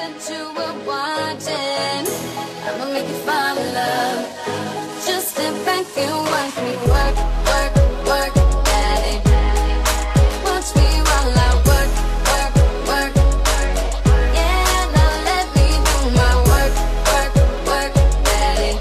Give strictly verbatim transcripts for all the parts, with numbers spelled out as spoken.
what you were wanting. I'ma make you fall in love. Just step back and watch me work, work, work at it. Watch me while I work, work, work. Yeah, now let me do my work, work, work at it.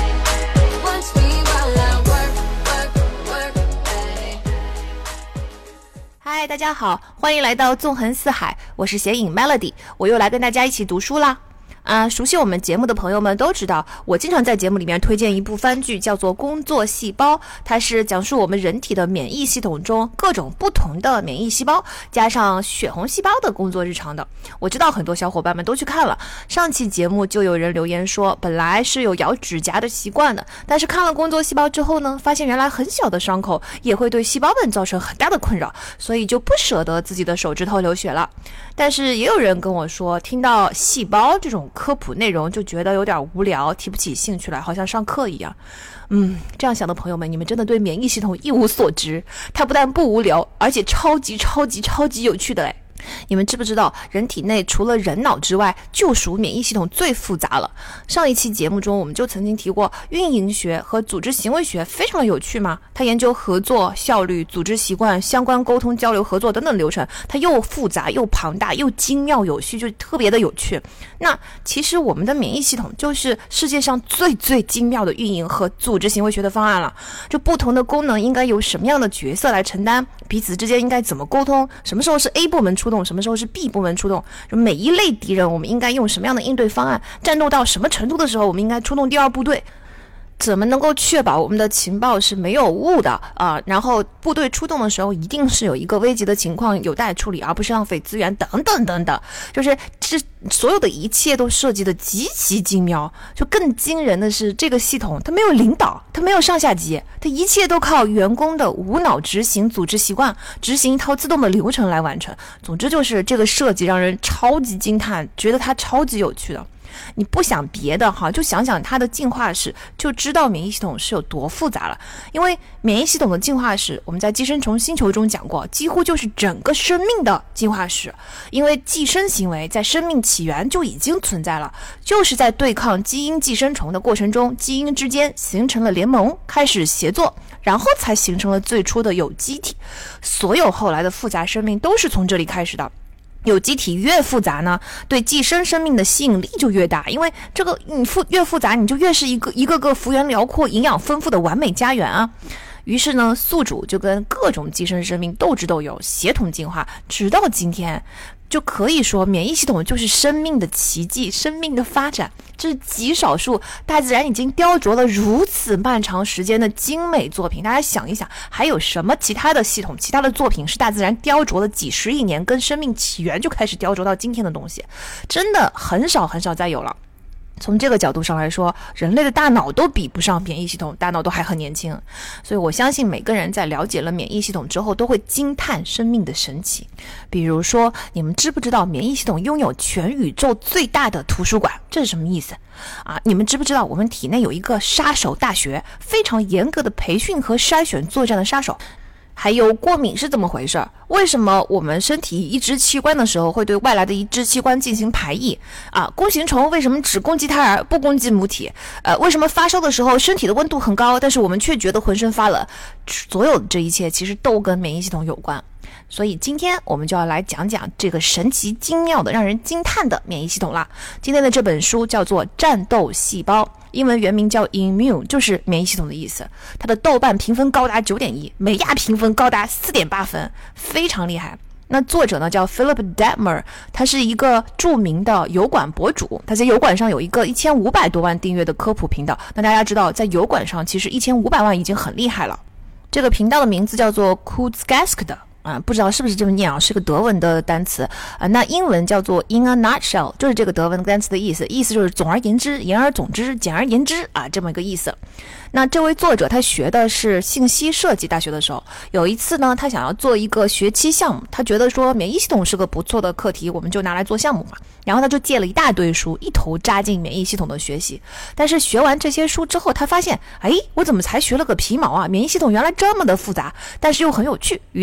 Watch me while I work, work, work at it. 嗨，大家好，欢迎来到纵横四海，我是写影 Melody， 我又来跟大家一起读书啦。啊，熟悉我们节目的朋友们都知道，我经常在节目里面推荐一部番剧，叫做《工作细胞》，它是讲述我们人体的免疫系统中各种不同的免疫细胞加上血红细胞的工作日常的。我知道很多小伙伴们都去看了，上期节目就有人留言说，本来是有咬指甲的习惯的，但是看了《工作细胞》之后呢，发现原来很小的伤口也会对细胞们造成很大的困扰，所以就不舍得自己的手指头流血了。但是也有人跟我说，听到细胞这种科普内容就觉得有点无聊，提不起兴趣来，好像上课一样。嗯，这样想的朋友们，你们真的对免疫系统一无所知，它不但不无聊，而且超级超级超级有趣的嘞。你们知不知道，人体内除了人脑之外，就属免疫系统最复杂了。上一期节目中我们就曾经提过，运营学和组织行为学非常的有趣嘛，它研究合作、效率、组织习惯、相关沟通、交流、合作等等流程，它又复杂又庞大又精妙有序，就特别的有趣。那其实我们的免疫系统就是世界上最最精妙的运营和组织行为学的方案了。就不同的功能应该由什么样的角色来承担，彼此之间应该怎么沟通，什么时候是 A 部门出动，什么时候是 B 部门出动，就每一类敌人我们应该用什么样的应对方案，战斗到什么程度的时候我们应该出动第二部队，怎么能够确保我们的情报是没有误的啊、呃？然后部队出动的时候一定是有一个危急的情况有待处理，而不是浪费资源等等等等，就是这所有的一切都设计的极其精妙。就更惊人的是，这个系统它没有领导，它没有上下级，它一切都靠员工的无脑执行组织习惯，执行一套自动的流程来完成。总之就是这个设计让人超级惊叹，觉得它超级有趣的。你不想别的哈，就想想它的进化史，就知道免疫系统是有多复杂了。因为免疫系统的进化史，我们在寄生虫星球中讲过，几乎就是整个生命的进化史。因为寄生行为在生命起源就已经存在了，就是在对抗基因寄生虫的过程中，基因之间形成了联盟，开始协作，然后才形成了最初的有机体。所有后来的复杂生命都是从这里开始的。有机体越复杂呢，对寄生生命的吸引力就越大，因为这个你复越复杂，你就越是一个一个个幅员辽阔、营养丰富的完美家园啊。于是呢，宿主就跟各种寄生生命斗智斗勇，协同进化，直到今天。就可以说免疫系统就是生命的奇迹，生命的发展，这是极少数大自然已经雕琢了如此漫长时间的精美作品。大家想一想，还有什么其他的系统、其他的作品是大自然雕琢了几十亿年，跟生命起源就开始雕琢到今天的东西？真的很少很少再有了。从这个角度上来说，人类的大脑都比不上免疫系统，大脑都还很年轻。所以我相信每个人在了解了免疫系统之后，都会惊叹生命的神奇。比如说，你们知不知道免疫系统拥有全宇宙最大的图书馆？这是什么意思啊？你们知不知道我们体内有一个杀手大学，非常严格的培训和筛选作战的杀手？还有过敏是怎么回事？为什么我们身体移植器官的时候会对外来的移植器官进行排异啊？弓形虫为什么只攻击胎儿不攻击母体？呃，为什么发烧的时候身体的温度很高，但是我们却觉得浑身发冷？所有这一切其实都跟免疫系统有关。所以今天我们就要来讲讲这个神奇精妙的让人惊叹的免疫系统啦。今天的这本书叫做《战斗细胞》，英文原名叫 Immune， 就是免疫系统的意思。它的豆瓣评分高达 九点一， 美亚评分高达 四点八 分，非常厉害。那作者呢叫 Philip Detmer， 他是一个著名的油管博主，他在油管上有一个一千五百多万订阅的科普频道。那大家知道，在油管上其实一千五百万已经很厉害了。这个频道的名字叫做 Kurzgesagt，啊，不知道是不是这么念啊，是个德文的单词啊。那英文叫做 in a nutshell， 就是这个德文单词的意思，意思就是总而言之、言而总之、简而言之啊，这么一个意思。那这位作者他学的是信息设计，大学的时候有一次呢，他想要做一个学期项目，他觉得说免疫系统是个不错的课题，我们就拿来做项目嘛。然后他就借了一大堆书，一头扎进免疫系统的学习。但是学完这些书之后，他发现，哎，我怎么才学了个皮毛啊？免疫系统原来这么的复杂，但是又很有趣。于是他又开始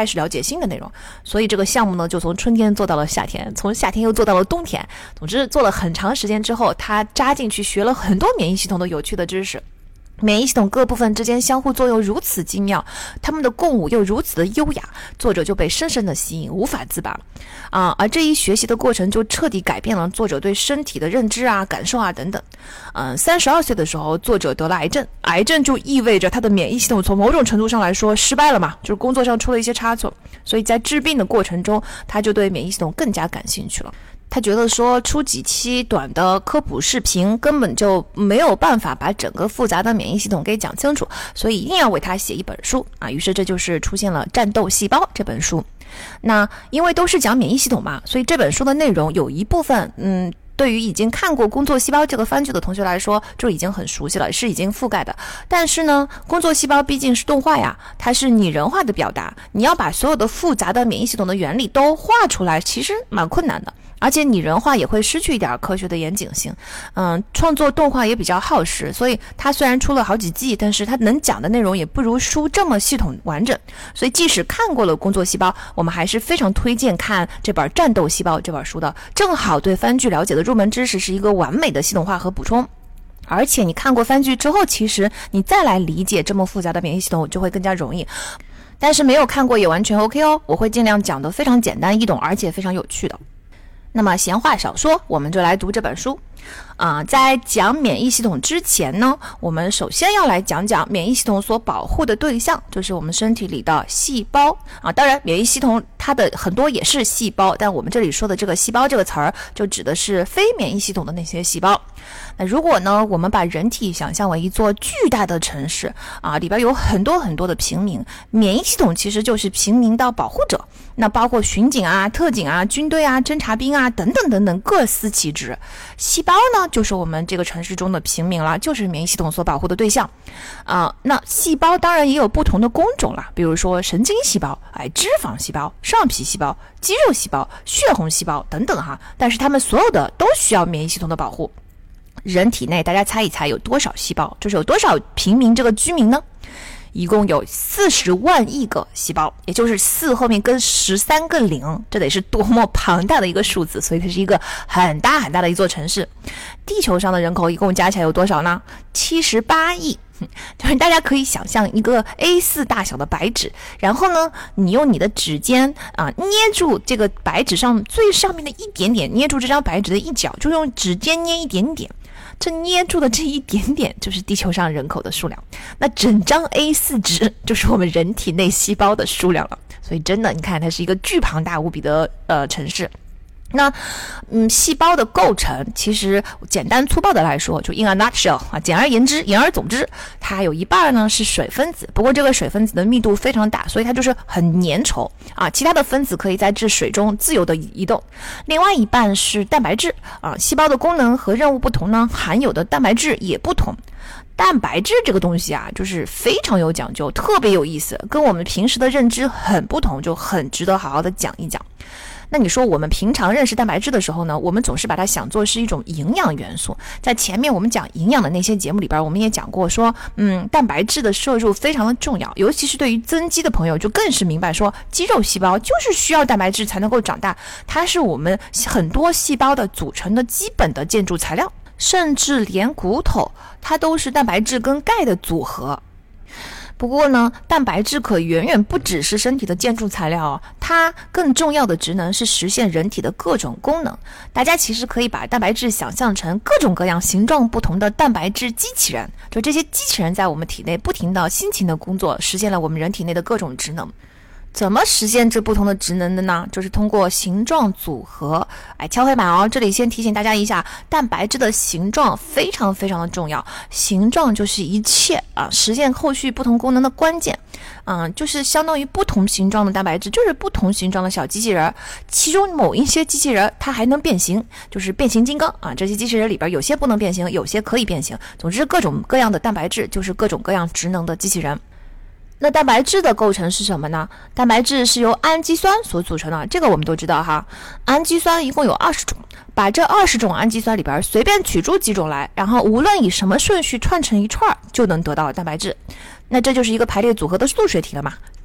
开始了解新的内容。所以这个项目呢，就从春天做到了夏天，从夏天又做到了冬天。总之，做了很长时间之后，他扎进去学了很多免疫系统的有趣的知识。免疫系统各部分之间相互作用如此精妙，他们的共舞又如此的优雅，作者就被深深的吸引，无法自拔啊！而这一学习的过程就彻底改变了作者对身体的认知啊、感受啊等等。嗯，三十二岁的时候，作者得了癌症，癌症就意味着他的免疫系统从某种程度上来说失败了嘛，就是工作上出了一些差错，所以在治病的过程中，他就对免疫系统更加感兴趣了。他觉得说出几期短的科普视频根本就没有办法把整个复杂的免疫系统给讲清楚，所以一定要为他写一本书啊。于是这就是出现了《战斗细胞》这本书。那因为都是讲免疫系统嘛，所以这本书的内容有一部分嗯对于已经看过《工作细胞》这个番剧的同学来说就已经很熟悉了，是已经覆盖的。但是呢，《工作细胞》毕竟是动画呀，它是拟人化的表达，你要把所有的复杂的免疫系统的原理都画出来，其实蛮困难的。而且拟人化也会失去一点科学的严谨性，嗯，创作动画也比较耗时，所以它虽然出了好几季，但是它能讲的内容也不如书这么系统完整。所以即使看过了《工作细胞》，我们还是非常推荐看这本《战斗细胞》这本书的，正好对番剧了解的入门知识是一个完美的系统化和补充。而且你看过番剧之后，其实你再来理解这么复杂的免疫系统就会更加容易。但是没有看过也完全 OK 哦，我会尽量讲得非常简单易懂，而且非常有趣的。那么闲话少说，我们就来读这本书。啊、呃，在讲免疫系统之前呢，我们首先要来讲讲免疫系统所保护的对象，就是我们身体里的细胞啊。当然，免疫系统它的很多也是细胞，但我们这里说的这个细胞这个词儿，就指的是非免疫系统的那些细胞。那如果呢，我们把人体想象为一座巨大的城市啊，里边有很多很多的平民，免疫系统其实就是平民的保护者。那包括巡警啊、特警啊、军队啊、侦察兵啊等等等等，各司其职。细胞呢，就是我们这个城市中的平民了，就是免疫系统所保护的对象啊、呃。那细胞当然也有不同的工种了，比如说神经细胞、哎，脂肪细胞、上皮细胞、肌肉细胞、血红细胞等等哈。但是它们所有的都需要免疫系统的保护。人体内大家猜一猜有多少细胞，就是有多少平民这个居民呢？一共有四十万亿个细胞，也就是四后面跟十三个零，这得是多么庞大的一个数字，所以它是一个很大很大的一座城市。地球上的人口一共加起来有多少呢？七十八亿。就是大家可以想象一个 A 四 大小的白纸，然后呢，你用你的指尖啊捏住这个白纸上最上面的一点点，捏住这张白纸的一角，就用指尖捏一点点。这捏住的这一点点就是地球上人口的数量，那整张 A 四 纸就是我们人体内细胞的数量了。所以真的，你看它是一个巨庞大无比的呃城市。那嗯，细胞的构成其实简单粗暴的来说，就 in a nutshell 啊，简而言之，言而总之，它有一半呢是水分子，不过这个水分子的密度非常大，所以它就是很粘稠啊。其他的分子可以在这水中自由的移动。另外一半是蛋白质啊，细胞的功能和任务不同呢，含有的蛋白质也不同。蛋白质这个东西啊，就是非常有讲究，特别有意思，跟我们平时的认知很不同，就很值得好好的讲一讲。那你说我们平常认识蛋白质的时候呢，我们总是把它想作是一种营养元素。在前面我们讲营养的那些节目里边，我们也讲过说，嗯，蛋白质的摄入非常的重要，尤其是对于增肌的朋友就更是明白说，肌肉细胞就是需要蛋白质才能够长大，它是我们很多细胞的组成的基本的建筑材料，甚至连骨头它都是蛋白质跟钙的组合。不过呢，蛋白质可远远不只是身体的建筑材料哦，它更重要的职能是实现人体的各种功能。大家其实可以把蛋白质想象成各种各样形状不同的蛋白质机器人，就这些机器人在我们体内不停地辛勤的工作，实现了我们人体内的各种职能。怎么实现这不同的职能的呢？就是通过形状组合。哎，敲黑板哦，这里先提醒大家一下，蛋白质的形状非常非常的重要，形状就是一切啊，实现后续不同功能的关键。嗯，就是相当于不同形状的蛋白质就是不同形状的小机器人，其中某一些机器人它还能变形，就是变形金刚啊。这些机器人里边有些不能变形，有些可以变形。总之，各种各样的蛋白质就是各种各样职能的机器人。那蛋白质的构成是什么呢？蛋白质是由氨基酸所组成的，这个我们都知道哈。氨基酸一共有二十种，把这二十种氨基酸里边随便取出几种来，然后无论以什么顺序串成一串，就能得到蛋白质。那这就是一个排列组合的数学题了嘛。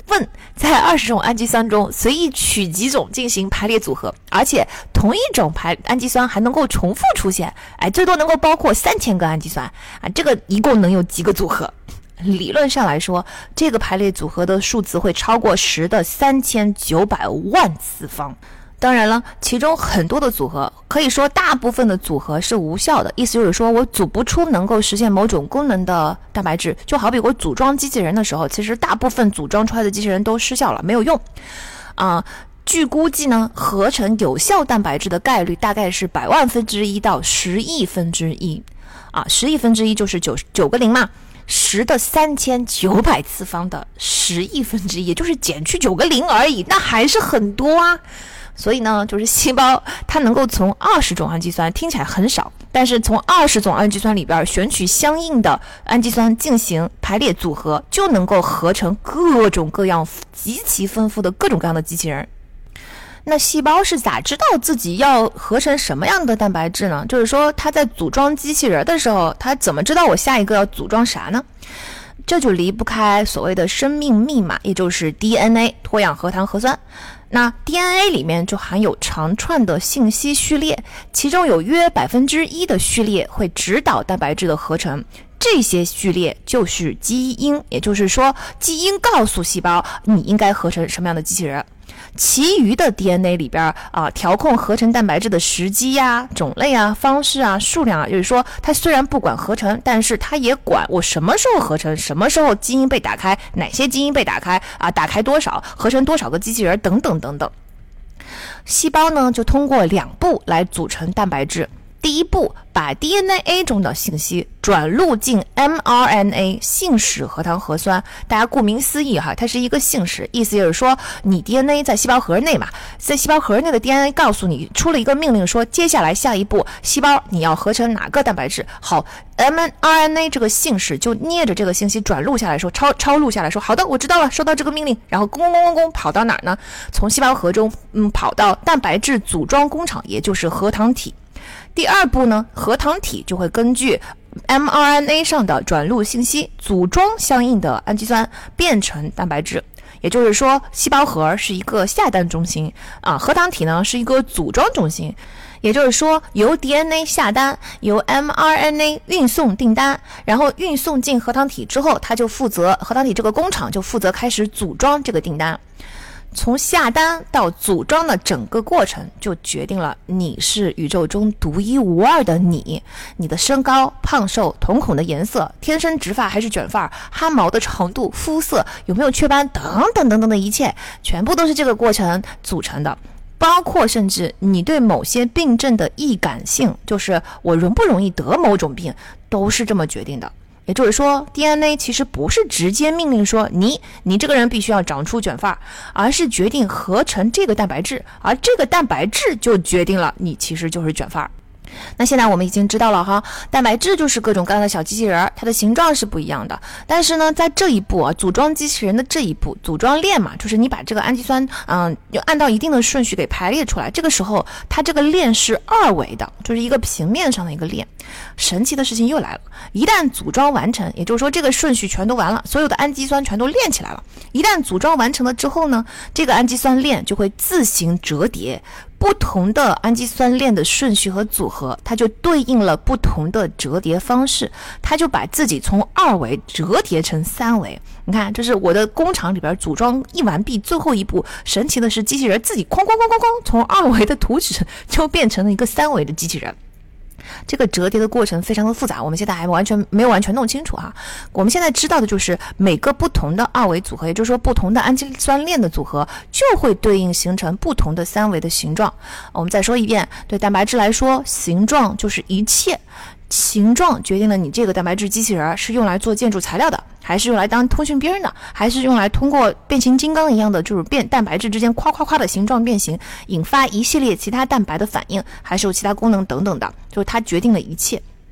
问在二十种氨基酸中随意取几种进行排列组合，而且同一种排氨基酸还能够重复出现，哎，最多能够包括三千个氨基酸啊，这个一共能有几个组合？理论上来说，这个排列组合的数字会超过十的三千九百万次方。当然了，其中很多的组合，可以说大部分的组合是无效的，意思就是说我组不出能够实现某种功能的蛋白质，就好比我组装机器人的时候，其实大部分组装出来的机器人都失效了，没有用啊、呃。据估计呢，合成有效蛋白质的概率大概是百万分之一到十亿分之一啊，十亿分之一就是九九个零嘛。十的三千九百次方的十亿分之一，也就是减去九个零而已，那还是很多啊。所以呢，就是细胞它能够从二十种氨基酸听起来很少，但是从二十种氨基酸里边选取相应的氨基酸进行排列组合，就能够合成各种各样极其丰富的各种各样的机器人。那细胞是咋知道自己要合成什么样的蛋白质呢？就是说它在组装机器人的时候，它怎么知道我下一个要组装啥呢？这就离不开所谓的生命密码，也就是 D N A 脱氧核糖核酸。那 D N A 里面就含有长串的信息序列，其中有约百分之一的序列会指导蛋白质的合成，这些序列就是基因，也就是说基因告诉细胞你应该合成什么样的机器人。其余的 D N A 里边啊，调控合成蛋白质的时机呀、种类啊、方式啊、数量啊，就是说它虽然不管合成，但是它也管我什么时候合成，什么时候基因被打开，哪些基因被打开啊，打开多少，合成多少个机器人等等等等。细胞呢就通过两步来组成蛋白质。第一步，把 D N A 中的信息转录进 m R N A 信使核糖核酸。大家顾名思义哈，它是一个信使，意思就是说你 D N A 在细胞核内嘛，在细胞核内的 D N A 告诉你出了一个命令，说接下来下一步细胞你要合成哪个蛋白质。好， m R N A 这个信使就捏着这个信息转录下来，说抄抄录下来，说好的，我知道了，收到这个命令，然后咣咣咣咣咣跑到哪儿呢？从细胞核中嗯跑到蛋白质组装工厂，也就是核糖体。第二步呢，核糖体就会根据 m R N A 上的转录信息组装相应的氨基酸变成蛋白质。也就是说，细胞核是一个下单中心啊，核糖体呢是一个组装中心。也就是说，由 D N A 下单，由 m R N A 运送订单，然后运送进核糖体之后，它就负责核糖体这个工厂就负责开始组装这个订单。从下单到组装的整个过程，就决定了你是宇宙中独一无二的你。你的身高、胖瘦、瞳孔的颜色、天生直发还是卷发、汗毛的长度、肤色、有没有雀斑等等等等的一切，全部都是这个过程组成的。包括甚至你对某些病症的易感性，就是我容不容易得某种病，都是这么决定的。也就是说 D N A 其实不是直接命令说你你这个人必须要长出卷发，而是决定合成这个蛋白质，而这个蛋白质就决定了你其实就是卷发。那现在我们已经知道了哈，蛋白质就是各种各样的小机器人，它的形状是不一样的。但是呢，在这一步啊，组装机器人的这一步，组装链嘛，就是你把这个氨基酸，嗯，要按照一定的顺序给排列出来。这个时候，它这个链是二维的，就是一个平面上的一个链。神奇的事情又来了，一旦组装完成，也就是说这个顺序全都完了，所有的氨基酸全都链起来了。一旦组装完成了之后呢，这个氨基酸链就会自行折叠。不同的氨基酸链的顺序和组合，它就对应了不同的折叠方式，它就把自己从二维折叠成三维。你看，这是我的工厂里边组装一完毕，最后一步，神奇的是机器人自己哐哐哐哐哐从二维的图纸就变成了一个三维的机器人。这个折叠的过程非常的复杂，我们现在还完全没有完全弄清楚哈。我们现在知道的就是每个不同的二维组合，也就是说不同的氨基酸链的组合，就会对应形成不同的三维的形状。我们再说一遍，对蛋白质来说，形状就是一切。形状决定了你这个蛋白质机器人是用来做建筑材料的，还是用来当通讯兵的，还是用来通过变形金刚一样的就是变蛋白质之间夸夸夸的形状变形，引发一系列其他蛋白的反应，还是有其他功能等等的，就是它决定了一切。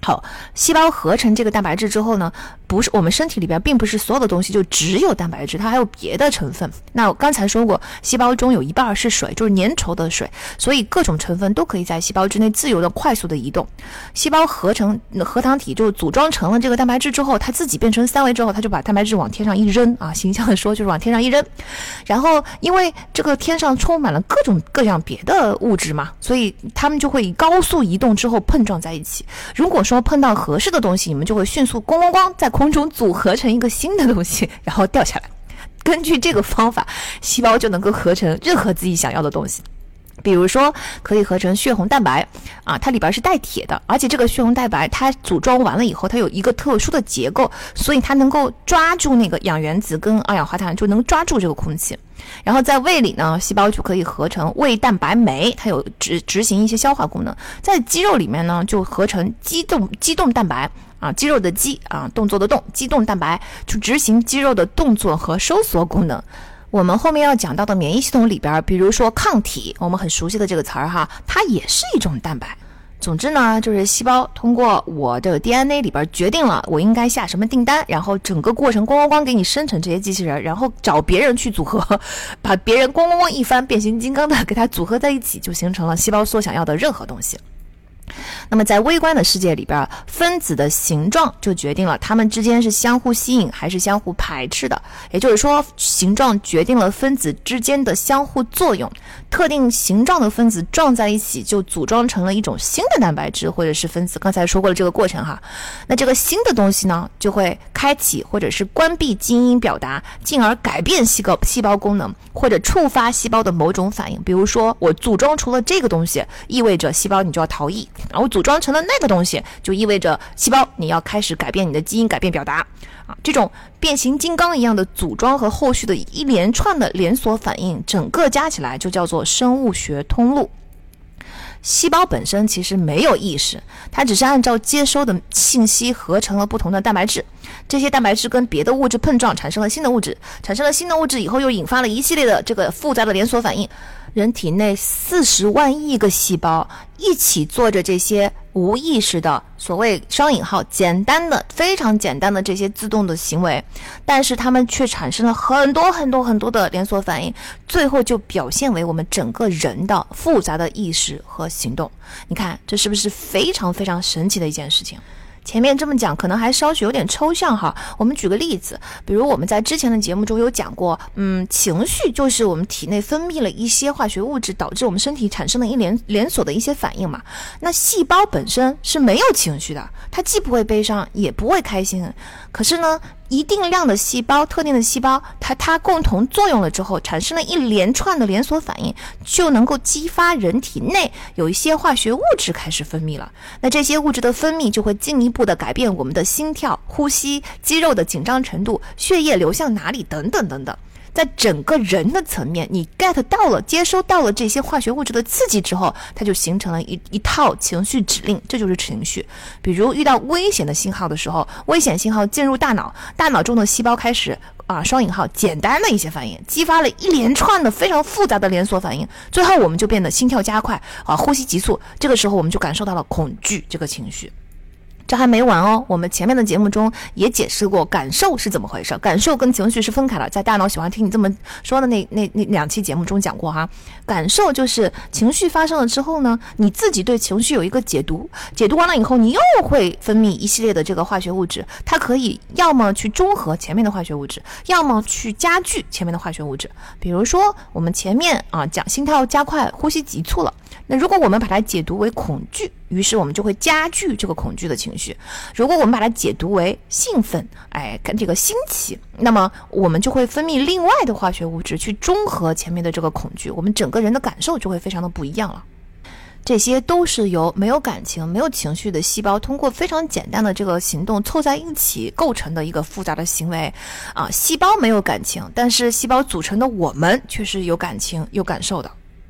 好，细胞合成这个蛋白质之后呢，不是我们身体里边并不是所有的东西就只有蛋白质，它还有别的成分。那我刚才说过，细胞中有一半是水，就是粘稠的水，所以各种成分都可以在细胞之内自由的快速的移动。细胞合成核糖体就组装成了这个蛋白质之后，它自己变成三维之后，它就把蛋白质往天上一扔啊，形象的说就是往天上一扔。然后因为这个天上充满了各种各样别的物质嘛，所以它们就会以高速移动之后碰撞在一起。如果说碰到合适的东西，你们就会迅速咣咣咣在空中组合成一个新的东西，然后掉下来。根据这个方法，细胞就能够合成任何自己想要的东西。比如说可以合成血红蛋白啊，它里边是带铁的，而且这个血红蛋白它组装完了以后，它有一个特殊的结构，所以它能够抓住那个氧原子跟二氧化碳，就能抓住这个空气。然后在胃里呢，细胞就可以合成胃蛋白酶，它有执执行一些消化功能。在肌肉里面呢，就合成肌动肌动蛋白啊，肌肉的肌啊，动作的动，肌动蛋白就执行肌肉的动作和收缩功能。我们后面要讲到的免疫系统里边，比如说抗体，我们很熟悉的这个词儿哈，它也是一种蛋白。总之呢，就是细胞通过我的 D N A 里边决定了我应该下什么订单，然后整个过程咣咣咣给你生成这些机器人，然后找别人去组合，把别人咣咣咣一番变形金刚的给它组合在一起，就形成了细胞所想要的任何东西。那么在微观的世界里边，分子的形状就决定了它们之间是相互吸引还是相互排斥的，也就是说形状决定了分子之间的相互作用。特定形状的分子撞在一起就组装成了一种新的蛋白质或者是分子，刚才说过了这个过程哈。那这个新的东西呢，就会开启或者是关闭基因表达，进而改变细胞细胞功能，或者触发细胞的某种反应。比如说我组装出了这个东西，意味着细胞你就要逃逸，然后组装成了那个东西，就意味着细胞你要开始改变你的基因，改变表达啊。这种变形金刚一样的组装和后续的一连串的连锁反应，整个加起来就叫做生物学通路。细胞本身其实没有意识，它只是按照接收的信息合成了不同的蛋白质，这些蛋白质跟别的物质碰撞，产生了新的物质，产生了新的物质以后又引发了一系列的这个复杂的连锁反应。人体内四十万亿个细胞一起做着这些无意识的所谓双引号简单的非常简单的这些自动的行为，但是它们却产生了很多很多很多的连锁反应，最后就表现为我们整个人的复杂的意识和行动。你看这是不是非常非常神奇的一件事情？前面这么讲可能还稍许有点抽象哈，我们举个例子，比如我们在之前的节目中有讲过，嗯，情绪就是我们体内分泌了一些化学物质，导致我们身体产生了一连连锁的一些反应嘛。那细胞本身是没有情绪的，它既不会悲伤也不会开心，可是呢一定量的细胞，特定的细胞，它它共同作用了之后，产生了一连串的连锁反应，就能够激发人体内有一些化学物质开始分泌了。那这些物质的分泌就会进一步的改变我们的心跳、呼吸、肌肉的紧张程度、血液流向哪里等等等等。在整个人的层面，你 get 到了，接收到了这些化学物质的刺激之后，它就形成了一一套情绪指令，这就是情绪。比如遇到危险的信号的时候，危险信号进入大脑，大脑中的细胞开始啊双引号简单的一些反应，激发了一连串的非常复杂的连锁反应，最后我们就变得心跳加快啊，呼吸急促，这个时候我们就感受到了恐惧这个情绪。这还没完哦，我们前面的节目中也解释过感受是怎么回事，感受跟情绪是分开的，在大脑喜欢听你这么说的那那那两期节目中讲过哈。感受就是情绪发生了之后呢，你自己对情绪有一个解读，解读完了以后，你又会分泌一系列的这个化学物质，它可以要么去中和前面的化学物质，要么去加剧前面的化学物质。比如说我们前面啊讲心跳加快、呼吸急促了，那如果我们把它解读为恐惧，于是我们就会加剧这个恐惧的情绪。如果我们把它解读为兴奋，哎，跟这个新奇，那么我们就会分泌另外的化学物质去中和前面的这个恐惧，我们整个人的感受就会非常的不一样了。这些都是由没有感情、没有情绪的细胞通过非常简单的这个行动凑在一起构成的一个复杂的行为啊。细胞没有感情，但是细胞组成的我们却是有感情、有感受的。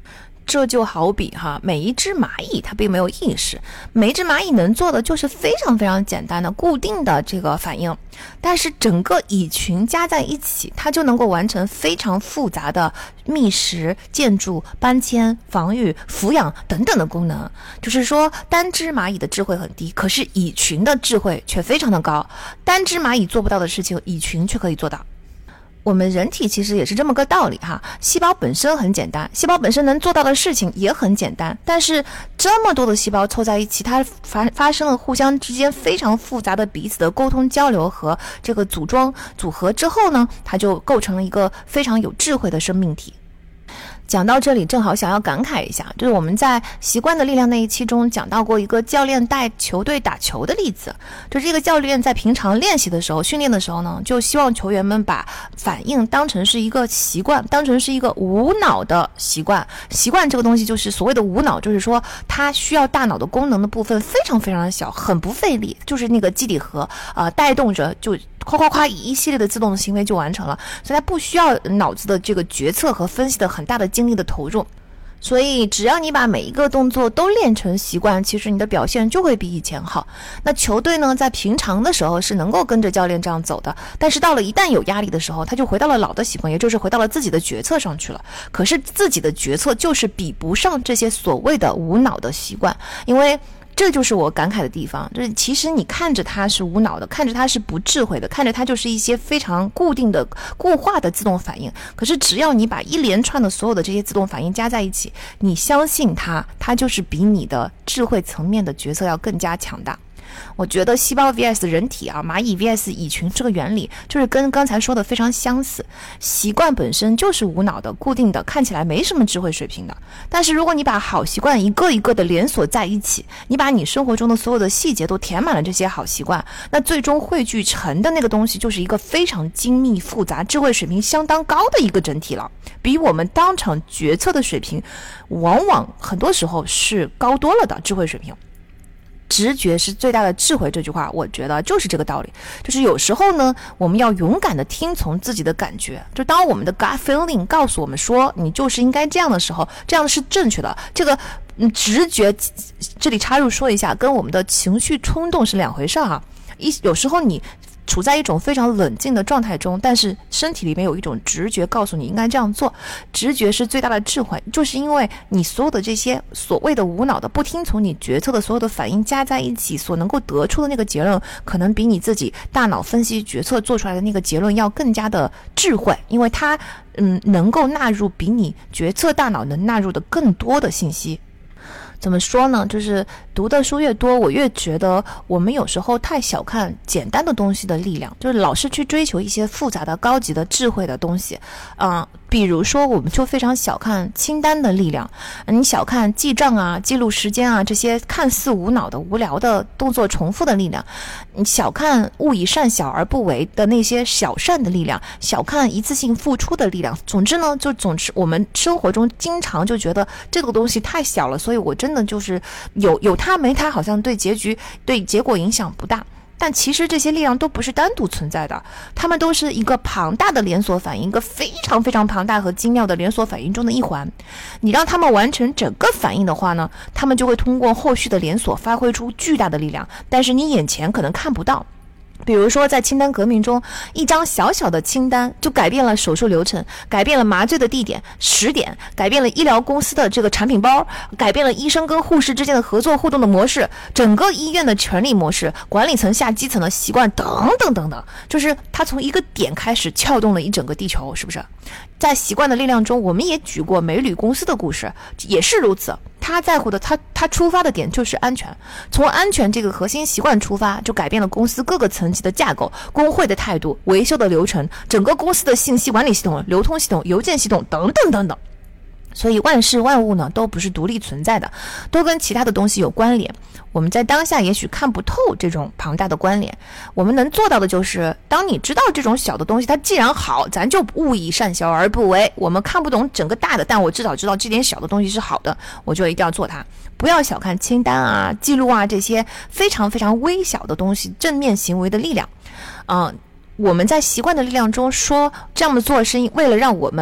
这就好比哈，每一只蚂蚁它并没有意识，每一只蚂蚁能做的就是非常非常简单的固定的这个反应，但是整个蚁群加在一起，它就能够完成非常复杂的觅食、建筑、搬迁、防御、抚养等等的功能。就是说，单只蚂蚁的智慧很低，可是蚁群的智慧却非常的高，单只蚂蚁做不到的事情，蚁群却可以做到。我们人体其实也是这么个道理哈，细胞本身很简单，细胞本身能做到的事情也很简单，但是这么多的细胞凑在一起，它发发生了互相之间非常复杂的彼此的沟通交流和这个组装组合之后呢，它就构成了一个非常有智慧的生命体。讲到这里，正好想要感慨一下，就是我们在习惯的力量那一期中讲到过一个教练带球队打球的例子，就这个教练在平常练习的时候、训练的时候呢，就希望球员们把反应当成是一个习惯，当成是一个无脑的习惯。习惯这个东西就是所谓的无脑，就是说它需要大脑的功能的部分非常非常的小，很不费力，就是那个基底核啊、呃、带动着就夸夸夸一系列的自动的行为就完成了，所以它不需要脑子的这个决策和分析的很大的精力的投入。所以只要你把每一个动作都练成习惯，其实你的表现就会比以前好。那球队呢，在平常的时候是能够跟着教练这样走的，但是到了一旦有压力的时候，他就回到了老的习惯，也就是回到了自己的决策上去了。可是自己的决策就是比不上这些所谓的无脑的习惯，因为这就是我感慨的地方，就是其实你看着它是无脑的，看着它是不智慧的，看着它就是一些非常固定的固化的自动反应，可是只要你把一连串的所有的这些自动反应加在一起，你相信它，它就是比你的智慧层面的决策要更加强大。我觉得细胞 vs 人体啊，蚂蚁 vs 蚁群这个原理就是跟刚才说的非常相似。习惯本身就是无脑的、固定的，看起来没什么智慧水平的。但是如果你把好习惯一个一个的连锁在一起，你把你生活中的所有的细节都填满了这些好习惯，那最终汇聚成的那个东西就是一个非常精密复杂、智慧水平相当高的一个整体了，比我们当场决策的水平往往很多时候是高多了的智慧水平。直觉是最大的智慧，这句话我觉得就是这个道理。就是有时候呢，我们要勇敢的听从自己的感觉，就当我们的 gut feeling 告诉我们说你就是应该这样的时候，这样是正确的。这个嗯直觉，这里插入说一下，跟我们的情绪冲动是两回事哈。一有时候你处在一种非常冷静的状态中，但是身体里面有一种直觉告诉你应该这样做，直觉是最大的智慧，就是因为你所有的这些所谓的无脑的不听从你决策的所有的反应加在一起所能够得出的那个结论，可能比你自己大脑分析决策做出来的那个结论要更加的智慧，因为它嗯能够纳入比你决策大脑能纳入的更多的信息。怎么说呢，就是读的书越多，我越觉得我们有时候太小看简单的东西的力量，就是老是去追求一些复杂的高级的智慧的东西啊、呃，比如说我们就非常小看清单的力量，你小看记账啊、记录时间啊这些看似无脑的无聊的动作重复的力量，你小看勿以善小而不为的那些小善的力量，小看一次性付出的力量。总之呢，就总之我们生活中经常就觉得这个东西太小了，所以我真的就是有有它没它好像对结局对结果影响不大。但其实这些力量都不是单独存在的，它们都是一个庞大的连锁反应，一个非常非常庞大和精妙的连锁反应中的一环。你让他们完成整个反应的话呢，他们就会通过后续的连锁发挥出巨大的力量，但是你眼前可能看不到。比如说在清单革命中，一张小小的清单就改变了手术流程，改变了麻醉的地点时点，改变了医疗公司的这个产品包，改变了医生跟护士之间的合作互动的模式，整个医院的权力模式，管理层下基层的习惯等等等等，就是它从一个点开始撬动了一整个地球，是不是？在习惯的力量中，我们也举过美旅公司的故事，也是如此。他在乎的，他他出发的点就是安全，从安全这个核心习惯出发，就改变了公司各个层级的架构、工会的态度、维修的流程、整个公司的信息管理系统、流通系统、邮件系统等等等等。所以万事万物呢都不是独立存在的，都跟其他的东西有关联。我们在当下也许看不透这种庞大的关联，我们能做到的就是当你知道这种小的东西它既然好，咱就勿以善小而不为。我们看不懂整个大的，但我至少知道这点小的东西是好的，我就一定要做它。不要小看清单啊、记录啊这些非常非常微小的东西正面行为的力量。嗯、呃我们在习惯的力量中说这样做是为了让我们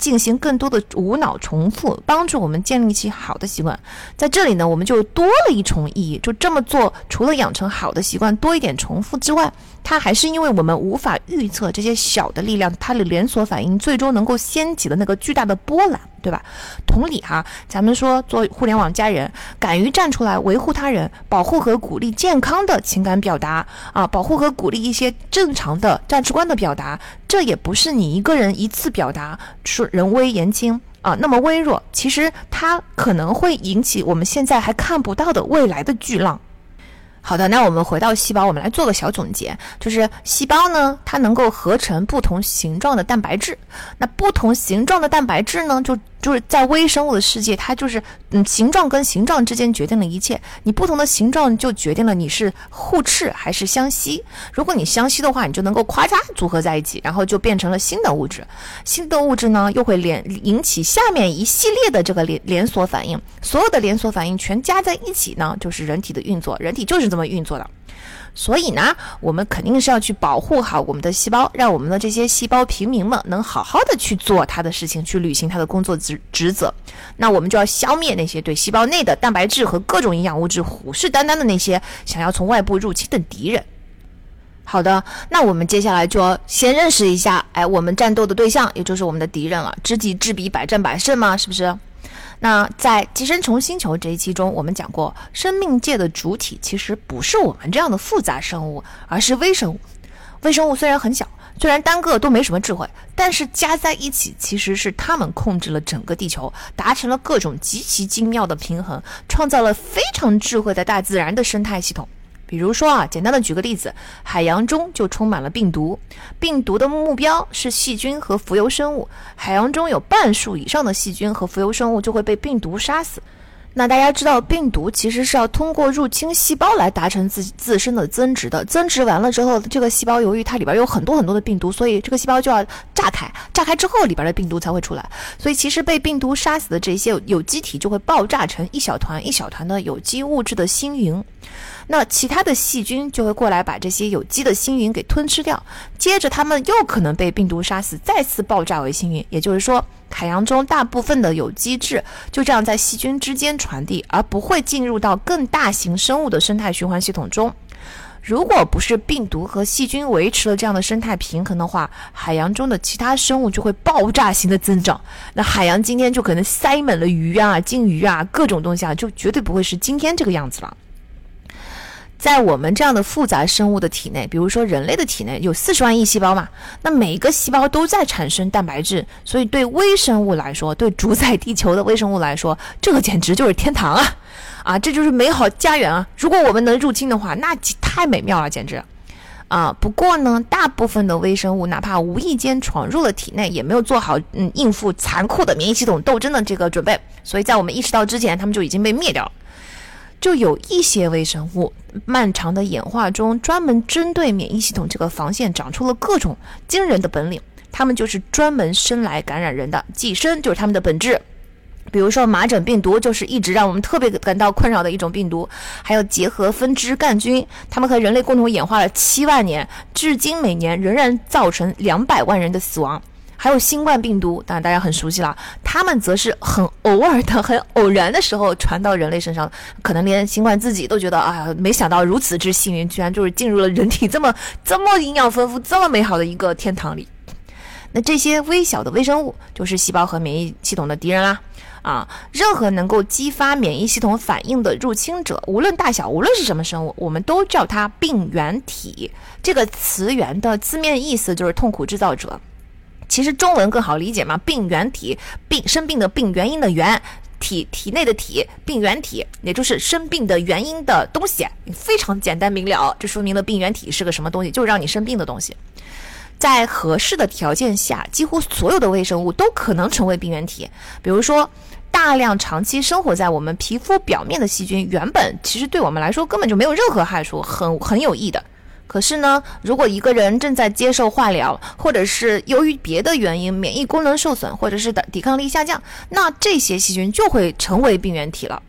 进行更多的无脑重复，帮助我们建立起好的习惯。在这里呢，我们就多了一重意义，就这么做除了养成好的习惯多一点重复之外，它还是因为我们无法预测这些小的力量它的连锁反应最终能够掀起的那个巨大的波澜，对吧？同理哈，咱们说做互联网家人，敢于站出来维护他人，保护和鼓励健康的情感表达啊，保护和鼓励一些正常的价值观的表达，这也不是你一个人一次表达说人微言轻啊，那么微弱，其实它可能会引起我们现在还看不到的未来的巨浪。好的，那我们回到细胞，我们来做个小总结，就是细胞呢，它能够合成不同形状的蛋白质。那不同形状的蛋白质呢，就就是在微生物的世界，它就是嗯，形状跟形状之间决定了一切。你不同的形状就决定了你是互斥还是相吸。如果你相吸的话，你就能够咔嚓组合在一起，然后就变成了新的物质。新的物质呢，又会连引起下面一系列的这个连连锁反应。所有的连锁反应全加在一起呢，就是人体的运作。人体就是这么运作的。所以呢，我们肯定是要去保护好我们的细胞，让我们的这些细胞平民们能好好的去做它的事情，去履行它的工作职职责。那我们就要消灭那些对细胞内的蛋白质和各种营养物质虎视眈眈的那些想要从外部入侵的敌人。好的，那我们接下来就要先认识一下，哎，我们战斗的对象，也就是我们的敌人了。知己知彼，百战百胜嘛，是不是？那在寄生虫星球这一期中，我们讲过，生命界的主体其实不是我们这样的复杂生物，而是微生物。微生物虽然很小，虽然单个都没什么智慧，但是加在一起，其实是它们控制了整个地球，达成了各种极其精妙的平衡，创造了非常智慧的大自然的生态系统。比如说啊，简单的举个例子，海洋中就充满了病毒，病毒的目标是细菌和浮游生物，海洋中有半数以上的细菌和浮游生物就会被病毒杀死。那大家知道，病毒其实是要通过入侵细胞来达成自自身的增殖的，增殖完了之后，这个细胞由于它里边有很多很多的病毒，所以这个细胞就要炸开，炸开之后里边的病毒才会出来。所以其实被病毒杀死的这些有机体就会爆炸成一小团一小团的有机物质的星云。那其他的细菌就会过来把这些有机的星云给吞吃掉，接着它们又可能被病毒杀死，再次爆炸为星云。也就是说，海洋中大部分的有机质就这样在细菌之间传递，而不会进入到更大型生物的生态循环系统中。如果不是病毒和细菌维持了这样的生态平衡的话，海洋中的其他生物就会爆炸性的增长。那海洋今天就可能塞满了鱼啊、金鱼啊，各种东西啊，就绝对不会是今天这个样子了。在我们这样的复杂生物的体内，比如说人类的体内有四十万亿细胞嘛，那每一个细胞都在产生蛋白质，所以对微生物来说，对主宰地球的微生物来说，这个简直就是天堂啊！啊，这就是美好家园啊！如果我们能入侵的话，那太美妙了，简直。啊，不过呢，大部分的微生物哪怕无意间闯入了体内，也没有做好嗯应付残酷的免疫系统斗争的这个准备，所以在我们意识到之前，它们就已经被灭掉了。就有一些微生物漫长的演化中，专门针对免疫系统这个防线长出了各种惊人的本领，它们就是专门生来感染人的，寄生就是它们的本质。比如说麻疹病毒就是一直让我们特别感到困扰的一种病毒，还有结核分支杆菌，它们和人类共同演化了七万年，至今每年仍然造成两百万人的死亡。还有新冠病毒，当然大家很熟悉了，它们则是很偶尔的、很偶然的时候传到人类身上，可能连新冠自己都觉得，哎呀，没想到如此之幸运，居然就是进入了人体这么这么营养丰富、这么美好的一个天堂里。那这些微小的微生物就是细胞和免疫系统的敌人啦。啊，任何能够激发免疫系统反应的入侵者，无论大小，无论是什么生物，我们都叫它病原体。这个词源的字面意思就是痛苦制造者。其实中文更好理解嘛，病原体，病生病的病，原因的原，体体内的体，病原体，也就是生病的原因的东西，非常简单明了。这说明了病原体是个什么东西，就是让你生病的东西。在合适的条件下，几乎所有的微生物都可能成为病原体。比如说，大量长期生活在我们皮肤表面的细菌，原本其实对我们来说根本就没有任何害处，很很有益的。可是呢，如果一个人正在接受化疗，或者是由于别的原因免疫功能受损，或者是抵抗力下降，那这些细菌就会成为病原体了。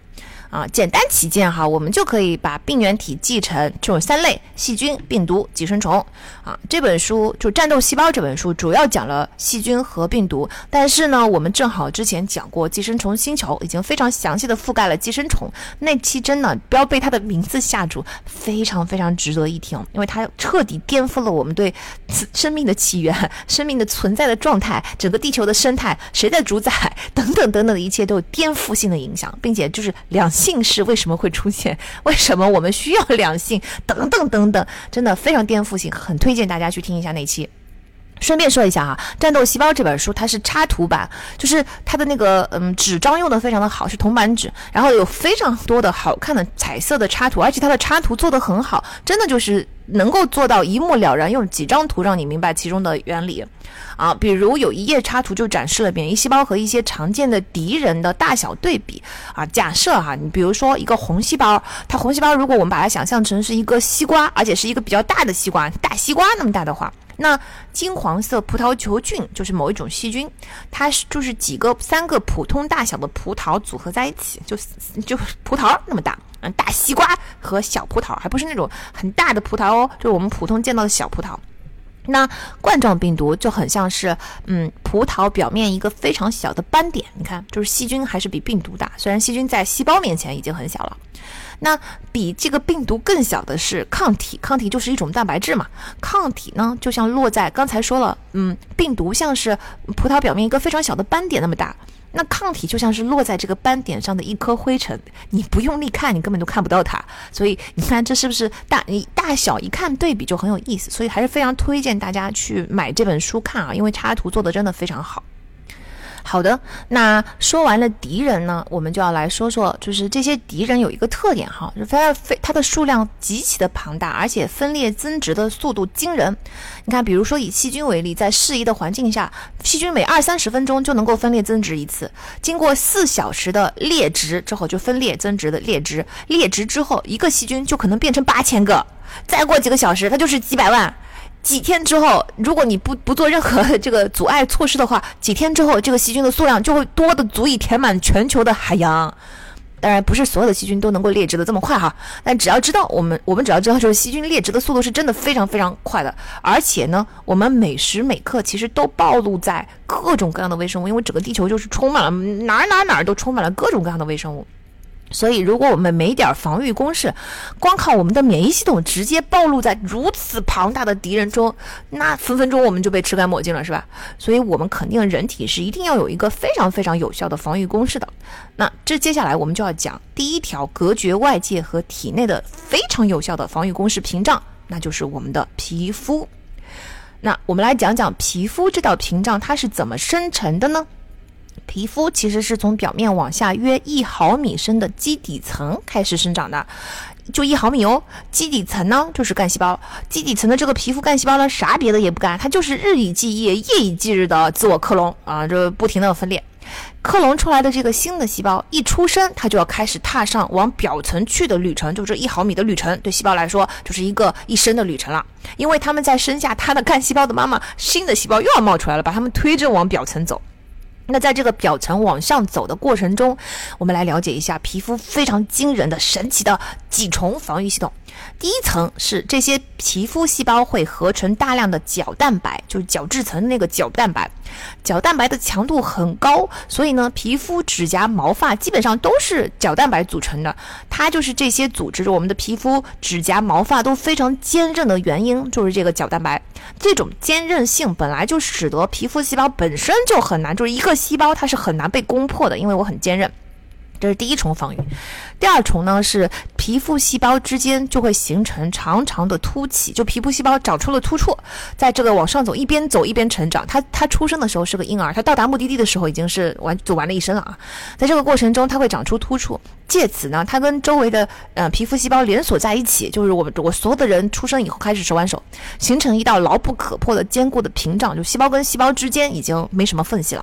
啊，简单起见哈，我们就可以把病原体记成这种三类：细菌、病毒、寄生虫。啊，这本书就《战斗细胞》这本书主要讲了细菌和病毒，但是呢，我们正好之前讲过《寄生虫星球》，已经非常详细的覆盖了寄生虫那期，真的不要被它的名字吓住，非常非常值得一听，因为它彻底颠覆了我们对生命的起源、生命的存在的状态、整个地球的生态、谁在主宰等等等等的一切都有颠覆性的影响，并且就是两性是为什么会出现，为什么我们需要两性等等等等，真的非常颠覆性，很推荐大家去听一下那期。顺便说一下哈，《战斗细胞》这本书它是插图版，就是它的那个嗯纸张用的非常的好，是铜版纸，然后有非常多的好看的彩色的插图，而且它的插图做得很好，真的就是能够做到一目了然，用几张图让你明白其中的原理啊。比如有一页插图就展示了免疫细胞和一些常见的敌人的大小对比啊。假设哈，你比如说一个红细胞，它红细胞如果我们把它想象成是一个西瓜，而且是一个比较大的西瓜，大西瓜那么大的话，那金黄色葡萄球菌就是某一种细菌，它是就是几个三个普通大小的葡萄组合在一起，就就葡萄那么大，嗯，大西瓜和小葡萄，还不是那种很大的葡萄哦，就是我们普通见到的小葡萄。那冠状病毒就很像是嗯葡萄表面一个非常小的斑点，你看，就是细菌还是比病毒大，虽然细菌在细胞面前已经很小了。那比这个病毒更小的是抗体，抗体就是一种蛋白质嘛。抗体呢，就像落在刚才说了，嗯，病毒像是葡萄表面一个非常小的斑点那么大，那抗体就像是落在这个斑点上的一颗灰尘，你不用力看，你根本就看不到它。所以你看，这是不是大你大小一看对比就很有意思？所以还是非常推荐大家去买这本书看啊，因为插图做的真的非常好。好的，那说完了敌人呢，我们就要来说说，就是这些敌人有一个特点哈，就是它它的数量极其的庞大，而且分裂增殖的速度惊人。你看，比如说以细菌为例，在适宜的环境下，细菌每二三十分钟就能够分裂增殖一次，经过四小时的裂殖之后，就分裂增殖的裂殖，裂殖之后，一个细菌就可能变成八千个，再过几个小时，它就是几百万。几天之后，如果你不不做任何这个阻碍措施的话，几天之后这个细菌的数量就会多的足以填满全球的海洋。当然不是所有的细菌都能够裂殖的这么快哈，但只要知道我们我们只要知道就是细菌裂殖的速度是真的非常非常快的，而且呢，我们每时每刻其实都暴露在各种各样的微生物，因为整个地球就是充满了哪哪哪都充满了各种各样的微生物。所以如果我们没点防御攻势，光靠我们的免疫系统直接暴露在如此庞大的敌人中，那分分钟我们就被吃干抹净了，是吧？所以我们肯定人体是一定要有一个非常非常有效的防御攻势的。那这接下来我们就要讲第一条隔绝外界和体内的非常有效的防御攻势屏障，那就是我们的皮肤。那我们来讲讲皮肤这道屏障它是怎么生成的呢？皮肤其实是从表面往下约一毫米深的基底层开始生长的，就一毫米哦。基底层呢就是干细胞，基底层的这个皮肤干细胞呢，啥别的也不干，它就是日以继夜、夜以继日的自我克隆啊，这不停的分裂。克隆出来的这个新的细胞一出生，它就要开始踏上往表层去的旅程，就这一毫米的旅程，对细胞来说就是一个一生的旅程了。因为他们在生下它的干细胞的妈妈，新的细胞又要冒出来了，把它们推着往表层走。那在这个表层往上走的过程中，我们来了解一下皮肤非常惊人的神奇的几重防御系统。第一层是这些皮肤细胞会合成大量的角蛋白，就是角质层那个角蛋白。角蛋白的强度很高，所以呢，皮肤、指甲、毛发基本上都是角蛋白组成的。它就是这些组织我们的皮肤、指甲、毛发都非常坚韧的原因，就是这个角蛋白。这种坚韧性本来就使得皮肤细胞本身就很难，就是一个细胞它是很难被攻破的，因为我很坚韧。这是第一重防御。第二重呢是皮肤细胞之间就会形成长长的凸起，就皮肤细胞长出了突触，在这个往上走，一边走一边成长。它它出生的时候是个婴儿，它到达目的地的时候已经是完走完了一生了啊。在这个过程中，它会长出突触，借此呢，它跟周围的呃皮肤细胞连锁在一起，就是我们我所有的人出生以后开始手挽手，形成一道牢不可破的坚固的屏障，就细胞跟细胞之间已经没什么缝隙了。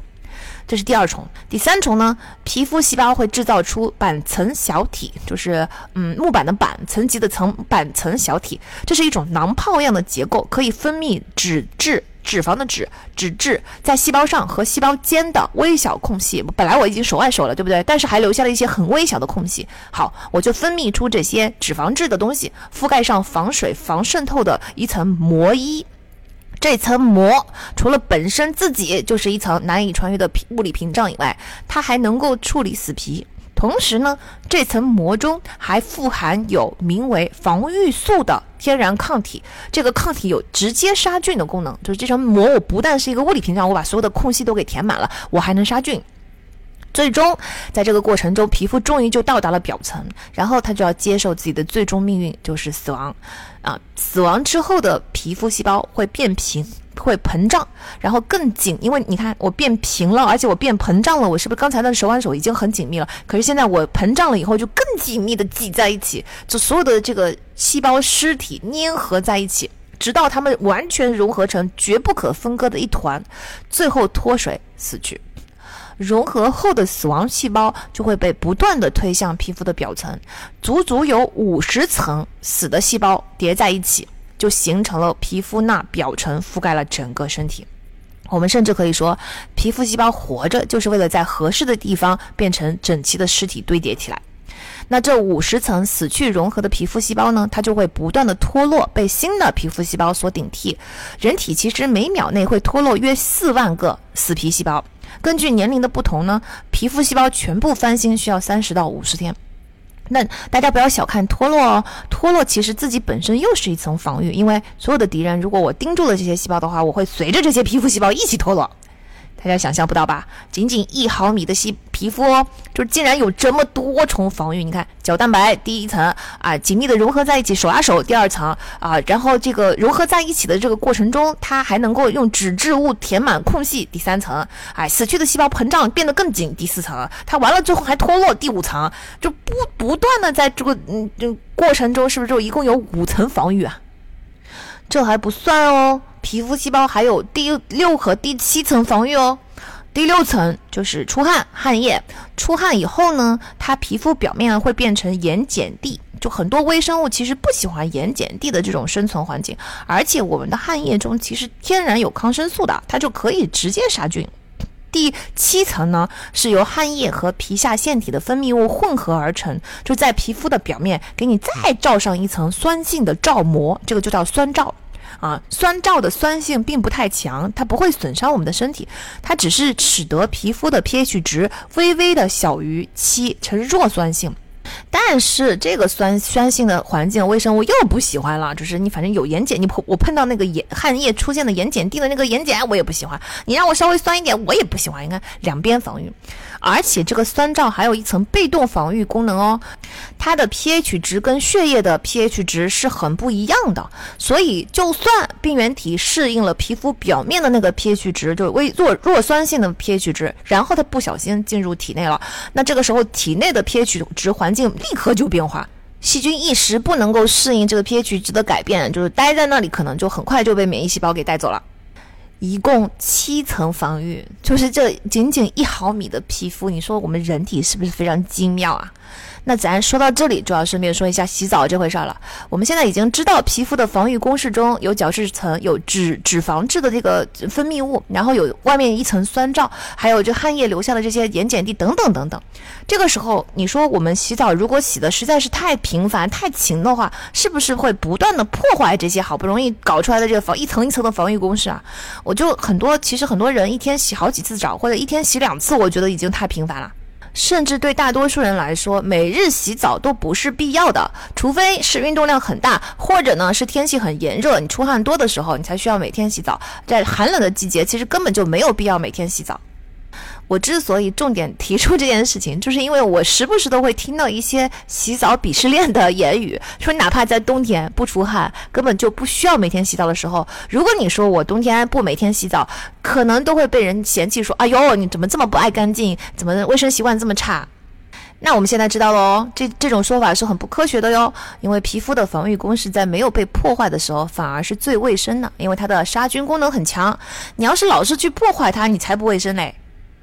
这是第二重。第三重呢，皮肤细胞会制造出板层小体，就是嗯木板的板，层级的层，板层小体。这是一种囊泡一样的结构，可以分泌脂质。脂肪的脂脂质在细胞上和细胞间的微小空隙，本来我已经手按手了，对不对？但是还留下了一些很微小的空隙。好，我就分泌出这些脂肪质的东西，覆盖上防水防渗透的一层膜衣。这层膜除了本身自己就是一层难以穿越的物理屏障以外，它还能够处理死皮。同时呢，这层膜中还富含有名为防御素的天然抗体，这个抗体有直接杀菌的功能，就是这层膜我不但是一个物理屏障，我把所有的空隙都给填满了，我还能杀菌。最终在这个过程中，皮肤终于就到达了表层，然后它就要接受自己的最终命运，就是死亡啊！死亡之后的皮肤细胞会变平，会膨胀，然后更紧，因为你看我变平了，而且我变膨胀了，我是不是刚才的手挽手已经很紧密了？可是现在我膨胀了以后就更紧密的挤在一起，就所有的这个细胞尸体粘合在一起，直到它们完全融合成绝不可分割的一团，最后脱水死去。融合后的死亡细胞就会被不断的推向皮肤的表层，足足有五十层死的细胞叠在一起，就形成了皮肤那表层，覆盖了整个身体。我们甚至可以说，皮肤细胞活着就是为了在合适的地方变成整齐的尸体堆叠起来。那这五十层死去融合的皮肤细胞呢，它就会不断的脱落，被新的皮肤细胞所顶替。人体其实每秒内会脱落约四万个死皮细胞，根据年龄的不同呢，皮肤细胞全部翻新需要三十到五十天。那大家不要小看脱落哦，脱落其实自己本身又是一层防御，因为所有的敌人如果我盯住了这些细胞的话，我会随着这些皮肤细胞一起脱落。大家想象不到吧？仅仅一毫米的细皮肤哦，就竟然有这么多重防御。你看，角蛋白第一层啊，紧密的融合在一起，手拉手第二层啊，然后这个融合在一起的这个过程中，它还能够用脂质物填满空隙，第三层，哎，死去的细胞膨胀变得更紧，第四层，它完了之后还脱落，第五层，就不不断的在这个嗯这过程中，是不是就一共有五层防御啊？这还不算哦。皮肤细胞还有第六和第七层防御哦。第六层就是出汗，汗液。出汗以后呢，它皮肤表面会变成盐碱地，就很多微生物其实不喜欢盐碱地的这种生存环境，而且我们的汗液中其实天然有抗生素的，它就可以直接杀菌。第七层呢，是由汗液和皮下腺体的分泌物混合而成，就在皮肤的表面给你再罩上一层酸性的罩膜，这个就叫酸罩。啊，酸罩的酸性并不太强，它不会损伤我们的身体，它只是使得皮肤的 pH 值微微的小于七，呈弱酸性。但是这个酸酸性的环境微生物又不喜欢了，就是你反正有盐碱，你我碰到那个盐汗液出现的盐碱地的那个盐碱我也不喜欢，你让我稍微酸一点我也不喜欢。你看两边防御，而且这个酸罩还有一层被动防御功能哦，它的 pH 值跟血液的 pH 值是很不一样的，所以就算病原体适应了皮肤表面的那个 pH 值，就微弱弱酸性的 pH 值，然后它不小心进入体内了，那这个时候体内的 pH 值环境立刻就变化，细菌一时不能够适应这个 pH 值的改变，就是待在那里可能就很快就被免疫细胞给带走了。一共七层防御，就是这仅仅一毫米的皮肤，你说我们人体是不是非常精妙啊？那咱说到这里就要顺便说一下洗澡这回事了。我们现在已经知道皮肤的防御公式中有角质层，有脂脂肪质的这个分泌物，然后有外面一层酸罩，还有这汗液留下的这些盐碱地等等等等。这个时候你说我们洗澡如果洗的实在是太频繁太勤的话，是不是会不断的破坏这些好不容易搞出来的这个防一层一层的防御公式啊？我就很多其实很多人一天洗好几次澡，或者一天洗两次，我觉得已经太频繁了。甚至对大多数人来说，每日洗澡都不是必要的，除非是运动量很大，或者呢是天气很炎热，你出汗多的时候，你才需要每天洗澡。在寒冷的季节，其实根本就没有必要每天洗澡。我之所以重点提出这件事情，就是因为我时不时都会听到一些洗澡鄙视链的言语，说哪怕在冬天不出汗，根本就不需要每天洗澡的时候，如果你说我冬天不每天洗澡，可能都会被人嫌弃说，哎呦，你怎么这么不爱干净，怎么卫生习惯这么差。那我们现在知道了哦，这这种说法是很不科学的哟，因为皮肤的防御公式在没有被破坏的时候反而是最卫生的，因为它的杀菌功能很强，你要是老是去破坏它，你才不卫生嘞。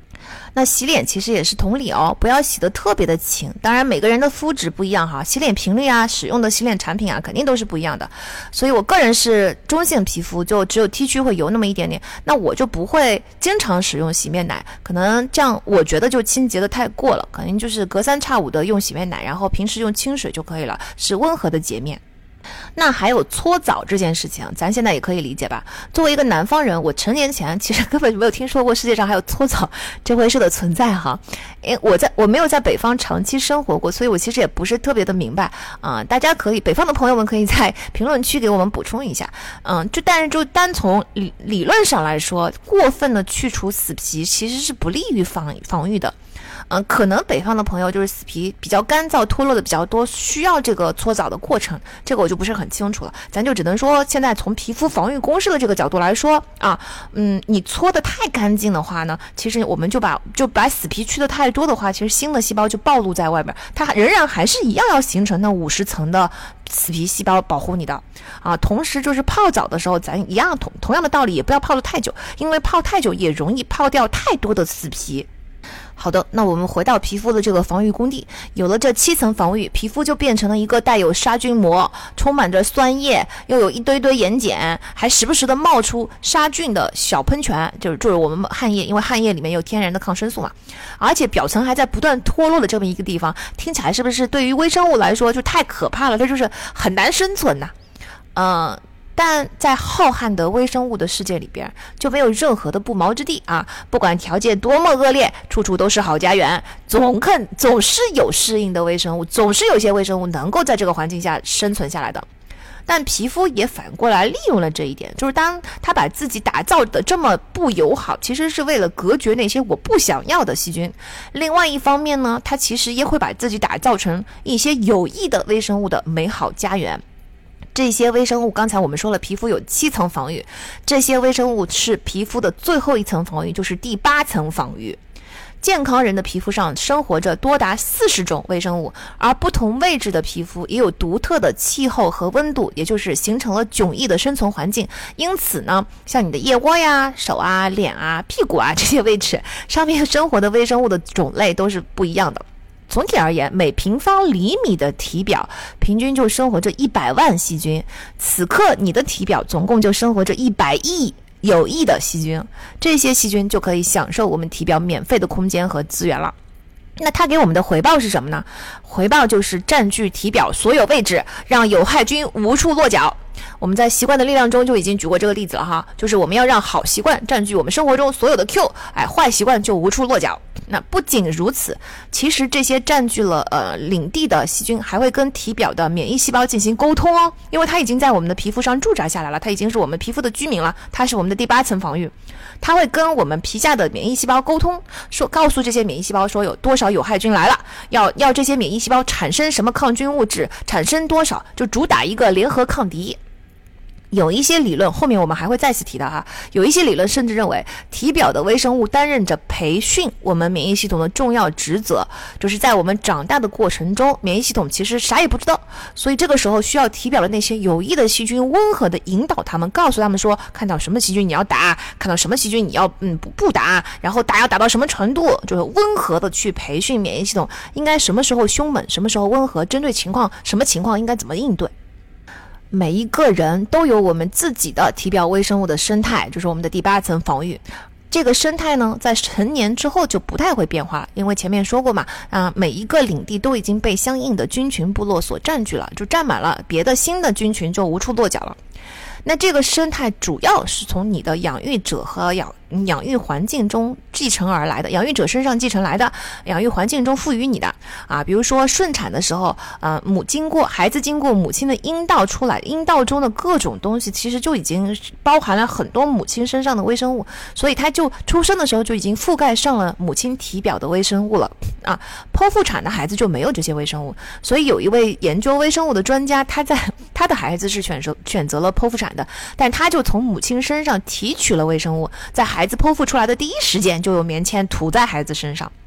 那洗脸其实也是同理哦，不要洗得特别的勤。当然每个人的肤质不一样哈，洗脸频率啊，使用的洗脸产品啊，肯定都是不一样的。所以我个人是中性皮肤，就只有 T 区会油那么一点点，那我就不会经常使用洗面奶，可能这样我觉得就清洁的太过了，可能就是隔三差五的用洗面奶，然后平时用清水就可以了，是温和的洁面。那还有搓澡这件事情，咱现在也可以理解吧。作为一个南方人，我成年前其实根本没有听说过世界上还有搓澡这回事的存在哈。因为我在我没有在北方长期生活过，所以我其实也不是特别的明白啊、呃。大家可以北方的朋友们可以在评论区给我们补充一下。嗯，就但是就单从理理论上来说，过分的去除死皮其实是不利于防防御的。嗯，可能北方的朋友就是死皮比较干燥脱落的比较多，需要这个搓澡的过程，这个我就不是很清楚了。咱就只能说现在从皮肤防御公式的这个角度来说啊，嗯，你搓的太干净的话呢，其实我们就把就把死皮去的太多的话，其实新的细胞就暴露在外边，它仍然还是一样要形成那五十层的死皮细胞保护你的啊。同时就是泡澡的时候，咱一样同同样的道理，也不要泡得太久，因为泡太久也容易泡掉太多的死皮。好的，那我们回到皮肤的这个防御工地，有了这七层防御，皮肤就变成了一个带有杀菌膜，充满着酸液，又有一堆堆眼睑，还时不时的冒出杀菌的小喷泉，就是就是我们汗液，因为汗液里面有天然的抗生素嘛，而且表层还在不断脱落的这么一个地方，听起来是不是对于微生物来说就太可怕了？它就是很难生存呐、啊，嗯。但在浩瀚的微生物的世界里边，就没有任何的不毛之地啊！不管条件多么恶劣，处处都是好家园，总肯总是有适应的微生物，总是有些微生物能够在这个环境下生存下来的。但皮肤也反过来利用了这一点，就是当它把自己打造的这么不友好，其实是为了隔绝那些我不想要的细菌。另外一方面呢，它其实也会把自己打造成一些有益的微生物的美好家园。这些微生物，刚才我们说了，皮肤有七层防御，这些微生物是皮肤的最后一层防御，就是第八层防御。健康人的皮肤上生活着多达四十种微生物，而不同位置的皮肤也有独特的气候和温度，也就是形成了迥异的生存环境。因此呢，像你的腋窝呀、手啊、脸啊、屁股啊这些位置上面生活的微生物的种类都是不一样的。总体而言，每平方厘米的体表平均就生活着一百万细菌。此刻你的体表总共就生活着一百亿有益的细菌，这些细菌就可以享受我们体表免费的空间和资源了。那它给我们的回报是什么呢？回报就是占据体表所有位置，让有害菌无处落脚。我们在习惯的力量中就已经举过这个例子了哈，就是我们要让好习惯占据我们生活中所有的 Q， 哎，坏习惯就无处落脚。那不仅如此，其实这些占据了呃领地的细菌还会跟体表的免疫细胞进行沟通哦，因为它已经在我们的皮肤上驻扎下来了，它已经是我们皮肤的居民了，它是我们的第八层防御。它会跟我们皮下的免疫细胞沟通，说告诉这些免疫细胞说有多少有害菌来了，要要这些免疫细胞产生什么抗菌物质，产生多少，就主打一个联合抗敌。有一些理论，后面我们还会再次提到哈。有一些理论甚至认为，体表的微生物担任着培训我们免疫系统的重要职责，就是在我们长大的过程中，免疫系统其实啥也不知道，所以这个时候需要体表的那些有益的细菌温和的引导他们，告诉他们说，看到什么细菌你要打，看到什么细菌你要嗯不不打，然后打要打到什么程度，就是温和的去培训免疫系统应该什么时候凶猛，什么时候温和，针对情况什么情况应该怎么应对。每一个人都有我们自己的体表微生物的生态，就是我们的第八层防御。这个生态呢，在成年之后就不太会变化，因为前面说过嘛，啊，每一个领地都已经被相应的菌群部落所占据了，就占满了，别的新的菌群就无处落脚了。那这个生态主要是从你的养育者和养养育环境中继承而来的，养育者身上继承来的，养育环境中赋予你的啊。比如说顺产的时候，呃，母经过孩子经过母亲的阴道出来，阴道中的各种东西其实就已经包含了很多母亲身上的微生物，所以它就出生的时候就已经覆盖上了母亲体表的微生物了啊。剖腹产的孩子就没有这些微生物，所以有一位研究微生物的专家，他在他的孩子是选择选择了剖腹产的，但他就从母亲身上提取了微生物，在孩子剖腹出来的第一时间就有棉签涂在孩子身上。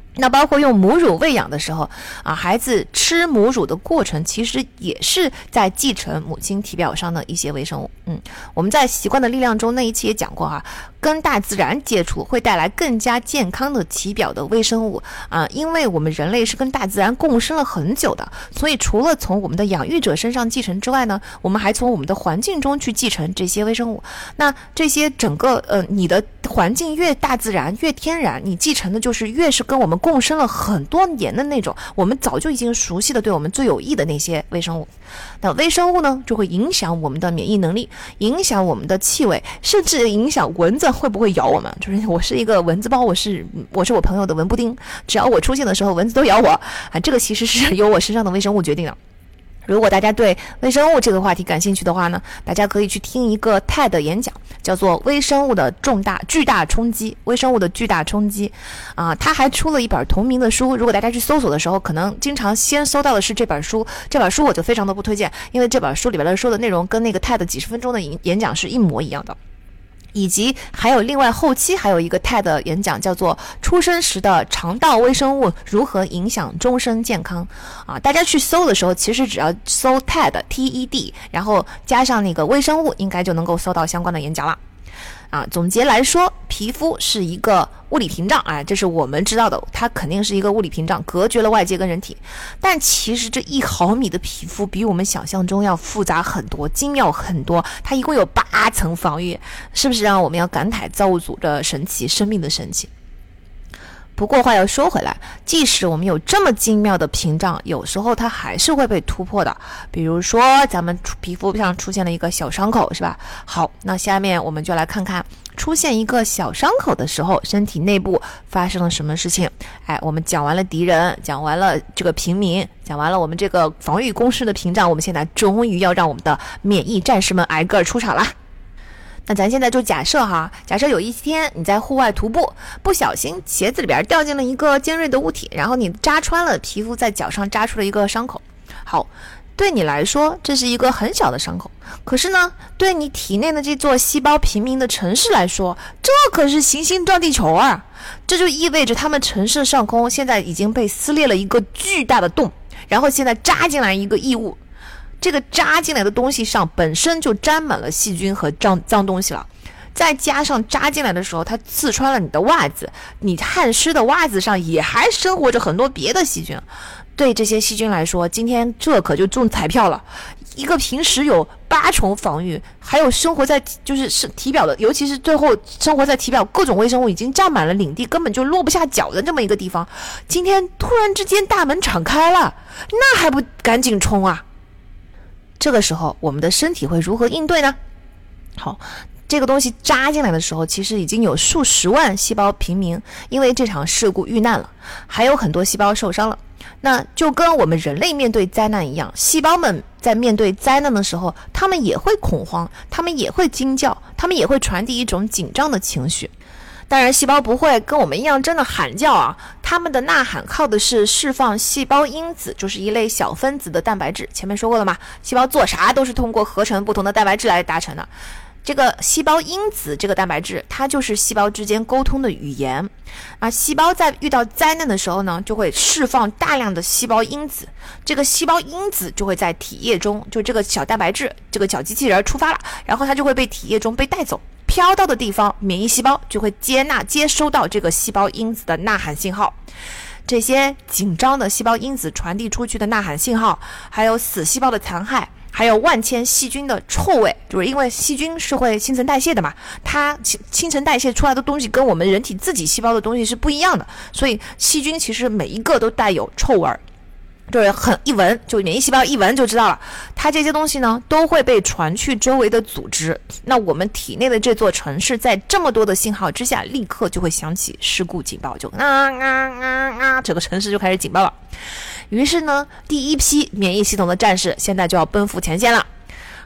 那包括用母乳喂养的时候啊，孩子吃母乳的过程其实也是在继承母亲体表上的一些微生物。嗯，我们在习惯的力量中那一期也讲过哈、啊，跟大自然接触会带来更加健康的体表的微生物啊，因为我们人类是跟大自然共生了很久的，所以除了从我们的养育者身上继承之外呢，我们还从我们的环境中去继承这些微生物。那这些整个呃，你的环境越大自然越天然，你继承的就是越是跟我们共生了很多年的那种我们早就已经熟悉的对我们最有益的那些微生物。那微生物呢就会影响我们的免疫能力，影响我们的气味，甚至影响蚊子会不会咬我们。就是我是一个蚊子包，我是我是我朋友的蚊布丁，只要我出现的时候蚊子都咬我啊，这个其实是由我身上的微生物决定的。如果大家对微生物这个话题感兴趣的话呢，大家可以去听一个 T E D 演讲，叫做《微生物的重大巨大冲击》，微生物的巨大冲击啊，他还出了一本同名的书。如果大家去搜索的时候，可能经常先搜到的是这本书，这本书我就非常的不推荐，因为这本书里边的说的内容跟那个 T E D 几十分钟的演讲是一模一样的。以及还有另外后期还有一个 T E D 演讲，叫做出生时的肠道微生物如何影响终身健康啊，大家去搜的时候其实只要搜 T E D T E D 然后加上那个微生物，应该就能够搜到相关的演讲了啊。总结来说，皮肤是一个物理屏障，哎，这是我们知道的，它肯定是一个物理屏障，隔绝了外界跟人体。但其实这一毫米的皮肤比我们想象中要复杂很多，精妙很多，它一共有八层防御，是不是让我们要感慨造物主的神奇，生命的神奇？不过话要说回来，即使我们有这么精妙的屏障，有时候它还是会被突破的。比如说咱们皮肤上出现了一个小伤口，是吧？好，那下面我们就来看看出现一个小伤口的时候，身体内部发生了什么事情。哎，我们讲完了敌人，讲完了这个平民，讲完了我们这个防御工事的屏障，我们现在终于要让我们的免疫战士们挨个出场了。那咱现在就假设哈，假设有一天你在户外徒步，不小心鞋子里边掉进了一个尖锐的物体，然后你扎穿了皮肤，在脚上扎出了一个伤口。好，对你来说这是一个很小的伤口，可是呢，对你体内的这座细胞平民的城市来说，这可是行星撞地球啊！这就意味着他们城市上空现在已经被撕裂了一个巨大的洞，然后现在扎进来一个异物。这个扎进来的东西上本身就沾满了细菌和脏脏东西了，再加上扎进来的时候它刺穿了你的袜子，你汗湿的袜子上也还生活着很多别的细菌。对这些细菌来说，今天这可就中彩票了，一个平时有八重防御，还有生活在就是是体表的，尤其是最后生活在体表各种微生物已经占满了领地，根本就落不下脚的这么一个地方，今天突然之间大门敞开了，那还不赶紧冲啊！这个时候我们的身体会如何应对呢？好，这个东西扎进来的时候，其实已经有数十万细胞平民因为这场事故遇难了，还有很多细胞受伤了。那就跟我们人类面对灾难一样，细胞们在面对灾难的时候，他们也会恐慌，他们也会惊叫，他们也会传递一种紧张的情绪。当然细胞不会跟我们一样真的喊叫啊，他们的呐喊靠的是释放细胞因子，就是一类小分子的蛋白质。前面说过了嘛，细胞做啥都是通过合成不同的蛋白质来达成的。这个细胞因子这个蛋白质，它就是细胞之间沟通的语言啊。细胞在遇到灾难的时候呢，就会释放大量的细胞因子，这个细胞因子就会在体液中，就这个小蛋白质，这个小机器人出发了，然后它就会被体液中被带走，飘到的地方，免疫细胞就会接纳接收到这个细胞因子的呐喊信号。这些紧张的细胞因子传递出去的呐喊信号，还有死细胞的残骸，还有万千细菌的臭味，就是因为细菌是会新陈代谢的嘛，它新陈代谢出来的东西跟我们人体自己细胞的东西是不一样的，所以细菌其实每一个都带有臭味，就是很一闻，就免疫细胞一闻就知道了，它这些东西呢都会被传去周围的组织。那我们体内的这座城市在这么多的信号之下，立刻就会响起事故警报，就啊啊啊啊，整个城市就开始警报了。于是呢，第一批免疫系统的战士现在就要奔赴前线了。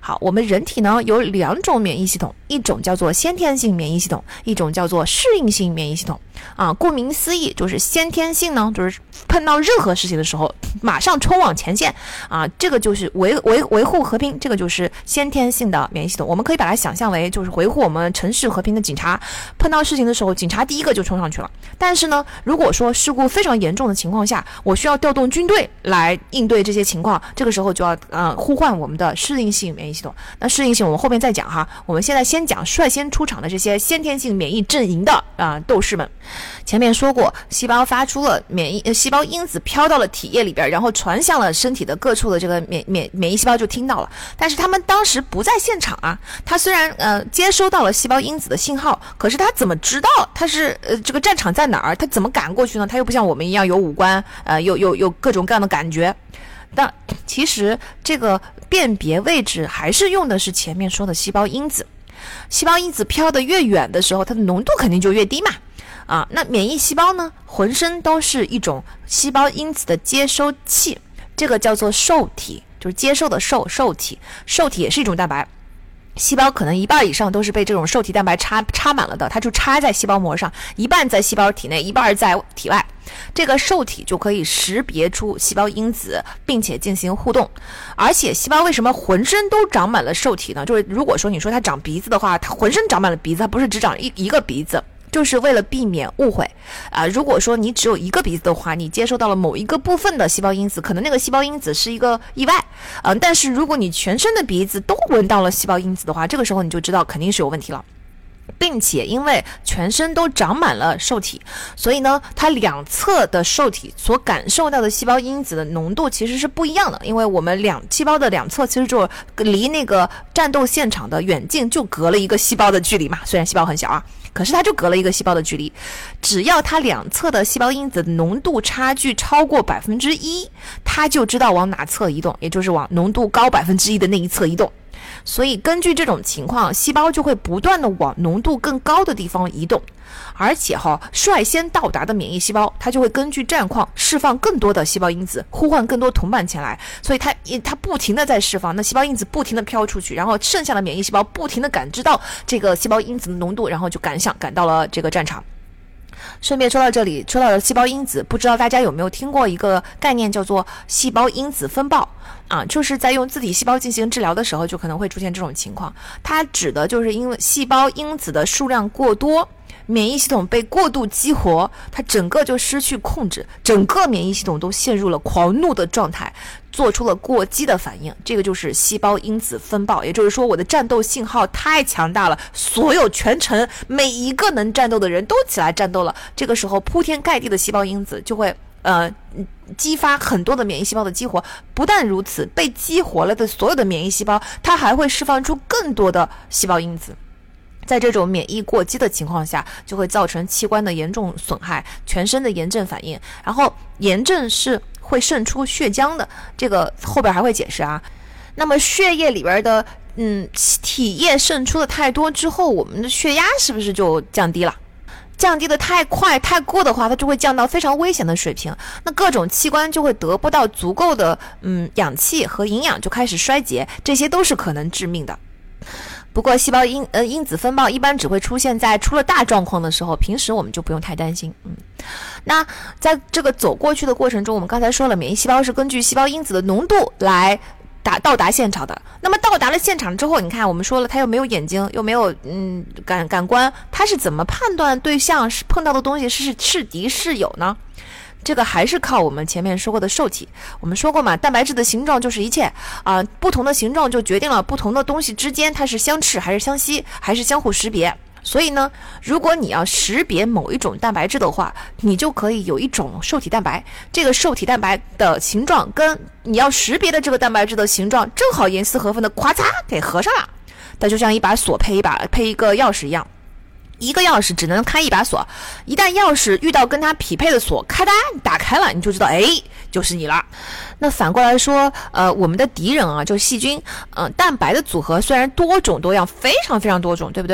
好，我们人体呢有两种免疫系统，一种叫做先天性免疫系统，一种叫做适应性免疫系统。啊，顾名思义，就是先天性呢，就是碰到任何事情的时候，马上冲往前线啊，这个就是维维维护和平，这个就是先天性的免疫系统。我们可以把它想象为就是维护我们城市和平的警察，碰到事情的时候，警察第一个就冲上去了。但是呢，如果说事故非常严重的情况下，我需要调动军队来应对这些情况，这个时候就要呃呼唤我们的适应性免疫系统。那适应性我们后面再讲哈，我们现在先讲率先出场的这些先天性免疫阵营的啊、呃、斗士们。前面说过，细胞发出了免疫、呃、细胞因子飘到了体液里边，然后传向了身体的各处的这个免免免疫细胞就听到了，但是他们当时不在现场啊。他虽然呃接收到了细胞因子的信号，可是他怎么知道他是呃这个战场在哪儿？他怎么赶过去呢？他又不像我们一样有五官，呃有有有各种各样的感觉。但其实这个辨别位置还是用的是前面说的细胞因子。细胞因子飘得越远的时候，它的浓度肯定就越低嘛。啊，那免疫细胞呢，浑身都是一种细胞因子的接收器，这个叫做受体，就是接收的受受体。受体也是一种蛋白，细胞可能一半以上都是被这种受体蛋白插插满了的，它就插在细胞膜上，一半在细胞体内，一半在体外。这个受体就可以识别出细胞因子，并且进行互动。而且细胞为什么浑身都长满了受体呢？就是如果说你说它长鼻子的话，它浑身长满了鼻子，它不是只长一一个鼻子，就是为了避免误会啊、呃。如果说你只有一个鼻子的话，你接收到了某一个部分的细胞因子，可能那个细胞因子是一个意外啊、呃。但是如果你全身的鼻子都闻到了细胞因子的话，这个时候你就知道肯定是有问题了。并且因为全身都长满了受体，所以呢，它两侧的受体所感受到的细胞因子的浓度其实是不一样的。因为我们两细胞的两侧其实就离那个战斗现场的远近就隔了一个细胞的距离嘛，虽然细胞很小啊，可是它就隔了一个细胞的距离。只要它两侧的细胞因子的浓度差距超过百分之一，它就知道往哪侧移动，也就是往浓度高百分之一的那一侧移动。所以根据这种情况，细胞就会不断的往浓度更高的地方移动，而且哈、哦，率先到达的免疫细胞，它就会根据战况释放更多的细胞因子，呼唤更多同伴前来。所以它它不停的在释放，那细胞因子不停的飘出去，然后剩下的免疫细胞不停的感知到这个细胞因子的浓度，然后就赶向赶到了这个战场。顺便说到这里，说到了细胞因子，不知道大家有没有听过一个概念叫做细胞因子风暴啊，就是在用自体细胞进行治疗的时候就可能会出现这种情况。它指的就是因为细胞因子的数量过多，免疫系统被过度激活，它整个就失去控制，整个免疫系统都陷入了狂怒的状态，做出了过激的反应，这个就是细胞因子风暴。也就是说，我的战斗信号太强大了，所有全程每一个能战斗的人都起来战斗了，这个时候铺天盖地的细胞因子就会呃激发很多的免疫细胞的激活。不但如此，被激活了的所有的免疫细胞，它还会释放出更多的细胞因子。在这种免疫过激的情况下，就会造成器官的严重损害，全身的炎症反应，然后炎症是会渗出血浆的，这个后边还会解释啊。那么血液里边的嗯体液渗出的太多之后，我们的血压是不是就降低了？降低的太快太过的话，它就会降到非常危险的水平，那各种器官就会得不到足够的嗯氧气和营养，就开始衰竭，这些都是可能致命的。不过细胞因呃因子风暴一般只会出现在出了大状况的时候，平时我们就不用太担心。嗯，那在这个走过去的过程中，我们刚才说了，免疫细胞是根据细胞因子的浓度来达到达现场的。那么到达了现场之后，你看我们说了，它又没有眼睛，又没有嗯感感官，它是怎么判断对象是碰到的东西是是敌是友呢？这个还是靠我们前面说过的受体。我们说过嘛，蛋白质的形状就是一切啊、呃，不同的形状就决定了不同的东西之间它是相斥还是相吸，还是相互识别。所以呢，如果你要识别某一种蛋白质的话，你就可以有一种受体蛋白，这个受体蛋白的形状跟你要识别的这个蛋白质的形状正好严丝合缝的咵嚓给合上了。它就像一把锁配一把配一个钥匙一样，一个钥匙只能开一把锁，一旦钥匙遇到跟它匹配的锁，咔嗒打开了，你就知道，哎，就是你了。那反过来说，呃，我们的敌人啊，就是细菌，呃，蛋白的组合虽然多种多样，非常非常多种，对不对？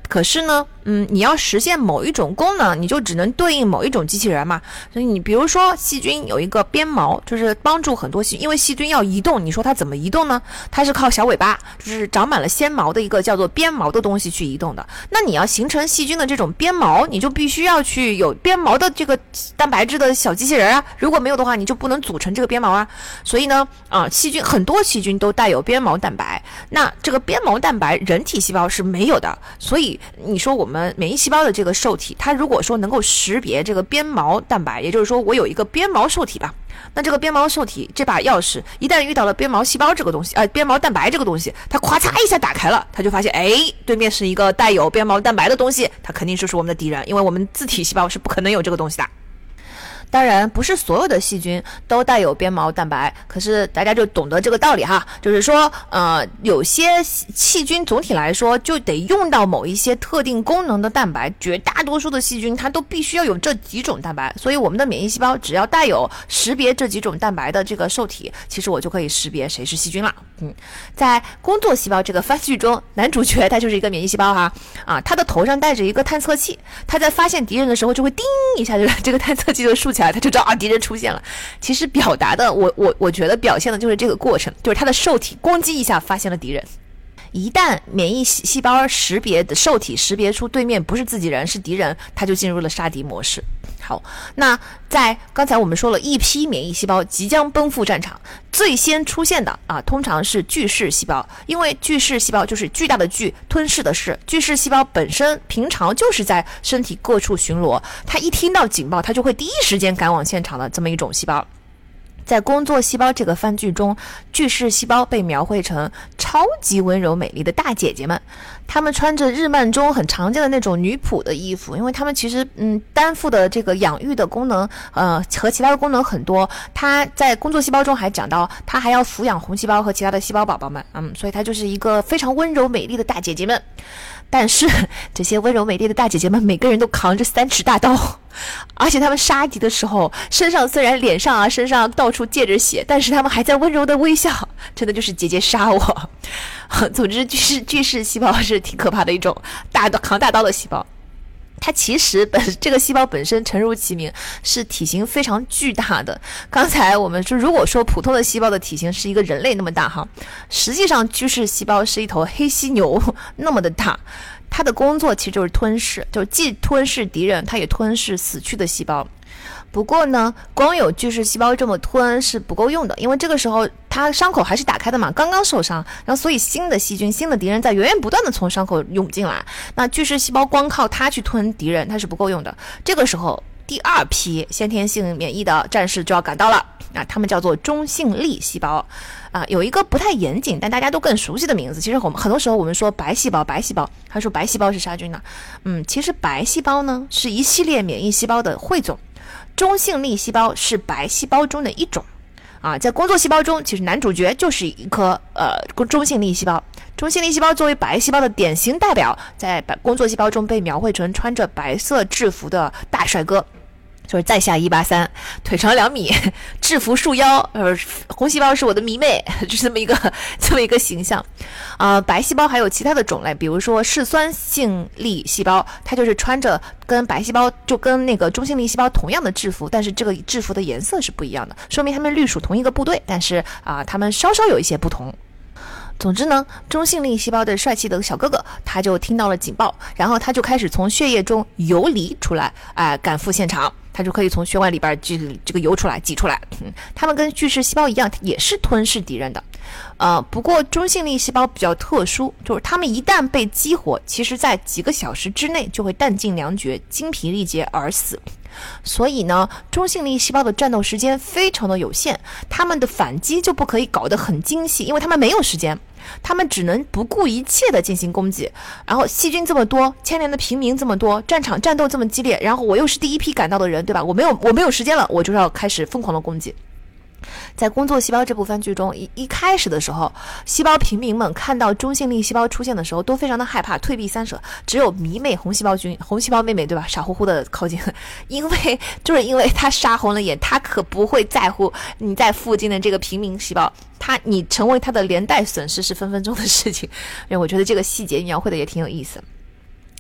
可是呢，嗯，你要实现某一种功能，你就只能对应某一种机器人嘛。所以你比如说细菌有一个鞭毛，就是帮助很多细，因为细菌要移动，你说它怎么移动呢？它是靠小尾巴，就是长满了纤毛的一个叫做鞭毛的东西去移动的。那你要形成细菌的这种鞭毛，你就必须要去有鞭毛的这个蛋白质的小机器人啊。如果没有的话，你就不能组成这个鞭毛啊。所以呢，啊，细菌很多细菌都带有鞭毛蛋白，那这个鞭毛蛋白人体细胞是没有的，所以你说我们免疫细胞的这个受体，它如果说能够识别这个鞭毛蛋白，也就是说我有一个鞭毛受体吧，那这个鞭毛受体这把钥匙一旦遇到了鞭毛细胞这个东西，呃，鞭毛蛋白这个东西，它咵嚓一下打开了，它就发现，哎，对面是一个带有鞭毛蛋白的东西，它肯定就是我们的敌人，因为我们自体细胞是不可能有这个东西的。当然不是所有的细菌都带有鞭毛蛋白，可是大家就懂得这个道理哈，就是说呃，有些细菌总体来说就得用到某一些特定功能的蛋白，绝大多数的细菌它都必须要有这几种蛋白，所以我们的免疫细胞只要带有识别这几种蛋白的这个受体，其实我就可以识别谁是细菌了。嗯，在工作细胞这个番剧中，男主角他就是一个免疫细胞哈，啊，他的头上带着一个探测器，他在发现敌人的时候就会叮一下，这个这个探测器就竖起来，他就知道啊敌人出现了。其实表达的我我我觉得表现的就是这个过程，就是他的受体咣叽一下发现了敌人。一旦免疫细胞识别的受体识别出对面不是自己人是敌人，它就进入了杀敌模式。好，那在刚才我们说了一批免疫细胞即将奔赴战场，最先出现的啊，通常是巨噬细胞，因为巨噬细胞就是巨大的巨，吞噬的噬，巨噬细胞本身平常就是在身体各处巡逻，它一听到警报，它就会第一时间赶往现场的这么一种细胞。在工作细胞这个番剧中，巨噬细胞被描绘成超级温柔美丽的大姐姐们，她们穿着日漫中很常见的那种女仆的衣服，因为她们其实嗯担负的这个养育的功能呃和其他的功能很多。她在工作细胞中还讲到，她还要抚养红细胞和其他的细胞宝宝们，嗯，所以她就是一个非常温柔美丽的大姐姐们。但是这些温柔美丽的大姐姐们每个人都扛着三尺大刀，而且她们杀敌的时候身上虽然脸上啊身上到处溅着血，但是她们还在温柔的微笑，真的就是姐姐杀我。总之巨噬巨噬细胞是挺可怕的一种大刀扛大刀的细胞。它其实本这个细胞本身诚如其名，是体型非常巨大的。刚才我们说，如果说普通的细胞的体型是一个人类那么大哈，实际上巨噬细胞是一头黑犀牛那么的大。它的工作其实就是吞噬，就是既吞噬敌人，它也吞噬死去的细胞。不过呢，光有巨噬细胞这么吞是不够用的，因为这个时候它伤口还是打开的嘛，刚刚受伤，然后所以新的细菌、新的敌人在源源不断的从伤口涌进来。那巨噬细胞光靠它去吞敌人，它是不够用的。这个时候，第二批先天性免疫的战士就要赶到了啊，他们叫做中性粒细胞。啊，有一个不太严谨但大家都更熟悉的名字，其实我们很多时候我们说白细胞，白细胞，他说白细胞是杀菌的，嗯，其实白细胞呢是一系列免疫细胞的汇总，中性粒细胞是白细胞中的一种。啊，在工作细胞中，其实男主角就是一颗呃中性粒细胞。中性粒细胞作为白细胞的典型代表，在工作细胞中被描绘成穿着白色制服的大帅哥。就是在下一八三，腿长两米，制服束腰，呃，红细胞是我的迷妹，就这么一个这么一个形象。啊、呃，白细胞还有其他的种类，比如说嗜酸性粒细胞，它就是穿着跟白细胞就跟那个中性粒细胞同样的制服，但是这个制服的颜色是不一样的，说明他们隶属同一个部队，但是啊、呃，他们稍稍有一些不同。总之呢，中性粒细胞的帅气的小哥哥，他就听到了警报，然后他就开始从血液中游离出来，哎、呃，赶赴现场。他就可以从血管里边这个这个游出来挤出来。嗯，他们跟巨噬细胞一样，也是吞噬敌人的。呃，不过中性粒细胞比较特殊，就是他们一旦被激活，其实在几个小时之内就会弹尽粮绝、精疲力竭而死。所以呢，中性粒细胞的战斗时间非常的有限，他们的反击就不可以搞得很精细，因为他们没有时间。他们只能不顾一切的进行攻击，然后细菌这么多，牵连的平民这么多，战场战斗这么激烈，然后我又是第一批赶到的人，对吧？我没有我没有时间了，我就要开始疯狂的攻击。在工作细胞这部番剧中，一一开始的时候，细胞平民们看到中性粒细胞出现的时候都非常的害怕，退避三舍，只有迷妹红细胞菌红细胞妹妹，对吧，傻乎乎的靠近，因为就是因为她杀红了眼，她可不会在乎你在附近的这个平民细胞，她你成为她的连带损失是分分钟的事情。因为我觉得这个细节描绘的也挺有意思。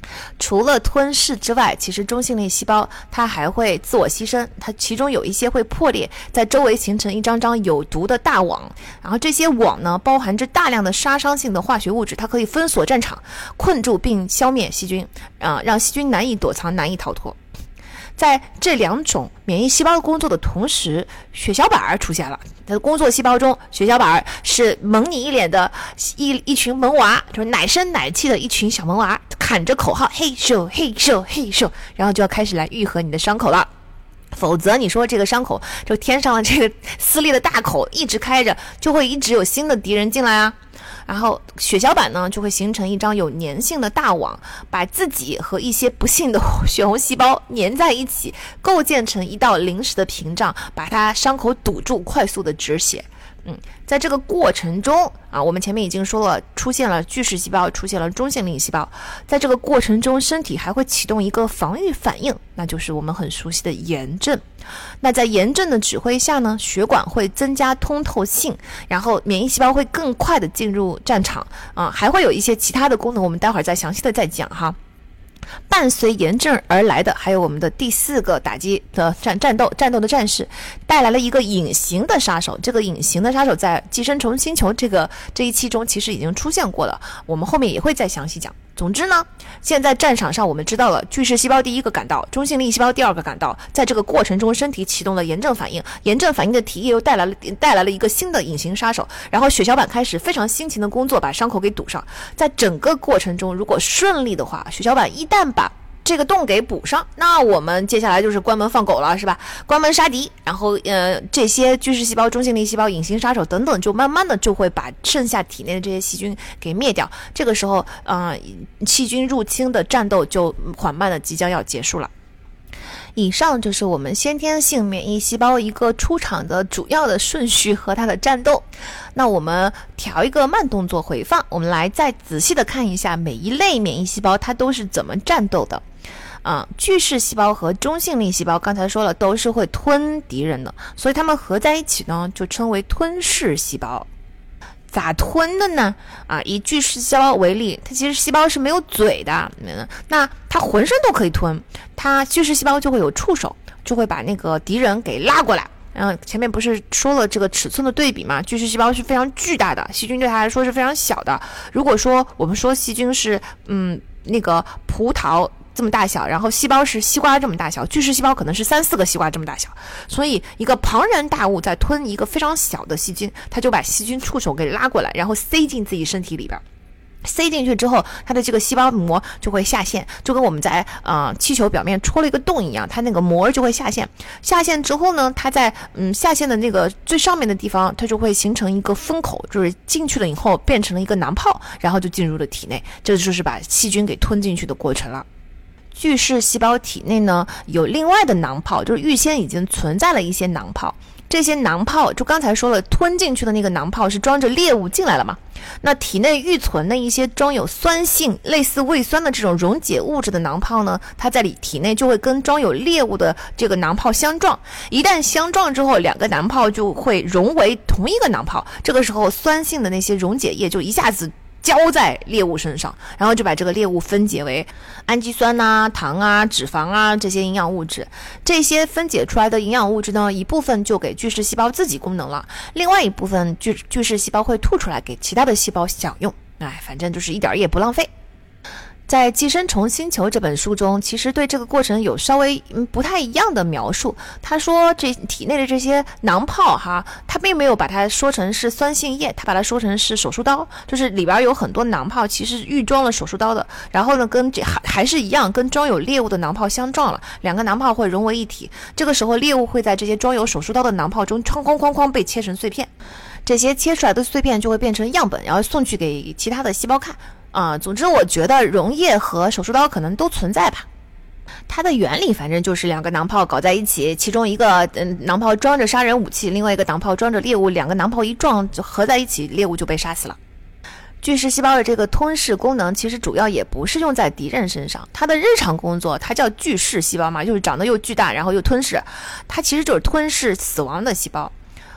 除了吞噬之外，其实中性粒细胞它还会自我牺牲，它其中有一些会破裂，在周围形成一张张有毒的大网，然后这些网呢包含着大量的杀伤性的化学物质，它可以封锁战场，困住并消灭细菌，啊、呃，让细菌难以躲藏，难以逃脱。在这两种免疫细胞工作的同时，血小板出现了。它的工作细胞中，血小板是萌你一脸的一一群萌娃，就是奶声奶气的一群小萌娃，喊着口号嘿咻嘿咻嘿咻，然后就要开始来愈合你的伤口了。否则你说这个伤口就添上了这个撕裂的大口，一直开着，就会一直有新的敌人进来啊。然后血小板呢就会形成一张有粘性的大网，把自己和一些不幸的血红细胞粘在一起，构建成一道临时的屏障，把它伤口堵住，快速的止血。嗯，在这个过程中啊，我们前面已经说了，出现了巨噬细胞，出现了中性粒细胞，在这个过程中，身体还会启动一个防御反应，那就是我们很熟悉的炎症。那在炎症的指挥下呢，血管会增加通透性，然后免疫细胞会更快的进入战场啊，还会有一些其他的功能，我们待会儿再详细的再讲哈。伴随炎症而来的还有我们的第四个打击的战战斗战斗的战士，带来了一个隐形的杀手。这个隐形的杀手在寄生虫星球这个这一期中其实已经出现过了，我们后面也会再详细讲。总之呢，现在战场上我们知道了巨噬细胞第一个赶到，中性粒细胞第二个赶到，在这个过程中身体启动了炎症反应，炎症反应的体液又带来了带来了一个新的隐形杀手，然后血小板开始非常辛勤的工作，把伤口给堵上。在整个过程中如果顺利的话，血小板一旦把这个洞给补上，那我们接下来就是关门放狗了，是吧？关门杀敌，然后呃，这些巨噬细胞、中性粒细胞、隐形杀手等等，就慢慢的就会把剩下体内的这些细菌给灭掉。这个时候，呃，细菌入侵的战斗就缓慢的即将要结束了。以上就是我们先天性免疫细胞一个出场的主要的顺序和它的战斗。那我们调一个慢动作回放，我们来再仔细的看一下每一类免疫细胞它都是怎么战斗的。啊、嗯，巨噬细胞和中性粒细胞刚才说了都是会吞敌人的，所以它们合在一起呢就称为吞噬细胞。咋吞的呢？啊，以巨噬细胞为例，它其实细胞是没有嘴的，那它浑身都可以吞，它巨噬细胞就会有触手，就会把那个敌人给拉过来。嗯，前面不是说了这个尺寸的对比吗？巨噬细胞是非常巨大的，细菌对它来说是非常小的。如果说我们说细菌是嗯那个葡萄这么大小，然后细胞是西瓜这么大小，巨噬细胞可能是三四个西瓜这么大小，所以一个庞然大物在吞一个非常小的细菌，它就把细菌触手给拉过来，然后塞进自己身体里边。塞进去之后，它的这个细胞膜就会下陷，就跟我们在呃气球表面戳了一个洞一样，它那个膜就会下陷。下陷之后呢，它在嗯下陷的那个最上面的地方，它就会形成一个封口，就是进去了以后变成了一个囊泡，然后就进入了体内，这就是把细菌给吞进去的过程了。巨噬细胞体内呢有另外的囊泡，就是预先已经存在了一些囊泡。这些囊泡就刚才说了，吞进去的那个囊泡是装着猎物进来了嘛？那体内预存的一些装有酸性类似胃酸的这种溶解物质的囊泡呢，它在体内就会跟装有猎物的这个囊泡相撞，一旦相撞之后，两个囊泡就会融为同一个囊泡，这个时候酸性的那些溶解液就一下子浇在猎物身上，然后就把这个猎物分解为氨基酸啊、糖啊、脂肪啊这些营养物质。这些分解出来的营养物质呢，一部分就给巨噬细胞自己功能了，另外一部分巨巨噬细胞会吐出来给其他的细胞享用。哎，反正就是一点也不浪费。在《寄生虫星球》这本书中，其实对这个过程有稍微嗯不太一样的描述。他说这体内的这些囊泡哈，他并没有把它说成是酸性液，他把它说成是手术刀，就是里边有很多囊泡其实预装了手术刀的，然后呢跟这还还是一样跟装有猎物的囊泡相撞了，两个囊泡会融为一体，这个时候猎物会在这些装有手术刀的囊泡中哐哐哐哐被切成碎片，这些切出来的碎片就会变成样本，然后送去给其他的细胞看。啊、呃，总之我觉得溶液和手术刀可能都存在吧。它的原理反正就是两个囊泡搞在一起，其中一个嗯囊泡装着杀人武器，另外一个囊泡装着猎物，两个囊泡一撞就合在一起，猎物就被杀死了。巨噬细胞的这个吞噬功能其实主要也不是用在敌人身上，它的日常工作它叫巨噬细胞嘛，就是长得又巨大然后又吞噬，它其实就是吞噬死亡的细胞。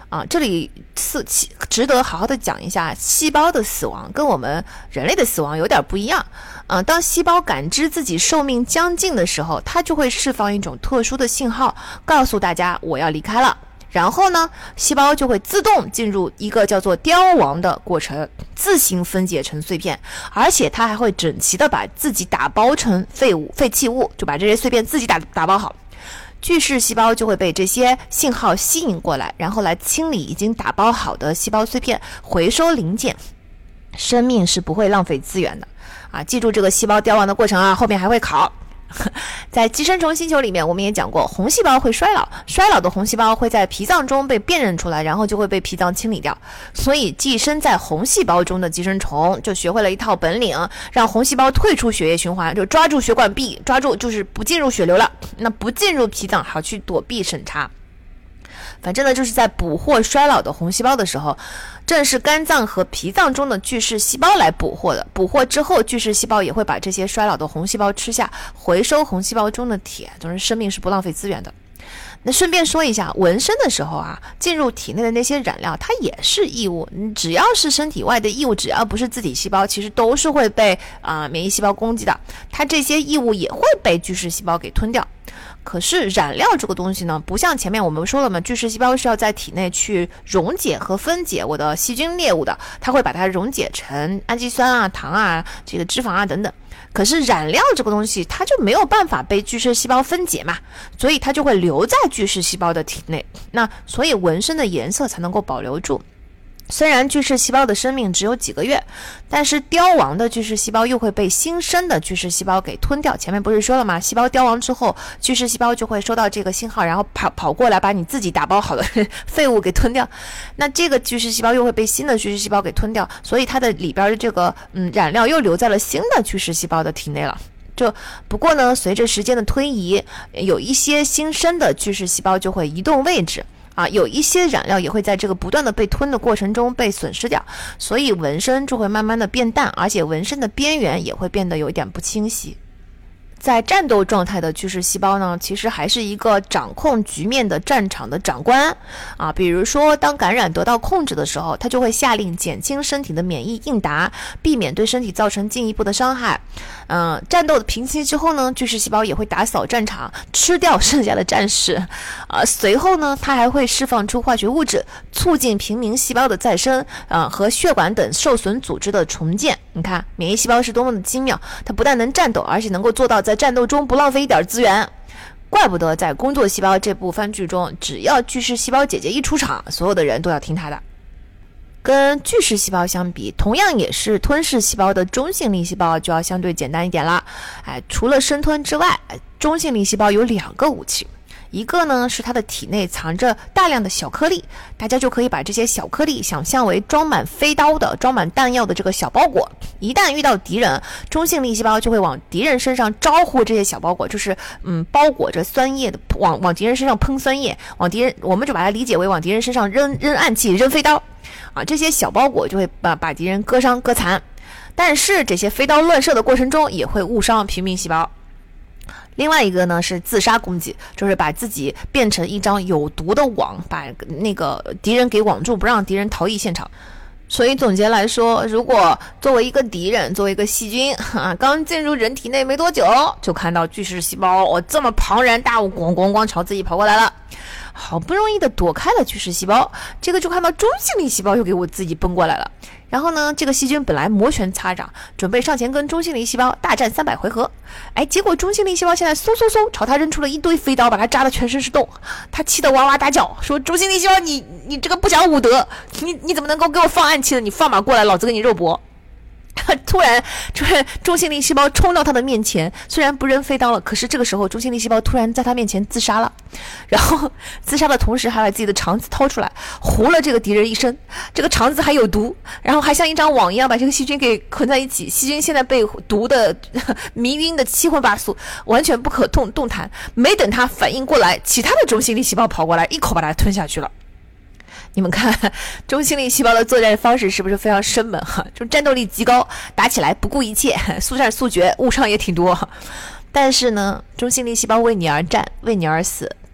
啊，这里是值得好好的讲一下，细胞的死亡跟我们人类的死亡有点不一样。啊，当细胞感知自己寿命将近的时候，它就会释放一种特殊的信号，告诉大家我要离开了。然后呢，细胞就会自动进入一个叫做凋亡的过程，自行分解成碎片，而且它还会整齐的把自己打包成废物、废弃物，就把这些碎片自己打打包好。巨噬细胞就会被这些信号吸引过来，然后来清理已经打包好的细胞碎片，回收零件。生命是不会浪费资源的啊！记住这个细胞凋亡的过程啊，后面还会考。在寄生虫星球里面，我们也讲过，红细胞会衰老，衰老的红细胞会在脾脏中被辨认出来，然后就会被脾脏清理掉。所以寄生在红细胞中的寄生虫就学会了一套本领，让红细胞退出血液循环，就抓住血管壁，抓住就是不进入血流了，那不进入脾脏，好去躲避审查。反正呢，就是在捕获衰老的红细胞的时候，正是肝脏和脾脏中的巨噬细胞来捕获的。捕获之后，巨噬细胞也会把这些衰老的红细胞吃下，回收红细胞中的铁。总之，生命是不浪费资源的。那顺便说一下，纹身的时候啊，进入体内的那些染料，它也是异物。只要是身体外的异物，只要不是自体细胞，其实都是会被啊、呃、免疫细胞攻击的。它这些异物也会被巨噬细胞给吞掉。可是染料这个东西呢，不像前面我们说了嘛，巨噬细胞是要在体内去溶解和分解我的细菌猎物的，它会把它溶解成氨基酸啊、糖啊、这个脂肪啊等等。可是染料这个东西，它就没有办法被巨噬细胞分解嘛，所以它就会留在巨噬细胞的体内。那所以纹身的颜色才能够保留住。虽然巨噬细胞的生命只有几个月，但是凋亡的巨噬细胞又会被新生的巨噬细胞给吞掉。前面不是说了吗？细胞凋亡之后，巨噬细胞就会收到这个信号，然后跑跑过来把你自己打包好的废物给吞掉。那这个巨噬细胞又会被新的巨噬细胞给吞掉，所以它的里边的这个嗯染料又留在了新的巨噬细胞的体内了。这不过呢，随着时间的推移，有一些新生的巨噬细胞就会移动位置。啊，有一些染料也会在这个不断的被吞的过程中被损失掉，所以纹身就会慢慢的变淡，而且纹身的边缘也会变得有一点不清晰。在战斗状态的巨噬细胞呢，其实还是一个掌控局面的战场的长官啊。比如说，当感染得到控制的时候，它就会下令减轻身体的免疫应答，避免对身体造成进一步的伤害。嗯、呃，战斗的平息之后呢，巨噬细胞也会打扫战场，吃掉剩下的战士。啊、呃，随后呢，它还会释放出化学物质，促进平民细胞的再生，啊、呃，和血管等受损组织的重建。你看，免疫细胞是多么的精妙，它不但能战斗，而且能够做到在战斗中不浪费一点资源。怪不得在工作细胞这部番剧中，只要巨噬细胞姐姐一出场，所有的人都要听她的。跟巨噬细胞相比，同样也是吞噬细胞的中性粒细胞就要相对简单一点了。哎，除了生吞之外，中性粒细胞有两个武器。一个呢是它的体内藏着大量的小颗粒，大家就可以把这些小颗粒想象为装满飞刀的、装满弹药的这个小包裹。一旦遇到敌人，中性粒细胞就会往敌人身上招呼这些小包裹，就是嗯包裹着酸液的，往往敌人身上喷酸液，往敌人我们就把它理解为往敌人身上扔扔暗器、扔飞刀啊，这些小包裹就会把把敌人割伤割残。但是这些飞刀乱射的过程中也会误伤平民细胞。另外一个呢是自杀攻击，就是把自己变成一张有毒的网，把那个敌人给网住，不让敌人逃逸现场。所以总结来说，如果作为一个敌人，作为一个细菌啊，刚进入人体内没多久，就看到巨噬细胞哦这么庞然大物咣咣咣朝自己跑过来了，好不容易的躲开了巨噬细胞，这个就看到中性粒细胞又给我自己奔过来了。然后呢，这个细菌本来摩拳擦掌，准备上前跟中性粒细胞大战三百回合，哎，结果中性粒细胞现在嗖嗖嗖朝他扔出了一堆飞刀，把他扎得全身是洞。他气得哇哇大叫，说：“中性粒细胞，你你这个不讲武德，你你怎么能够给我放暗器呢？你放马过来，老子给你肉搏！”突然，就是中性粒细胞冲到他的面前，虽然不扔飞刀了，可是这个时候中性粒细胞突然在他面前自杀了，然后自杀的同时还把自己的肠子掏出来，糊了这个敌人一身，这个肠子还有毒，然后还像一张网一样把这个细菌给捆在一起。细菌现在被毒的迷晕的七荤八素，完全不可动动弹。没等他反应过来，其他的中性粒细胞跑过来，一口把它吞下去了。你们看，中性粒细胞的作战方式是不是非常生猛哈？就战斗力极高，打起来不顾一切，速战速决，误伤也挺多。但是呢，中性粒细胞为你而战，为你而死，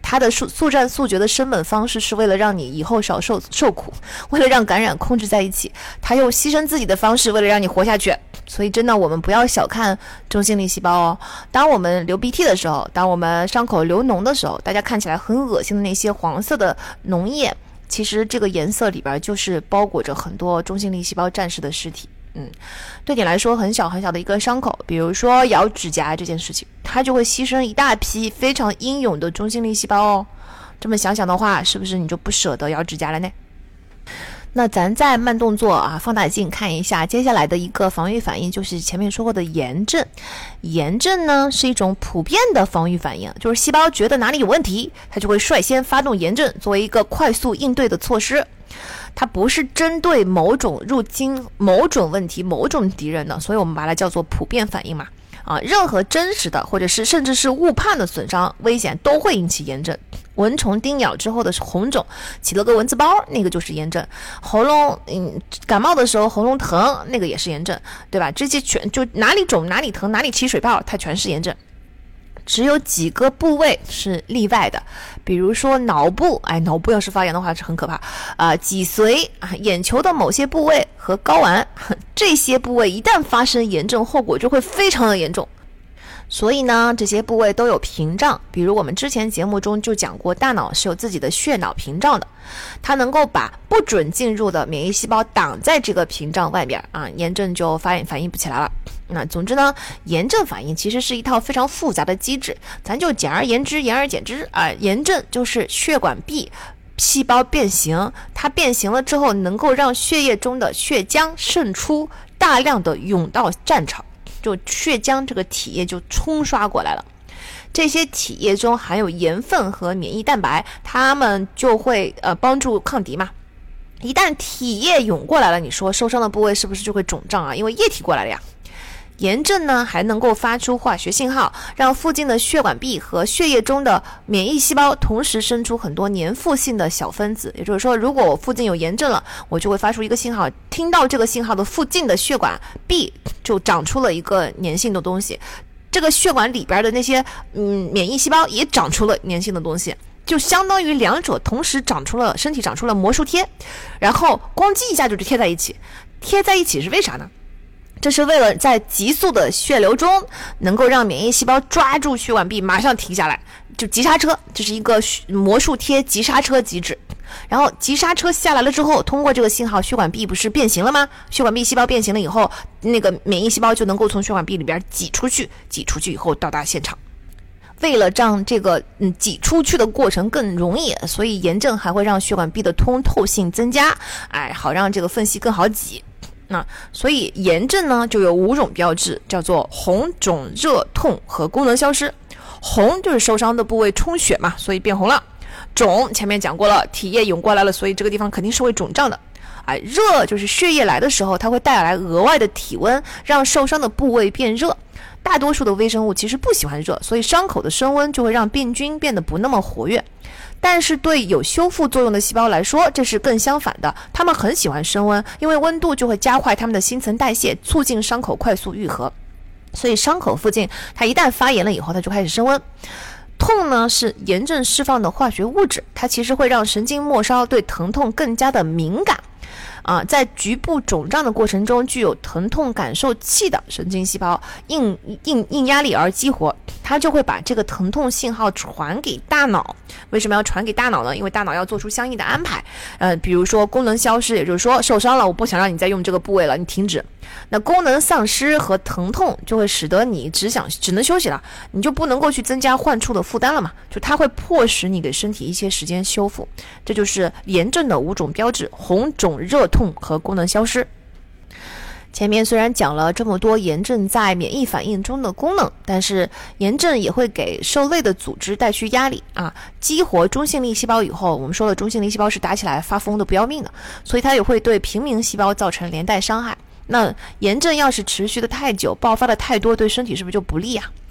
它的速速战速决的生本方式是为了让你以后少受受苦，为了让感染控制在一起，它用牺牲自己的方式为了让你活下去。所以真的我们不要小看中性粒细胞哦。当我们流鼻涕的时候，当我们伤口流脓的时候，大家看起来很恶心的那些黄色的脓液，其实这个颜色里边就是包裹着很多中性粒细胞战士的尸体。嗯，对你来说很小很小的一个伤口，比如说咬指甲这件事情，它就会牺牲一大批非常英勇的中性粒细胞哦。这么想想的话，是不是你就不舍得咬指甲了呢？那咱再慢动作啊，放大镜看一下接下来的一个防御反应，就是前面说过的炎症。炎症呢是一种普遍的防御反应，就是细胞觉得哪里有问题，它就会率先发动炎症，作为一个快速应对的措施。它不是针对某种入侵、某种问题、某种敌人的，所以我们把它叫做普遍反应嘛。啊，任何真实的或者是甚至是误判的损伤危险都会引起炎症。蚊虫叮咬之后的红肿，起了个蚊子包，那个就是炎症。喉咙嗯感冒的时候喉咙疼，那个也是炎症，对吧？这些全就哪里肿哪里疼哪里起水泡，它全是炎症。只有几个部位是例外的，比如说脑部，哎，脑部要是发炎的话是很可怕啊、呃，脊髓啊，眼球的某些部位和睾丸，这些部位一旦发生炎症，后果就会非常的严重。所以呢，这些部位都有屏障，比如我们之前节目中就讲过，大脑是有自己的血脑屏障的，它能够把不准进入的免疫细胞挡在这个屏障外边啊，炎症就发反应不起来了。那总之呢，炎症反应其实是一套非常复杂的机制，咱就简而言之，言而简之啊，炎症就是血管壁细胞变形，它变形了之后，能够让血液中的血浆渗出，大量的涌到战场。就血浆这个体液就冲刷过来了，这些体液中含有盐分和免疫蛋白，它们就会呃帮助抗敌嘛。一旦体液涌过来了，你说受伤的部位是不是就会肿胀啊？因为液体过来了呀。炎症呢还能够发出化学信号，让附近的血管壁和血液中的免疫细胞同时生出很多粘附性的小分子。也就是说，如果我附近有炎症了，我就会发出一个信号，听到这个信号的附近的血管壁就长出了一个粘性的东西，这个血管里边的那些嗯免疫细胞也长出了粘性的东西，就相当于两者同时长出了，身体长出了魔术贴，然后咣叽一下就贴在一起。贴在一起是为啥呢？这是为了在急速的血流中能够让免疫细胞抓住血管壁马上停下来，就急刹车，这是一个魔术贴急刹车机制。然后急刹车下来了之后，通过这个信号，血管壁不是变形了吗？血管壁细胞变形了以后，那个免疫细胞就能够从血管壁里边挤出去，挤出去以后到达现场。为了让这个嗯挤出去的过程更容易，所以炎症还会让血管壁的通透性增加，哎，好让这个缝隙更好挤。那所以炎症呢就有五种标志，叫做红、肿、热、痛和功能消失。红就是受伤的部位充血嘛，所以变红了。肿前面讲过了，体液涌过来了，所以这个地方肯定是会肿胀的。哎，热就是血液来的时候，它会带来额外的体温，让受伤的部位变热。大多数的微生物其实不喜欢热，所以伤口的升温就会让病菌变得不那么活跃。但是对有修复作用的细胞来说，这是更相反的，它们很喜欢升温，因为温度就会加快它们的新陈代谢，促进伤口快速愈合。所以伤口附近它一旦发炎了以后，它就开始升温。痛呢是炎症释放的化学物质，它其实会让神经末梢对疼痛更加的敏感啊，在局部肿胀的过程中，具有疼痛感受器的神经细胞应应应压力而激活，它就会把这个疼痛信号传给大脑。为什么要传给大脑呢？因为大脑要做出相应的安排，呃，比如说功能消失，也就是说受伤了，我不想让你再用这个部位了，你停止。那功能丧失和疼痛就会使得你只想只能休息了，你就不能够去增加患处的负担了嘛，就它会迫使你给身体一些时间修复。这就是炎症的五种标志：红、肿、热、痛和功能消失。前面虽然讲了这么多炎症在免疫反应中的功能，但是炎症也会给受累的组织带去压力啊。激活中性粒细胞以后，我们说了中性粒细胞是打起来发疯的不要命的，所以它也会对平民细胞造成连带伤害。那炎症要是持续的太久，爆发的太多，对身体是不是就不利啊？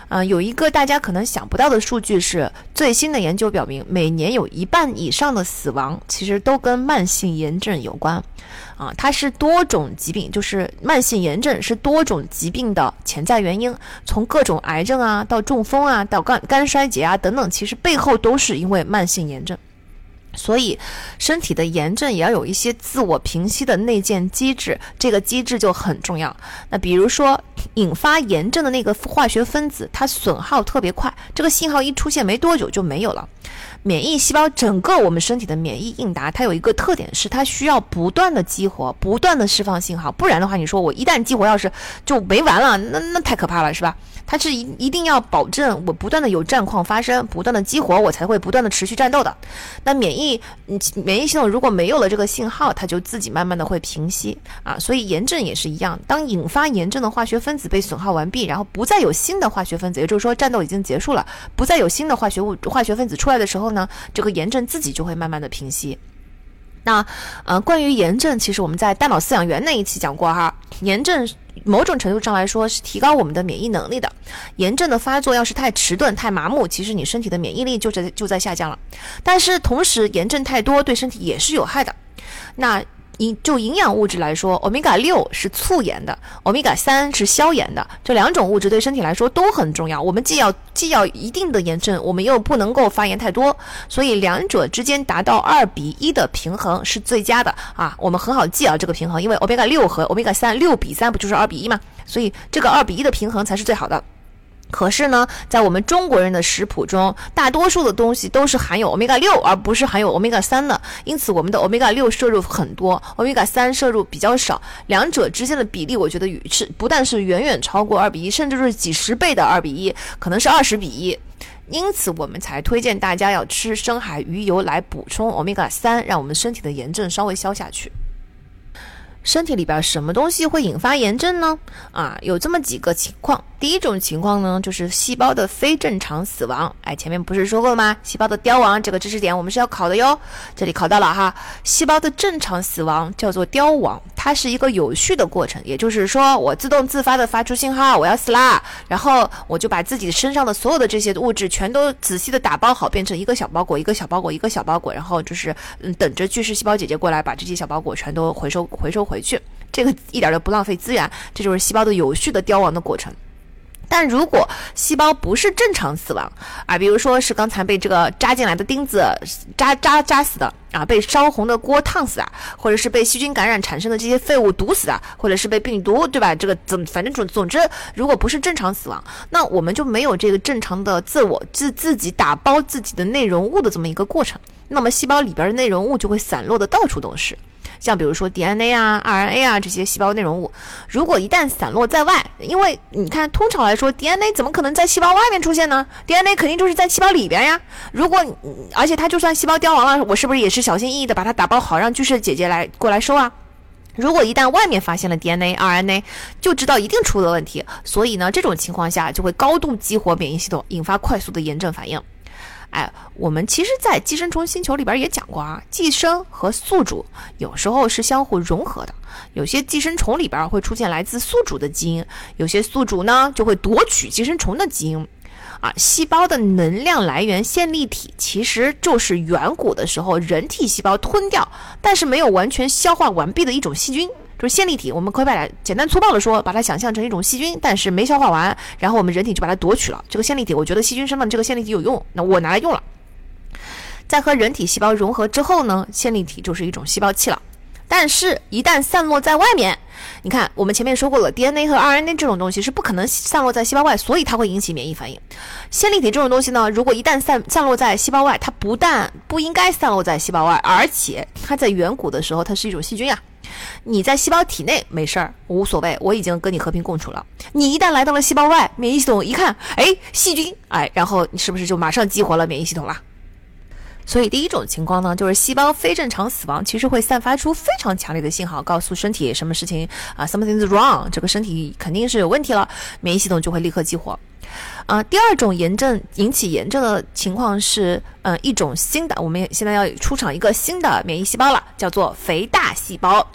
呃，有一个大家可能想不到的数据是，最新的研究表明，每年有一半以上的死亡其实都跟慢性炎症有关。啊，它是多种疾病，就是慢性炎症是多种疾病的潜在原因，从各种癌症啊，到中风啊，到肝肝衰竭啊等等，其实背后都是因为慢性炎症。所以身体的炎症也要有一些自我平息的内建机制，这个机制就很重要。那比如说引发炎症的那个化学分子，它损耗特别快，这个信号一出现没多久就没有了。免疫细胞，整个我们身体的免疫应答，它有一个特点是它需要不断的激活，不断的释放信号，不然的话你说我一旦激活要是就没完了，那那太可怕了，是吧？它是一一定要保证我不断的有战况发生，不断的激活，我才会不断的持续战斗的。那免疫免疫系统如果没有了这个信号，它就自己慢慢的会平息啊。所以炎症也是一样，当引发炎症的化学分子被损耗完毕，然后不再有新的化学分子，也就是说战斗已经结束了，不再有新的化学物化学分子出来的时候呢，这个炎症自己就会慢慢的平息。那呃，关于炎症，其实我们在大脑饲养员那一期讲过哈，炎症某种程度上来说是提高我们的免疫能力的。炎症的发作要是太迟钝、太麻木，其实你身体的免疫力就在就在下降了。但是同时，炎症太多对身体也是有害的。那就营养物质来说，欧米伽六是促炎的，欧米伽三是消炎的，这两种物质对身体来说都很重要。我们既要既要一定的炎症，我们又不能够发炎太多，所以两者之间达到二比一的平衡是最佳的啊。我们很好记啊，这个平衡，因为欧米伽六和欧米伽三六比三不就是二比一嘛，所以这个二比一的平衡才是最好的。可是呢，在我们中国人的食谱中，大多数的东西都是含有欧米伽六，而不是含有欧米伽三的，因此我们的欧米伽六摄入很多，欧米伽三摄入比较少，两者之间的比例我觉得是不但是远远超过二比一，甚至是几十倍的二比一，可能是二十比一。因此我们才推荐大家要吃深海鱼油来补充欧米伽三，让我们身体的炎症稍微消下去。身体里边什么东西会引发炎症呢？啊，有这么几个情况。第一种情况呢，就是细胞的非正常死亡。哎，前面不是说过了吗？细胞的凋亡这个知识点我们是要考的哟，这里考到了哈。细胞的正常死亡叫做凋亡，它是一个有序的过程，也就是说我自动自发的发出信号我要死啦，然后我就把自己身上的所有的这些物质全都仔细的打包好，变成一个小包裹一个小包裹一个小包裹，然后就是嗯等着巨噬细胞姐姐过来把这些小包裹全都回收回收回去，这个一点都不浪费资源，这就是细胞的有序的凋亡的过程。但如果细胞不是正常死亡啊，比如说是刚才被这个扎进来的钉子扎扎扎死的啊，被烧红的锅烫死的，或者是被细菌感染产生的这些废物毒死的，或者是被病毒，对吧？这个怎反正总总之，如果不是正常死亡，那我们就没有这个正常的自我自自己打包自己的内容物的这么一个过程，那么细胞里边的内容物就会散落的到处都是。像比如说 D N A 啊 R N A 啊这些细胞内容物，如果一旦散落在外，因为你看通常来说 D N A 怎么可能在细胞外面出现呢？ D N A 肯定就是在细胞里边呀。如果而且它就算细胞凋亡了，我是不是也是小心翼翼的把它打包好，让巨噬姐姐来过来收啊？如果一旦外面发现了 D N A R N A， 就知道一定出了问题，所以呢这种情况下就会高度激活免疫系统，引发快速的炎症反应。哎，我们其实在寄生虫星球里边也讲过啊，寄生和宿主有时候是相互融合的，有些寄生虫里边会出现来自宿主的基因，有些宿主呢就会夺取寄生虫的基因啊。细胞的能量来源线粒体其实就是远古的时候人体细胞吞掉但是没有完全消化完毕的一种细菌，就是线粒体，我们可以把它简单粗暴的说，把它想象成一种细菌，但是没消化完，然后我们人体就把它夺取了。这个线粒体，我觉得细菌身上这个线粒体有用，那我拿来用了。在和人体细胞融合之后呢，线粒体就是一种细胞器了。但是，一旦散落在外面，你看我们前面说过了 ，D N A 和 R N A 这种东西是不可能散落在细胞外，所以它会引起免疫反应。线粒体这种东西呢，如果一旦散散落在细胞外，它不但不应该散落在细胞外，而且它在远古的时候它是一种细菌呀。你在细胞体内没事儿，无所谓，我已经跟你和平共处了。你一旦来到了细胞外，免疫系统一看，哎，细菌，哎，然后你是不是就马上激活了免疫系统了？所以第一种情况呢，就是细胞非正常死亡，其实会散发出非常强烈的信号，告诉身体什么事情啊 ，something's wrong， 这个身体肯定是有问题了，免疫系统就会立刻激活。啊、呃，第二种炎症引起炎症的情况是，呃，一种新的，我们现在要出场一个新的免疫细胞了，叫做肥大细胞。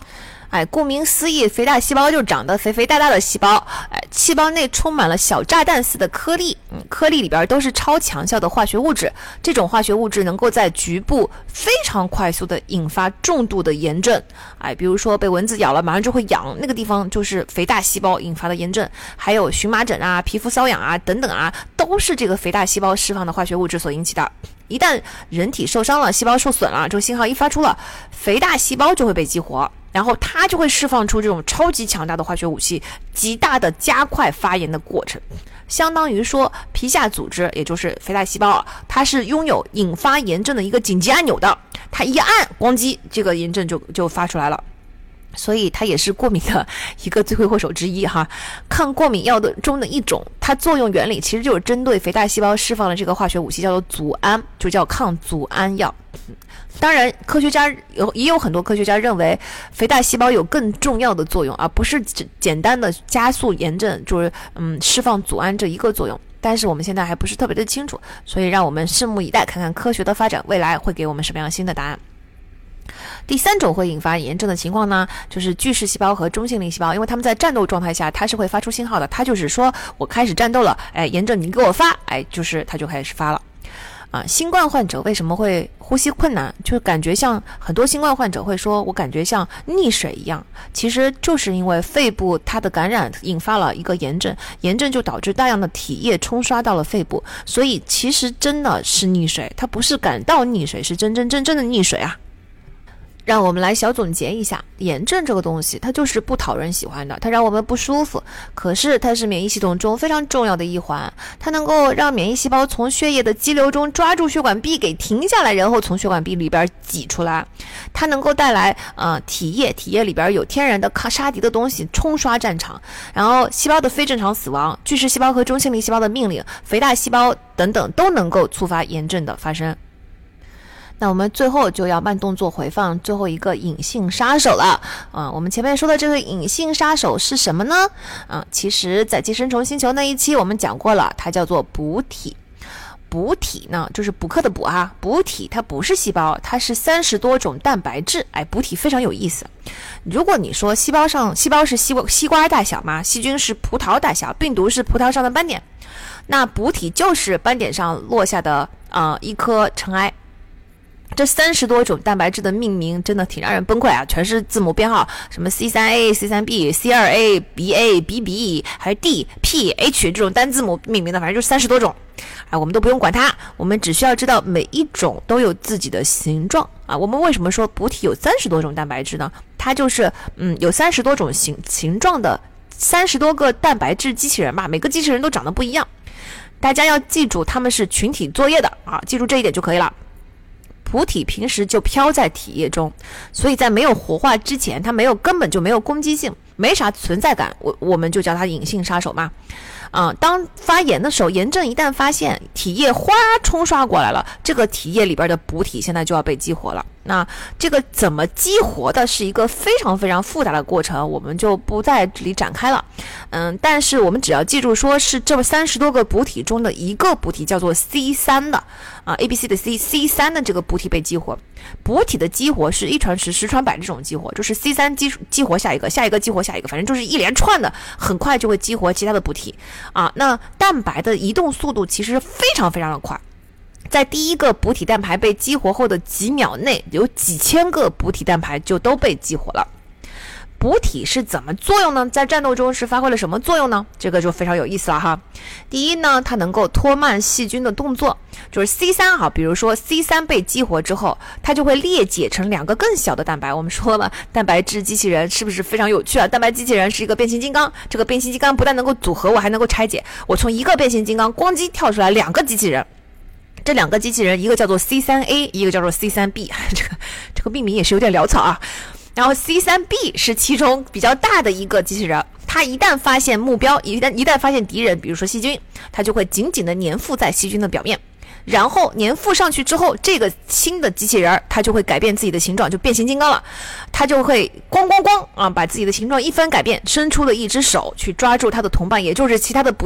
哎，顾名思义，肥大细胞就长得肥肥大大的细胞，哎，细胞内充满了小炸弹似的颗粒，嗯，颗粒里边都是超强效的化学物质，这种化学物质能够在局部非常快速的引发重度的炎症，哎，比如说被蚊子咬了马上就会痒，那个地方就是肥大细胞引发的炎症，还有荨麻疹啊、皮肤瘙痒啊等等啊，都是这个肥大细胞释放的化学物质所引起的。一旦人体受伤了，细胞受损了，这个信号一发出了，肥大细胞就会被激活，然后它就会释放出这种超级强大的化学武器，极大的加快发炎的过程。相当于说皮下组织也就是肥大细胞，它是拥有引发炎症的一个紧急按钮的，它一按咣叽，这个炎症就就发出来了。所以它也是过敏的一个罪魁祸首之一哈。抗过敏药的中的一种，它作用原理其实就是针对肥大细胞释放的这个化学武器，叫做组胺，就叫抗组胺药。当然科学家有也有很多科学家认为肥大细胞有更重要的作用，而不是简单的加速炎症，就是嗯释放组胺这一个作用。但是我们现在还不是特别的清楚，所以让我们拭目以待，看看科学的发展未来会给我们什么样新的答案。第三种会引发炎症的情况呢，就是巨噬细胞和中性粒细胞，因为它们在战斗状态下，它是会发出信号的，它就是说我开始战斗了，哎，炎症你给我发，哎，就是它就开始发了。啊，新冠患者为什么会呼吸困难？就感觉像很多新冠患者会说，我感觉像溺水一样，其实就是因为肺部它的感染引发了一个炎症，炎症就导致大量的体液冲刷到了肺部，所以其实真的是溺水，它不是感到溺水，是真真正正的溺水啊。让我们来小总结一下，炎症这个东西它就是不讨人喜欢的，它让我们不舒服，可是它是免疫系统中非常重要的一环，它能够让免疫细胞从血液的激流中抓住血管壁给停下来，然后从血管壁里边挤出来，它能够带来呃体液，体液里边有天然的抗杀敌的东西冲刷战场，然后细胞的非正常死亡，巨噬细胞和中性粒细胞的命令，肥大细胞等等都能够触发炎症的发生。那我们最后就要慢动作回放最后一个隐性杀手了啊、呃！我们前面说的这个隐性杀手是什么呢？啊、呃，其实在寄生虫星球那一期我们讲过了，它叫做补体。补体呢，就是补课的补啊，补体它不是细胞，它是三十多种蛋白质。哎，补体非常有意思。如果你说细胞上，细胞是西瓜西瓜大小嘛，细菌是葡萄大小，病毒是葡萄上的斑点，那补体就是斑点上落下的啊、呃、一颗尘埃。这三十多种蛋白质的命名真的挺让人崩溃啊，全是字母编号，什么 C 三 A、C 三 B、C 二 A、B A、B B 还是 D、P、H 这种单字母命名的，反正就是三十多种。啊，我们都不用管它，我们只需要知道每一种都有自己的形状啊。我们为什么说补体有三十多种蛋白质呢？它就是嗯有三十多种形形状的三十多个蛋白质机器人吧，每个机器人都长得不一样。大家要记住，它们是群体作业的啊，记住这一点就可以了。补体平时就飘在体液中，所以在没有活化之前，它没有根本就没有攻击性，没啥存在感，我我们就叫它隐性杀手嘛。啊，当发炎的时候，炎症一旦发现，体液哗冲刷过来了，这个体液里边的补体现在就要被激活了。那这个怎么激活的是一个非常非常复杂的过程，我们就不在这里展开了。嗯，但是我们只要记住，说是这三十多个补体中的一个补体叫做 C 三 的啊 ，A B C 的 C C 三 的这个补体被激活。补体的激活是一传十，十传百这种激活，就是 C 三 激激活下一个，下一个激活下一个，反正就是一连串的，很快就会激活其他的补体啊。那蛋白的移动速度其实非常非常的快。在第一个补体蛋白被激活后的几秒内，有几千个补体蛋白就都被激活了。补体是怎么作用呢？在战斗中是发挥了什么作用呢？这个就非常有意思了哈。第一呢，它能够拖慢细菌的动作，就是 C 三 哈，比如说 C 三 被激活之后，它就会裂解成两个更小的蛋白。我们说了，蛋白质机器人是不是非常有趣啊？蛋白机器人是一个变形金刚，这个变形金刚不但能够组合，我还能够拆解。我从一个变形金刚咣叽跳出来两个机器人。这两个机器人，一个叫做 C 三 A， 一个叫做 C 三 B， 这个这个命名也是有点潦草啊。然后 C 三 B 是其中比较大的一个机器人，它一旦发现目标，一旦一旦发现敌人，比如说细菌，它就会紧紧的粘附在细菌的表面。然后粘附上去之后，这个新的机器人它就会改变自己的形状，就变形金刚了。它就会咣咣咣啊，把自己的形状一番改变，伸出了一只手去抓住它的同伴，也就是其他的补体。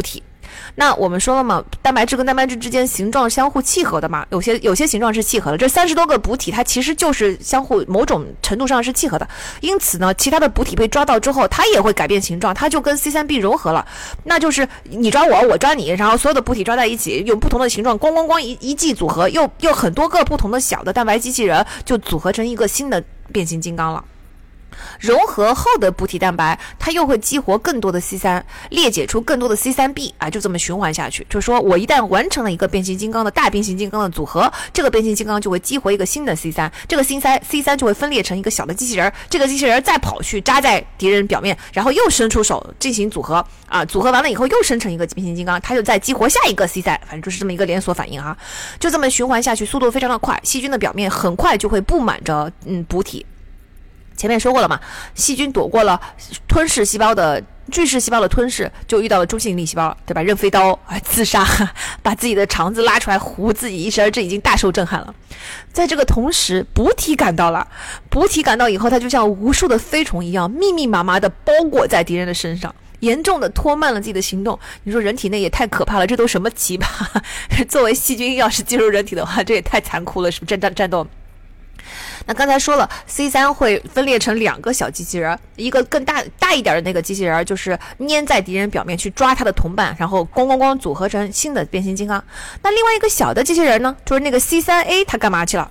那我们说了嘛，蛋白质跟蛋白质之间形状相互契合的嘛，有些有些形状是契合的。这三十多个补体它其实就是相互某种程度上是契合的，因此呢，其他的补体被抓到之后，它也会改变形状，它就跟 C 三 B 融合了。那就是你抓我，我抓你，然后所有的补体抓在一起，用不同的形状，咣咣咣一一记组合，又又很多个不同的小的蛋白机器人，就组合成一个新的变形金刚了。融合后的补体蛋白，它又会激活更多的 C 三， 裂解出更多的 C 三 B 啊，就这么循环下去。就是说我一旦完成了一个变形金刚的大变形金刚的组合，这个变形金刚就会激活一个新的 C 三， 这个 C 三 C 三 就会分裂成一个小的机器人，这个机器人再跑去扎在敌人表面，然后又伸出手进行组合啊，组合完了以后又生成一个变形金刚，它就再激活下一个 C 三， 反正就是这么一个连锁反应啊，就这么循环下去，速度非常的快，细菌的表面很快就会布满着嗯补体。前面说过了嘛，细菌躲过了吞噬细胞的巨噬细胞的吞噬，就遇到了中性粒细胞，对吧？扔飞刀啊，自杀，把自己的肠子拉出来糊自己一身，这已经大受震撼了。在这个同时，补体赶到了，补体赶到以后，它就像无数的飞虫一样，密密麻麻的包裹在敌人的身上，严重的拖慢了自己的行动。你说人体内也太可怕了，这都什么奇葩？作为细菌要是进入人体的话，这也太残酷了，是不是？战战战斗。那刚才说了 C 三 会分裂成两个小机器人，一个更大大一点的那个机器人就是粘在敌人表面去抓他的同伴，然后咣咣咣组合成新的变形金刚。那另外一个小的机器人呢，就是那个 C 三 A， 它干嘛去了？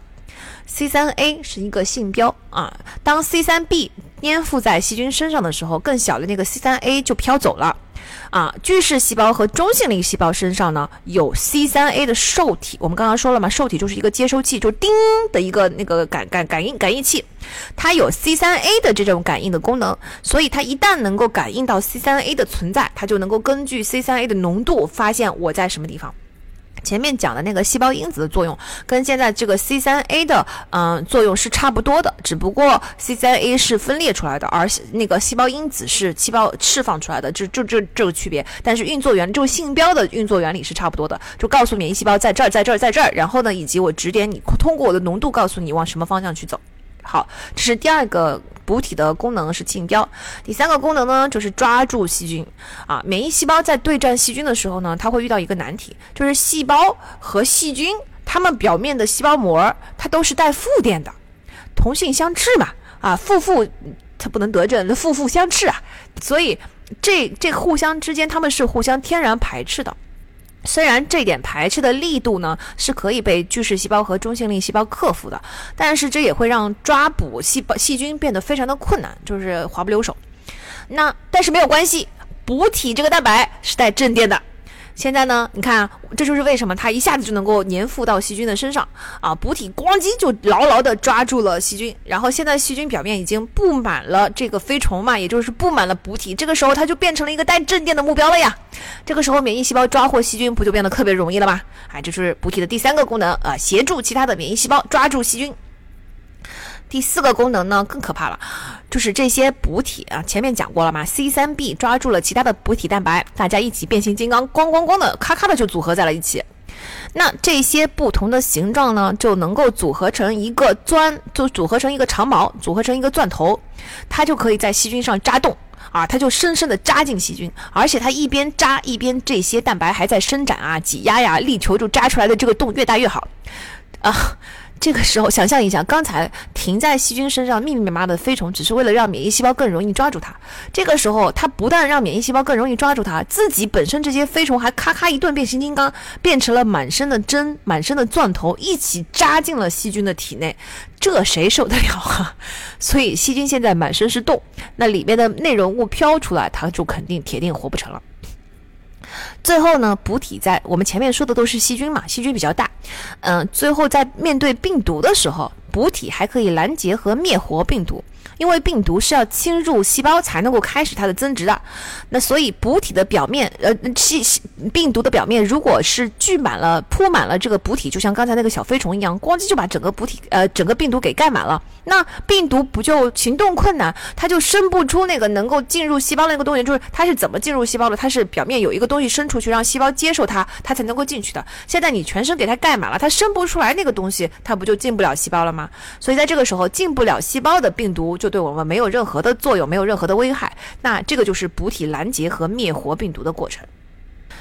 C 三 A 是一个信标啊，当 C 三 B 粘附在细菌身上的时候，更小的那个 C 三 A 就飘走了啊。巨噬细胞和中性粒细胞身上呢有 C 三 A 的受体，我们刚刚说了嘛，受体就是一个接收器，就是叮的一个那个感感感应感应器，它有 C 三 A 的这种感应的功能，所以它一旦能够感应到 C 三 A 的存在，它就能够根据 C 三 A 的浓度发现我在什么地方。前面讲的那个细胞因子的作用跟现在这个 C 三 A 的嗯作用是差不多的，只不过 C 三 A 是分裂出来的，而那个细胞因子是细胞释放出来的，就就就这个区别。但是运作原理就是信标的运作原理是差不多的，就告诉免疫细胞在这儿在这儿在这儿，然后呢以及我指点你通过我的浓度告诉你往什么方向去走。好，这是第二个补体的功能是竞标。第三个功能呢，就是抓住细菌啊。免疫细胞在对战细菌的时候呢，它会遇到一个难题，就是细胞和细菌它们表面的细胞膜它都是带负电的，同性相斥嘛啊，负负它不能得正，负负相斥啊，所以这这互相之间它们是互相天然排斥的。虽然这点排斥的力度呢是可以被巨噬细胞和中性粒细胞克服的，但是这也会让抓捕细胞细菌变得非常的困难，就是滑不溜手。那但是没有关系，补体这个蛋白是带正电的。现在呢，你看，这就是为什么它一下子就能够粘附到细菌的身上啊！补体咣叽就牢牢地抓住了细菌，然后现在细菌表面已经布满了这个飞虫嘛，也就是布满了补体，这个时候它就变成了一个带正电的目标了呀。这个时候免疫细胞抓获细菌不就变得特别容易了吗？哎，这是补体的第三个功能啊，协助其他的免疫细胞抓住细菌。第四个功能呢更可怕了，就是这些补体啊，前面讲过了嘛 ，C 三 B 抓住了其他的补体蛋白，大家一起变形金刚，咣咣咣的，咔咔的就组合在了一起。那这些不同的形状呢，就能够组合成一个钻，就组合成一个长矛，组合成一个钻头，它就可以在细菌上扎洞啊，它就深深的扎进细菌，而且它一边扎一边这些蛋白还在伸展啊、挤压呀，力求就扎出来的这个洞越大越好啊。这个时候想象一下，刚才停在细菌身上密密麻麻的飞虫，只是为了让免疫细胞更容易抓住它。这个时候它不但让免疫细胞更容易抓住它，自己本身这些飞虫还咔咔一顿变形金刚，变成了满身的针、满身的钻头，一起扎进了细菌的体内，这谁受得了啊？所以细菌现在满身是洞，那里面的内容物飘出来，它就肯定铁定活不成了。最后呢，补体在我们前面说的都是细菌嘛，细菌比较大，嗯、呃，最后在面对病毒的时候，补体还可以拦截和灭活病毒，因为病毒是要侵入细胞才能够开始它的增殖的。那所以补体的表面，呃，细病毒的表面如果是聚满了、铺满了这个补体，就像刚才那个小飞虫一样，咣叽就把整个补体，呃，整个病毒给盖满了。那病毒不就行动困难，它就生不出那个能够进入细胞的那个东西，就是它是怎么进入细胞的？它是表面有一个东西伸出去，让细胞接受它，它才能够进去的。现在你全身给它盖满了，它生不出来那个东西，它不就进不了细胞了吗？所以在这个时候，进不了细胞的病毒就对我们没有任何的作用，没有任何的危害。那这个就是补体拦截和灭活病毒的过程。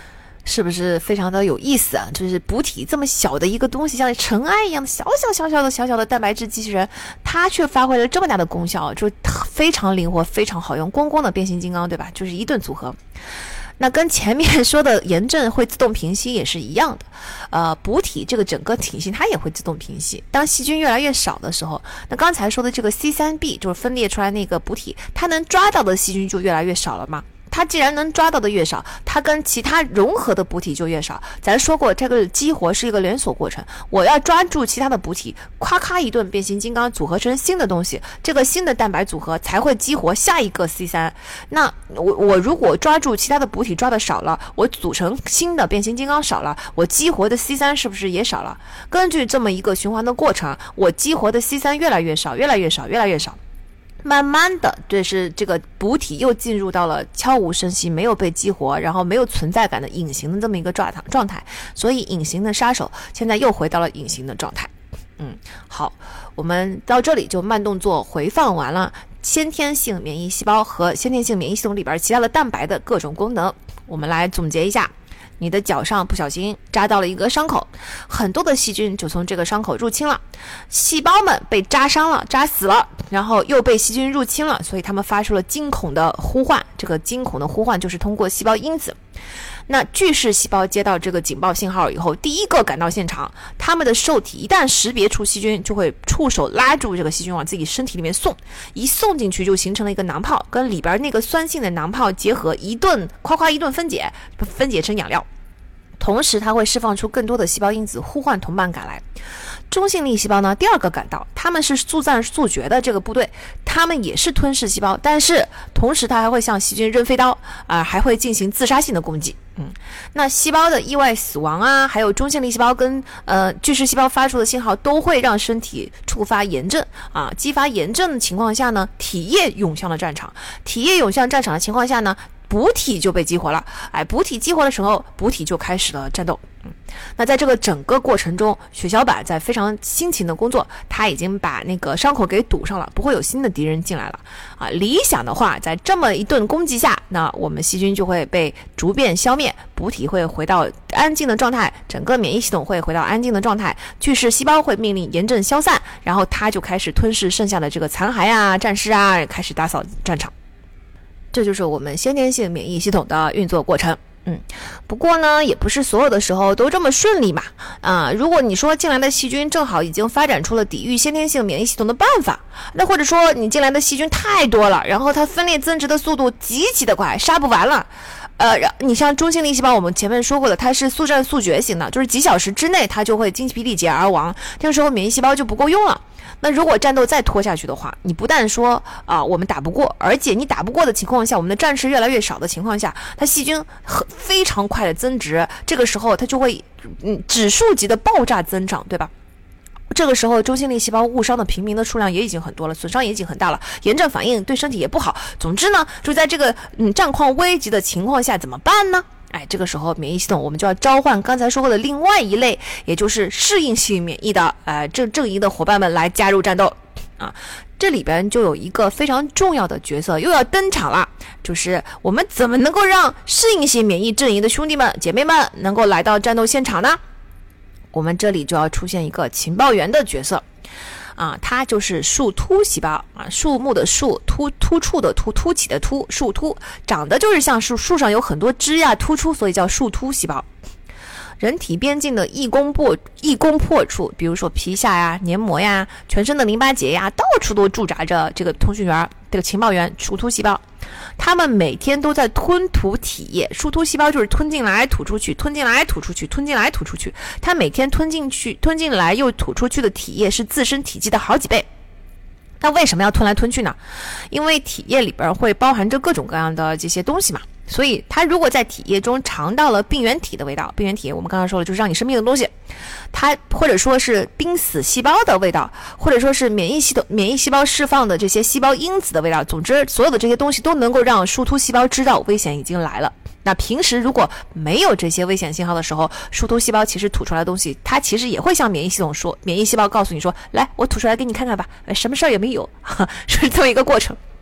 是不是非常的有意思啊？就是补体这么小的一个东西，像尘埃一样的小小小小的小小的蛋白质机器人，它却发挥了这么大的功效，就非常灵活，非常好用，咣咣的变形金刚，对吧？就是一顿组合。那跟前面说的炎症会自动平息也是一样的，呃，补体这个整个体系它也会自动平息。当细菌越来越少的时候，那刚才说的这个 C 三 B 就是分裂出来那个补体，它能抓到的细菌就越来越少了嘛。它既然能抓到的越少，它跟其他融合的补体就越少。咱说过，这个激活是一个连锁过程，我要抓住其他的补体，咔咔一顿变形金刚组合成新的东西，这个新的蛋白组合才会激活下一个 C 三。那我我如果抓住其他的补体抓的少了，我组成新的变形金刚少了，我激活的 C 三是不是也少了？根据这么一个循环的过程，我激活的 C 三越来越少，越来越少，越来越少。慢慢的，这是这个补体又进入到了悄无声息、没有被激活，然后没有存在感的隐形的这么一个状态状态，所以隐形的杀手现在又回到了隐形的状态。嗯，好，我们到这里就慢动作回放完了先天性免疫细胞和先天性免疫系统里边其他的蛋白的各种功能，我们来总结一下。你的脚上不小心扎到了一个伤口，很多的细菌就从这个伤口入侵了，细胞们被扎伤了，扎死了，然后又被细菌入侵了，所以他们发出了惊恐的呼唤，这个惊恐的呼唤就是通过细胞因子。那巨噬细胞接到这个警报信号以后，第一个赶到现场，他们的受体一旦识别出细菌，就会触手拉住这个细菌往自己身体里面送，一送进去就形成了一个囊泡，跟里边那个酸性的囊泡结合，一顿夸夸一顿分解，分解成养料。同时它会释放出更多的细胞因子，呼唤同伴赶来。中性粒细胞呢，第二个赶到，他们是速战速决的这个部队，他们也是吞噬细胞，但是同时它还会向细菌扔飞刀啊、呃，还会进行自杀性的攻击。嗯，那细胞的意外死亡啊，还有中性粒细胞跟呃巨噬细胞发出的信号，都会让身体触发炎症啊，激发炎症的情况下呢，体液涌向了战场，体液涌向战场的情况下呢，补体就被激活了，哎，补体激活的时候，补体就开始了战斗。嗯，那在这个整个过程中，血小板在非常辛勤的工作，它已经把那个伤口给堵上了，不会有新的敌人进来了啊。理想的话，在这么一顿攻击下，那我们细菌就会被逐渐消灭，补体会回到安静的状态，整个免疫系统会回到安静的状态，巨噬细胞会命令炎症消散，然后它就开始吞噬剩下的这个残骸啊、战士啊，开始打扫战场。这就是我们先天性免疫系统的运作过程。嗯，不过呢，也不是所有的时候都这么顺利嘛。啊，如果你说进来的细菌正好已经发展出了抵御先天性免疫系统的办法，那或者说你进来的细菌太多了，然后它分裂增殖的速度极其的快，杀不完了。呃，你像中性粒细胞，我们前面说过的，它是速战速决型的，就是几小时之内它就会精疲力竭而亡，这个时候免疫细胞就不够用了。那如果战斗再拖下去的话，你不但说啊、呃、我们打不过，而且你打不过的情况下，我们的战士越来越少的情况下，它细菌很非常快的增殖，这个时候它就会嗯指数级的爆炸增长，对吧？这个时候中性粒细胞误伤的平民的数量也已经很多了，损伤也已经很大了，炎症反应对身体也不好。总之呢，就在这个嗯战况危急的情况下怎么办呢？哎，这个时候免疫系统我们就要召唤刚才说过的另外一类，也就是适应性免疫的呃阵阵营的伙伴们来加入战斗啊。这里边就有一个非常重要的角色又要登场了，就是我们怎么能够让适应性免疫阵营的兄弟们姐妹们能够来到战斗现场呢？我们这里就要出现一个情报员的角色啊，它就是树突细胞啊，树木的树，突突触的突，凸起的突，树突，长得就是像树，树上有很多枝呀突出，所以叫树突细胞。人体边境的易攻破易攻破处，比如说皮下呀、黏膜呀、全身的淋巴结呀，到处都驻扎着这个通讯员，这个情报员树突细胞。他们每天都在吞吐体液，树突细胞就是吞进来吐出去，吞进来吐出去，吞进来吐出去。它每天吞进去、吞进来又吐出去的体液是自身体积的好几倍。那为什么要吞来吞去呢？因为体液里边会包含着各种各样的这些东西嘛，所以它如果在体液中尝到了病原体的味道，病原体我们刚刚说了就是让你生病的东西，它或者说是濒死细胞的味道，或者说是免疫系统免疫细胞释放的这些细胞因子的味道，总之所有的这些东西都能够让树突细胞知道危险已经来了。那平时如果没有这些危险信号的时候，树突细胞其实吐出来的东西，它其实也会向免疫系统说，免疫细胞告诉你说，来，我吐出来给你看看吧，什么事儿也没有，是这么一个过程。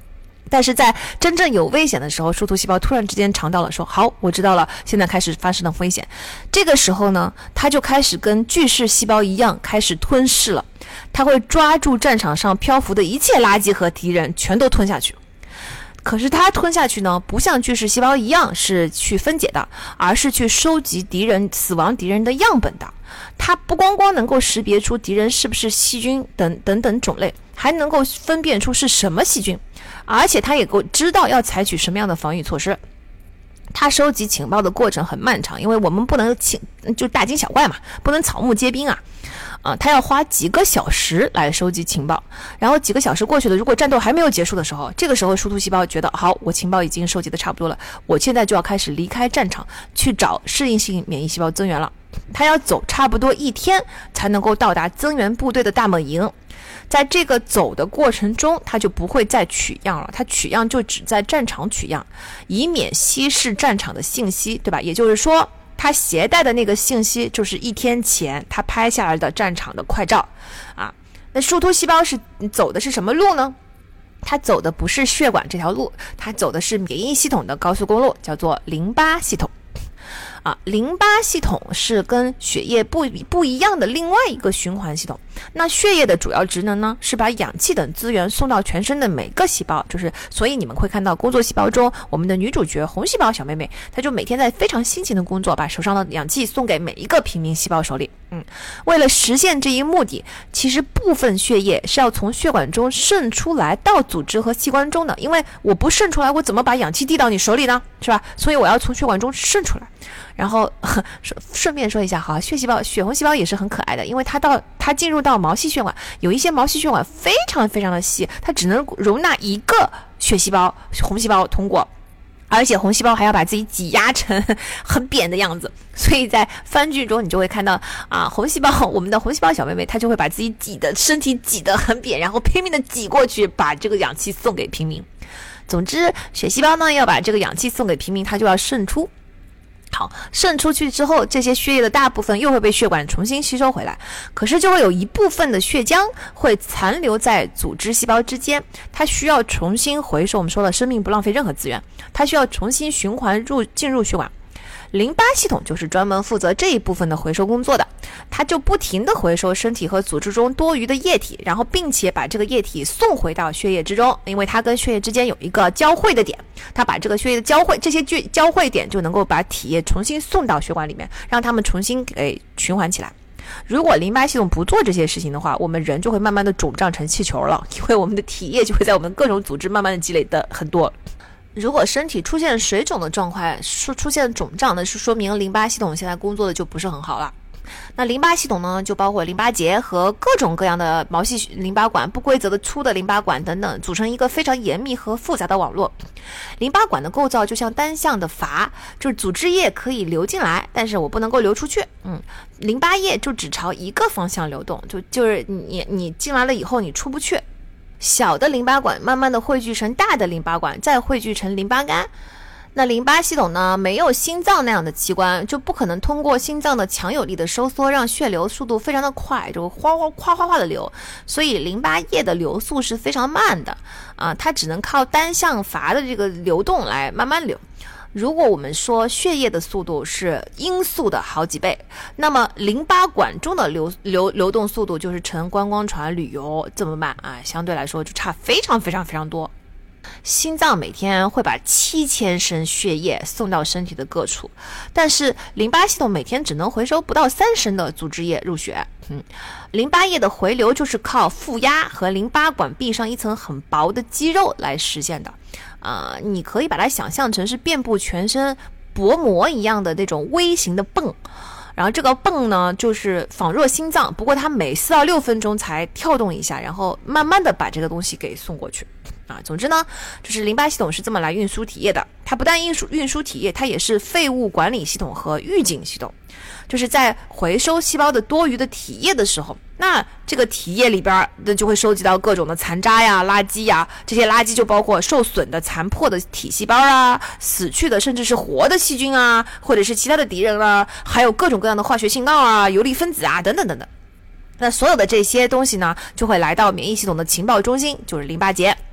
但是在真正有危险的时候，树突细胞突然之间尝到了，说好，我知道了，现在开始发生了危险。这个时候呢，它就开始跟巨噬细胞一样，开始吞噬了。它会抓住战场上漂浮的一切垃圾和敌人，全都吞下去。可是它吞下去呢，不像巨噬细胞一样是去分解的，而是去收集敌人死亡敌人的样本的。它不光光能够识别出敌人是不是细菌等等等种类，还能够分辨出是什么细菌，而且它也够知道要采取什么样的防御措施。它收集情报的过程很漫长，因为我们不能就大惊小怪嘛，不能草木皆兵啊。啊，他要花几个小时来收集情报，然后几个小时过去了，如果战斗还没有结束的时候，这个时候树突细胞觉得好，我情报已经收集的差不多了，我现在就要开始离开战场，去找适应性免疫细胞增援了。他要走差不多一天才能够到达增援部队的大本营。在这个走的过程中，他就不会再取样了，他取样就只在战场取样，以免稀释战场的信息，对吧？也就是说，他携带的那个信息就是一天前他拍下来的战场的快照啊。那树突细胞是走的是什么路呢？它走的不是血管这条路，它走的是免疫系统的高速公路，叫做淋巴系统。啊，淋巴系统是跟血液不不一样的另外一个循环系统。那血液的主要职能呢，是把氧气等资源送到全身的每个细胞，就是所以你们会看到工作细胞中，我们的女主角红细胞小妹妹，她就每天在非常辛勤的工作，把手上的氧气送给每一个平民细胞手里。嗯，为了实现这一目的，其实部分血液是要从血管中渗出来到组织和器官中的，因为我不渗出来，我怎么把氧气递到你手里呢？是吧？所以我要从血管中渗出来。然后顺便说一下哈，血细胞、血红细胞也是很可爱的，因为它到它进入到毛细血管，有一些毛细血管非常非常的细，它只能容纳一个血细胞、红细胞通过。而且红细胞还要把自己挤压成很扁的样子，所以在番剧中你就会看到啊，红细胞，我们的红细胞小妹妹，她就会把自己挤的身体挤得很扁，然后拼命的挤过去，把这个氧气送给平民。总之，血细胞呢要把这个氧气送给平民，它就要渗出。好，渗出去之后，这些血液的大部分又会被血管重新吸收回来，可是就会有一部分的血浆会残留在组织细胞之间，它需要重新回收。我们说了，生命不浪费任何资源，它需要重新循环入进入血管。淋巴系统就是专门负责这一部分的回收工作的，它就不停地回收身体和组织中多余的液体，然后并且把这个液体送回到血液之中，因为它跟血液之间有一个交汇的点，它把这个血液的交汇，这些交汇点就能够把体液重新送到血管里面，让它们重新给循环起来。如果淋巴系统不做这些事情的话，我们人就会慢慢的肿胀成气球了，因为我们的体液就会在我们各种组织慢慢的积累的很多。如果身体出现水肿的状况，出出现肿胀，那是说明淋巴系统现在工作的就不是很好了。那淋巴系统呢，就包括淋巴结和各种各样的毛细淋巴管、不规则的粗的淋巴管等等，组成一个非常严密和复杂的网络。淋巴管的构造就像单向的阀，就是组织液可以流进来，但是我不能够流出去。嗯，淋巴液就只朝一个方向流动，就就是你你进来了以后你出不去。小的淋巴管慢慢的汇聚成大的淋巴管，再汇聚成淋巴干。那淋巴系统呢，没有心脏那样的器官，就不可能通过心脏的强有力的收缩，让血流速度非常的快，就哗哗哗哗哗的流。所以淋巴液的流速是非常慢的啊，它只能靠单向阀的这个流动来慢慢流。如果我们说血液的速度是音速的好几倍，那么淋巴管中的流流流动速度就是乘观光船旅游这么慢啊，相对来说就差非常非常非常多。心脏每天会把七千升血液送到身体的各处，但是淋巴系统每天只能回收不到三升的组织液入血。嗯，淋巴液的回流就是靠负压和淋巴管壁上一层很薄的肌肉来实现的。啊、呃，你可以把它想象成是遍布全身薄膜一样的那种微型的泵。然后这个泵呢，就是仿若心脏，不过它每四到六分钟才跳动一下，然后慢慢的把这个东西给送过去。啊，总之呢，就是淋巴系统是这么来运输体液的。它不但运输运输体液，它也是废物管理系统和预警系统。就是在回收细胞的多余的体液的时候，那这个体液里边的就会收集到各种的残渣呀、垃圾呀，这些垃圾就包括受损的、残破的体细胞啊、死去的甚至是活的细菌啊，或者是其他的敌人啊，还有各种各样的化学信号啊、游离分子啊等等等等。那所有的这些东西呢，就会来到免疫系统的情报中心，就是淋巴结。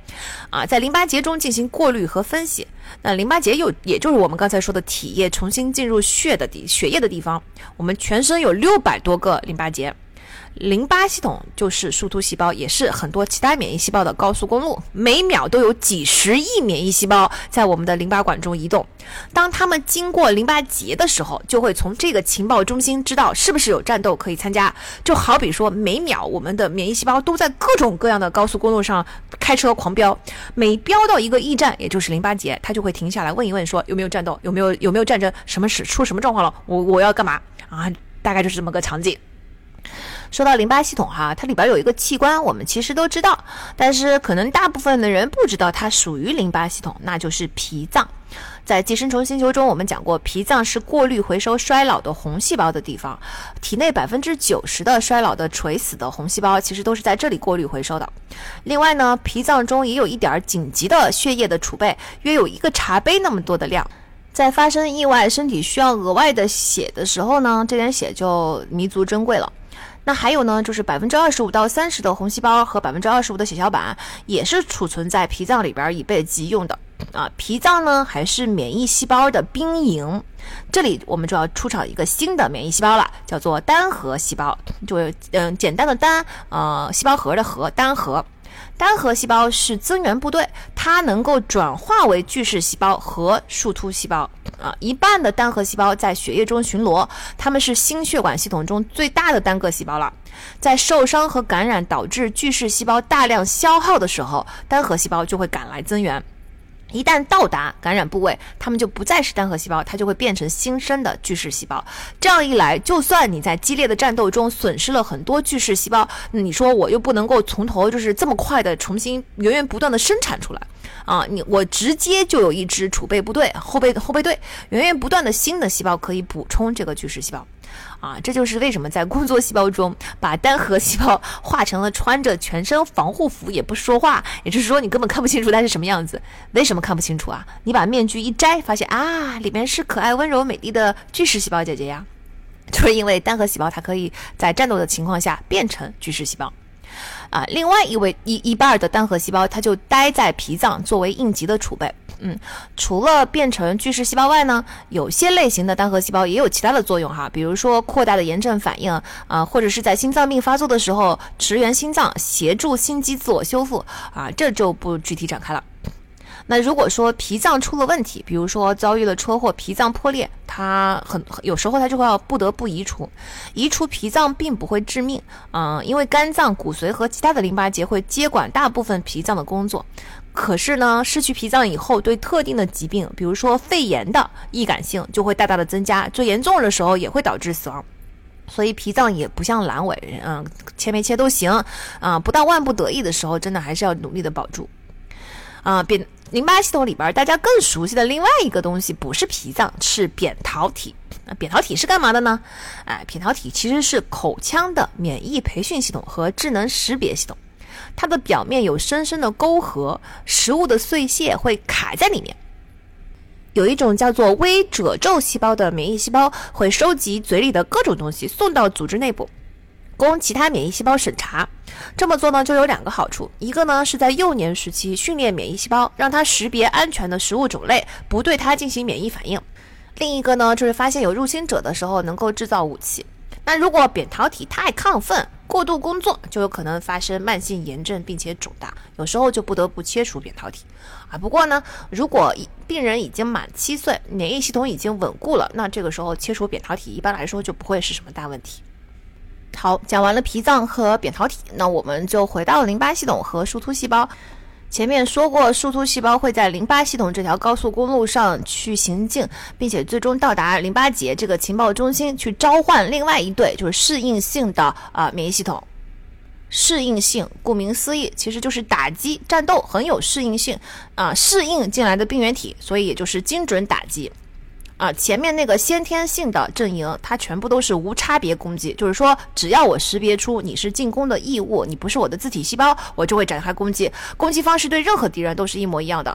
啊，在淋巴结中进行过滤和分析。那淋巴结有，也就是我们刚才说的体液重新进入血的地血液的地方。我们全身有六百多个淋巴结。淋巴系统就是树突细胞，也是很多其他免疫细胞的高速公路，每秒都有几十亿免疫细胞在我们的淋巴管中移动。当它们经过淋巴结的时候，就会从这个情报中心知道是不是有战斗可以参加。就好比说每秒我们的免疫细胞都在各种各样的高速公路上开车狂飙，每飙到一个驿站，也就是淋巴结，它就会停下来问一问，说有没有战斗，有没有有没有战争，什么事出什么状况了，我我要干嘛啊？大概就是这么个场景。说到淋巴系统哈，它里边有一个器官我们其实都知道，但是可能大部分的人不知道它属于淋巴系统，那就是脾脏。在寄生虫星球中我们讲过，脾脏是过滤回收衰老的红细胞的地方，体内 百分之九十 的衰老的垂死的红细胞其实都是在这里过滤回收的。另外呢，脾脏中也有一点紧急的血液的储备，约有一个茶杯那么多的量。在发生意外身体需要额外的血的时候呢，这点血就弥足珍贵了。那还有呢，就是 百分之二十五到三十 的红细胞和 百分之二十五 的血小板也是储存在脾脏里边以备急用的啊。脾脏呢还是免疫细胞的兵营，这里我们就要出场一个新的免疫细胞了，叫做单核细胞，就嗯简单的单呃细胞核的核，单核。单核细胞是增援部队，它能够转化为巨噬细胞和树突细胞啊。一半的单核细胞在血液中巡逻，它们是心血管系统中最大的单个细胞了。在受伤和感染导致巨噬细胞大量消耗的时候，单核细胞就会赶来增援。一旦到达感染部位，它们就不再是单核细胞，它就会变成新生的巨噬细胞。这样一来，就算你在激烈的战斗中损失了很多巨噬细胞，你说我又不能够从头就是这么快的重新源源不断的生产出来啊！你我直接就有一支储备部队、后备后备队，源源不断的新的细胞可以补充这个巨噬细胞。啊，这就是为什么在工作细胞中把单核细胞画成了穿着全身防护服也不说话，也就是说你根本看不清楚它是什么样子。为什么看不清楚啊？你把面具一摘，发现啊，里面是可爱温柔美丽的巨噬细胞姐姐呀，就是因为单核细胞它可以在战斗的情况下变成巨噬细胞。啊，另外一位一一半的单核细胞，它就待在脾脏作为应急的储备。嗯，除了变成巨噬细胞外呢，有些类型的单核细胞也有其他的作用哈，比如说扩大的炎症反应啊、呃，或者是在心脏病发作的时候驰援心脏，协助心肌自我修复啊，这就不具体展开了。那如果说脾脏出了问题，比如说遭遇了车祸，脾脏破裂，它很有时候它就会要不得不移除。移除脾脏并不会致命，嗯、呃，因为肝脏、骨髓和其他的淋巴结会接管大部分脾脏的工作。可是呢，失去脾脏以后，对特定的疾病，比如说肺炎的易感性就会大大的增加，最严重的时候也会导致死亡。所以脾脏也不像阑尾，嗯，切没切都行啊、呃，不到万不得已的时候，真的还是要努力的保住。啊、呃，扁淋巴系统里边大家更熟悉的另外一个东西不是脾脏，是扁桃体。那扁桃体是干嘛的呢？哎，扁桃体其实是口腔的免疫培训系统和智能识别系统。它的表面有深深的沟壑，食物的碎屑会卡在里面。有一种叫做微褶皱细胞的免疫细胞会收集嘴里的各种东西送到组织内部，供其他免疫细胞审查。这么做呢，就有两个好处，一个呢是在幼年时期训练免疫细胞，让它识别安全的食物种类，不对它进行免疫反应；另一个呢就是发现有入侵者的时候能够制造武器。那如果扁桃体太亢奋，过度工作，就有可能发生慢性炎症并且肿大，有时候就不得不切除扁桃体啊。不过呢，如果病人已经满七岁，免疫系统已经稳固了，那这个时候切除扁桃体一般来说就不会是什么大问题。好，讲完了脾脏和扁桃体，那我们就回到淋巴系统和树突细胞。前面说过，树突细胞会在淋巴系统这条高速公路上去行进，并且最终到达淋巴结这个情报中心，去召唤另外一队就是适应性的啊、呃、免疫系统。适应性顾名思义，其实就是打击战斗很有适应性啊、呃，适应进来的病原体，所以也就是精准打击。啊，前面那个先天性的阵营，它全部都是无差别攻击，就是说，只要我识别出你是进攻的异物，你不是我的自体细胞，我就会展开攻击。攻击方式对任何敌人都是一模一样的。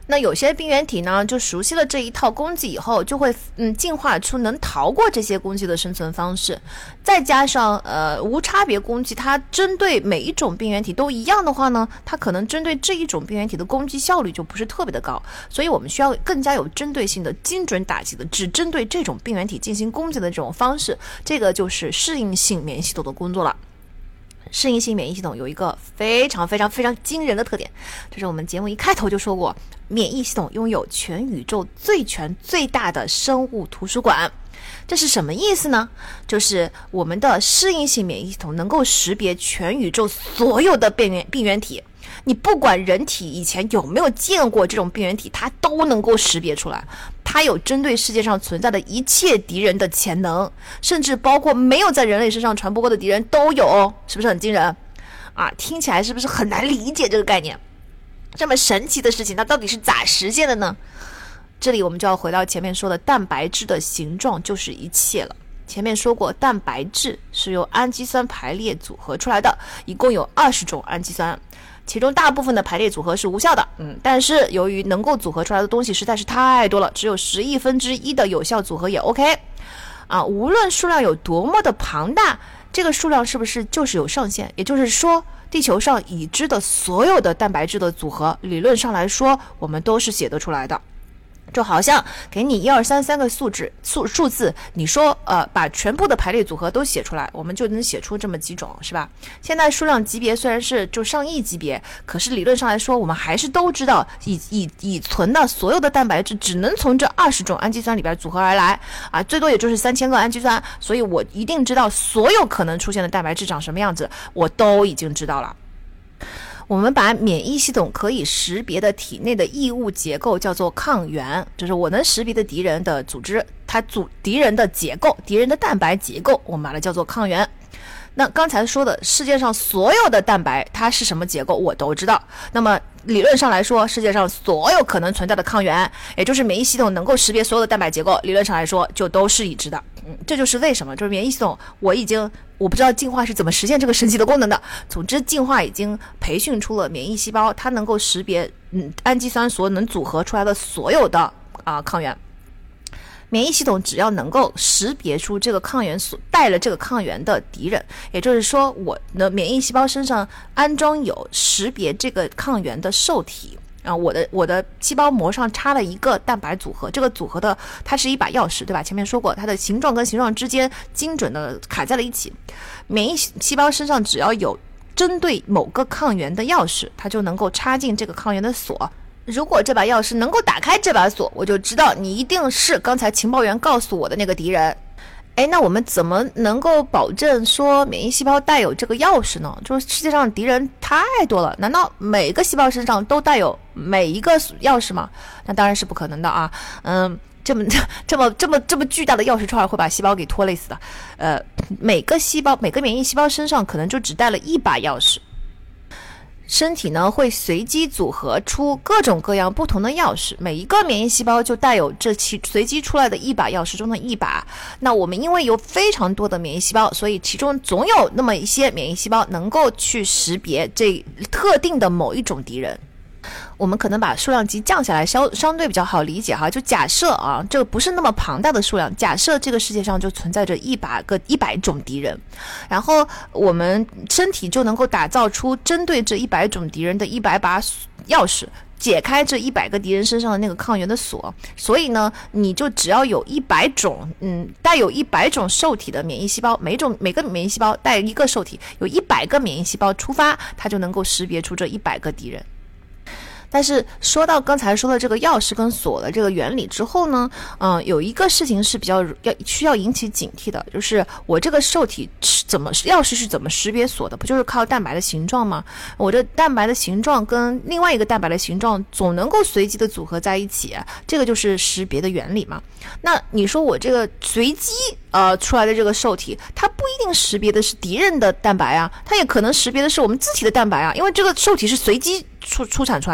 那有些病原体呢，就熟悉了这一套攻击以后，就会嗯进化出能逃过这些攻击的生存方式。再加上呃无差别攻击，它针对每一种病原体都一样的话呢，它可能针对这一种病原体的攻击效率就不是特别的高。所以我们需要更加有针对性的、精准打击的，只针对这种病原体进行攻击的这种方式。这个就是适应性免疫系统的工作了。适应性免疫系统有一个非常非常非常惊人的特点，这是我们节目一开头就说过，免疫系统拥有全宇宙最全最大的生物图书馆。这是什么意思呢？就是我们的适应性免疫系统能够识别全宇宙所有的病原病原体，你不管人体以前有没有见过这种病原体，它都能够识别出来。它有针对世界上存在的一切敌人的潜能，甚至包括没有在人类身上传播过的敌人都有哦，是不是很惊人啊？听起来是不是很难理解这个概念？这么神奇的事情，它到底是咋实现的呢？这里我们就要回到前面说的，蛋白质的形状就是一切了。前面说过，蛋白质是由氨基酸排列组合出来的，一共有二十种氨基酸，其中大部分的排列组合是无效的，嗯，但是由于能够组合出来的东西实在是太多了，只有十亿分之一的有效组合也 OK 啊。无论数量有多么的庞大，这个数量是不是就是有上限？也就是说，地球上已知的所有的蛋白质的组合，理论上来说，我们都是写得出来的。就好像给你一二三三个数字数数字，你说呃把全部的排列组合都写出来，我们就能写出这么几种，是吧？现在数量级别虽然是就上亿级别，可是理论上来说，我们还是都知道已已已存的所有的蛋白质只能从这二十种氨基酸里边组合而来啊，最多也就是三千个氨基酸，所以我一定知道所有可能出现的蛋白质长什么样子，我都已经知道了。我们把免疫系统可以识别的体内的异物结构叫做抗原，就是我能识别的敌人的组织，它组敌人的结构，敌人的蛋白结构，我们把它叫做抗原。那刚才说的世界上所有的蛋白它是什么结构我都知道，那么理论上来说，世界上所有可能存在的抗原，也就是免疫系统能够识别所有的蛋白结构，理论上来说就都是已知的。嗯，这就是为什么就是免疫系统我已经我不知道进化是怎么实现这个神奇的功能的，总之进化已经培训出了免疫细胞，它能够识别嗯氨基酸所能组合出来的所有的啊、呃、抗原。免疫系统只要能够识别出这个抗原所带了这个抗原的敌人，也就是说我的免疫细胞身上安装有识别这个抗原的受体啊，我的我的细胞膜上插了一个蛋白组合，这个组合的它是一把钥匙，对吧？前面说过，它的形状跟形状之间精准的卡在了一起。免疫细胞身上只要有针对某个抗原的钥匙，它就能够插进这个抗原的锁。如果这把钥匙能够打开这把锁，我就知道你一定是刚才情报员告诉我的那个敌人。哎，那我们怎么能够保证说免疫细胞带有这个钥匙呢？就是世界上敌人太多了，难道每个细胞身上都带有每一个钥匙吗？那当然是不可能的啊。嗯，这么这么这么这么巨大的钥匙串会把细胞给拖累死的。呃，每个细胞每个免疫细胞身上可能就只带了一把钥匙。身体呢会随机组合出各种各样不同的钥匙，每一个免疫细胞就带有这其随机出来的一把钥匙中的一把。那我们因为有非常多的免疫细胞，所以其中总有那么一些免疫细胞能够去识别这特定的某一种敌人。我们可能把数量级降下来，相相对比较好理解哈。就假设啊，这个不是那么庞大的数量，假设这个世界上就存在着一百个一百种敌人，然后我们身体就能够打造出针对这一百种敌人的一百把钥匙，解开这一百个敌人身上的那个抗原的锁。所以呢，你就只要有一百种，嗯，带有一百种受体的免疫细胞，每种每个免疫细胞带一个受体，有一百个免疫细胞出发，它就能够识别出这一百个敌人。但是说到刚才说的这个钥匙跟锁的这个原理之后呢，嗯、呃，有一个事情是比较要需要引起警惕的，就是我这个受体怎么钥匙是怎么识别锁的？不就是靠蛋白的形状吗？我这蛋白的形状跟另外一个蛋白的形状总能够随机的组合在一起，这个就是识别的原理嘛。那你说我这个随机呃出来的这个受体，它不一定识别的是敌人的蛋白啊，它也可能识别的是我们自体的蛋白啊，因为这个受体是随机出出产出来的嘛，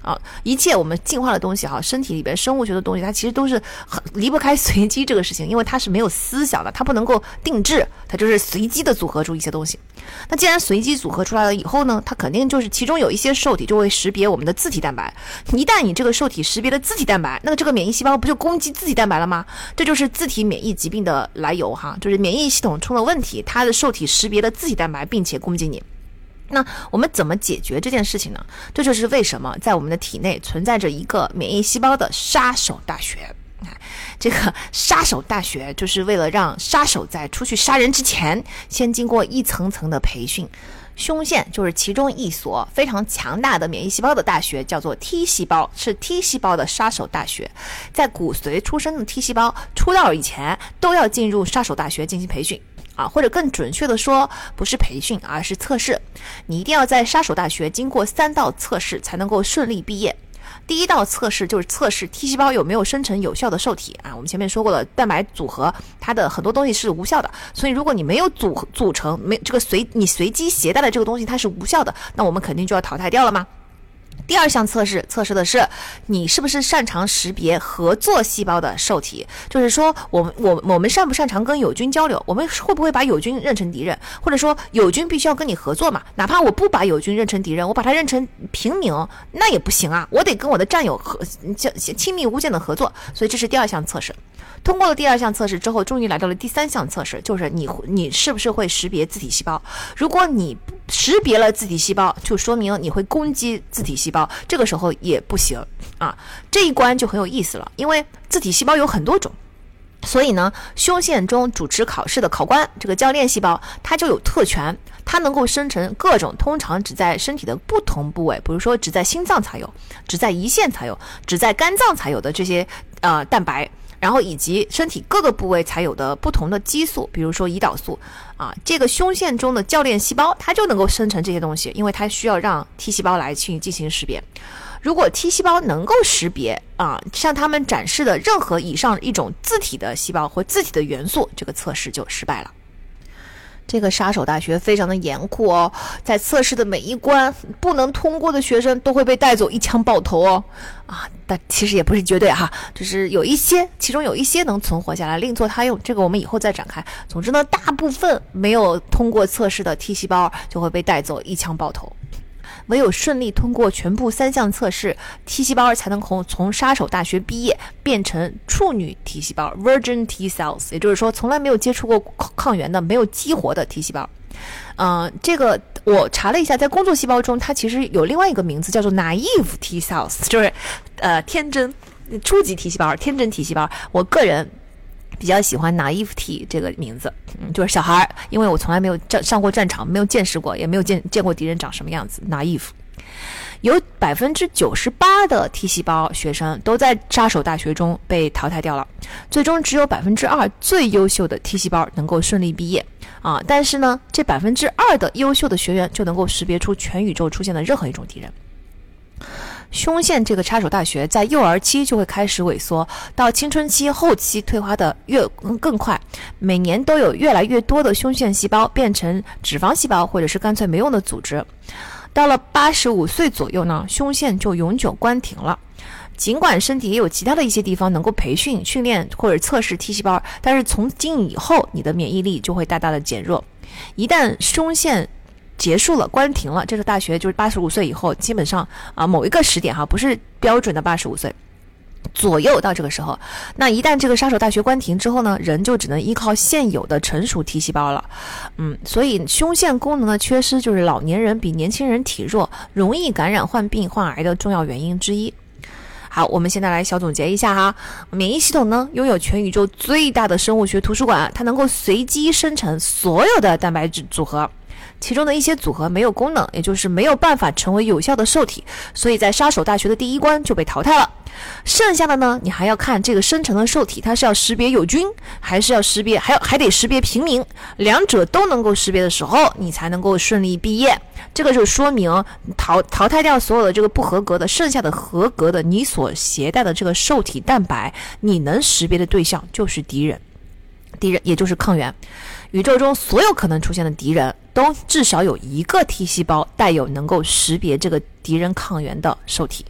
啊，一切我们进化的东西哈，身体里边生物学的东西，它其实都是很离不开随机这个事情，因为它是没有思想的，它不能够定制，它就是随机的组合出一些东西。那既然随机组合出来了以后呢，它肯定就是其中有一些受体就会识别我们的自体蛋白。一旦你这个受体识别了自体蛋白，那个这个免疫细胞不就攻击自体蛋白了吗？这就是自体免疫疾病的来由哈，就是免疫系统出了问题，它的受体识别了自体蛋白，并且攻击你。那我们怎么解决这件事情呢？这就是为什么在我们的体内存在着一个免疫细胞的杀手大学。这个杀手大学就是为了让杀手在出去杀人之前，先经过一层层的培训。胸腺就是其中一所非常强大的免疫细胞的大学，叫做 T 细胞，是 T 细胞的杀手大学。在骨髓出生的 T 细胞出道以前，都要进入杀手大学进行培训。啊，或者更准确的说，不是培训，而是测试。你一定要在杀手大学经过三道测试才能够顺利毕业。第一道测试就是测试 T 细胞有没有生成有效的受体啊。我们前面说过了，蛋白组合它的很多东西是无效的，所以如果你没有组组成，没这个随你随机携带的这个东西它是无效的，那我们肯定就要淘汰掉了吗？第二项测试测试的是你是不是擅长识别合作细胞的受体，就是说我们我我们擅不擅长跟友军交流，我们会不会把友军认成敌人，或者说友军必须要跟你合作嘛，哪怕我不把友军认成敌人，我把他认成平民那也不行啊，我得跟我的战友合亲密无间的合作。所以这是第二项测试。通过了第二项测试之后，终于来到了第三项测试，就是你你是不是会识别自体细胞。如果你识别了自体细胞，就说明你会攻击自体细胞，这个时候也不行啊。这一关就很有意思了，因为自体细胞有很多种，所以呢，胸腺中主持考试的考官，这个教练细胞，它就有特权，它能够生成各种通常只在身体的不同部位，比如说只在心脏才有，只在胰腺才有，只在肝脏才有的这些呃蛋白。然后以及身体各个部位才有的不同的激素，比如说胰岛素啊，这个胸腺中的教练细胞它就能够生成这些东西，因为它需要让 T 细胞来去进行识别。如果 T 细胞能够识别啊，向他们展示的任何以上一种自体的细胞或自体的元素，这个测试就失败了。这个杀手大学非常的严酷哦，在测试的每一关不能通过的学生都会被带走一枪爆头哦。啊，但其实也不是绝对哈，就是有一些，其中有一些能存活下来，另作他用，这个我们以后再展开。总之呢，大部分没有通过测试的 T 细胞就会被带走一枪爆头。唯有顺利通过全部三项测试 ，T 细胞才能从从杀手大学毕业，变成处女 T 细胞 （Virgin T cells）， 也就是说，从来没有接触过抗原的、没有激活的 T 细胞。嗯、呃，这个我查了一下，在工作细胞中，它其实有另外一个名字，叫做 naive T cells， 就是呃天真、初级 T 细胞、天真 T 细胞。我个人比较喜欢 naive T 这个名字，嗯，就是小孩，因为我从来没有上过战场，没有见识过，也没有见见过敌人长什么样子。naive 有百分之九十八的 T 细胞学生都在杀手大学中被淘汰掉了，最终只有百分之二最优秀的 T 细胞能够顺利毕业啊！但是呢，这百分之二的优秀的学员就能够识别出全宇宙出现的任何一种敌人。胸腺这个杀手大学在幼儿期就会开始萎缩，到青春期后期退化的越更快，每年都有越来越多的胸腺细胞变成脂肪细胞，或者是干脆没用的组织。到了八十五岁左右呢，胸腺就永久关停了。尽管身体也有其他的一些地方能够培训、训练或者测试 T 细胞，但是从今以后，你的免疫力就会大大的减弱。一旦胸腺结束了，关停了，这个大学就是八十五岁以后，基本上啊某一个时点哈，不是标准的八十五岁左右到这个时候，那一旦这个杀手大学关停之后呢，人就只能依靠现有的成熟 T 细胞了。嗯，所以胸腺功能的缺失就是老年人比年轻人体弱，容易感染患病患癌的重要原因之一。好，我们现在来小总结一下哈。免疫系统呢，拥有全宇宙最大的生物学图书馆，它能够随机生成所有的蛋白质组合。其中的一些组合没有功能，也就是没有办法成为有效的受体，所以在杀手大学的第一关就被淘汰了。剩下的呢，你还要看这个生成的受体，它是要识别友军，还是要识别，还要还得识别平民，两者都能够识别的时候，你才能够顺利毕业。这个就说明淘淘汰掉所有的这个不合格的，剩下的合格的，你所携带的这个受体蛋白，你能识别的对象就是敌人，敌人也就是抗原。宇宙中所有可能出现的敌人，都至少有一个 T 细胞带有能够识别这个敌人抗原的受体。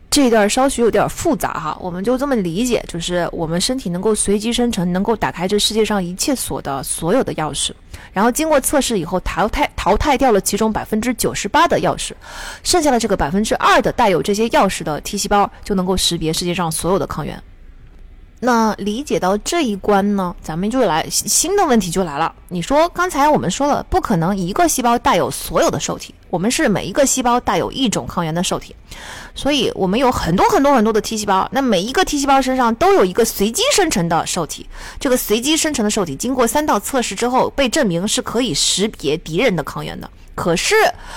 这一段稍许有点复杂哈，我们就这么理解，就是我们身体能够随机生成，能够打开这世界上一切锁的所有的钥匙，然后经过测试以后淘汰淘汰掉了其中百分之九十八的钥匙，剩下的这个百分之二的带有这些钥匙的 T 细胞就能够识别世界上所有的抗原。那理解到这一关呢，咱们就来新的问题就来了。你说刚才我们说了，不可能一个细胞带有所有的受体，我们是每一个细胞带有一种抗原的受体，所以我们有很多很多很多的 T 细胞，那每一个 T 细胞身上都有一个随机生成的受体，这个随机生成的受体经过三道测试之后被证明是可以识别敌人的抗原的。可是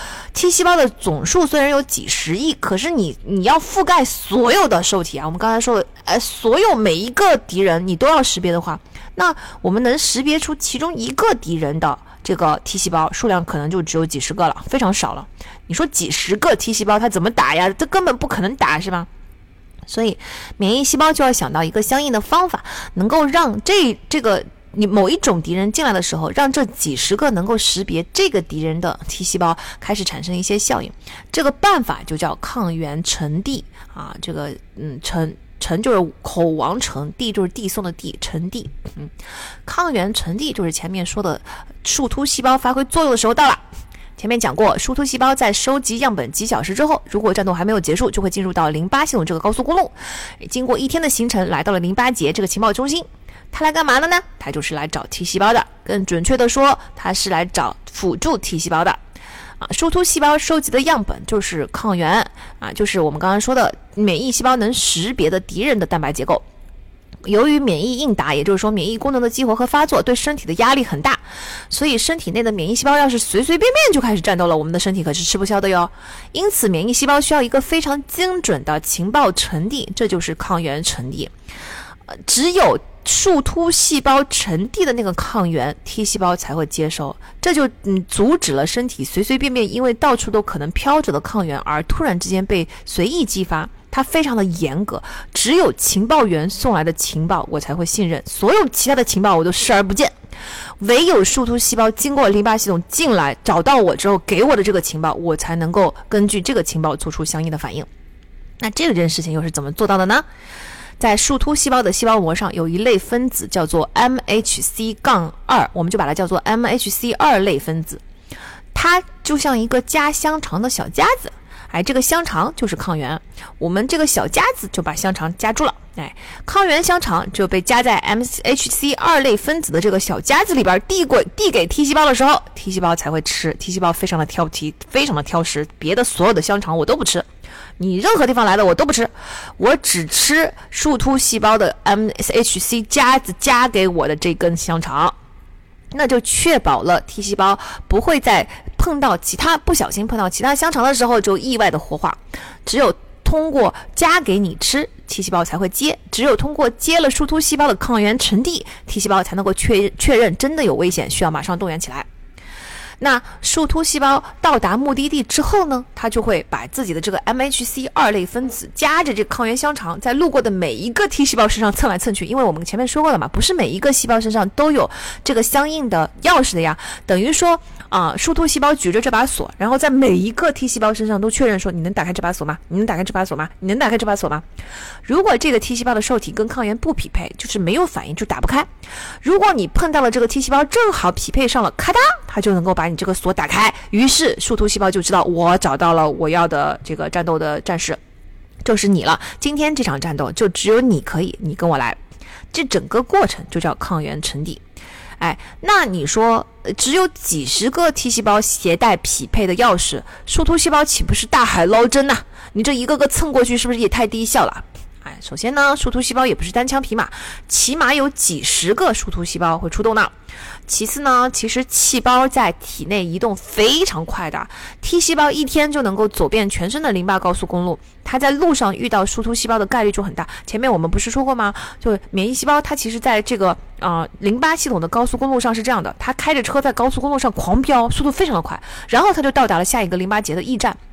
T 细胞的总数虽然有几十亿，可是你你要覆盖所有的受体啊，我们刚才说的，呃，所有每一个敌人你都要识别的话，那我们能识别出其中一个敌人的这个 T 细胞数量可能就只有几十个了，非常少了。你说几十个 T 细胞它怎么打呀？这根本不可能打，是吧？所以免疫细胞就要想到一个相应的方法，能够让这这个你某一种敌人进来的时候，让这几十个能够识别这个敌人的 T 细胞开始产生一些效应。这个办法就叫抗原呈递啊，这个嗯呈呈就是口王呈，递就是递送的递，呈递。嗯，抗原呈递就是前面说的树突细胞发挥作用的时候到了。前面讲过，树突细胞在收集样本几小时之后，如果战斗还没有结束，就会进入到淋巴系统这个高速公路，经过一天的行程，来到了淋巴结这个情报中心。它来干嘛的呢？它就是来找 T 细胞的，更准确的说，它是来找辅助 T 细胞的。啊，树突细胞收集的样本就是抗原啊，就是我们刚刚说的免疫细胞能识别的敌人的蛋白结构。由于免疫应答，也就是说免疫功能的激活和发作对身体的压力很大，所以身体内的免疫细胞要是随随便便就开始战斗了，我们的身体可是吃不消的哟。因此免疫细胞需要一个非常精准的情报传递，这就是抗原传递。呃，只有树突细胞传递的那个抗原 T 细胞才会接收，这就嗯阻止了身体随随便便因为到处都可能飘着的抗原而突然之间被随意激发。它非常的严格，只有情报员送来的情报我才会信任，所有其他的情报我都视而不见。唯有树突细胞经过淋巴系统进来找到我之后给我的这个情报，我才能够根据这个情报做出相应的反应。那这件事情又是怎么做到的呢？在树突细胞的细胞膜上有一类分子叫做 M H C 二， 我们就把它叫做 M H C 二 类分子，它就像一个夹香肠的小夹子。哎，这个香肠就是抗原，我们这个小夹子就把香肠夹住了。哎，抗原香肠就被夹在 M H C 二 类分子的这个小夹子里边，递给递给 T 细胞的时候 ，T 细胞才会吃。T 细胞非常的挑剔，非常的挑食，别的所有的香肠我都不吃，你任何地方来的我都不吃，我只吃树突细胞的 M H C 夹子夹给我的这根香肠。那就确保了 T 细胞不会在碰到其他不小心碰到其他香肠的时候就意外的活化。只有通过夹给你吃 T 细胞才会接，只有通过接了树突细胞的抗原传递 T 细胞才能够确确认真的有危险，需要马上动员起来。那树突细胞到达目的地之后呢，它就会把自己的这个 M H C 二 类分子夹着这个抗原香肠，在路过的每一个 T 细胞身上蹭来蹭去，因为我们前面说过了嘛，不是每一个细胞身上都有这个相应的钥匙的呀，等于说啊，树突细胞举着这把锁，然后在每一个 T 细胞身上都确认说，你能打开这把锁吗？你能打开这把锁吗？你能打开这把锁吗？如果这个 T 细胞的受体跟抗原不匹配，就是没有反应，就打不开。如果你碰到了这个 T 细胞正好匹配上了，咔嗒，它就能够把你这个锁打开。于是树突细胞就知道，我找到了我要的这个战斗的战士，就是你了。今天这场战斗就只有你可以，你跟我来。这整个过程就叫抗原传递。哎，那你说只有几十个 T 细胞携带匹配的钥匙，树突细胞岂不是大海捞针呐、啊？你这一个个蹭过去，是不是也太低效了？哎，首先呢，树突细胞也不是单枪匹马，起码有几十个树突细胞会出动呢。其次呢，其实细胞在体内移动非常快的 ，T 细胞一天就能够走遍全身的淋巴高速公路，它在路上遇到树突细胞的概率就很大。前面我们不是说过吗？就免疫细胞它其实在这个呃淋巴系统的高速公路上是这样的，它开着车在高速公路上狂飙，速度非常的快，然后它就到达了下一个淋巴结的驿站。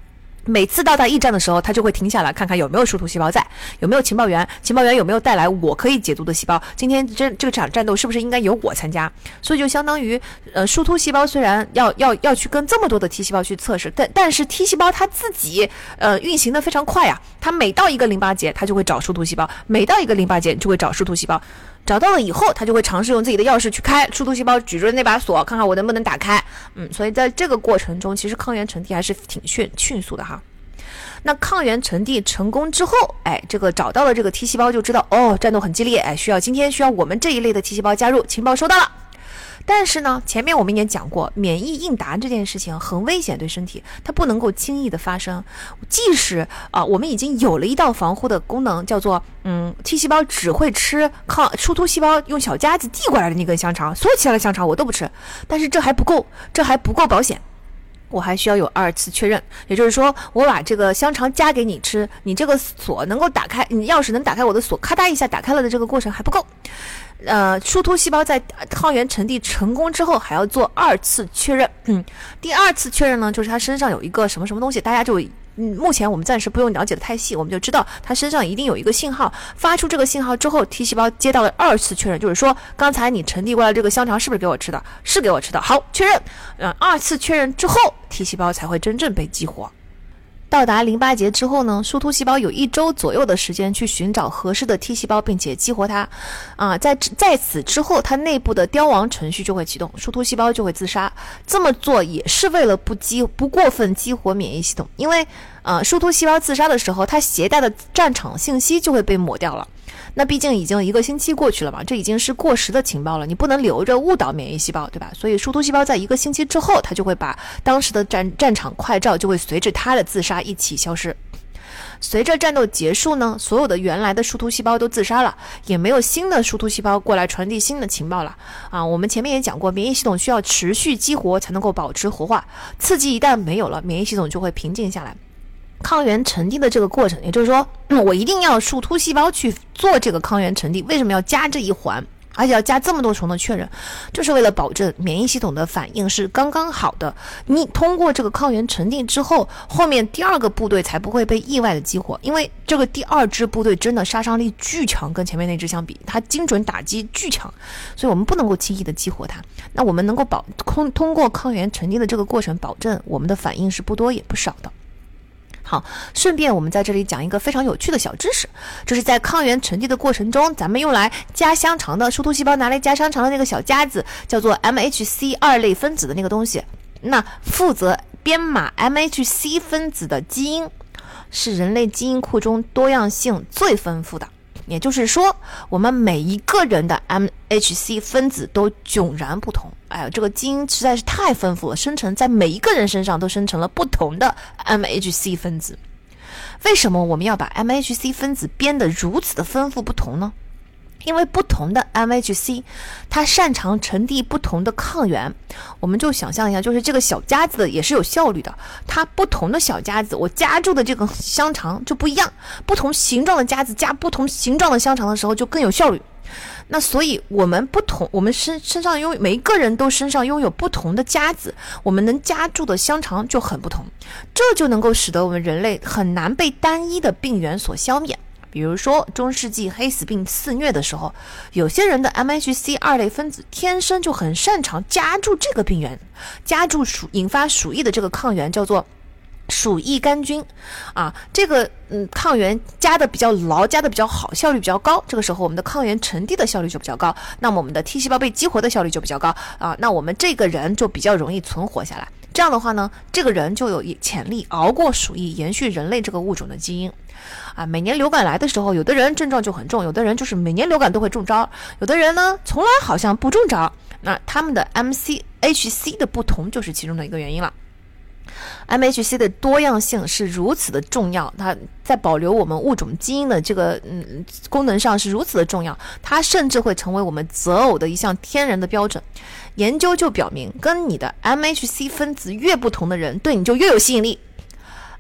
每次到达驿站的时候，他就会停下来看看有没有殊途细胞在，有没有情报员，情报员有没有带来我可以解读的细胞，今天这这场战斗是不是应该由我参加。所以就相当于呃，殊途细胞虽然要要要去跟这么多的 T 细胞去测试，但但是 T 细胞它自己呃运行的非常快啊，它每到一个淋巴结它就会找殊途细胞，每到一个淋巴结就会找殊途细胞，找到了以后，他就会尝试用自己的钥匙去开殊途细胞，举着那把锁，看看我能不能打开。嗯，所以在这个过程中，其实抗原沉递还是挺迅迅速的哈。那抗原沉递成功之后，哎，这个找到了这个 T 细胞就知道，哦，战斗很激烈，哎，需要今天需要我们这一类的 T 细胞加入，情报收到了。但是呢，前面我们也讲过，免疫应答这件事情很危险，对身体，它不能够轻易的发生。即使啊、呃，我们已经有了一道防护的功能，叫做嗯 ，T 细胞只会吃抗殊途细胞用小夹子递过来的那根香肠，所有其他的香肠我都不吃。但是这还不够，这还不够保险。我还需要有二次确认，也就是说，我把这个香肠夹给你吃，你这个锁能够打开，你钥匙能打开我的锁，咔嗒一下打开了的这个过程还不够。呃，殊途细胞在抗原沉递成功之后，还要做二次确认。嗯，第二次确认呢，就是它身上有一个什么什么东西，大家就嗯，目前我们暂时不用了解的太细，我们就知道它身上一定有一个信号，发出这个信号之后 ，T 细胞接到了二次确认，就是说刚才你沉递过来这个香肠是不是给我吃的？是给我吃的。好，确认。嗯，二次确认之后 ，T 细胞才会真正被激活。到达淋巴结之后呢，殊途细胞有一周左右的时间去寻找合适的 T 细胞，并且激活它。啊，在在此之后，它内部的凋亡程序就会启动，殊途细胞就会自杀。这么做也是为了不激不过分激活免疫系统，因为呃，殊途细胞自杀的时候，它携带的战场信息就会被抹掉了。那毕竟已经一个星期过去了嘛，这已经是过时的情报了，你不能留着误导免疫细胞，对吧？所以殊途细胞在一个星期之后，它就会把当时的战战场快照就会随着它的自杀一起消失。随着战斗结束呢，所有的原来的殊途细胞都自杀了，也没有新的殊途细胞过来传递新的情报了啊！我们前面也讲过，免疫系统需要持续激活才能够保持活化，刺激一旦没有了，免疫系统就会平静下来。抗原沉递的这个过程，也就是说、嗯、我一定要殊途细胞去做这个抗原沉递，为什么要加这一环，而且要加这么多重的确认，就是为了保证免疫系统的反应是刚刚好的。你通过这个抗原沉递之后，后面第二个部队才不会被意外的激活，因为这个第二支部队真的杀伤力巨强，跟前面那支相比，它精准打击巨强，所以我们不能够轻易的激活它。那我们能够保通通过抗原沉递的这个过程，保证我们的反应是不多也不少的。好，顺便我们在这里讲一个非常有趣的小知识，就是在抗原沉递的过程中，咱们用来夹香肠的殊途细胞拿来夹香肠的那个小夹子，叫做 M H C 二类分子的那个东西，那负责编码 M H C 分子的基因，是人类基因库中多样性最丰富的。也就是说，我们每一个人的 M H C 分子都迥然不同。哎呀，这个基因实在是太丰富了，生成在每一个人身上都生成了不同的 M H C 分子。为什么我们要把 M H C 分子编得如此的丰富不同呢？因为不同的 M H C 它擅长沉递不同的抗原。我们就想象一下，就是这个小夹子也是有效率的，它不同的小夹子我夹住的这个香肠就不一样，不同形状的夹子夹不同形状的香肠的时候就更有效率。那所以我们不同，我们身身上拥有每一个人都身上拥有不同的夹子，我们能夹住的香肠就很不同，这就能够使得我们人类很难被单一的病原所消灭。比如说中世纪黑死病肆虐的时候，有些人的 M H C 二类分子天生就很擅长夹住这个病原，夹住鼠引发鼠疫的这个抗原叫做鼠疫杆菌啊，这个嗯抗原加的比较牢，加的比较好，效率比较高，这个时候我们的抗原沉递的效率就比较高，那么我们的 T 细胞被激活的效率就比较高啊，那我们这个人就比较容易存活下来。这样的话呢，这个人就有潜力熬过鼠疫，延续人类这个物种的基因啊。每年流感来的时候，有的人症状就很重，有的人就是每年流感都会中招，有的人呢从来好像不中招，那他们的 M C H C 的不同就是其中的一个原因了。M H C 的多样性是如此的重要，它在保留我们物种基因的这个嗯功能上是如此的重要，它甚至会成为我们择偶的一项天然的标准。研究就表明，跟你的 M H C 分子越不同的人，对你就越有吸引力。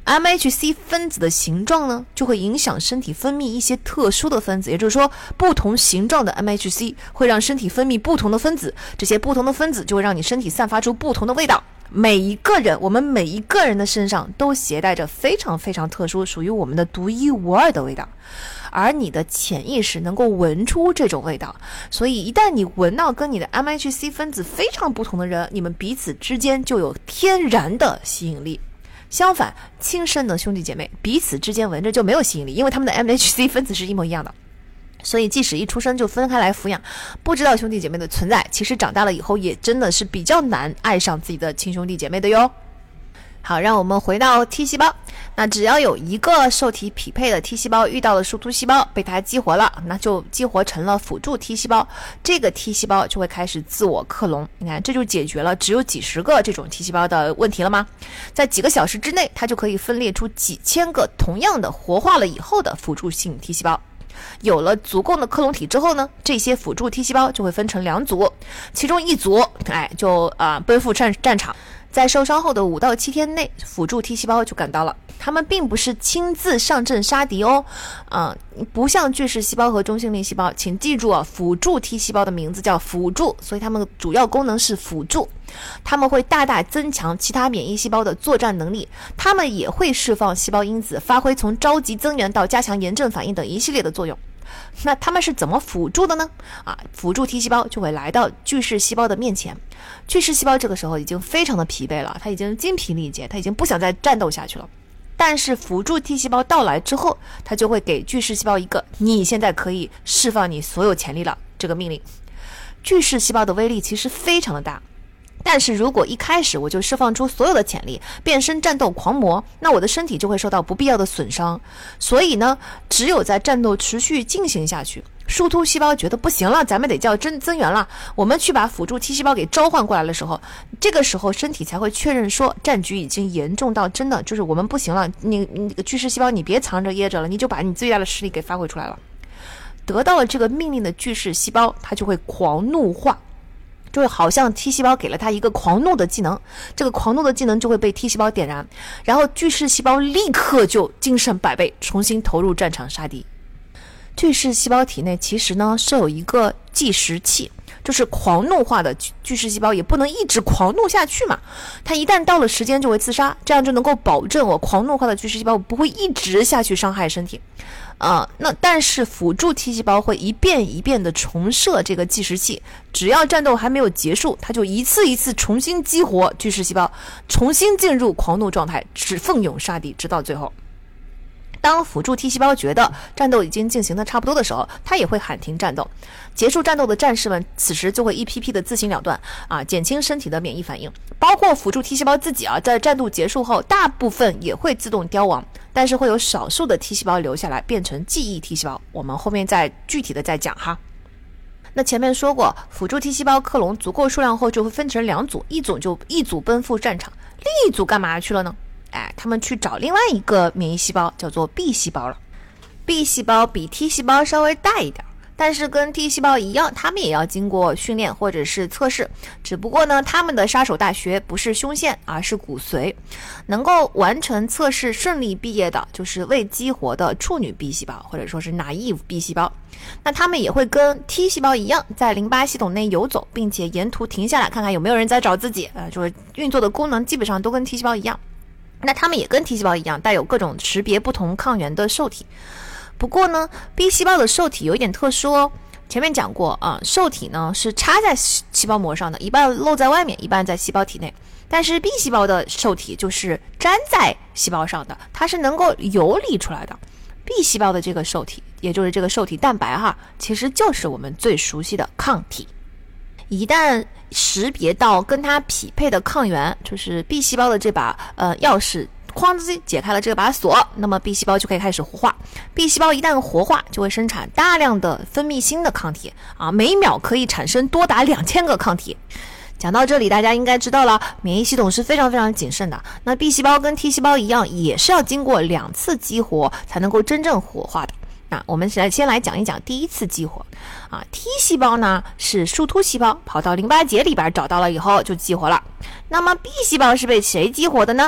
M H C 分子的形状呢，就会影响身体分泌一些特殊的分子，也就是说，不同形状的 M H C 会让身体分泌不同的分子，这些不同的分子就会让你身体散发出不同的味道。每一个人，我们每一个人的身上都携带着非常非常特殊，属于我们的独一无二的味道，而你的潜意识能够闻出这种味道，所以一旦你闻到跟你的 M H C 分子非常不同的人，你们彼此之间就有天然的吸引力。相反，亲生的兄弟姐妹彼此之间闻着就没有吸引力，因为他们的 M H C 分子是一模一样的。所以即使一出生就分开来抚养，不知道兄弟姐妹的存在，其实长大了以后也真的是比较难爱上自己的亲兄弟姐妹的哟。好，让我们回到 T 细胞。那只要有一个受体匹配的 T 细胞遇到了树突细胞，被它激活了，那就激活成了辅助 T 细胞，这个 T 细胞就会开始自我克隆。你看，这就解决了只有几十个这种 T 细胞的问题了吗？在几个小时之内，它就可以分裂出几千个同样的活化了以后的辅助性 T 细胞。有了足够的克隆体之后呢，这些辅助 T 细胞就会分成两组，其中一组哎就啊、呃、奔赴战战场。在受伤后的五到七天内，辅助 T 细胞就赶到了。他们并不是亲自上阵杀敌哦，啊、呃，不像巨噬细胞和中性粒细胞，请记住啊，辅助 T 细胞的名字叫辅助，所以它们主要功能是辅助。它们会大大增强其他免疫细胞的作战能力，它们也会释放细胞因子，发挥从召集增援到加强炎症反应等一系列的作用。那他们是怎么辅助的呢？啊，辅助 T 细胞就会来到巨噬细胞的面前，巨噬细胞这个时候已经非常的疲惫了，它已经精疲力竭，它已经不想再战斗下去了。但是辅助 T 细胞到来之后，它就会给巨噬细胞一个你现在可以释放你所有潜力了这个命令。巨噬细胞的威力其实非常的大，但是如果一开始我就释放出所有的潜力，变身战斗狂魔，那我的身体就会受到不必要的损伤。所以呢，只有在战斗持续进行下去，树突细胞觉得不行了，咱们得叫增增援了，我们去把辅助 T 细胞给召唤过来的时候，这个时候身体才会确认说战局已经严重到真的就是我们不行了，你你巨噬细胞你别藏着掖着了，你就把你最大的实力给发挥出来了。得到了这个命令的巨噬细胞，它就会狂怒化，就会好像 T 细胞给了它一个狂怒的技能，这个狂怒的技能就会被 T 细胞点燃，然后巨噬细胞立刻就精神百倍，重新投入战场杀敌。巨噬细胞体内其实呢是有一个计时器，就是狂怒化的巨噬细胞也不能一直狂怒下去嘛，它一旦到了时间就会自杀，这样就能够保证我狂怒化的巨噬细胞不会一直下去伤害身体。呃，那但是辅助 T 细胞会一遍一遍的重设这个计时器，只要战斗还没有结束，它就一次一次重新激活巨噬细胞，重新进入狂怒状态，只奋勇杀敌，直到最后。当辅助 T 细胞觉得战斗已经进行的差不多的时候，它也会喊停战斗。结束战斗的战士们此时就会一批批的自行了断啊，减轻身体的免疫反应。包括辅助 T 细胞自己啊，在战斗结束后，大部分也会自动凋亡，但是会有少数的 T 细胞留下来，变成记忆 T 细胞。我们后面再具体的再讲哈。那前面说过，辅助 T 细胞克隆足够数量后，就会分成两组，一组就一组奔赴战场，另一组干嘛去了呢？哎，他们去找另外一个免疫细胞，叫做 B 细胞了。B 细胞比 T 细胞稍微大一点，但是跟 T 细胞一样，他们也要经过训练或者是测试，只不过呢，他们的杀手大学不是胸腺，而是骨髓。能够完成测试顺利毕业的，就是未激活的处女 B 细胞，或者说是 naive B 细胞。那他们也会跟 T 细胞一样，在淋巴系统内游走，并且沿途停下来看看有没有人在找自己，呃，就是运作的功能基本上都跟 T 细胞一样。那他们也跟 T 细胞一样，带有各种识别不同抗原的受体。不过呢 B 细胞的受体有一点特殊哦，前面讲过啊，受体呢是插在细胞膜上的，一半露在外面，一半在细胞体内。但是 B 细胞的受体就是粘在细胞上的，它是能够游离出来的。B 细胞的这个受体，也就是这个受体蛋白哈，其实就是我们最熟悉的抗体。一旦识别到跟它匹配的抗原，就是 B 细胞的这把呃钥匙，哐叽解开了这把锁，那么 B 细胞就可以开始活化。B 细胞一旦活化，就会生产大量的分泌新的抗体啊，每秒可以产生多达两千个抗体。讲到这里，大家应该知道了，免疫系统是非常非常谨慎的。那 B 细胞跟 T 细胞一样，也是要经过两次激活才能够真正活化的。那我们先来讲一讲第一次激活啊 ，T 细胞呢是树突细胞跑到淋巴结里边找到了以后就激活了。那么 B 细胞是被谁激活的呢？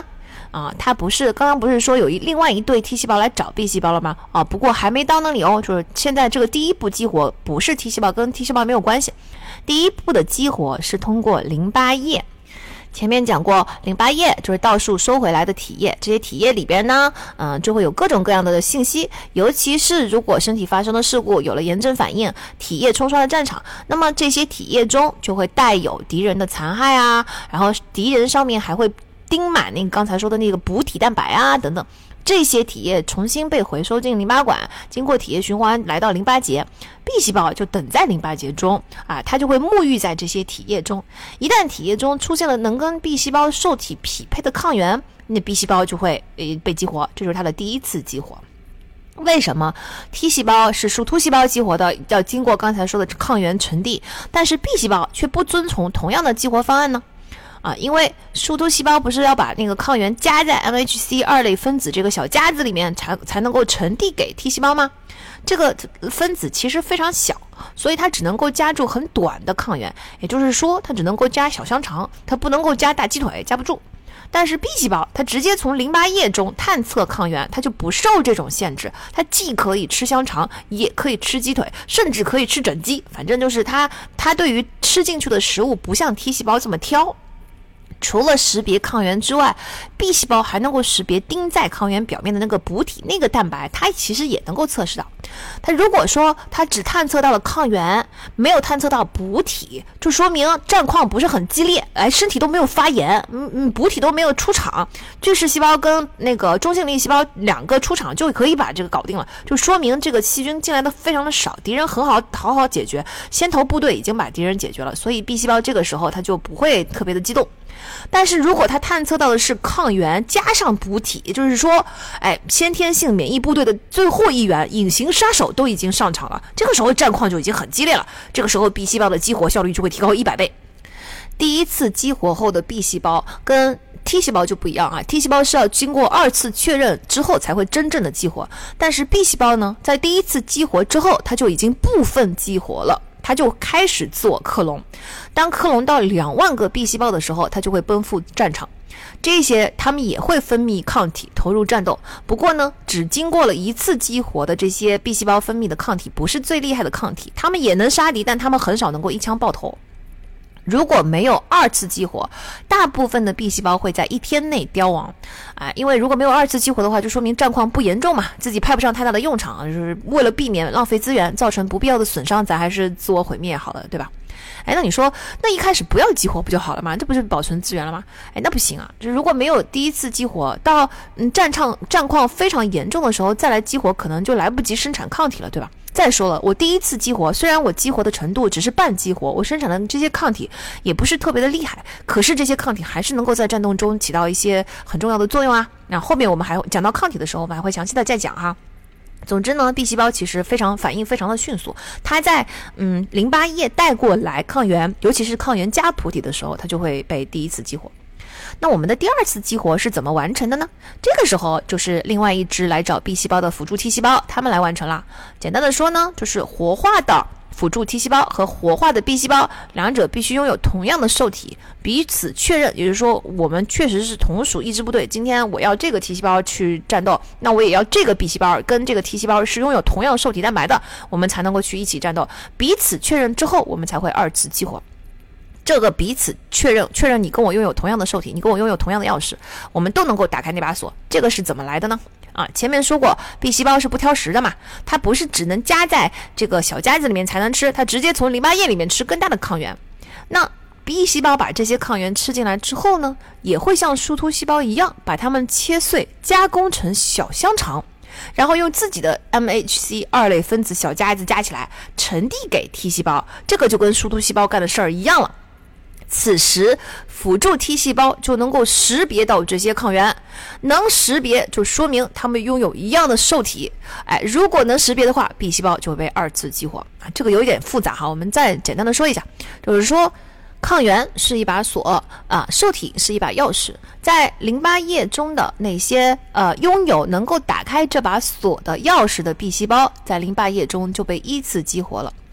啊，它不是刚刚不是说有一另外一对 T 细胞来找 B 细胞了吗？啊，不过还没到那里哦，就是现在这个第一步激活不是 T 细胞，跟 T 细胞没有关系。第一步的激活是通过淋巴液。前面讲过，淋巴液就是道树收回来的体液，这些体液里边呢，嗯、呃，就会有各种各样的信息，尤其是如果身体发生了事故，有了炎症反应，体液冲刷了战场，那么这些体液中就会带有敌人的残骸啊，然后敌人上面还会钉满那个刚才说的那个补体蛋白啊等等。这些体液重新被回收进淋巴管，经过体液循环来到淋巴结 ，B 细胞就等在淋巴结中啊，它就会沐浴在这些体液中。一旦体液中出现了能跟 B 细胞受体匹配的抗原，那 B 细胞就会呃被激活，这就是它的第一次激活。为什么 T 细胞是树突细胞激活的，要经过刚才说的抗原传递，但是 B 细胞却不遵从同样的激活方案呢？啊，因为树突细胞不是要把那个抗原加在 M H C 二类分子这个小夹子里面才才能够传递给 T 细胞吗？这个分子其实非常小，所以它只能够夹住很短的抗原，也就是说它只能够夹小香肠，它不能够夹大鸡腿，夹不住。但是 B 细胞它直接从淋巴液中探测抗原，它就不受这种限制，它既可以吃香肠，也可以吃鸡腿，甚至可以吃整鸡，反正就是它它对于吃进去的食物不像 T 细胞这么挑。除了识别抗原之外， B 细胞还能够识别钉在抗原表面的那个补体那个蛋白，它其实也能够测试到。它如果说它只探测到了抗原，没有探测到补体，就说明战况不是很激烈，哎，身体都没有发炎，嗯嗯，补体都没有出场，巨噬细胞跟那个中性粒细胞两个出场就可以把这个搞定了，就说明这个细菌进来的非常的少，敌人很好好好解决，先头部队已经把敌人解决了，所以 B 细胞这个时候它就不会特别的激动。但是如果它探测到的是抗原加上补体，也就是说，哎，先天性免疫部队的最后一员隐形杀手都已经上场了，这个时候战况就已经很激烈了，这个时候 B 细胞的激活效率就会提高一百倍。第一次激活后的 B 细胞跟 T 细胞就不一样啊 ，T 细胞是要经过二次确认之后才会真正的激活，但是 B 细胞呢，在第一次激活之后，它就已经部分激活了。它就开始自我克隆，当克隆到两万个 B 细胞的时候，它就会奔赴战场。这些它们也会分泌抗体投入战斗，不过呢，只经过了一次激活的这些 B 细胞分泌的抗体不是最厉害的抗体，它们也能杀敌，但它们很少能够一枪爆头。如果没有二次激活，大部分的 B 细胞会在一天内凋亡啊，因为如果没有二次激活的话，就说明战况不严重嘛，自己派不上太大的用场，就是为了避免浪费资源，造成不必要的损伤，咱还是自我毁灭好了，对吧？哎，那你说，那一开始不要激活不就好了吗？这不是保存资源了吗？哎，那不行啊！就如果没有第一次激活，到嗯战场战况非常严重的时候再来激活，可能就来不及生产抗体了，对吧？再说了，我第一次激活，虽然我激活的程度只是半激活，我生产的这些抗体也不是特别的厉害，可是这些抗体还是能够在战斗中起到一些很重要的作用啊。那后面我们还讲到抗体的时候，我们还会详细的再讲哈。总之呢 ，B 细胞其实非常反应非常的迅速，它在嗯淋巴液带过来抗原，尤其是抗原加补体的时候，它就会被第一次激活。那我们的第二次激活是怎么完成的呢？这个时候就是另外一支来找 B 细胞的辅助 T 细胞，它们来完成啦。简单的说呢，就是活化的辅助 T 细胞和活化的 B 细胞，两者必须拥有同样的受体，彼此确认，也就是说我们确实是同属一支部队，今天我要这个 T 细胞去战斗，那我也要这个 B 细胞跟这个 T 细胞是拥有同样受体蛋白的，我们才能够去一起战斗，彼此确认之后我们才会二次激活。这个彼此确认，确认你跟我拥有同样的受体，你跟我拥有同样的钥匙，我们都能够打开那把锁。这个是怎么来的呢？啊，前面说过 ，B 细胞是不挑食的嘛，它不是只能夹在这个小夹子里面才能吃，它直接从淋巴液里面吃更大的抗原。那 B 细胞把这些抗原吃进来之后呢，也会像树突细胞一样，把它们切碎，加工成小香肠。然后用自己的 M H C 二类分子小夹子夹起来，传递给 T 细胞，这个就跟树突细胞干的事儿一样了。此时辅助 T 细胞就能够识别到这些抗原，能识别就说明它们拥有一样的受体。哎，如果能识别的话 ，B 细胞就会被二次激活啊。这个有一点复杂哈，我们再简单的说一下，就是说抗原是一把锁啊，受体是一把钥匙，在淋巴液中的那些呃拥有能够打开这把锁的钥匙的 B 细胞，在淋巴液中就被依次激活了。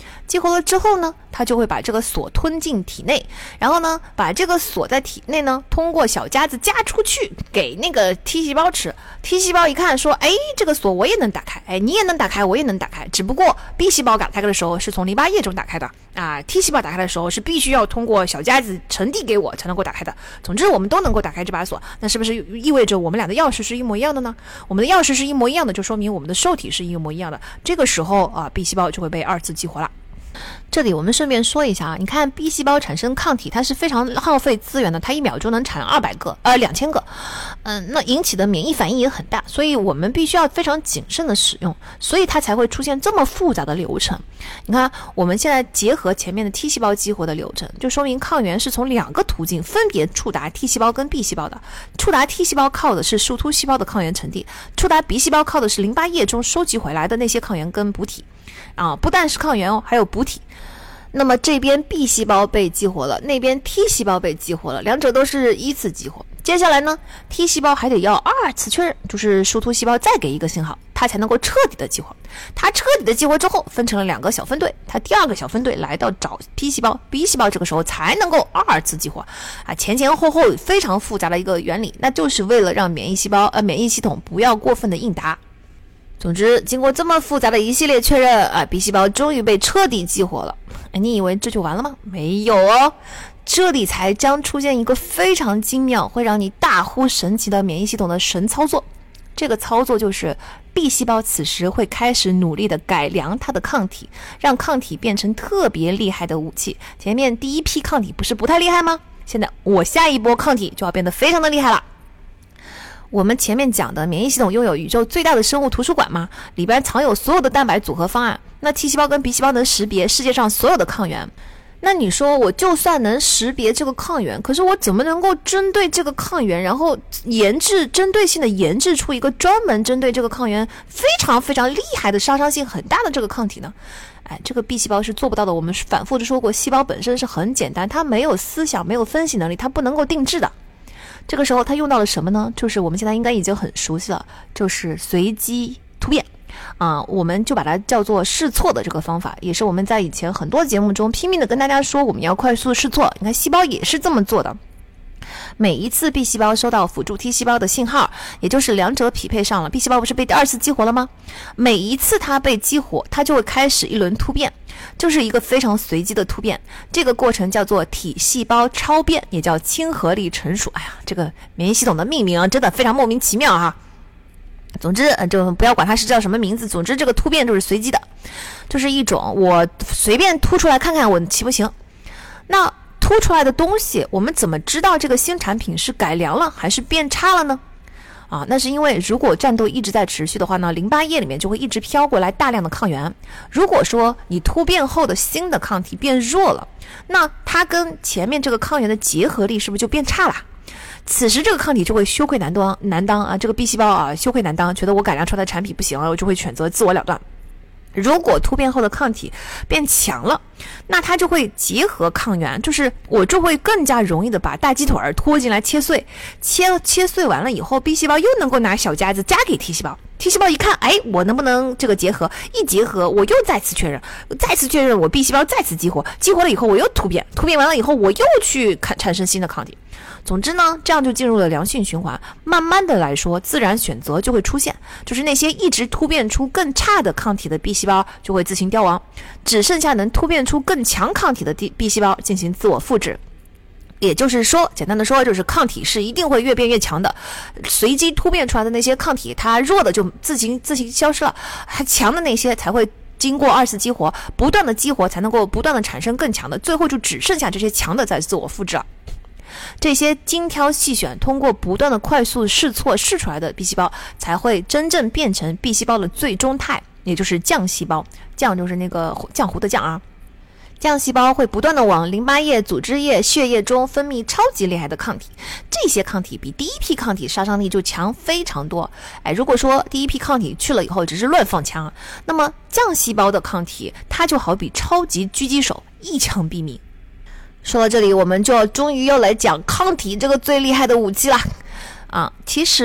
激活了之后呢，它就会把这个锁吞进体内，然后呢，把这个锁在体内呢，通过小夹子夹出去给那个 T 细胞吃。T 细胞一看说，哎，这个锁我也能打开，哎，你也能打开，我也能打开，只不过 B 细胞打开的时候是从淋巴液中打开的啊 ，T 细胞打开的时候是必须要通过小夹子传递给我才能够打开的。总之，我们都能够打开这把锁，那是不是意味着我们俩的钥匙是一模一样的呢？我们的钥匙是一模一样的，就说明我们的受体是一模一样的。这个时候啊 ，B 细胞就会被二次激活了。这里我们顺便说一下啊，你看 B 细胞产生抗体，它是非常耗费资源的，它一秒钟能产二百个，呃，两千个，嗯，那引起的免疫反应也很大，所以我们必须要非常谨慎的使用，所以它才会出现这么复杂的流程。你看，我们现在结合前面的 T 细胞激活的流程，就说明抗原是从两个途径分别触达 T 细胞跟 B 细胞的。触达 T 细胞靠的是树突细胞的抗原沉淀，触达 B 细胞靠的是淋巴液中收集回来的那些抗原跟补体。啊，不但是抗原哦，还有补体。那么这边 B 细胞被激活了，那边 T 细胞被激活了，两者都是依次激活。接下来呢 ，T 细胞还得要二次确认，就是树突细胞再给一个信号，它才能够彻底的激活。它彻底的激活之后，分成了两个小分队，它第二个小分队来到找 T 细胞 ，B 细胞这个时候才能够二次激活。啊，前前后后非常复杂的一个原理，那就是为了让免疫细胞呃免疫系统不要过分的应答。总之，经过这么复杂的一系列确认啊 ，B 细胞终于被彻底激活了。哎，你以为这就完了吗？没有哦，这里才将出现一个非常精妙，会让你大呼神奇的免疫系统的神操作。这个操作就是 B 细胞此时会开始努力的改良它的抗体，让抗体变成特别厉害的武器。前面第一批抗体不是不太厉害吗？现在我下一波抗体就要变得非常的厉害了。我们前面讲的免疫系统拥有宇宙最大的生物图书馆嘛，里边藏有所有的蛋白组合方案。那 T 细胞跟 B 细胞能识别世界上所有的抗原。那你说我就算能识别这个抗原，可是我怎么能够针对这个抗原，然后研制针对性的研制出一个专门针对这个抗原非常非常厉害的杀伤性很大的这个抗体呢？哎，这个 B 细胞是做不到的。我们反复的说过，细胞本身是很简单，它没有思想，没有分析能力，它不能够定制的。这个时候它用到了什么呢？就是我们现在应该已经很熟悉了，就是随机突变啊、呃，我们就把它叫做试错的这个方法，也是我们在以前很多节目中拼命的跟大家说我们要快速试错。你看细胞也是这么做的。每一次 B 细胞收到辅助 T 细胞的信号，也就是两者匹配上了， B 细胞不是被第二次激活了吗？每一次它被激活，它就会开始一轮突变，就是一个非常随机的突变。这个过程叫做体细胞超变，也叫亲和力成熟。哎呀，这个免疫系统的命名啊，真的非常莫名其妙啊。总之就不要管它是叫什么名字，总之这个突变就是随机的，就是一种我随便突出来看看我行不行。那突出来的东西，我们怎么知道这个新产品是改良了还是变差了呢？啊，那是因为如果战斗一直在持续的话呢，淋巴液里面就会一直飘过来大量的抗原。如果说你突变后的新的抗体变弱了，那它跟前面这个抗原的结合力是不是就变差了？此时这个抗体就会羞愧难当难当啊，这个 B 细胞啊羞愧难当，觉得我改良出来的产品不行了，我就会选择自我了断。如果突变后的抗体变强了，那它就会结合抗原，就是我就会更加容易的把大鸡腿儿拖进来切碎，切切碎完了以后 ，B 细胞又能够拿小夹子夹给 T 细胞。T 细胞一看，哎，我能不能这个结合？一结合，我又再次确认，再次确认，我 B 细胞再次激活，激活了以后，我又突变，突变完了以后，我又去产生新的抗体。总之呢，这样就进入了良性循环。慢慢的来说，自然选择就会出现，就是那些一直突变出更差的抗体的 B 细胞就会自行凋亡，只剩下能突变出更强抗体的 B 细胞进行自我复制。也就是说，简单的说，就是抗体是一定会越变越强的，随机突变出来的那些抗体，它弱的就自行自行消失了，还强的那些才会经过二次激活，不断的激活才能够不断的产生更强的，最后就只剩下这些强的在自我复制了。这些精挑细选，通过不断的快速试错试出来的 B 细胞，才会真正变成 B 细胞的最终态，也就是浆细胞。浆就是那个浆糊的浆啊。浆细胞会不断的往淋巴液、组织液、血液中分泌超级厉害的抗体，这些抗体比第一批抗体杀伤力就强非常多。哎，如果说第一批抗体去了以后只是乱放枪，那么浆细胞的抗体它就好比超级狙击手，一枪毙命。说到这里，我们就要终于要来讲抗体这个最厉害的武器啦。啊，其实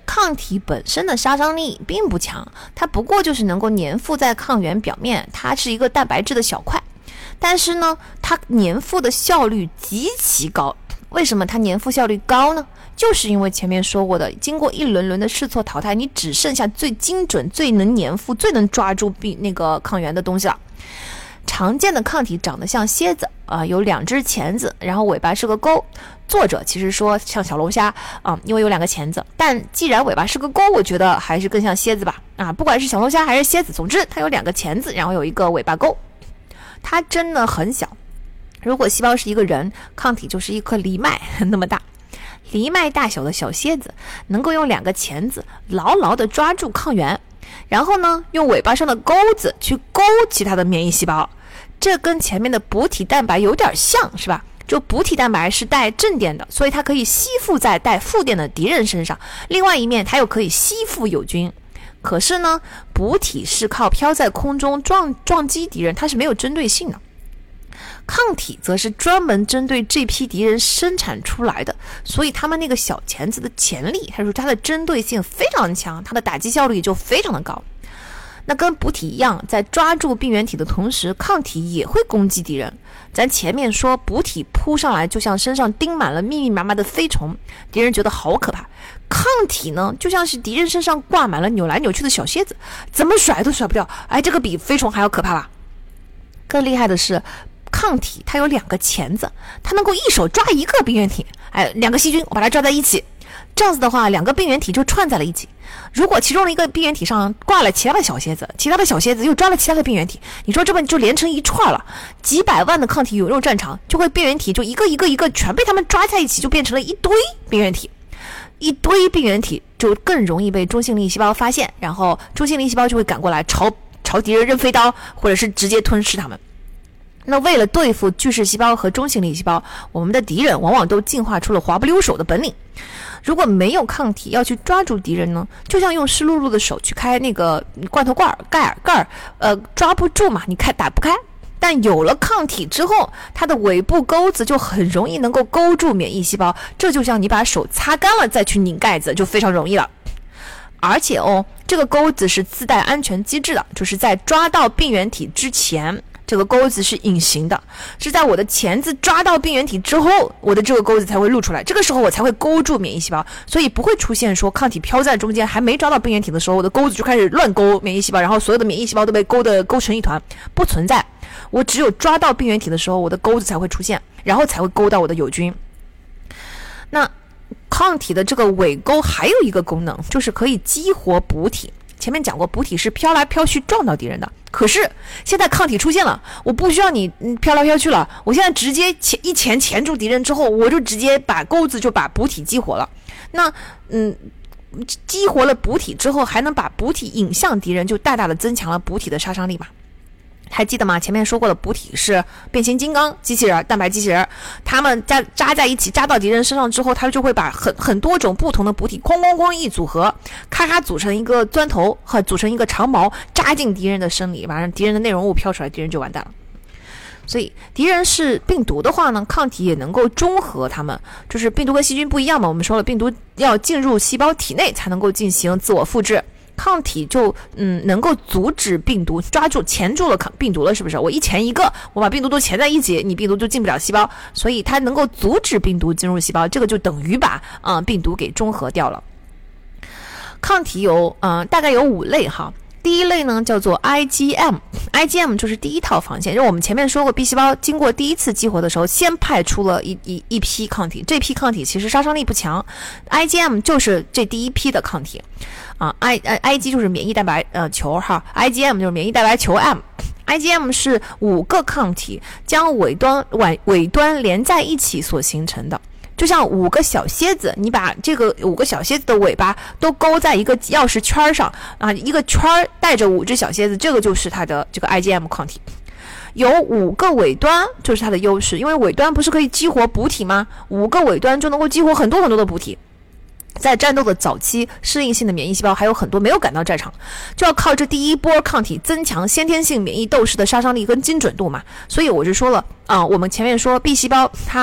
抗体本身的杀伤力并不强，它不过就是能够粘附在抗原表面，它是一个蛋白质的小块。但是呢，它粘附的效率极其高。为什么它粘附效率高呢？就是因为前面说过的，经过一轮轮的试错淘汰，你只剩下最精准、最能粘附、最能抓住病那个抗原的东西了。常见的抗体长得像蝎子啊、呃，有两只钳子，然后尾巴是个钩。作者其实说像小龙虾啊、呃，因为有两个钳子，但既然尾巴是个钩，我觉得还是更像蝎子吧。啊，不管是小龙虾还是蝎子，总之它有两个钳子，然后有一个尾巴钩。它真的很小，如果细胞是一个人，抗体就是一颗藜麦那么大。藜麦大小的小蝎子能够用两个钳子牢牢地抓住抗原，然后呢，用尾巴上的钩子去勾其他的免疫细胞。这跟前面的补体蛋白有点像，是吧？就补体蛋白是带正电的，所以它可以吸附在带负电的敌人身上，另外一面它又可以吸附友军。可是呢，补体是靠飘在空中撞撞击敌人，它是没有针对性的。抗体则是专门针对这批敌人生产出来的，所以他们那个小钳子的潜力，还是说它的针对性非常强，它的打击效率就非常的高。那跟补体一样，在抓住病原体的同时，抗体也会攻击敌人。咱前面说补体扑上来就像身上钉满了密密麻麻的飞虫，敌人觉得好可怕。抗体呢，就像是敌人身上挂满了扭来扭去的小蝎子，怎么甩都甩不掉。哎，这个比飞虫还要可怕吧？更厉害的是，抗体它有两个钳子，它能够一手抓一个病原体，哎，两个细菌我把它抓在一起，这样子的话，两个病原体就串在了一起。如果其中的一个病原体上挂了其他的小蝎子，其他的小蝎子又抓了其他的病原体，你说这不就连成一串了？几百万的抗体涌入战场，就会病原体就一个一个一个全被他们抓在一起，就变成了一堆病原体。一堆病原体就更容易被中性粒细胞发现，然后中性粒细胞就会赶过来朝朝敌人扔飞刀，或者是直接吞噬他们。那为了对付巨噬细胞和中性粒细胞，我们的敌人往往都进化出了滑不溜手的本领。如果没有抗体要去抓住敌人呢，就像用湿漉漉的手去开那个罐头罐盖儿盖儿，呃，抓不住嘛，你开打不开。但有了抗体之后，它的尾部钩子就很容易能够勾住免疫细胞，这就像你把手擦干了再去拧盖子，就非常容易了。而且哦，这个钩子是自带安全机制的，就是在抓到病原体之前，这个钩子是隐形的，是在我的钳子抓到病原体之后，我的这个钩子才会露出来，这个时候我才会勾住免疫细胞，所以不会出现说抗体飘在中间还没抓到病原体的时候，我的钩子就开始乱勾免疫细胞，然后所有的免疫细胞都被勾的勾成一团，不存在。我只有抓到病原体的时候，我的钩子才会出现，然后才会勾到我的友军。那抗体的这个尾钩还有一个功能，就是可以激活补体。前面讲过，补体是飘来飘去撞到敌人的，可是现在抗体出现了，我不需要你飘来飘去了，我现在直接一钳钳住敌人之后，我就直接把钩子就把补体激活了。那嗯，激活了补体之后，还能把补体引向敌人，就大大的增强了补体的杀伤力嘛。还记得吗？前面说过的补体是变形金刚机器人、蛋白机器人，他们扎扎在一起，扎到敌人身上之后，他就会把很很多种不同的补体哐哐哐一组合，咔咔组成一个钻头和组成一个长矛，扎进敌人的身里，把敌人的内容物飘出来，敌人就完蛋了。所以敌人是病毒的话呢，抗体也能够中和它们。就是病毒和细菌不一样嘛，我们说了，病毒要进入细胞体内才能够进行自我复制。抗体就嗯能够阻止病毒，抓住钳住了病毒了，是不是？我一钳一个，我把病毒都钳在一起，你病毒就进不了细胞，所以它能够阻止病毒进入细胞，这个就等于把啊、呃、病毒给中和掉了。抗体有嗯、呃、大概有五类哈。第一类呢叫做 I G M，I G M 就是第一套防线，就是我们前面说过 B 细胞经过第一次激活的时候，先派出了一一一批抗体，这批抗体其实杀伤力不强 ，I G M 就是这第一批的抗体啊 ，I I G 就是免疫蛋白呃球哈 ，I G M 就是免疫蛋白球 M。I G M 是五个抗体将尾端尾尾端连在一起所形成的，就像五个小蝎子，你把这个五个小蝎子的尾巴都勾在一个钥匙圈上啊，一个圈带着五只小蝎子，这个就是它的这个 I G M 抗体。有五个尾端就是它的优势，因为尾端不是可以激活补体吗？五个尾端就能够激活很多很多的补体。在战斗的早期，适应性的免疫细胞还有很多没有赶到战场，就要靠这第一波抗体增强先天性免疫斗士的杀伤力跟精准度嘛。所以我就说了啊、呃，我们前面说 B 细胞它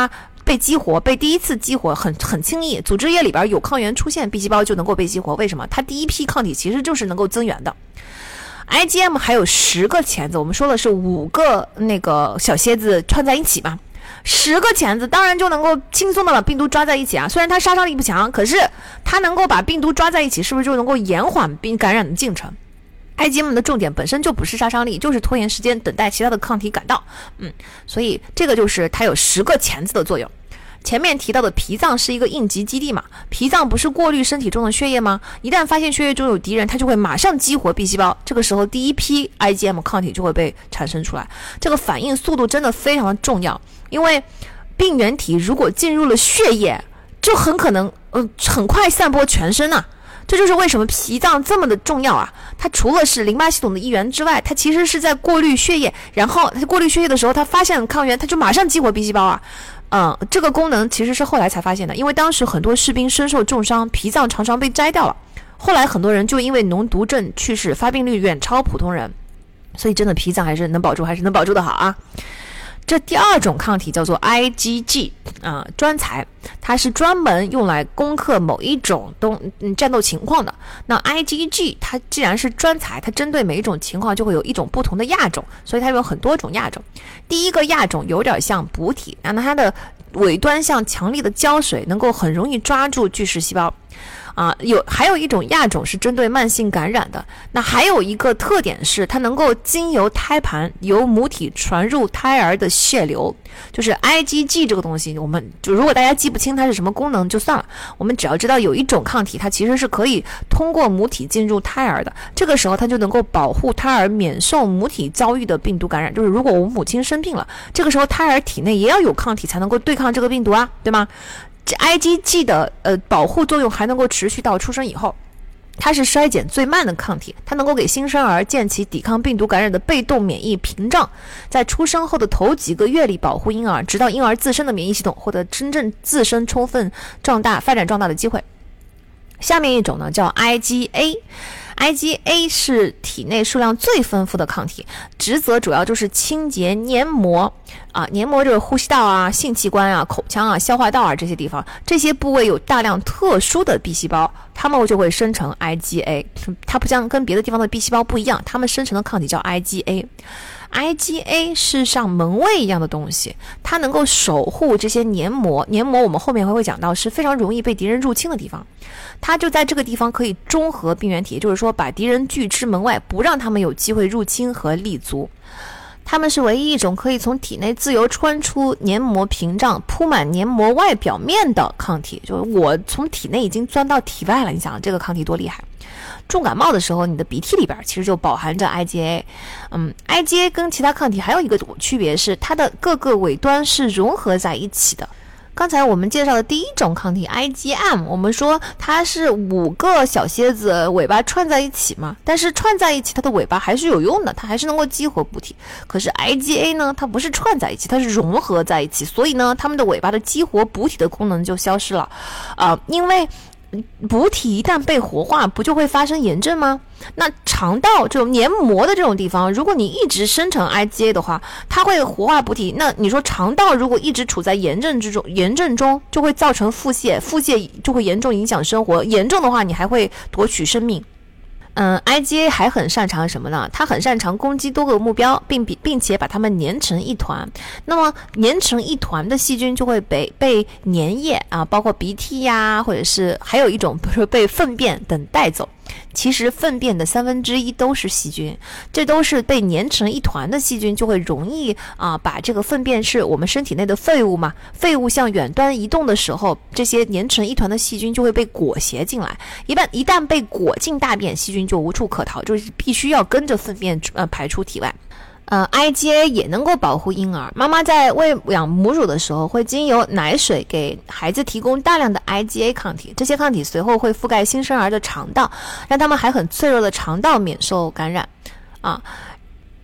被激活，被第一次激活很很轻易，组织液里边有抗原出现 B 细胞就能够被激活。为什么？它第一批抗体其实就是能够增援的。I G M 还有十个钳子，我们说的是五个那个小蝎子串在一起嘛，十个钳子当然就能够轻松的把病毒抓在一起啊。虽然它杀伤力不强，可是它能够把病毒抓在一起，是不是就能够延缓病感染的进程？I G M 的重点本身就不是杀伤力，就是拖延时间，等待其他的抗体赶到。嗯，所以这个就是它有十个钳子的作用。前面提到的脾脏是一个应急基地嘛，脾脏不是过滤身体中的血液吗？一旦发现血液中有敌人，它就会马上激活 B 细胞，这个时候第一批 I G M 抗体就会被产生出来。这个反应速度真的非常的重要，因为病原体如果进入了血液，就很可能呃很快散播全身啊。这就是为什么脾脏这么的重要啊！它除了是淋巴系统的一员之外，它其实是在过滤血液，然后它过滤血液的时候，它发现抗原，它就马上激活 B 细胞啊。嗯，这个功能其实是后来才发现的，因为当时很多士兵身受重伤，脾脏常常被摘掉了，后来很多人就因为脓毒症去世，发病率远超普通人，所以真的脾脏还是能保住，还是能保住的好啊。这第二种抗体叫做 I G G 啊、呃，专材，它是专门用来攻克某一种东嗯战斗情况的。那 I G G 它既然是专材，它针对每一种情况就会有一种不同的亚种，所以它有很多种亚种。第一个亚种有点像补体，那它的尾端像强力的胶水，能够很容易抓住巨噬细胞。啊，有还有一种亚种是针对慢性感染的，那还有一个特点是它能够经由胎盘由母体传入胎儿的血流，就是 I G G 这个东西，我们就如果大家记不清它是什么功能就算了，我们只要知道有一种抗体它其实是可以通过母体进入胎儿的，这个时候它就能够保护胎儿免受母体遭遇的病毒感染。就是如果我母亲生病了，这个时候胎儿体内也要有抗体才能够对抗这个病毒啊，对吗？这 I G G 的呃保护作用还能够持续到出生以后，它是衰减最慢的抗体，它能够给新生儿建起抵抗病毒感染的被动免疫屏障，在出生后的头几个月里保护婴儿，直到婴儿自身的免疫系统获得真正自身充分壮大、发展壮大的机会。下面一种呢叫 I G A。I G A 是体内数量最丰富的抗体，职责主要就是清洁黏膜啊，黏膜就是呼吸道啊、性器官啊、口腔啊、消化道啊这些地方，这些部位有大量特殊的 B 细胞，它们就会生成 I G A。它不像跟别的地方的 B 细胞不一样，它们生成的抗体叫 I G A。I G A 是像门卫一样的东西，它能够守护这些黏膜。黏膜我们后面还会讲到，是非常容易被敌人入侵的地方。它就在这个地方可以中和病原体，也就是说把敌人拒之门外，不让他们有机会入侵和立足。它们是唯一一种可以从体内自由穿出黏膜屏障、铺满黏膜外表面的抗体。就是我从体内已经钻到体外了，你想这个抗体多厉害！重感冒的时候，你的鼻涕里边其实就饱含着 I G A。嗯 ，I G A 跟其他抗体还有一个区别是，它的各个尾端是融合在一起的。刚才我们介绍的第一种抗体 I G M， 我们说它是五个小蝎子尾巴串在一起嘛，但是串在一起它的尾巴还是有用的，它还是能够激活补体。可是 I G A 呢，它不是串在一起，它是融合在一起，所以呢，它们的尾巴的激活补体的功能就消失了。呃，因为补体一旦被活化，不就会发生炎症吗？那肠道这种黏膜的这种地方，如果你一直生成 I G A 的话，它会活化补体。那你说肠道如果一直处在炎症之中，炎症中就会造成腹泻，腹泻就会严重影响生活，严重的话你还会夺取生命。嗯 ，I G A 还很擅长什么呢？它很擅长攻击多个目标，并比并且把它们粘成一团。那么粘成一团的细菌就会被被粘液啊，包括鼻涕呀，或者是还有一种不是被粪便等带走。其实粪便的三分之一都是细菌，这都是被粘成一团的细菌，就会容易啊把这个粪便是我们身体内的废物嘛，废物向远端移动的时候，这些粘成一团的细菌就会被裹挟进来，一旦一旦被裹进大便，细菌就无处可逃，就是必须要跟着粪便呃排出体外。呃 I G A 也能够保护婴儿，妈妈在喂养母乳的时候会经由奶水给孩子提供大量的 I G A 抗体，这些抗体随后会覆盖新生儿的肠道，让他们还很脆弱的肠道免受感染啊。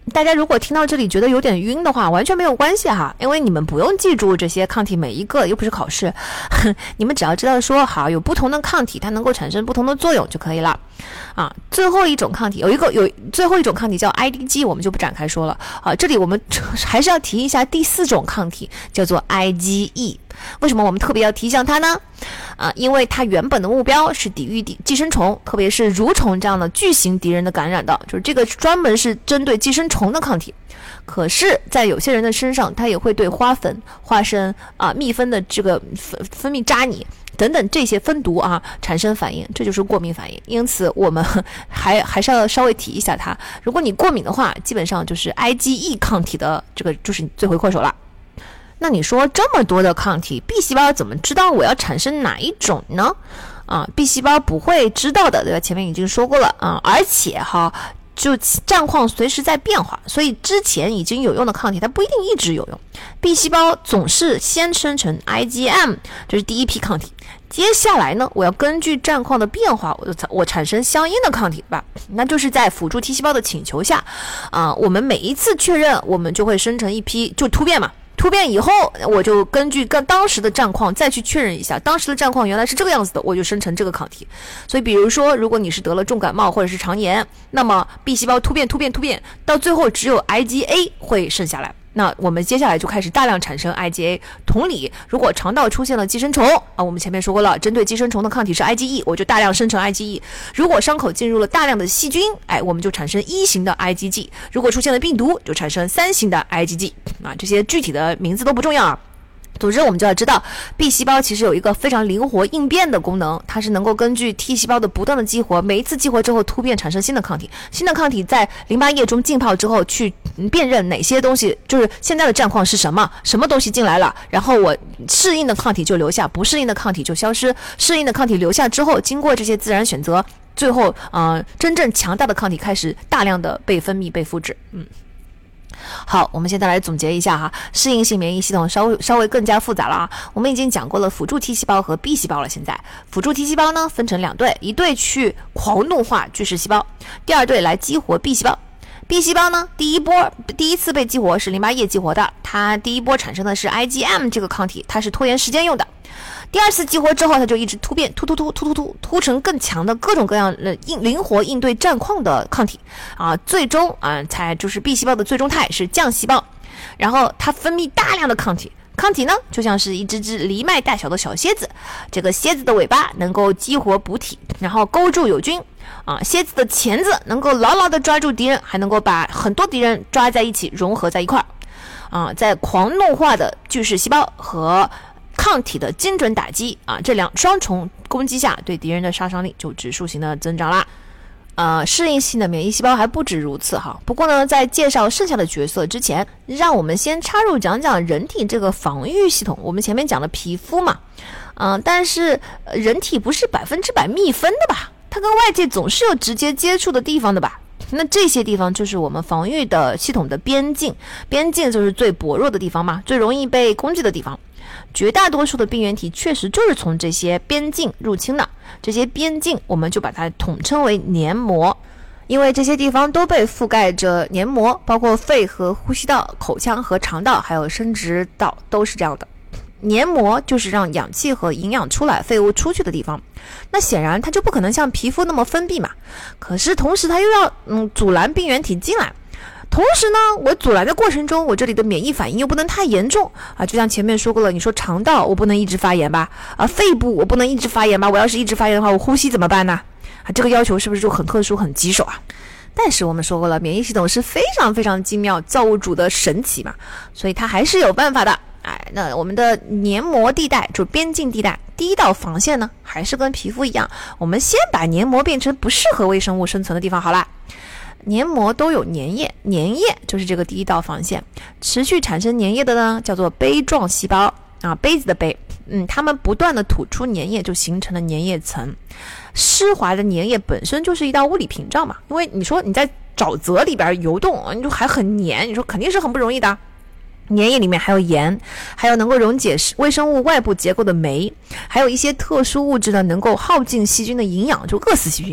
大家如果听到这里觉得有点晕的话，完全没有关系哈，因为你们不用记住这些抗体每一个，又不是考试，你们只要知道说好有不同的抗体，它能够产生不同的作用就可以了啊。最后一种抗体有一个有最后一种抗体叫 I D G， 我们就不展开说了啊。这里我们还是要提一下第四种抗体，叫做 I G E。为什么我们特别要提倡它呢？啊，因为它原本的目标是抵御寄生虫，特别是蠕虫这样的巨型敌人的感染的，就是这个专门是针对寄生虫的抗体。可是在有些人的身上，它也会对花粉、花生啊、蜜蜂的这个分分泌渣泥等等这些分毒啊产生反应，这就是过敏反应。因此我们还还是要稍微提一下它，如果你过敏的话，基本上就是 I G E 抗体的这个就是你罪魁祸首了。那你说这么多的抗体 ，B 细胞怎么知道我要产生哪一种呢？啊 ，B 细胞不会知道的，对吧？前面已经说过了啊，而且哈，就战况随时在变化，所以之前已经有用的抗体，它不一定一直有用。B 细胞总是先生成 I G M， 这是第一批抗体。接下来呢，我要根据战况的变化，我我产生相应的抗体吧。那就是在辅助 T 细胞的请求下，啊、呃，我们每一次确认，我们就会生成一批，就突变嘛。突变以后，我就根据跟当时的战况再去确认一下，当时的战况原来是这个样子的，我就生成这个抗体。所以比如说，如果你是得了重感冒或者是肠炎，那么 B 细胞突变突变突变，到最后只有 I G A 会剩下来。那我们接下来就开始大量产生 I G A。同理，如果肠道出现了寄生虫啊，我们前面说过了，针对寄生虫的抗体是 I G E， 我就大量生成 I G E。如果伤口进入了大量的细菌，哎，我们就产生一型的 I G G。如果出现了病毒，就产生三型的 I G G。啊，这些具体的名字都不重要啊。总之我们就要知道 B 细胞其实有一个非常灵活应变的功能，它是能够根据 T 细胞的不断的激活，每一次激活之后突变产生新的抗体，新的抗体在淋巴液中浸泡之后去辨认哪些东西，就是现在的战况是什么，什么东西进来了，然后我适应的抗体就留下，不适应的抗体就消失，适应的抗体留下之后，经过这些自然选择，最后呃真正强大的抗体开始大量的被分泌被复制。嗯。好，我们现在来总结一下哈，适应性免疫系统稍微稍微更加复杂了啊。我们已经讲过了辅助 T 细胞和 B 细胞了，现在辅助 T 细胞呢分成两队，一队去狂怒化巨噬细胞，第二队来激活 B 细胞。B 细胞呢，第一波第一次被激活是淋巴液激活的，它第一波产生的是 I G M 这个抗体，它是拖延时间用的。第二次激活之后，它就一直突变，突突突突突突突成更强的各种各样的应灵活应对战况的抗体啊，最终啊才就是 B 细胞的最终态是降细胞，然后它分泌大量的抗体。抗体呢，就像是一只只藜麦大小的小蝎子，这个蝎子的尾巴能够激活补体，然后勾住友军啊，蝎子的钳子能够牢牢地抓住敌人，还能够把很多敌人抓在一起，融合在一块儿啊，在狂怒化的巨噬细胞和抗体的精准打击啊，这两双重攻击下，对敌人的杀伤力就指数型的增长啦。呃，适应性的免疫细胞还不止如此哈。不过呢，在介绍剩下的角色之前，让我们先插入讲讲人体这个防御系统。我们前面讲了皮肤嘛，嗯、呃，但是人体不是百分之百密封的吧？它跟外界总是有直接接触的地方的吧？那这些地方就是我们防御的系统的边境，边境就是最薄弱的地方嘛，最容易被攻击的地方。绝大多数的病原体确实就是从这些边境入侵的，这些边境我们就把它统称为黏膜，因为这些地方都被覆盖着黏膜，包括肺和呼吸道、口腔和肠道，还有生殖道都是这样的。黏膜就是让氧气和营养出来、废物出去的地方，那显然它就不可能像皮肤那么封闭嘛。可是同时它又要嗯阻拦病原体进来。同时呢，我阻拦的过程中，我这里的免疫反应又不能太严重啊，就像前面说过了，你说肠道我不能一直发炎吧，啊，肺部我不能一直发炎吧，我要是一直发炎的话，我呼吸怎么办呢？啊，这个要求是不是就很特殊、很棘手啊？但是我们说过了，免疫系统是非常非常精妙、造物主的神奇嘛，所以它还是有办法的。哎，那我们的黏膜地带，就是边境地带，第一道防线呢，还是跟皮肤一样，我们先把黏膜变成不适合微生物生存的地方好啦。黏膜都有粘液，粘液就是这个第一道防线。持续产生粘液的呢，叫做杯状细胞啊，杯子的杯，嗯，它们不断的吐出粘液，就形成了粘液层。湿滑的粘液本身就是一道物理屏障嘛，因为你说你在沼泽里边游动，你就还很黏，你说肯定是很不容易的。粘液里面还有盐，还有能够溶解微生物外部结构的酶，还有一些特殊物质呢，能够耗尽细菌的营养，就饿死细菌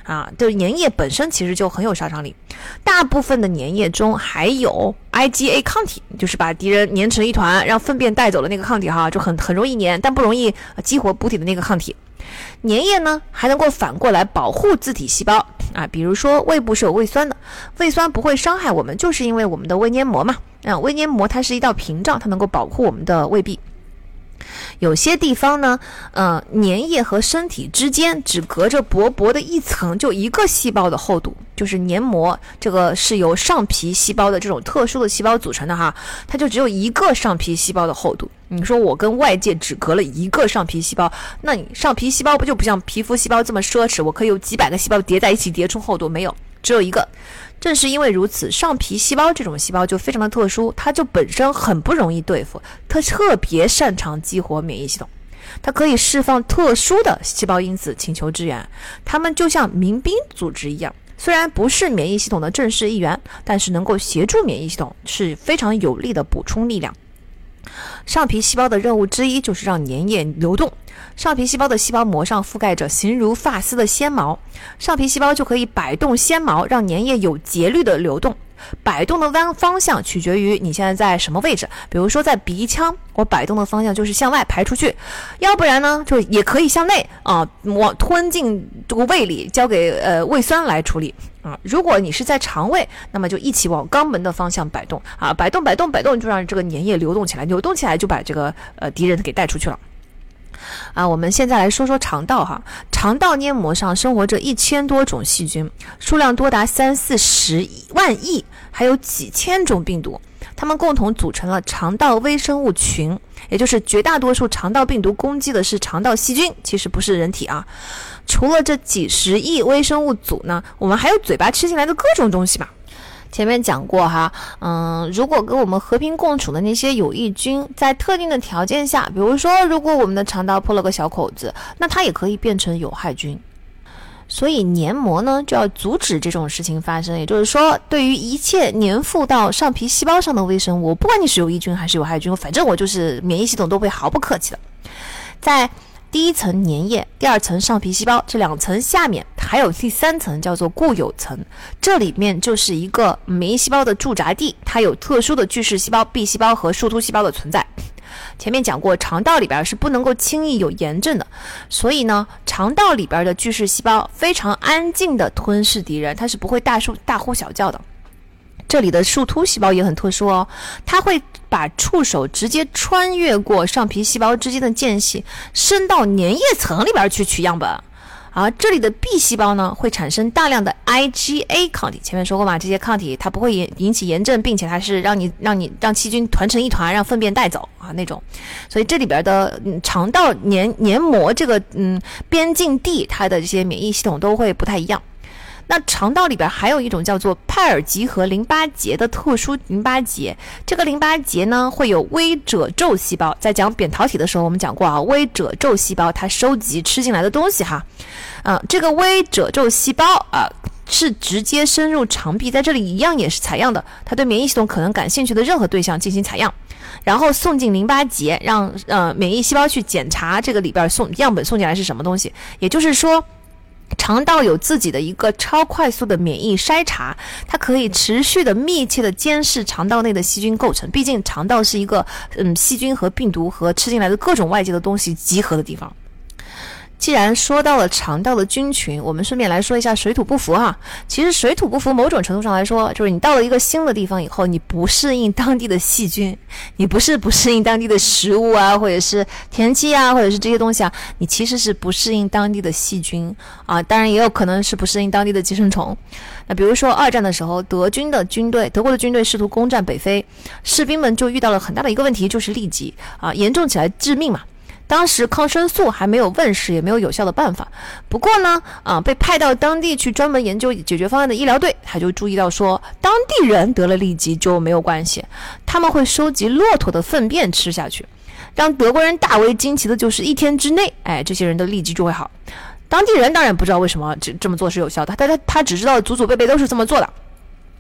啊，这粘液本身其实就很有杀伤力。大部分的粘液中还有 I G A 抗体，就是把敌人粘成一团，让粪便带走的那个抗体哈，就很很容易粘，但不容易激活补体的那个抗体。粘液呢还能够反过来保护自体细胞啊，比如说胃部是有胃酸的，胃酸不会伤害我们，就是因为我们的胃黏膜嘛。啊，胃黏膜它是一道屏障，它能够保护我们的胃壁。有些地方呢，呃，粘液和身体之间只隔着薄薄的一层，就一个细胞的厚度，就是黏膜，这个是由上皮细胞的这种特殊的细胞组成的哈，它就只有一个上皮细胞的厚度。你说我跟外界只隔了一个上皮细胞，那你上皮细胞不就不像皮肤细胞这么奢侈，我可以有几百个细胞叠在一起叠出厚度？没有，只有一个。正是因为如此，上皮细胞这种细胞就非常的特殊，它就本身很不容易对付，它特别擅长激活免疫系统，它可以释放特殊的细胞因子请求支援，它们就像民兵组织一样，虽然不是免疫系统的正式一员，但是能够协助免疫系统，是非常有力的补充力量。上皮细胞的任务之一就是让粘液流动。上皮细胞的细胞膜上覆盖着形如发丝的纤毛，上皮细胞就可以摆动纤毛，让粘液有节律的流动。摆动的方方向取决于你现在在什么位置，比如说在鼻腔，我摆动的方向就是向外排出去，要不然呢就也可以向内啊，我吞进这个胃里，交给呃胃酸来处理啊。如果你是在肠胃，那么就一起往肛门的方向摆动啊，摆动摆动摆动，就让这个粘液流动起来，流动起来就把这个呃敌人给带出去了。啊，我们现在来说说肠道哈。肠道黏膜上生活着一千多种细菌，数量多达三四十万亿，还有几千种病毒，它们共同组成了肠道微生物群，也就是绝大多数肠道病毒攻击的是肠道细菌，其实不是人体啊。除了这几十亿微生物组呢，我们还有嘴巴吃进来的各种东西嘛。前面讲过哈，嗯，如果跟我们和平共处的那些有益菌，在特定的条件下，比如说如果我们的肠道破了个小口子，那它也可以变成有害菌。所以黏膜呢就要阻止这种事情发生，也就是说，对于一切粘附到上皮细胞上的微生物，不管你是有益菌还是有害菌，反正我就是免疫系统都会毫不客气的。在第一层粘液，第二层上皮细胞，这两层下面还有第三层叫做固有层，这里面就是一个免疫细胞的驻扎地，它有特殊的巨噬细胞、B细胞和树突细胞的存在。前面讲过，肠道里边是不能够轻易有炎症的，所以呢，肠道里边的巨噬细胞非常安静的吞噬敌人，它是不会大呼大呼小叫的。这里的树突细胞也很特殊哦，它会把触手直接穿越过上皮细胞之间的间隙，伸到粘液层里边去取样本。而这里的 B 细胞呢，会产生大量的 I G A 抗体，前面说过嘛，这些抗体它不会引起炎症，并且它是让你让你让细菌团成一团，让粪便带走啊那种。所以这里边的、嗯、肠道黏黏膜这个嗯边境地，它的这些免疫系统都会不太一样。那肠道里边还有一种叫做派尔集合淋巴结的特殊淋巴结，这个淋巴结呢会有微褶皱细胞，在讲扁桃体的时候我们讲过啊，微褶皱细胞它收集吃进来的东西哈，啊，这个微褶皱细胞啊是直接深入肠壁，在这里一样也是采样的，它对免疫系统可能感兴趣的任何对象进行采样，然后送进淋巴结，让呃免疫细胞去检查这个里边送样本送进来是什么东西，也就是说。肠道有自己的一个超快速的免疫筛查，它可以持续的密切的监视肠道内的细菌构成，毕竟肠道是一个嗯细菌和病毒和吃进来的各种外界的东西集合的地方。既然说到了肠道的菌群，我们顺便来说一下水土不服哈。其实水土不服某种程度上来说，就是你到了一个新的地方以后，你不适应当地的细菌，你不是不适应当地的食物啊，或者是天气啊，或者是这些东西啊，你其实是不适应当地的细菌啊，当然也有可能是不适应当地的寄生虫。那比如说二战的时候，德军的军队，德国的军队试图攻占北非，士兵们就遇到了很大的一个问题，就是痢疾啊，严重起来致命嘛。当时抗生素还没有问世，也没有有效的办法。不过呢，啊，被派到当地去专门研究解决方案的医疗队，他就注意到说，当地人得了痢疾就没有关系，他们会收集骆驼的粪便吃下去。让德国人大为惊奇的就是，一天之内，哎，这些人的痢疾就会好。当地人当然不知道为什么这这么做是有效的，但他他只知道祖祖辈辈都是这么做的。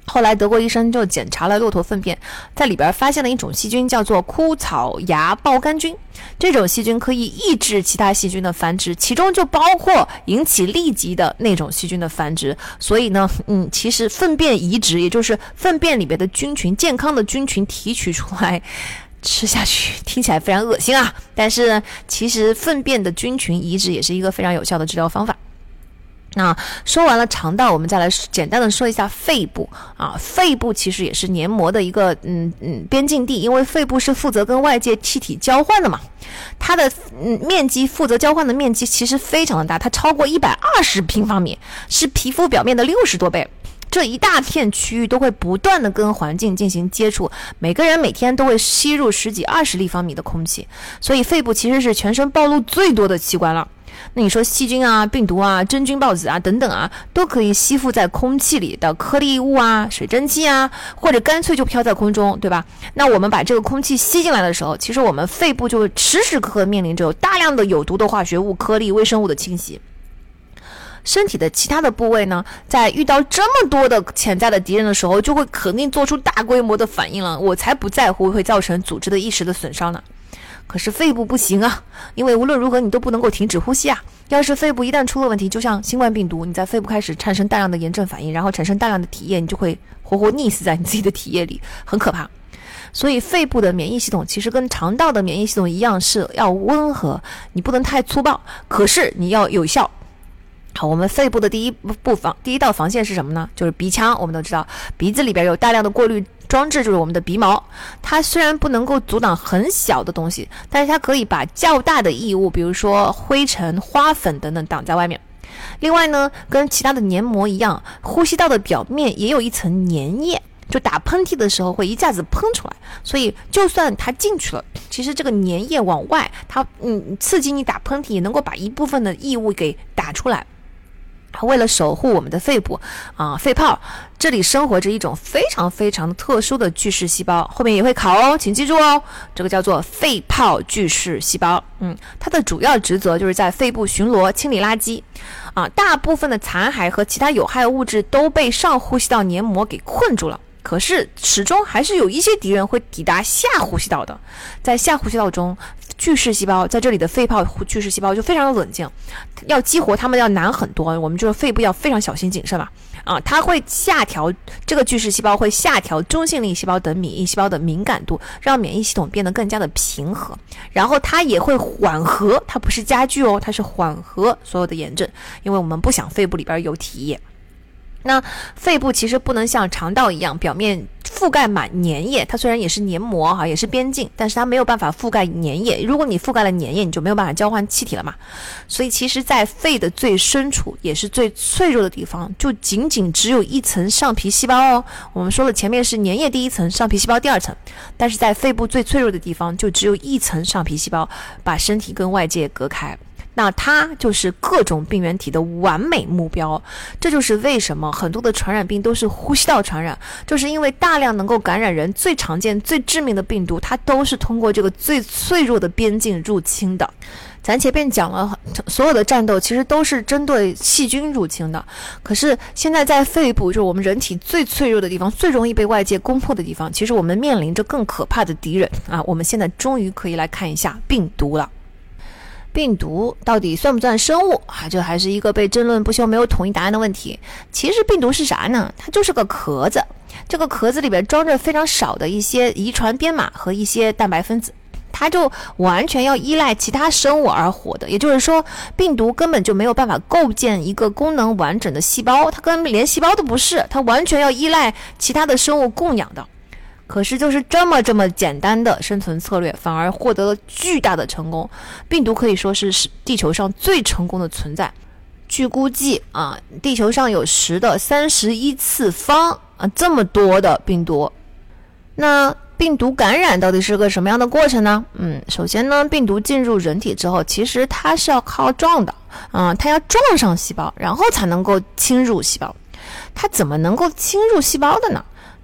后来德国医生就检查了骆驼粪便，在里边发现了一种细菌，叫做枯草芽孢杆菌。这种细菌可以抑制其他细菌的繁殖，其中就包括引起痢疾的那种细菌的繁殖。所以呢，嗯，其实粪便移植，也就是粪便里边的菌群，健康的菌群提取出来吃下去，听起来非常恶心啊！但是其实粪便的菌群移植也是一个非常有效的治疗方法。那说完了肠道，我们再来简单的说一下肺部啊。肺部其实也是黏膜的一个嗯嗯边境地，因为肺部是负责跟外界气体交换的嘛，它的嗯面积负责交换的面积其实非常的大，它超过一百二十平方米，是皮肤表面的六十多倍。这一大片区域都会不断的跟环境进行接触，每个人每天都会吸入十几二十立方米的空气，所以肺部其实是全身暴露最多的器官了。那你说细菌啊、病毒啊、真菌孢子啊等等啊，都可以吸附在空气里的颗粒物啊、水蒸气啊，或者干脆就飘在空中，对吧？那我们把这个空气吸进来的时候，其实我们肺部就时时刻刻面临着有大量的有毒的化学物、颗粒、微生物的侵袭。身体的其他的部位呢，在遇到这么多的潜在的敌人的时候，就会肯定做出大规模的反应了，我才不在乎会造成组织的一时的损伤呢。可是肺部不行啊，因为无论如何你都不能够停止呼吸啊。要是肺部一旦出了问题，就像新冠病毒，你在肺部开始产生大量的炎症反应，然后产生大量的体液，你就会活活溺死在你自己的体液里，很可怕。所以肺部的免疫系统其实跟肠道的免疫系统一样，是要温和，你不能太粗暴，可是你要有效。好，我们肺部的第一步防第一道防线是什么呢？就是鼻腔。我们都知道鼻子里边有大量的过滤装置，就是我们的鼻毛。它虽然不能够阻挡很小的东西，但是它可以把较大的异物，比如说灰尘、花粉等等挡在外面。另外呢，跟其他的黏膜一样，呼吸道的表面也有一层粘液，就打喷嚏的时候会一下子喷出来，所以就算它进去了，其实这个粘液往外，它嗯刺激你打喷嚏，也能够把一部分的异物给打出来。为了守护我们的肺部啊，肺泡这里生活着一种非常非常特殊的巨噬细胞，后面也会考哦，请记住哦，这个叫做肺泡巨噬细胞。嗯，它的主要职责就是在肺部巡逻、清理垃圾啊，大部分的残骸和其他有害物质都被上呼吸道黏膜给困住了。可是始终还是有一些敌人会抵达下呼吸道的，在下呼吸道中，巨噬细胞在这里的肺泡巨噬细胞就非常的冷静，要激活它们要难很多，我们就是肺部要非常小心谨慎嘛。啊，它会下调这个巨噬细胞会下调中性粒细胞等免疫细胞的敏感度，让免疫系统变得更加的平和，然后它也会缓和，它不是加剧哦，它是缓和所有的炎症，因为我们不想肺部里边有体液。那肺部其实不能像肠道一样表面覆盖满粘液，它虽然也是黏膜哈，也是边境，但是它没有办法覆盖粘液。如果你覆盖了粘液，你就没有办法交换气体了嘛。所以其实在肺的最深处也是最脆弱的地方，就仅仅只有一层上皮细胞哦。我们说了前面是粘液第一层，上皮细胞第二层，但是在肺部最脆弱的地方就只有一层上皮细胞，把身体跟外界隔开。那它就是各种病原体的完美目标，这就是为什么很多的传染病都是呼吸道传染，就是因为大量能够感染人最常见最致命的病毒，它都是通过这个最脆弱的边境入侵的。咱前面讲了，所有的战斗其实都是针对细菌入侵的，可是现在在肺部，就是我们人体最脆弱的地方，最容易被外界攻破的地方，其实我们面临着更可怕的敌人啊！我们现在终于可以来看一下病毒了。病毒到底算不算生物啊？这还是一个被争论不休、没有统一答案的问题。其实病毒是啥呢？它就是个壳子，这个壳子里边装着非常少的一些遗传编码和一些蛋白分子，它就完全要依赖其他生物而活的。也就是说，病毒根本就没有办法构建一个功能完整的细胞，它根本连细胞都不是，它完全要依赖其他的生物供养的。可是就是这么这么简单的生存策略，反而获得了巨大的成功。病毒可以说是地球上最成功的存在。据估计啊，地球上有十的三十一次方啊，这么多的病毒。那病毒感染到底是个什么样的过程呢？嗯，首先呢，病毒进入人体之后，其实它是要靠撞的啊，它要撞上细胞，然后才能够侵入细胞。它怎么能够侵入细胞的呢？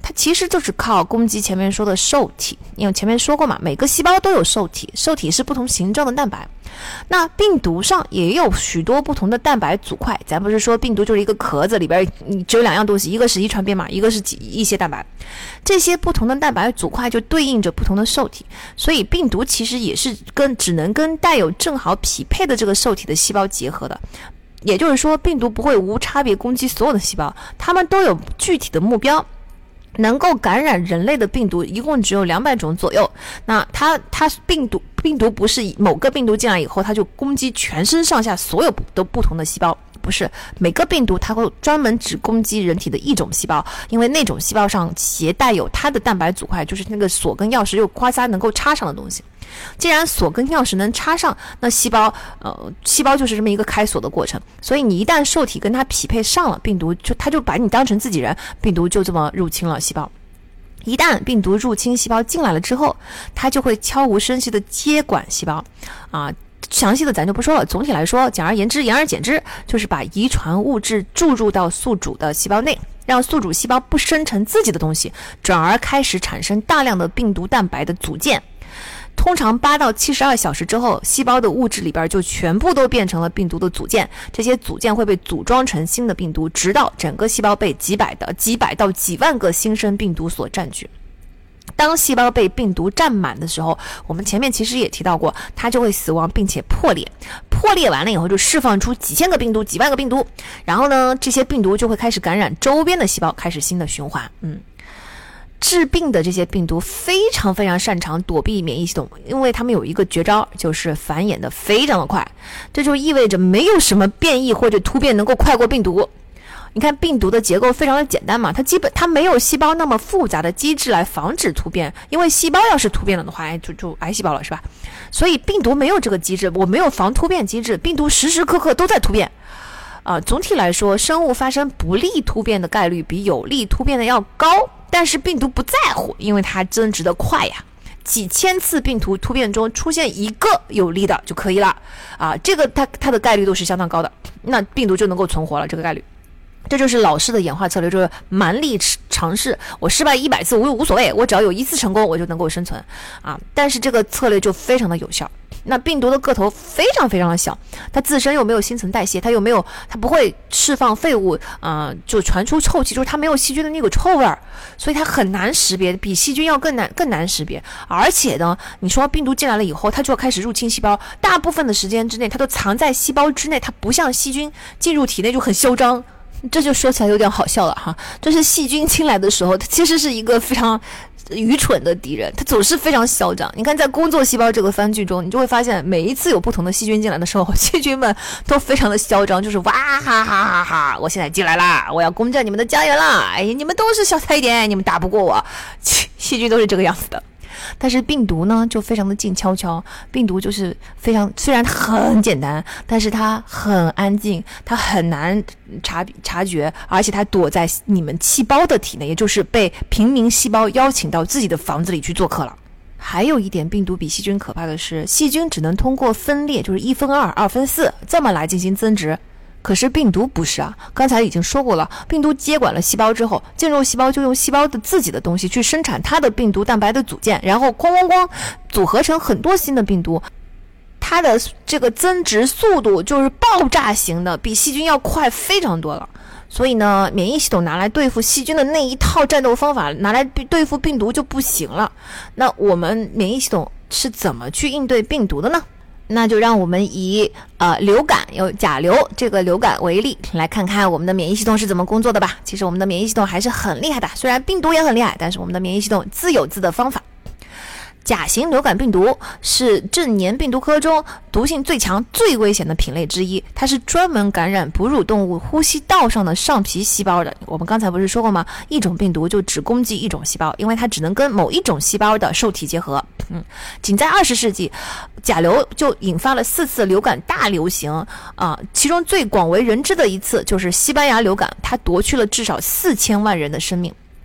它其实就是靠攻击前面说的受体，因为前面说过嘛，每个细胞都有受体，受体是不同形状的蛋白。那病毒上也有许多不同的蛋白组块，咱不是说病毒就是一个壳子，里边只有两样东西，一个是遗传编码，一个是一些蛋白。这些不同的蛋白组块就对应着不同的受体，所以病毒其实也是跟只能跟带有正好匹配的这个受体的细胞结合的。也就是说，病毒不会无差别攻击所有的细胞，它们都有具体的目标。能够感染人类的病毒一共只有两百种左右。那它它病毒病毒不是某个病毒进来以后，它就攻击全身上下所有的不同的细胞，不是每个病毒它会专门只攻击人体的一种细胞，因为那种细胞上携带有它的蛋白组块，就是那个锁跟钥匙又夸嚓能够插上的东西。既然锁跟钥匙能插上，那细胞呃细胞就是这么一个开锁的过程，所以你一旦受体跟它匹配上了，病毒就它就把你当成自己人，病毒就这么入侵了细胞。一旦病毒入侵细胞进来了之后，它就会悄无声息的接管细胞啊。详细的咱就不说了，总体来说，简而言之，言而简之，就是把遗传物质注入到宿主的细胞内，让宿主细胞不生成自己的东西，转而开始产生大量的病毒蛋白的组件。通常八到七十二小时之后，细胞的物质里边就全部都变成了病毒的组件，这些组件会被组装成新的病毒，直到整个细胞被几百的几百到几万个新生病毒所占据。当细胞被病毒占满的时候，我们前面其实也提到过，它就会死亡并且破裂。破裂完了以后就释放出几千个病毒、几万个病毒，然后呢，这些病毒就会开始感染周边的细胞，开始新的循环。嗯。治病的这些病毒非常非常擅长躲避免疫系统，因为他们有一个绝招，就是繁衍的非常的快。这就意味着没有什么变异或者突变能够快过病毒。你看病毒的结构非常的简单嘛，它基本它没有细胞那么复杂的机制来防止突变，因为细胞要是突变了的话，就就癌细胞了，是吧？所以病毒没有这个机制，我没有防突变机制，病毒时时刻刻都在突变。啊、呃，总体来说，生物发生不利突变的概率比有利突变的要高。但是病毒不在乎，因为它增殖的快呀，几千次病毒突变中出现一个有利的就可以了啊，这个它它的概率都是相当高的，那病毒就能够存活了，这个概率。这就是老式的演化策略，就是蛮力尝试，我失败一百次我无所谓，我只要有一次成功我就能够生存啊。但是这个策略就非常的有效。那病毒的个头非常非常的小，它自身又没有新陈代谢，它又没有，它不会释放废物啊、呃，就传出臭气，就是它没有细菌的那个臭味儿，所以它很难识别，比细菌要更难更难识别。而且呢，你说病毒进来了以后，它就要开始入侵细胞，大部分的时间之内它都藏在细胞之内，它不像细菌进入体内就很嚣张。这就说起来有点好笑了哈，就是细菌进来的时候，它其实是一个非常愚蠢的敌人，它总是非常嚣张。你看在工作细胞这个番剧中，你就会发现每一次有不同的细菌进来的时候，细菌们都非常的嚣张，就是哇哈哈哈哈，我现在进来啦，我要攻占你们的家园啦，哎，你们都是小菜一碟，你们打不过我，细菌都是这个样子的。但是病毒呢就非常的静悄悄，病毒就是非常，虽然很简单，但是它很安静，它很难察察觉，而且它躲在你们细胞的体内，也就是被平民细胞邀请到自己的房子里去做客了。还有一点，病毒比细菌可怕的是，细菌只能通过分裂，就是一分二、二分四这么来进行增殖。可是病毒不是啊，刚才已经说过了，病毒接管了细胞之后，进入细胞就用细胞的自己的东西去生产它的病毒蛋白的组件，然后哐哐哐组合成很多新的病毒，它的这个增殖速度就是爆炸型的，比细菌要快非常多了。所以呢，免疫系统拿来对付细菌的那一套战斗方法拿来对付病毒就不行了。那我们免疫系统是怎么去应对病毒的呢？那就让我们以呃流感有甲流这个流感为例，来看看我们的免疫系统是怎么工作的吧。其实我们的免疫系统还是很厉害的，虽然病毒也很厉害，但是我们的免疫系统自有自的方法。甲型流感病毒是正黏病毒科中毒性最强、最危险的品类之一，它是专门感染哺乳动物呼吸道上的上皮细胞的。我们刚才不是说过吗？一种病毒就只攻击一种细胞，因为它只能跟某一种细胞的受体结合。嗯，仅在二十世纪，甲流就引发了四次流感大流行啊、呃，其中最广为人知的一次就是西班牙流感，它夺去了至少四千万人的生命。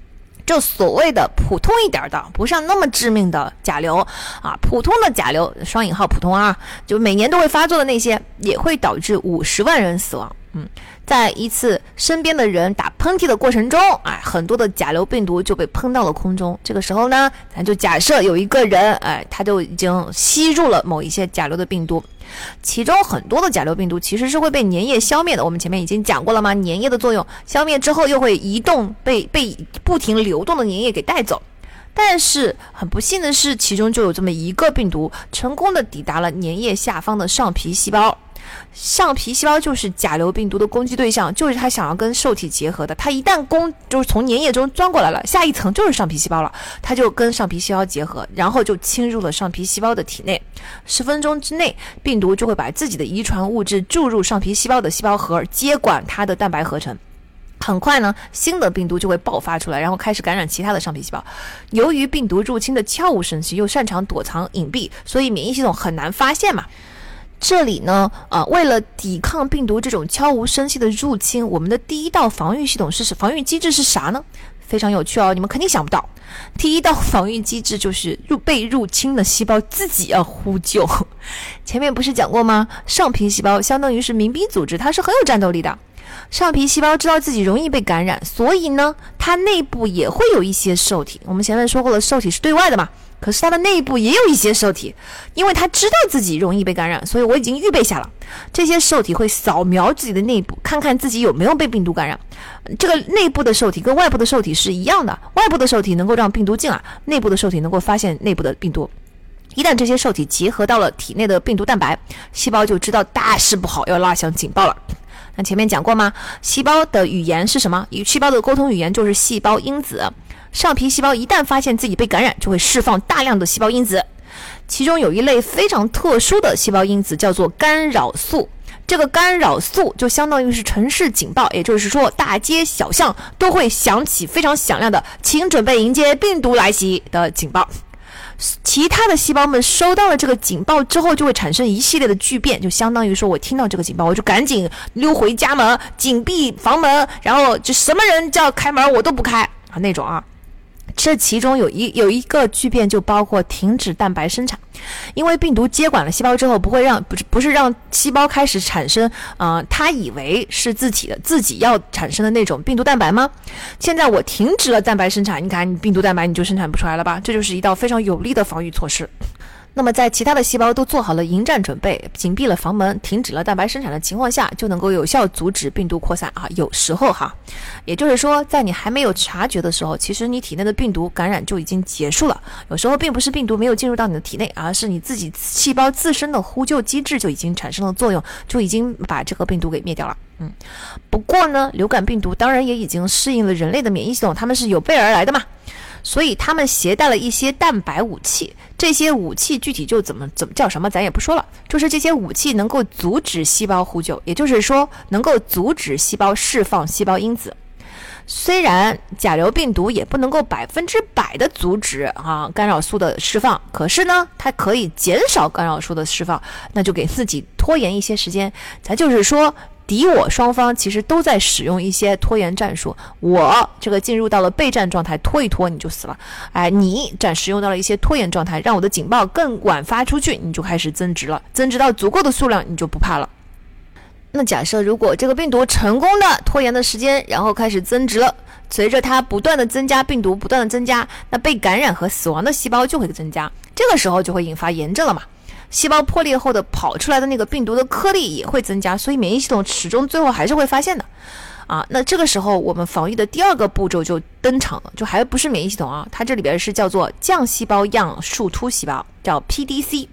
就所谓的普通一点的，不像那么致命的甲流啊，普通的甲流，双引号普通啊，就每年都会发作的那些，也会导致五十万人死亡。嗯，在一次身边的人打喷嚏的过程中，哎，很多的甲流病毒就被喷到了空中。这个时候呢，咱就假设有一个人，哎，他就已经吸入了某一些甲流的病毒。其中很多的甲流病毒其实是会被粘液消灭的，我们前面已经讲过了吗？粘液的作用，消灭之后又会移动，被被不停流动的粘液给带走。但是很不幸的是，其中就有这么一个病毒成功的抵达了粘液下方的上皮细胞。上皮细胞就是甲流病毒的攻击对象，就是它想要跟受体结合的。它一旦攻，就是从粘液中钻过来了，下一层就是上皮细胞了，它就跟上皮细胞结合，然后就侵入了上皮细胞的体内。十分钟之内，病毒就会把自己的遗传物质注入上皮细胞的细胞核，接管它的蛋白合成。很快呢，新的病毒就会爆发出来，然后开始感染其他的上皮细胞。由于病毒入侵的悄无声息，又擅长躲藏隐蔽，所以免疫系统很难发现嘛。这里呢，呃，为了抵抗病毒这种悄无声息的入侵，我们的第一道防御系统是防御机制是啥呢？非常有趣哦，你们肯定想不到。第一道防御机制就是入被入侵的细胞自己要呼救。前面不是讲过吗？上皮细胞相当于是民兵组织，它是很有战斗力的。上皮细胞知道自己容易被感染，所以呢，它内部也会有一些受体。我们前面说过了，受体是对外的嘛。可是它的内部也有一些受体，因为它知道自己容易被感染，所以我已经预备下了。这些受体会扫描自己的内部，看看自己有没有被病毒感染。这个内部的受体跟外部的受体是一样的，外部的受体能够让病毒进来，内部的受体能够发现内部的病毒。一旦这些受体结合到了体内的病毒蛋白，细胞就知道大事不好，要拉响警报了。那前面讲过吗？细胞的语言是什么？与细胞的沟通语言就是细胞因子。上皮细胞一旦发现自己被感染，就会释放大量的细胞因子，其中有一类非常特殊的细胞因子叫做干扰素。这个干扰素就相当于是城市警报，也就是说大街小巷都会响起非常响亮的请准备迎接病毒来袭的警报。其他的细胞们收到了这个警报之后，就会产生一系列的巨变，就相当于说我听到这个警报，我就赶紧溜回家门，紧闭房门，然后就什么人叫开门我都不开啊那种啊。这其中有一有一个巨变就包括停止蛋白生产，因为病毒接管了细胞之后，不会让不是不是让细胞开始产生呃，他以为是自己的自己要产生的那种病毒蛋白吗？现在我停止了蛋白生产，你看你病毒蛋白你就生产不出来了吧？这就是一道非常有力的防御措施。那么在其他的细胞都做好了迎战准备，紧闭了房门，停止了蛋白生产的情况下，就能够有效阻止病毒扩散啊。有时候哈，也就是说在你还没有察觉的时候，其实你体内的病毒感染就已经结束了。有时候并不是病毒没有进入到你的体内，而是你自己细胞自身的呼救机制就已经产生了作用，就已经把这个病毒给灭掉了。嗯，不过呢，流感病毒当然也已经适应了人类的免疫系统，他们是有备而来的嘛。所以他们携带了一些蛋白武器，这些武器具体就怎么怎么叫什么咱也不说了，就是这些武器能够阻止细胞呼救，也就是说能够阻止细胞释放细胞因子。虽然甲流病毒也不能够百分之百的阻止啊干扰素的释放，可是呢它可以减少干扰素的释放，那就给自己拖延一些时间。咱就是说敌我双方其实都在使用一些拖延战术，我这个进入到了备战状态，拖一拖你就死了，哎，你暂时用到了一些拖延状态，让我的警报更晚发出去，你就开始增值了，增值到足够的数量你就不怕了。那假设如果这个病毒成功的拖延的时间，然后开始增值了，随着它不断的增加，病毒不断的增加，那被感染和死亡的细胞就会增加，这个时候就会引发炎症了嘛。细胞破裂后的跑出来的那个病毒的颗粒也会增加，所以免疫系统始终最后还是会发现的啊。那这个时候我们防御的第二个步骤就登场了，就还不是免疫系统啊，它这里边是叫做浆细胞样树突细胞，叫 P D C。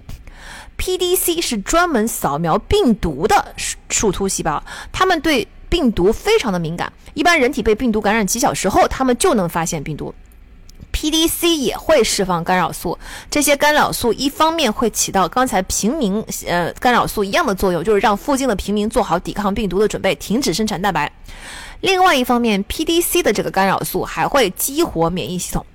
P D C 是专门扫描病毒的树突细胞，它们对病毒非常的敏感，一般人体被病毒感染几小时后，它们就能发现病毒。P D C 也会释放干扰素，这些干扰素一方面会起到刚才平民呃干扰素一样的作用，就是让附近的平民做好抵抗病毒的准备，停止生产蛋白。另外一方面 ，P D C 的这个干扰素还会激活免疫系统。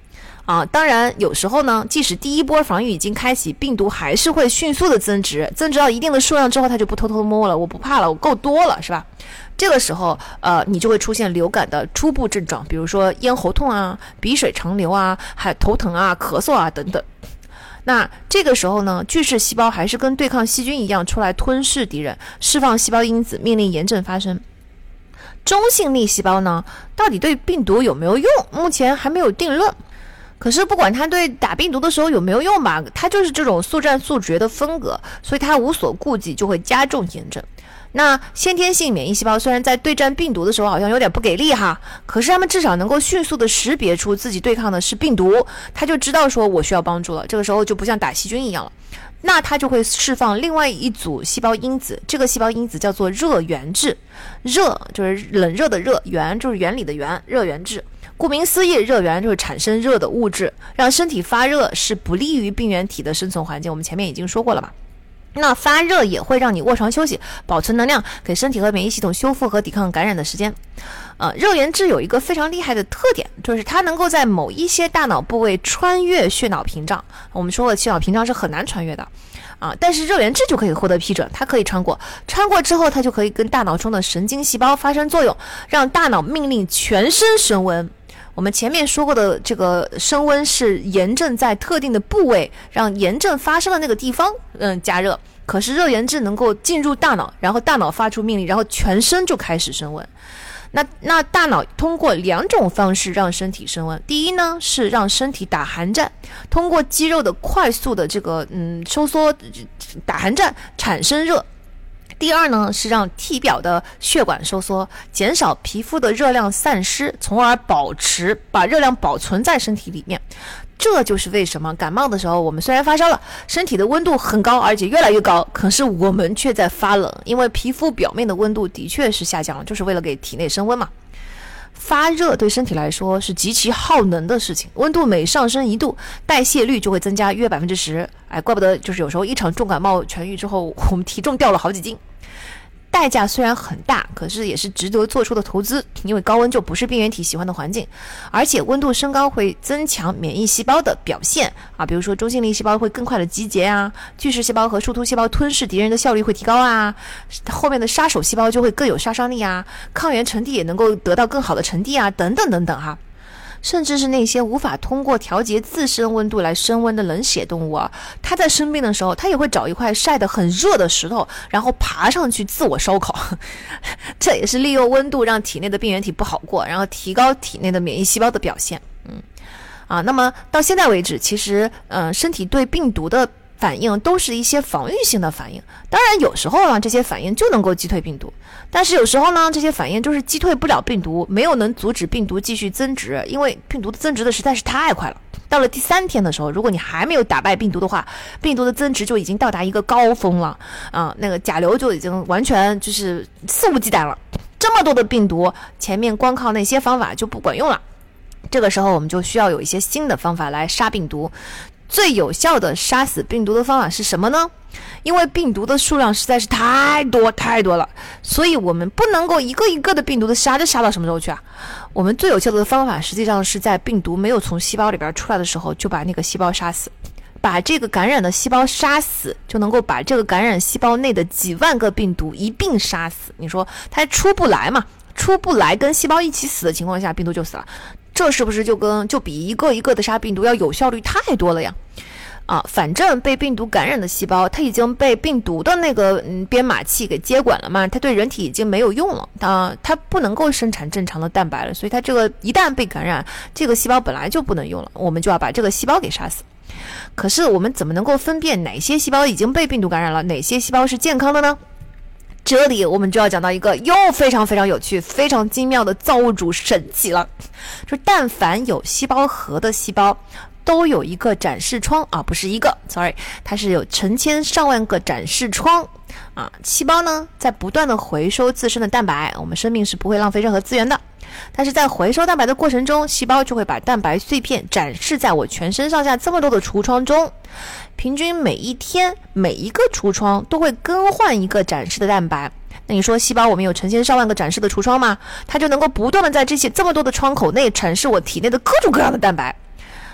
啊。当然有时候呢，即使第一波防御已经开启，病毒还是会迅速的增值，增值到一定的数量之后，它就不偷偷摸了，我不怕了，我够多了，是吧？这个时候呃，你就会出现流感的初步症状，比如说咽喉痛啊、鼻水长流啊、还头疼啊、咳嗽啊等等。那这个时候呢，巨噬细胞还是跟对抗细菌一样出来吞噬敌人，释放细胞因子，命令炎症发生。中性粒细胞呢，到底对病毒有没有用，目前还没有定论。可是不管它对打病毒的时候有没有用吧，它就是这种速战速决的风格，所以它无所顾忌，就会加重炎症。那先天性免疫细胞虽然在对战病毒的时候好像有点不给力哈，可是它们至少能够迅速的识别出自己对抗的是病毒，它就知道说我需要帮助了，这个时候就不像打细菌一样了，那它就会释放另外一组细胞因子，这个细胞因子叫做热源质，热就是冷热的热，源就是原理的源，热源质。顾名思义，热源就是产生热的物质，让身体发热是不利于病原体的生存环境，我们前面已经说过了嘛。那发热也会让你卧床休息，保存能量，给身体和免疫系统修复和抵抗感染的时间。呃，热源质有一个非常厉害的特点，就是它能够在某一些大脑部位穿越血脑屏障。我们说了，血脑屏障是很难穿越的啊，但是热源质就可以获得批准，它可以穿过，穿过之后，它就可以跟大脑中的神经细胞发生作用，让大脑命令全身升温。我们前面说过的这个升温是炎症在特定的部位，让炎症发生的那个地方嗯加热，可是热源质能够进入大脑，然后大脑发出命令，然后全身就开始升温。那那大脑通过两种方式让身体升温，第一呢是让身体打寒战，通过肌肉的快速的这个嗯收缩打寒战产生热。第二呢是让体表的血管收缩，减少皮肤的热量散失，从而保持把热量保存在身体里面。这就是为什么感冒的时候，我们虽然发烧了，身体的温度很高，而且越来越高，可是我们却在发冷，因为皮肤表面的温度的确是下降了，就是为了给体内升温嘛。发热对身体来说是极其耗能的事情，温度每上升一度，代谢率就会增加约百分之十。哎，怪不得就是有时候一场重感冒痊愈之后，我们体重掉了好几斤。代价虽然很大，可是也是值得做出的投资，因为高温就不是病原体喜欢的环境，而且温度升高会增强免疫细胞的表现啊，比如说中性粒细胞会更快的集结啊，巨噬细胞和树突细胞吞噬敌人的效率会提高啊，后面的杀手细胞就会更有杀伤力啊，抗原沉地也能够得到更好的沉地啊，等等等等哈。甚至是那些无法通过调节自身温度来升温的冷血动物啊，它在生病的时候，它也会找一块晒得很热的石头，然后爬上去自我烧烤。这也是利用温度让体内的病原体不好过，然后提高体内的免疫细胞的表现。嗯，啊，那么到现在为止，其实嗯、呃，身体对病毒的反应都是一些防御性的反应，当然有时候呢，这些反应就能够击退病毒，但是有时候呢，这些反应就是击退不了病毒，没有能阻止病毒继续增殖，因为病毒的增殖的实在是太快了。到了第三天的时候，如果你还没有打败病毒的话，病毒的增殖就已经到达一个高峰了啊，那个甲流就已经完全就是肆无忌惮了。这么多的病毒，前面光靠那些方法就不管用了，这个时候我们就需要有一些新的方法来杀病毒。最有效的杀死病毒的方法是什么呢？因为病毒的数量实在是太多太多了，所以我们不能够一个一个的病毒的杀，这杀到什么时候去啊？我们最有效的方法实际上是在病毒没有从细胞里边出来的时候，就把那个细胞杀死，把这个感染的细胞杀死，就能够把这个感染细胞内的几万个病毒一并杀死。你说它出不来嘛？出不来跟细胞一起死的情况下，病毒就死了。这是不是就跟就比一个一个的杀病毒要有效率太多了呀？啊，反正被病毒感染的细胞，它已经被病毒的那个嗯编码器给接管了嘛，它对人体已经没有用了啊，它不能够生产正常的蛋白了，所以它这个一旦被感染，这个细胞本来就不能用了，我们就要把这个细胞给杀死。可是我们怎么能够分辨哪些细胞已经被病毒感染了，哪些细胞是健康的呢？这里我们就要讲到一个又非常非常有趣、非常精妙的造物主神奇了，就是但凡有细胞核的细胞都有一个展示窗啊，不是一个 ，sorry， 它是有成千上万个展示窗啊。细胞呢在不断的回收自身的蛋白，我们生命是不会浪费任何资源的。但是在回收蛋白的过程中，细胞就会把蛋白碎片展示在我全身上下这么多的橱窗中，平均每一天每一个橱窗都会更换一个展示的蛋白。那你说细胞我们有成千上万个展示的橱窗吗？它就能够不断的在这些这么多的窗口内展示我体内的各种各样的蛋白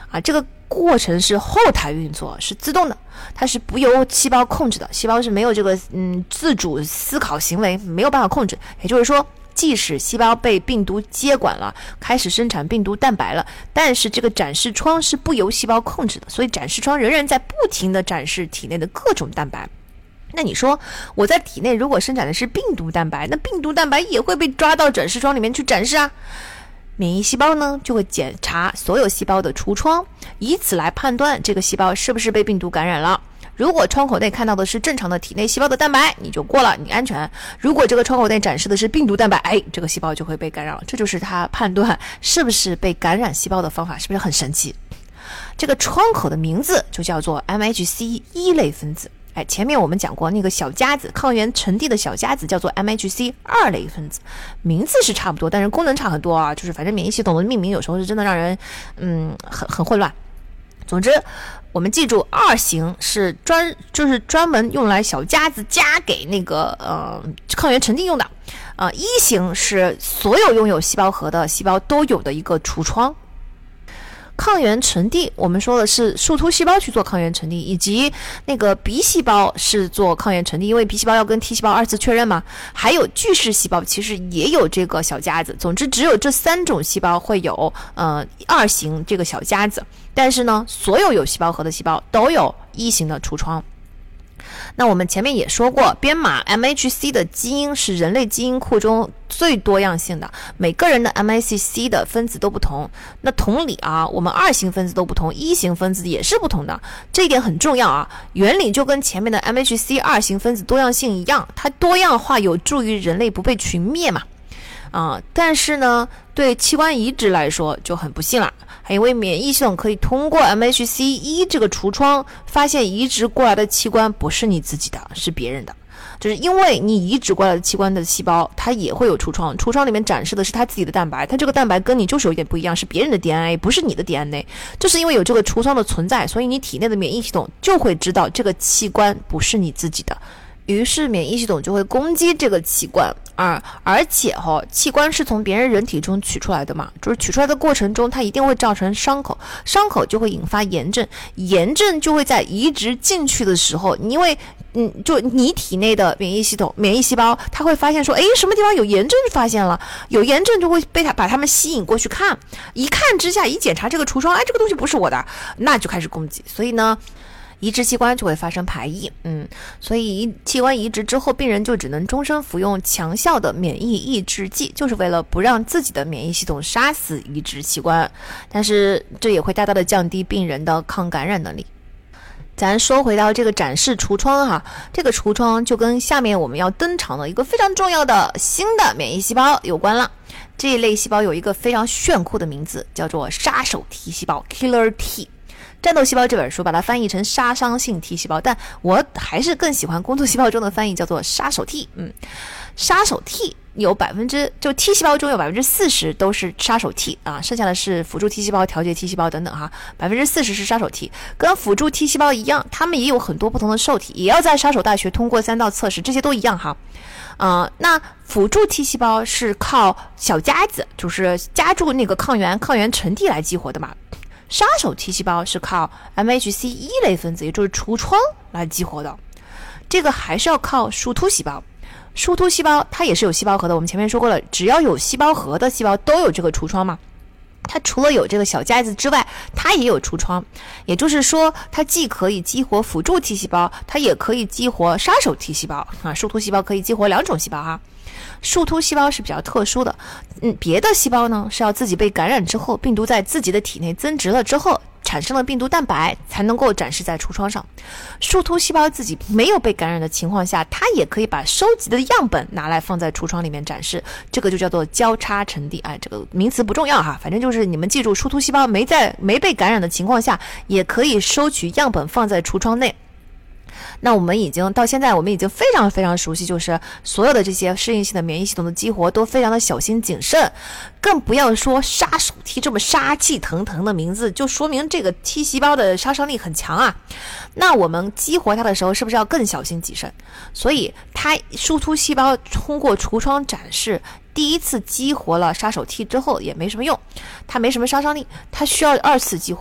啊，这个过程是后台运作，是自动的，它是不由细胞控制的，细胞是没有这个嗯自主思考行为，没有办法控制。也就是说，即使细胞被病毒接管了，开始生产病毒蛋白了，但是这个展示窗是不由细胞控制的，所以展示窗仍然在不停地展示体内的各种蛋白。那你说我在体内如果生产的是病毒蛋白，那病毒蛋白也会被抓到展示窗里面去展示啊。免疫细胞呢就会检查所有细胞的橱窗，以此来判断这个细胞是不是被病毒感染了。如果窗口内看到的是正常的体内细胞的蛋白，你就过了，你安全。如果这个窗口内展示的是病毒蛋白，哎，这个细胞就会被感染了。这就是它判断是不是被感染细胞的方法，是不是很神奇？这个窗口的名字就叫做 M H C 一类分子。哎，前面我们讲过那个小夹子，抗原沉地的小夹子叫做 M H C 二类分子，名字是差不多，但是功能差很多啊。就是反正免疫系统的命名有时候是真的让人嗯很很混乱。总之，我们记住，二型是专就是专门用来小夹子夹给那个呃抗原沉地用的，啊、呃，一型是所有拥有细胞核的细胞都有的一个橱窗。抗原沉地，我们说的是树突细胞去做抗原沉地，以及那个 B 细胞是做抗原沉地，因为 B 细胞要跟 T 细胞二次确认嘛。还有巨噬细胞其实也有这个小夹子。总之，只有这三种细胞会有呃二型这个小夹子，但是呢，所有有细胞核的细胞都有一型的橱窗。那我们前面也说过，编码 M H C 的基因是人类基因库中最多样性的，每个人的 M H C 的分子都不同。那同理啊，我们二型分子都不同，一型分子也是不同的，这一点很重要啊。原理就跟前面的 M H C 二型分子多样性一样，它多样化有助于人类不被群灭嘛。啊、呃，但是呢，对器官移植来说就很不幸了，因为免疫系统可以通过 M H C 一 这个橱窗发现移植过来的器官不是你自己的，是别人的。就是因为你移植过来的器官的细胞，它也会有橱窗，橱窗里面展示的是它自己的蛋白，它这个蛋白跟你就是有点不一样，是别人的 D N A， 不是你的 D N A。就是因为有这个橱窗的存在，所以你体内的免疫系统就会知道这个器官不是你自己的。于是免疫系统就会攻击这个器官，而而且哈、哦，器官是从别人人体中取出来的嘛，就是取出来的过程中，它一定会造成伤口，伤口就会引发炎症，炎症就会在移植进去的时候，因为嗯，就你体内的免疫系统、免疫细胞，它会发现说，哎，什么地方有炎症，发现了有炎症，就会被它把它们吸引过去看，一看之下，一检查这个橱窗，哎，这个东西不是我的，那就开始攻击，所以呢。移植器官就会发生排异，嗯，所以器官移植之后，病人就只能终身服用强效的免疫抑制剂，就是为了不让自己的免疫系统杀死移植器官，但是这也会大大的降低病人的抗感染能力。咱说回到这个展示橱窗哈，这个橱窗就跟下面我们要登场的一个非常重要的新的免疫细胞有关了。这一类细胞有一个非常炫酷的名字，叫做杀手 T 细胞 Killer T。战斗细胞这本书把它翻译成杀伤性 T 细胞，但我还是更喜欢工作细胞中的翻译，叫做杀手 T。嗯，杀手 T 有百分之就 T 细胞中有百分之四十都是杀手 T 啊，剩下的是辅助 T 细胞、调节 T 细胞等等哈，百分之四十是杀手 T， 跟辅助 T 细胞一样，它们也有很多不同的受体，也要在杀手大学通过三道测试，这些都一样哈。呃，那辅助 T 细胞是靠小夹子，就是夹住那个抗原抗原沉地来激活的嘛。杀手 T 细胞是靠 M H C 一 类分子，也就是橱窗来激活的。这个还是要靠树突细胞。树突细胞它也是有细胞核的，我们前面说过了，只要有细胞核的细胞都有这个橱窗嘛。它除了有这个小夹子之外，它也有橱窗，也就是说，它既可以激活辅助 T 细胞，它也可以激活杀手 T 细胞啊。树突细胞可以激活两种细胞哈。树突细胞是比较特殊的，嗯，别的细胞呢是要自己被感染之后，病毒在自己的体内增殖了之后，产生了病毒蛋白才能够展示在橱窗上。树突细胞自己没有被感染的情况下，它也可以把收集的样本拿来放在橱窗里面展示，这个就叫做交叉沉地。哎，这个名词不重要哈，反正就是你们记住，树突细胞没在没被感染的情况下，也可以收取样本放在橱窗内。那我们已经到现在，我们已经非常非常熟悉，就是所有的这些适应性的免疫系统的激活都非常的小心谨慎，更不要说杀手 T 这么杀气腾腾的名字，就说明这个 T 细胞的杀伤力很强啊。那我们激活它的时候，是不是要更小心谨慎？所以它树突细胞通过橱窗展示，第一次激活了杀手 T 之后也没什么用，它没什么杀伤力，它需要二次激活。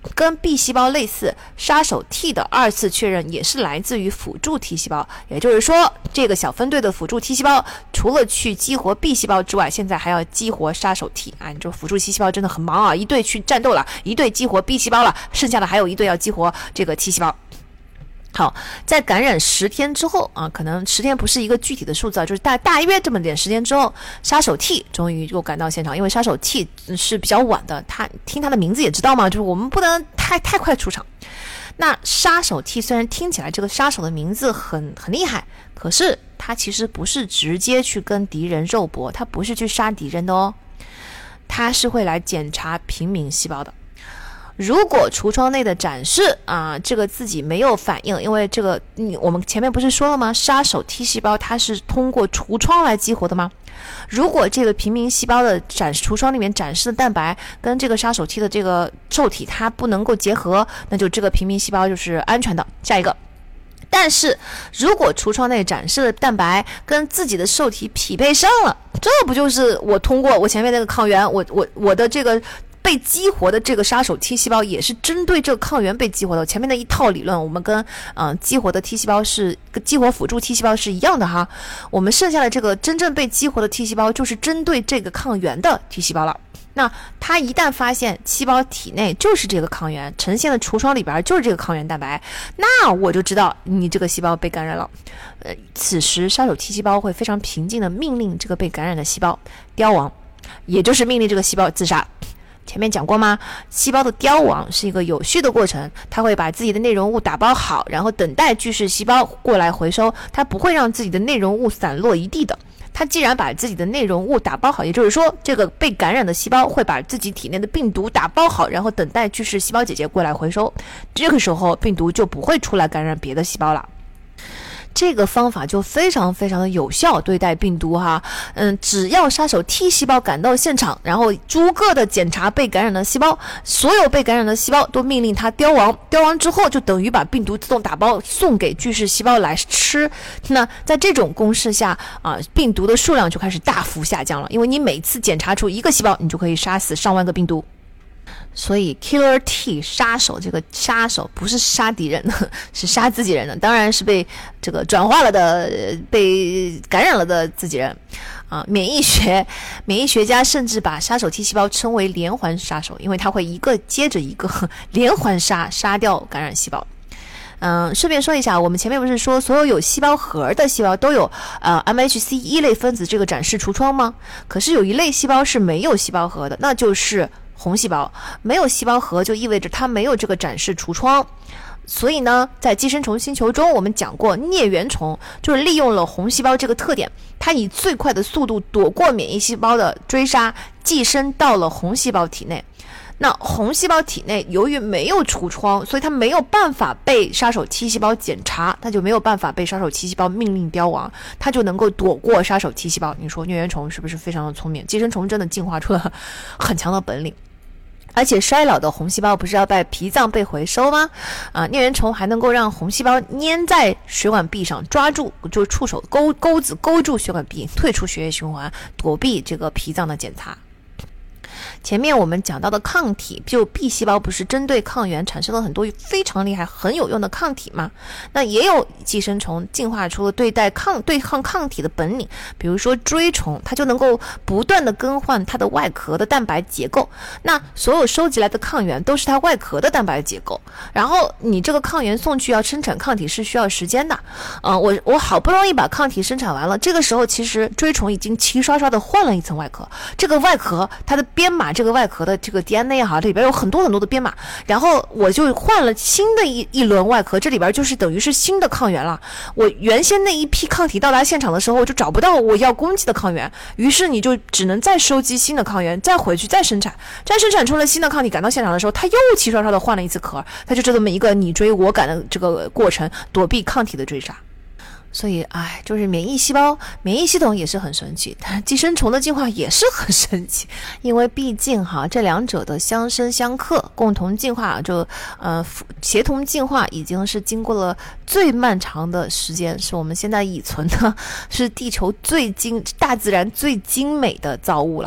跟 B 细胞类似，杀手 T 的二次确认也是来自于辅助 T 细胞，也就是说，这个小分队的辅助 T 细胞除了去激活 B 细胞之外，现在还要激活杀手 T 啊！你这辅助 T 细胞真的很忙啊，一队去战斗了，一队激活 B 细胞了，剩下的还有一队要激活这个 T 细胞。好，在感染十天之后啊，可能十天不是一个具体的数字，就是大大约这么点时间之后，杀手 T 终于就赶到现场，因为杀手 T 是比较晚的，他听他的名字也知道嘛，就是我们不能太太快出场。那杀手 T 虽然听起来这个杀手的名字很很厉害，可是他其实不是直接去跟敌人肉搏，他不是去杀敌人的哦，他是会来检查平民细胞的。如果橱窗内的展示啊，这个自己没有反应，因为这个你我们前面不是说了吗？杀手 T 细胞它是通过橱窗来激活的吗？如果这个平民细胞的展示橱窗里面展示的蛋白跟这个杀手 T 的这个受体它不能够结合，那就这个平民细胞就是安全的。下一个。但是如果橱窗内展示的蛋白跟自己的受体匹配上了，这不就是我通过我前面那个抗原，我我我的这个被激活的这个杀手 T 细胞也是针对这个抗原被激活的。前面的一套理论我们跟嗯、呃、激活的 T 细胞是跟激活辅助 T 细胞是一样的哈。我们剩下的这个真正被激活的 T 细胞就是针对这个抗原的 T 细胞了。那它一旦发现细胞体内就是这个抗原，呈现的橱窗里边就是这个抗原蛋白，那我就知道你这个细胞被感染了。呃，此时杀手 T 细胞会非常平静地命令这个被感染的细胞凋亡，也就是命令这个细胞自杀。前面讲过吗？细胞的凋亡是一个有序的过程，它会把自己的内容物打包好，然后等待巨噬细胞过来回收，它不会让自己的内容物散落一地的。它既然把自己的内容物打包好，也就是说这个被感染的细胞会把自己体内的病毒打包好，然后等待巨噬细胞姐姐过来回收，这个时候病毒就不会出来感染别的细胞了。这个方法就非常非常的有效对待病毒哈，嗯，只要杀手 T 细胞赶到现场，然后逐个的检查被感染的细胞，所有被感染的细胞都命令它凋亡，凋亡之后就等于把病毒自动打包送给巨噬细胞来吃。那在这种公式下啊，病毒的数量就开始大幅下降了，因为你每次检查出一个细胞，你就可以杀死上万个病毒。所以 Killer T 杀手，这个杀手不是杀敌人的，是杀自己人的，当然是被这个转化了的、被感染了的自己人啊。免疫学免疫学家甚至把杀手 T 细胞称为连环杀手，因为它会一个接着一个连环杀杀掉感染细胞。嗯，顺便说一下，我们前面不是说所有有细胞核的细胞都有呃 M H C 一类分子这个展示橱窗吗？可是有一类细胞是没有细胞核的，那就是红细胞。没有细胞核就意味着它没有这个展示橱窗。所以呢，在寄生虫星球中我们讲过，疟原虫就是利用了红细胞这个特点，它以最快的速度躲过免疫细胞的追杀，寄生到了红细胞体内。那红细胞体内由于没有橱窗，所以它没有办法被杀手 T 细胞检查，它就没有办法被杀手 T 细胞命令凋亡，它就能够躲过杀手 T 细胞。你说疟原虫是不是非常的聪明？寄生虫真的进化出了很强的本领。而且衰老的红细胞不是要在脾脏被回收吗？啊，疟原虫还能够让红细胞粘在血管壁上，抓住就触手钩钩子勾住血管壁，退出血液循环，躲避这个脾脏的检查。前面我们讲到的抗体，就 B 细胞不是针对抗原产生了很多非常厉害很有用的抗体吗？那也有寄生虫进化出了对待抗对抗抗体的本领，比如说锥虫，它就能够不断的更换它的外壳的蛋白结构，那所有收集来的抗原都是它外壳的蛋白结构，然后你这个抗原送去要生产抗体是需要时间的，呃、我我好不容易把抗体生产完了，这个时候其实锥虫已经齐刷刷的换了一层外壳，这个外壳它的编码，这个外壳的这个 D N A 哈，这里边有很多很多的编码，然后我就换了新的一一轮外壳，这里边就是等于是新的抗原了。我原先那一批抗体到达现场的时候，我就找不到我要攻击的抗原，于是你就只能再收集新的抗原，再回去再生产，再生产出了新的抗体，赶到现场的时候，它又齐刷刷的换了一次壳，它就这么一个你追我赶的这个过程，躲避抗体的追杀。所以哎，就是免疫细胞免疫系统也是很神奇，但寄生虫的进化也是很神奇，因为毕竟哈这两者的相生相克，共同进化，就呃协同进化已经是经过了最漫长的时间，是我们现在已存的是地球最精大自然最精美的造物了。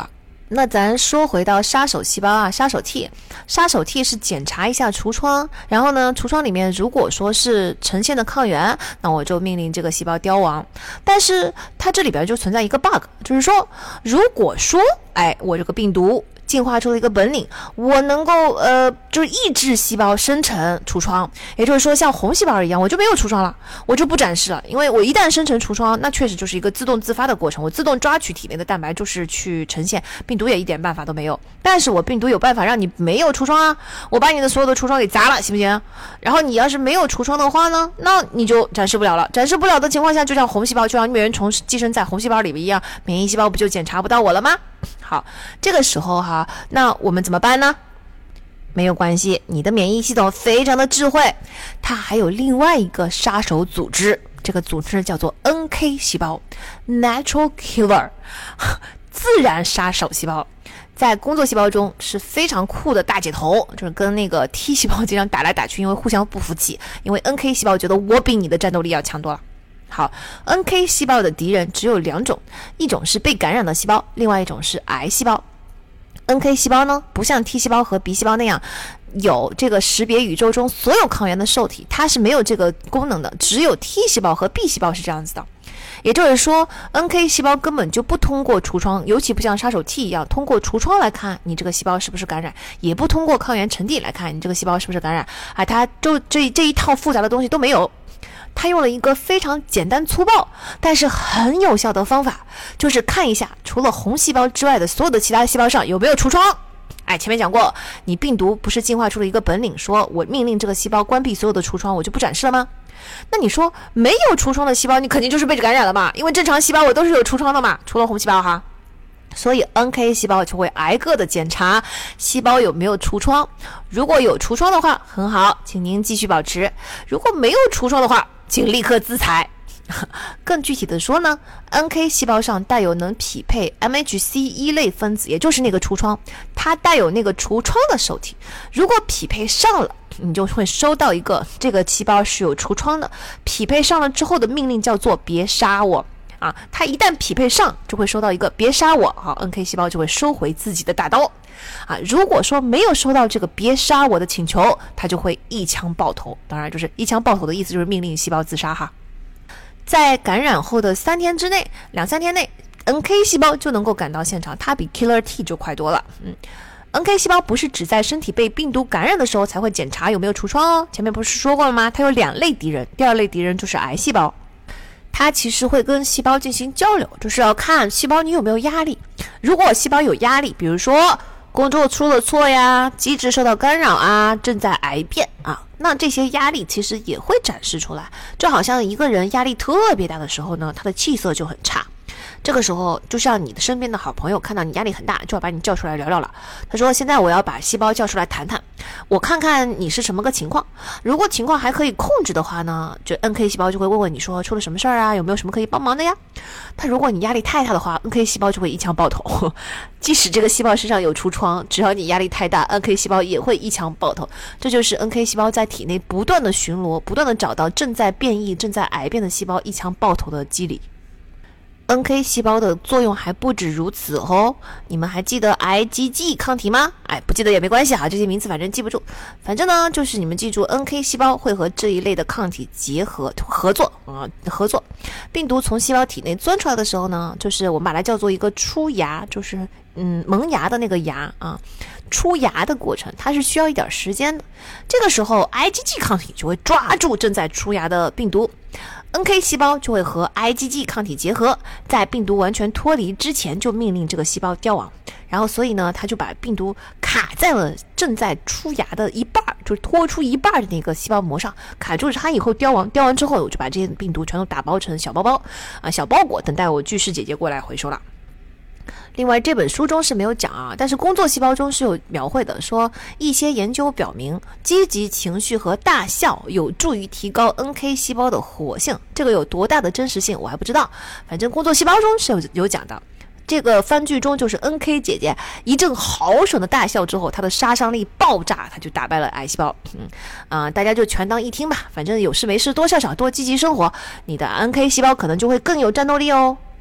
那咱说回到杀手细胞啊，杀手 T， 杀手 T 是检查一下橱窗，然后呢，橱窗里面如果说是呈现的抗原，那我就命令这个细胞凋亡。但是它这里边就存在一个 bug， 就是说，如果说，哎，我这个病毒进化出了一个本领，我能够呃，就是抑制细胞生成橱窗，也就是说像红细胞一样，我就没有橱窗了，我就不展示了，因为我一旦生成橱窗，那确实就是一个自动自发的过程，我自动抓取体内的蛋白，就是去呈现，病毒也一点办法都没有。但是我病毒有办法让你没有橱窗啊，我把你的所有的橱窗给砸了，行不行？然后你要是没有橱窗的话呢，那你就展示不了了，展示不了的情况下，就像红细胞，就像疟原虫寄生在红细胞里面一样，免疫细胞不就检查不到我了吗？好，这个时候哈，那我们怎么办呢？没有关系，你的免疫系统非常的智慧，它还有另外一个杀手组织，这个组织叫做 N K 细胞 Natural Killer 自然杀手细胞，在工作细胞中是非常酷的大姐头，就是跟那个 T 细胞经常打来打去，因为互相不服气，因为 N K 细胞觉得我比你的战斗力要强多了。好 ，N K 细胞的敌人只有两种，一种是被感染的细胞，另外一种是癌细胞。N K 细胞呢，不像 T 细胞和 B 细胞那样有这个识别宇宙中所有抗原的受体，它是没有这个功能的，只有 T 细胞和 B 细胞是这样子的。也就是说 N K 细胞根本就不通过橱窗，尤其不像杀手 T 一样通过橱窗来看你这个细胞是不是感染，也不通过抗原沉淀来看你这个细胞是不是感染啊，它就这这一套复杂的东西都没有。他用了一个非常简单粗暴但是很有效的方法，就是看一下除了红细胞之外的所有的其他细胞上有没有橱窗。哎，前面讲过，你病毒不是进化出了一个本领，说我命令这个细胞关闭所有的橱窗，我就不展示了吗？那你说没有橱窗的细胞，你肯定就是被感染了嘛，因为正常细胞我都是有橱窗的嘛，除了红细胞哈。所以 N K 细胞就会挨个的检查细胞有没有橱窗，如果有橱窗的话很好，请您继续保持，如果没有橱窗的话请立刻自裁。更具体的说呢， N K 细胞上带有能匹配 M H C 一类分子，也就是那个橱窗，它带有那个橱窗的受体，如果匹配上了，你就会收到一个这个细胞是有橱窗的，匹配上了之后的命令叫做别杀我啊，它一旦匹配上就会收到一个别杀我，好 N K 细胞就会收回自己的大刀啊。如果说没有收到这个别杀我的请求，它就会一枪爆头，当然就是一枪爆头的意思就是命令细胞自杀哈。在感染后的三天之内，两三天内 N K 细胞就能够赶到现场，它比 Killer T 就快多了。嗯，N K 细胞不是只在身体被病毒感染的时候才会检查有没有橱窗哦，前面不是说过了吗？它有两类敌人，第二类敌人就是癌细胞，它其实会跟细胞进行交流，就是要看细胞你有没有压力。如果细胞有压力，比如说工作出了错呀，机制受到干扰啊，正在癌变啊，那这些压力其实也会展示出来。就好像一个人压力特别大的时候呢，他的气色就很差，这个时候就像你的身边的好朋友看到你压力很大，就要把你叫出来聊聊了。他说现在我要把细胞叫出来谈谈，我看看你是什么个情况，如果情况还可以控制的话呢，就 N K 细胞就会问问你说出了什么事儿啊，有没有什么可以帮忙的呀。但如果你压力太大的话， N K 细胞就会一枪爆头，即使这个细胞身上有橱窗，只要你压力太大， N K 细胞也会一枪爆头。这就是 N K 细胞在体内不断的巡逻，不断的找到正在变异正在癌变的细胞，一枪爆头的机理。N K 细胞的作用还不止如此哦，你们还记得 I G G 抗体吗？哎，不记得也没关系哈，这些名词反正记不住。反正呢，就是你们记住 N K 细胞会和这一类的抗体结合合作啊、呃，合作。病毒从细胞体内钻出来的时候呢，就是我们把它叫做一个出芽，就是嗯萌芽的那个芽啊，出芽的过程，它是需要一点时间的。这个时候 I G G 抗体就会抓住正在出芽的病毒。N K 细胞就会和 I G G 抗体结合，在病毒完全脱离之前就命令这个细胞凋亡，然后所以呢，它就把病毒卡在了正在出芽的一半，就是脱出一半的那个细胞膜上，卡住它以后凋亡，凋亡之后我就把这些病毒全都打包成小包包啊，小包裹，等待我巨噬姐姐过来回收了。另外这本书中是没有讲啊，但是工作细胞中是有描绘的，说一些研究表明积极情绪和大笑有助于提高 N K 细胞的活性，这个有多大的真实性我还不知道，反正工作细胞中是有有讲的。这个番剧中就是 N K 姐姐一阵豪爽的大笑之后，她的杀伤力爆炸，她就打败了癌细胞。嗯啊、呃，大家就全当一听吧，反正有事没事多笑笑，多积极生活，你的 N K 细胞可能就会更有战斗力哦。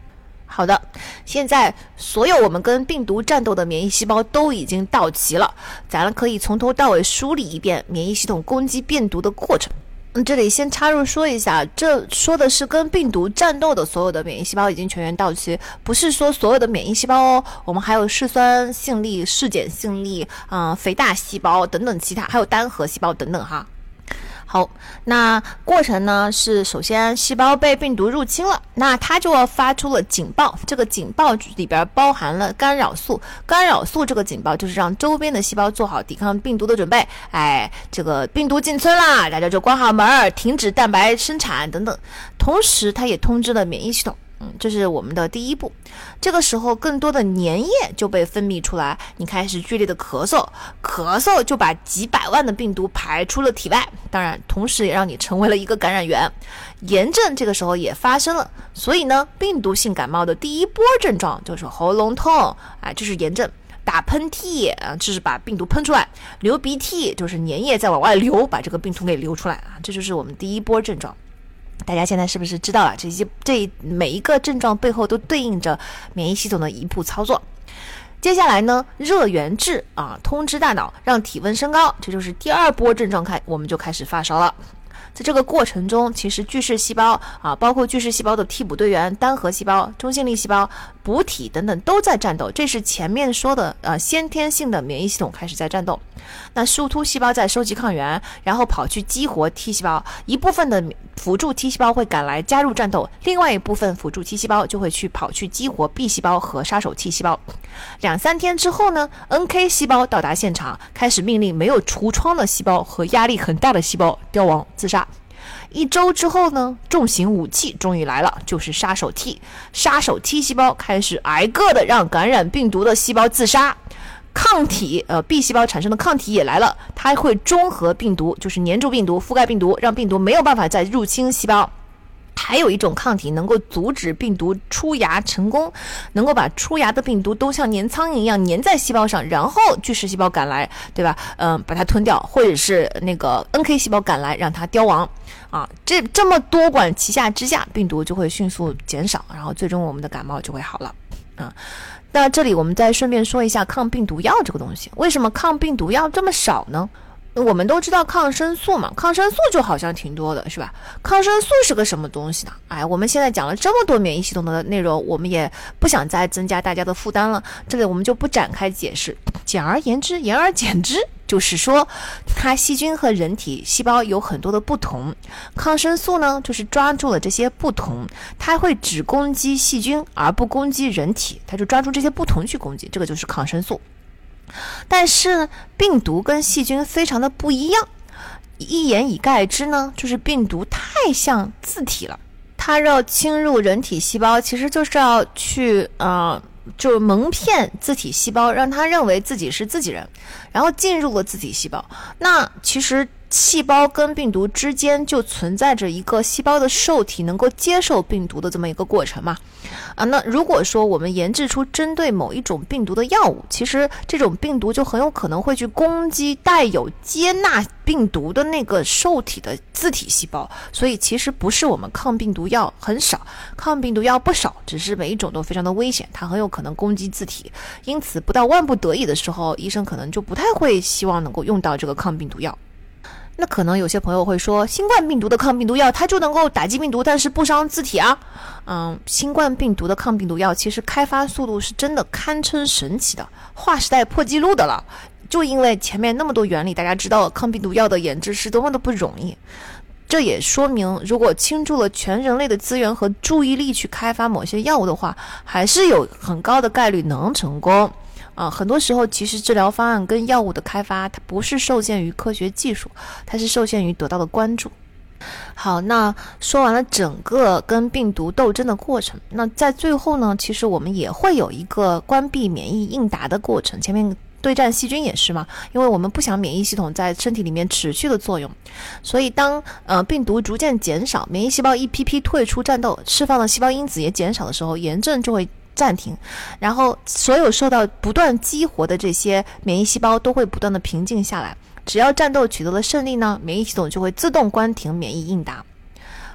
好的，现在所有我们跟病毒战斗的免疫细胞都已经到齐了，咱可以从头到尾梳理一遍免疫系统攻击病毒的过程。嗯，这里先插入说一下，这说的是跟病毒战斗的所有的免疫细胞已经全员到齐，不是说所有的免疫细胞哦，我们还有嗜酸性粒、嗜碱性粒、嗯、肥大细胞等等其他，还有单核细胞等等哈。好，那过程呢是首先细胞被病毒入侵了，那它就要发出了警报，这个警报里边包含了干扰素，干扰素这个警报就是让周边的细胞做好抵抗病毒的准备，哎，这个病毒进村啦，大家就关好门，停止蛋白生产等等，同时它也通知了免疫系统。嗯，这是我们的第一步。这个时候，更多的粘液就被分泌出来，你开始剧烈的咳嗽，咳嗽就把几百万的病毒排出了体外，当然，同时也让你成为了一个感染源。炎症这个时候也发生了，所以呢，病毒性感冒的第一波症状就是喉咙痛，啊，这是炎症。打喷嚏啊，这是把病毒喷出来；流鼻涕就是粘液在往外流，把这个病毒给流出来啊，这就是我们第一波症状。大家现在是不是知道了这些这每一个症状背后都对应着免疫系统的一步操作？接下来呢，热源质啊通知大脑让体温升高，这就是第二波症状开，我们就开始发烧了。在这个过程中，其实巨噬细胞啊，包括巨噬细胞的替补队员、单核细胞、中性粒细胞、补体等等都在战斗。这是前面说的呃先天性的免疫系统开始在战斗。那树突细胞在收集抗原，然后跑去激活 T 细胞，一部分的辅助 T 细胞会赶来加入战斗，另外一部分辅助 T 细胞就会去跑去激活 B 细胞和杀手 T 细胞。两三天之后呢 ，N K 细胞到达现场，开始命令没有橱窗的细胞和压力很大的细胞凋亡自杀。一周之后呢，重型武器终于来了，就是杀手 T。杀手 T 细胞开始挨个的让感染病毒的细胞自杀。抗体，呃 ，B 细胞产生的抗体也来了，它会中和病毒，就是粘住病毒、覆盖病毒，让病毒没有办法再入侵细胞。还有一种抗体能够阻止病毒出芽成功，能够把出芽的病毒都像粘苍蝇一样粘在细胞上，然后巨噬细胞赶来，对吧？嗯、呃，把它吞掉，或者是那个 N K 细胞赶来让它凋亡。啊，这这么多管齐下之下，病毒就会迅速减少，然后最终我们的感冒就会好了。啊，那这里我们再顺便说一下抗病毒药这个东西，为什么抗病毒药这么少呢？我们都知道抗生素嘛，抗生素就好像挺多的，是吧？抗生素是个什么东西呢？哎，我们现在讲了这么多免疫系统的内容，我们也不想再增加大家的负担了，这里我们就不展开解释。简而言之，言而简之，就是说它细菌和人体细胞有很多的不同，抗生素呢就是抓住了这些不同，它会只攻击细菌而不攻击人体，它就抓住这些不同去攻击，这个就是抗生素。但是病毒跟细菌非常的不一样，一言以概之呢，就是病毒太像自体了，它要侵入人体细胞，其实就是要去呃，就蒙骗自体细胞，让它认为自己是自己人，然后进入了自体细胞。那其实细胞跟病毒之间就存在着一个细胞的受体能够接受病毒的这么一个过程嘛。啊，那如果说我们研制出针对某一种病毒的药物，其实这种病毒就很有可能会去攻击带有接纳病毒的那个受体的自体细胞，所以其实不是我们抗病毒药很少，抗病毒药不少，只是每一种都非常的危险，它很有可能攻击自体，因此不到万不得已的时候，医生可能就不太会希望能够用到这个抗病毒药。那可能有些朋友会说，新冠病毒的抗病毒药它就能够打击病毒，但是不伤自体啊。嗯，新冠病毒的抗病毒药其实开发速度是真的堪称神奇的，划时代破纪录的了。就因为前面那么多原理，大家知道抗病毒药的研制是多么的不容易。这也说明，如果倾注了全人类的资源和注意力去开发某些药物的话，还是有很高的概率能成功。啊，很多时候其实治疗方案跟药物的开发，它不是受限于科学技术，它是受限于得到的关注。好，那说完了整个跟病毒斗争的过程，那在最后呢，其实我们也会有一个关闭免疫应答的过程。前面对战细菌也是嘛，因为我们不想免疫系统在身体里面持续的作用，所以当呃病毒逐渐减少，免疫细胞一批批退出战斗，释放的细胞因子也减少的时候，炎症就会暂停，然后所有受到不断激活的这些免疫细胞都会不断的平静下来。只要战斗取得了胜利呢，免疫系统就会自动关停免疫应答。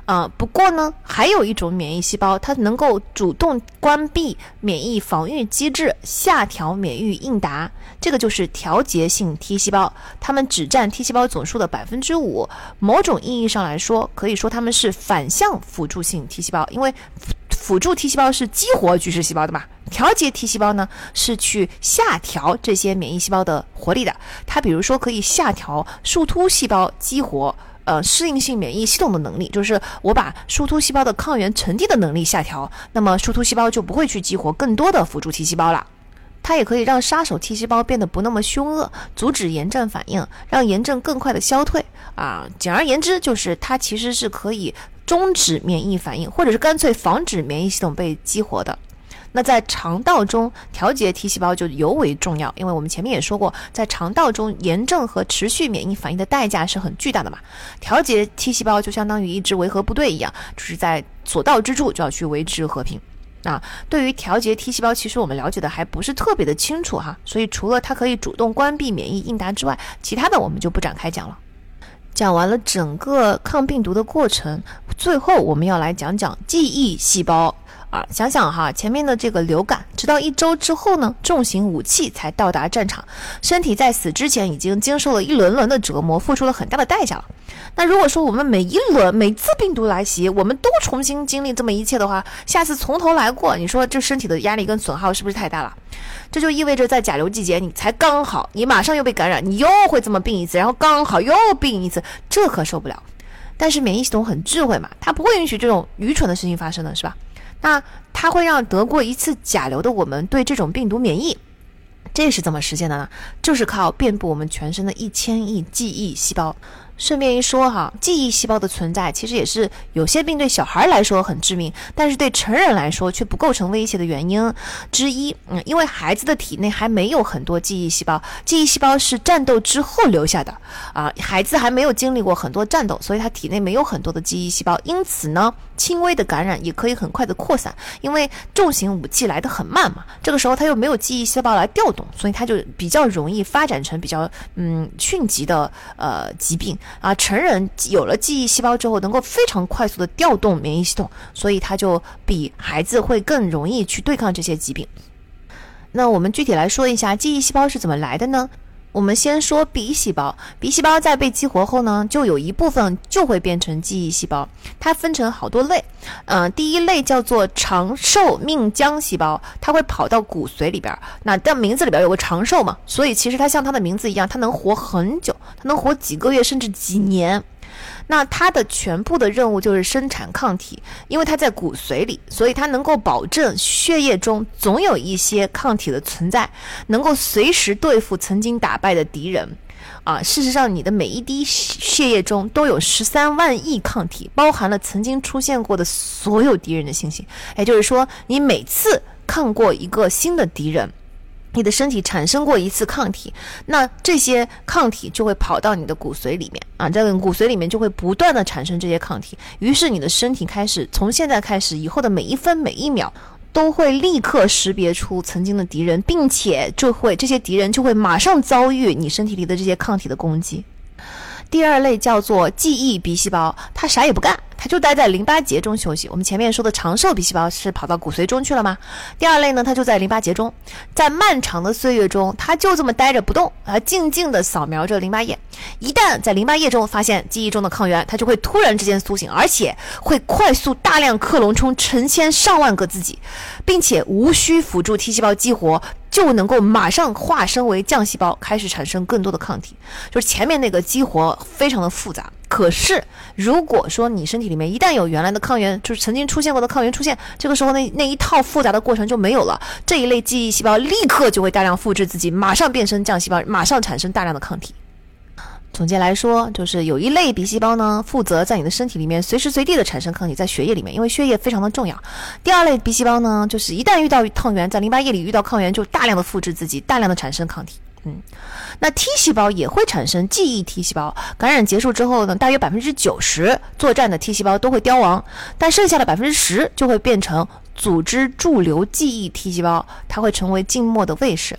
呃，不过呢，还有一种免疫细胞，它能够主动关闭免疫防御机制，下调免疫应答，这个就是调节性 T 细胞，它们只占 T 细胞总数的百分之五。某种意义上来说，可以说它们是反向辅助性 T 细胞，因为辅助 T 细胞是激活巨噬细胞的嘛，调节 T 细胞呢是去下调这些免疫细胞的活力的。它比如说可以下调树突细胞激活呃，适应性免疫系统的能力，就是我把树突细胞的抗原沉淀的能力下调，那么树突细胞就不会去激活更多的辅助 T 细胞了。它也可以让杀手 T 细胞变得不那么凶恶，阻止炎症反应，让炎症更快的消退啊。简而言之，就是它其实是可以终止免疫反应，或者是干脆防止免疫系统被激活的。那在肠道中调节 T 细胞就尤为重要，因为我们前面也说过，在肠道中炎症和持续免疫反应的代价是很巨大的嘛。调节 T 细胞就相当于一支维和部队一样，就是在所到之处就要去维持和平。啊，对于调节 T 细胞，其实我们了解的还不是特别的清楚哈，所以除了它可以主动关闭免疫应答之外，其他的我们就不展开讲了。讲完了整个抗病毒的过程，最后我们要来讲讲记忆细胞。啊，想想哈，前面的这个流感，直到一周之后呢，重型武器才到达战场，身体在死之前已经经受了一轮轮的折磨，付出了很大的代价了。那如果说我们每一轮每次病毒来袭，我们都重新经历这么一切的话，下次从头来过，你说这身体的压力跟损耗是不是太大了？这就意味着在甲流季节，你才刚好，你马上又被感染，你又会这么病一次，然后刚好又病一次，这可受不了。但是免疫系统很智慧嘛，它不会允许这种愚蠢的事情发生的，是吧？那它会让得过一次甲流的我们对这种病毒免疫，这是怎么实现的呢？就是靠遍布我们全身的一千亿记忆细胞。顺便一说哈，记忆细胞的存在其实也是有些病对小孩来说很致命，但是对成人来说却不构成威胁的原因之一。嗯，因为孩子的体内还没有很多记忆细胞，记忆细胞是战斗之后留下的啊，孩子还没有经历过很多战斗，所以他体内没有很多的记忆细胞，因此呢，轻微的感染也可以很快的扩散，因为重型武器来得很慢嘛，这个时候他又没有记忆细胞来调动，所以他就比较容易发展成比较嗯迅疾的呃疾病。啊，成人有了记忆细胞之后，能够非常快速的调动免疫系统，所以他就比孩子会更容易去对抗这些疾病。那我们具体来说一下记忆细胞是怎么来的呢？我们先说鼻细胞，鼻细胞在被激活后呢，就有一部分就会变成记忆细胞，它分成好多类。呃，第一类叫做长寿命浆细胞，它会跑到骨髓里边。那但名字里边有个长寿嘛，所以其实它像它的名字一样，它能活很久，它能活几个月甚至几年。那它的全部的任务就是生产抗体，因为它在骨髓里，所以它能够保证血液中总有一些抗体的存在，能够随时对付曾经打败的敌人。啊，事实上你的每一滴血液中都有十三万亿抗体，包含了曾经出现过的所有敌人的信息。也就是说，你每次抗过一个新的敌人，你的身体产生过一次抗体，那这些抗体就会跑到你的骨髓里面啊，这个骨髓里面就会不断的产生这些抗体，于是你的身体开始，从现在开始以后的每一分每一秒都会立刻识别出曾经的敌人，并且就会这些敌人就会马上遭遇你身体里的这些抗体的攻击。第二类叫做记忆鼻细胞，它啥也不干，它就待在淋巴结中休息。我们前面说的长寿鼻细胞是跑到骨髓中去了吗？第二类呢，它就在淋巴结中，在漫长的岁月中，它就这么待着不动，啊，静静地扫描着淋巴液。一旦在淋巴液中发现记忆中的抗原，它就会突然之间苏醒，而且会快速大量克隆出成千上万个自己，并且无需辅助 T 细胞激活，就能够马上化身为浆细胞，开始产生更多的抗体。就是前面那个激活非常的复杂，可是如果说你身体里面一旦有原来的抗原，就是曾经出现过的抗原出现，这个时候那那一套复杂的过程就没有了，这一类记忆细胞立刻就会大量复制自己，马上变成浆细胞，马上产生大量的抗体。总结来说，就是有一类鼻细胞呢，负责在你的身体里面随时随地的产生抗体，在血液里面，因为血液非常的重要。第二类鼻细胞呢，就是一旦遇到抗原，在淋巴液里遇到抗原，就大量的复制自己，大量的产生抗体。嗯，那 T 细胞也会产生记忆 T 细胞，感染结束之后呢，大约百分之九十作战的 T 细胞都会凋亡，但剩下的百分之十就会变成组织驻留记忆 T 细胞，它会成为静默的卫士。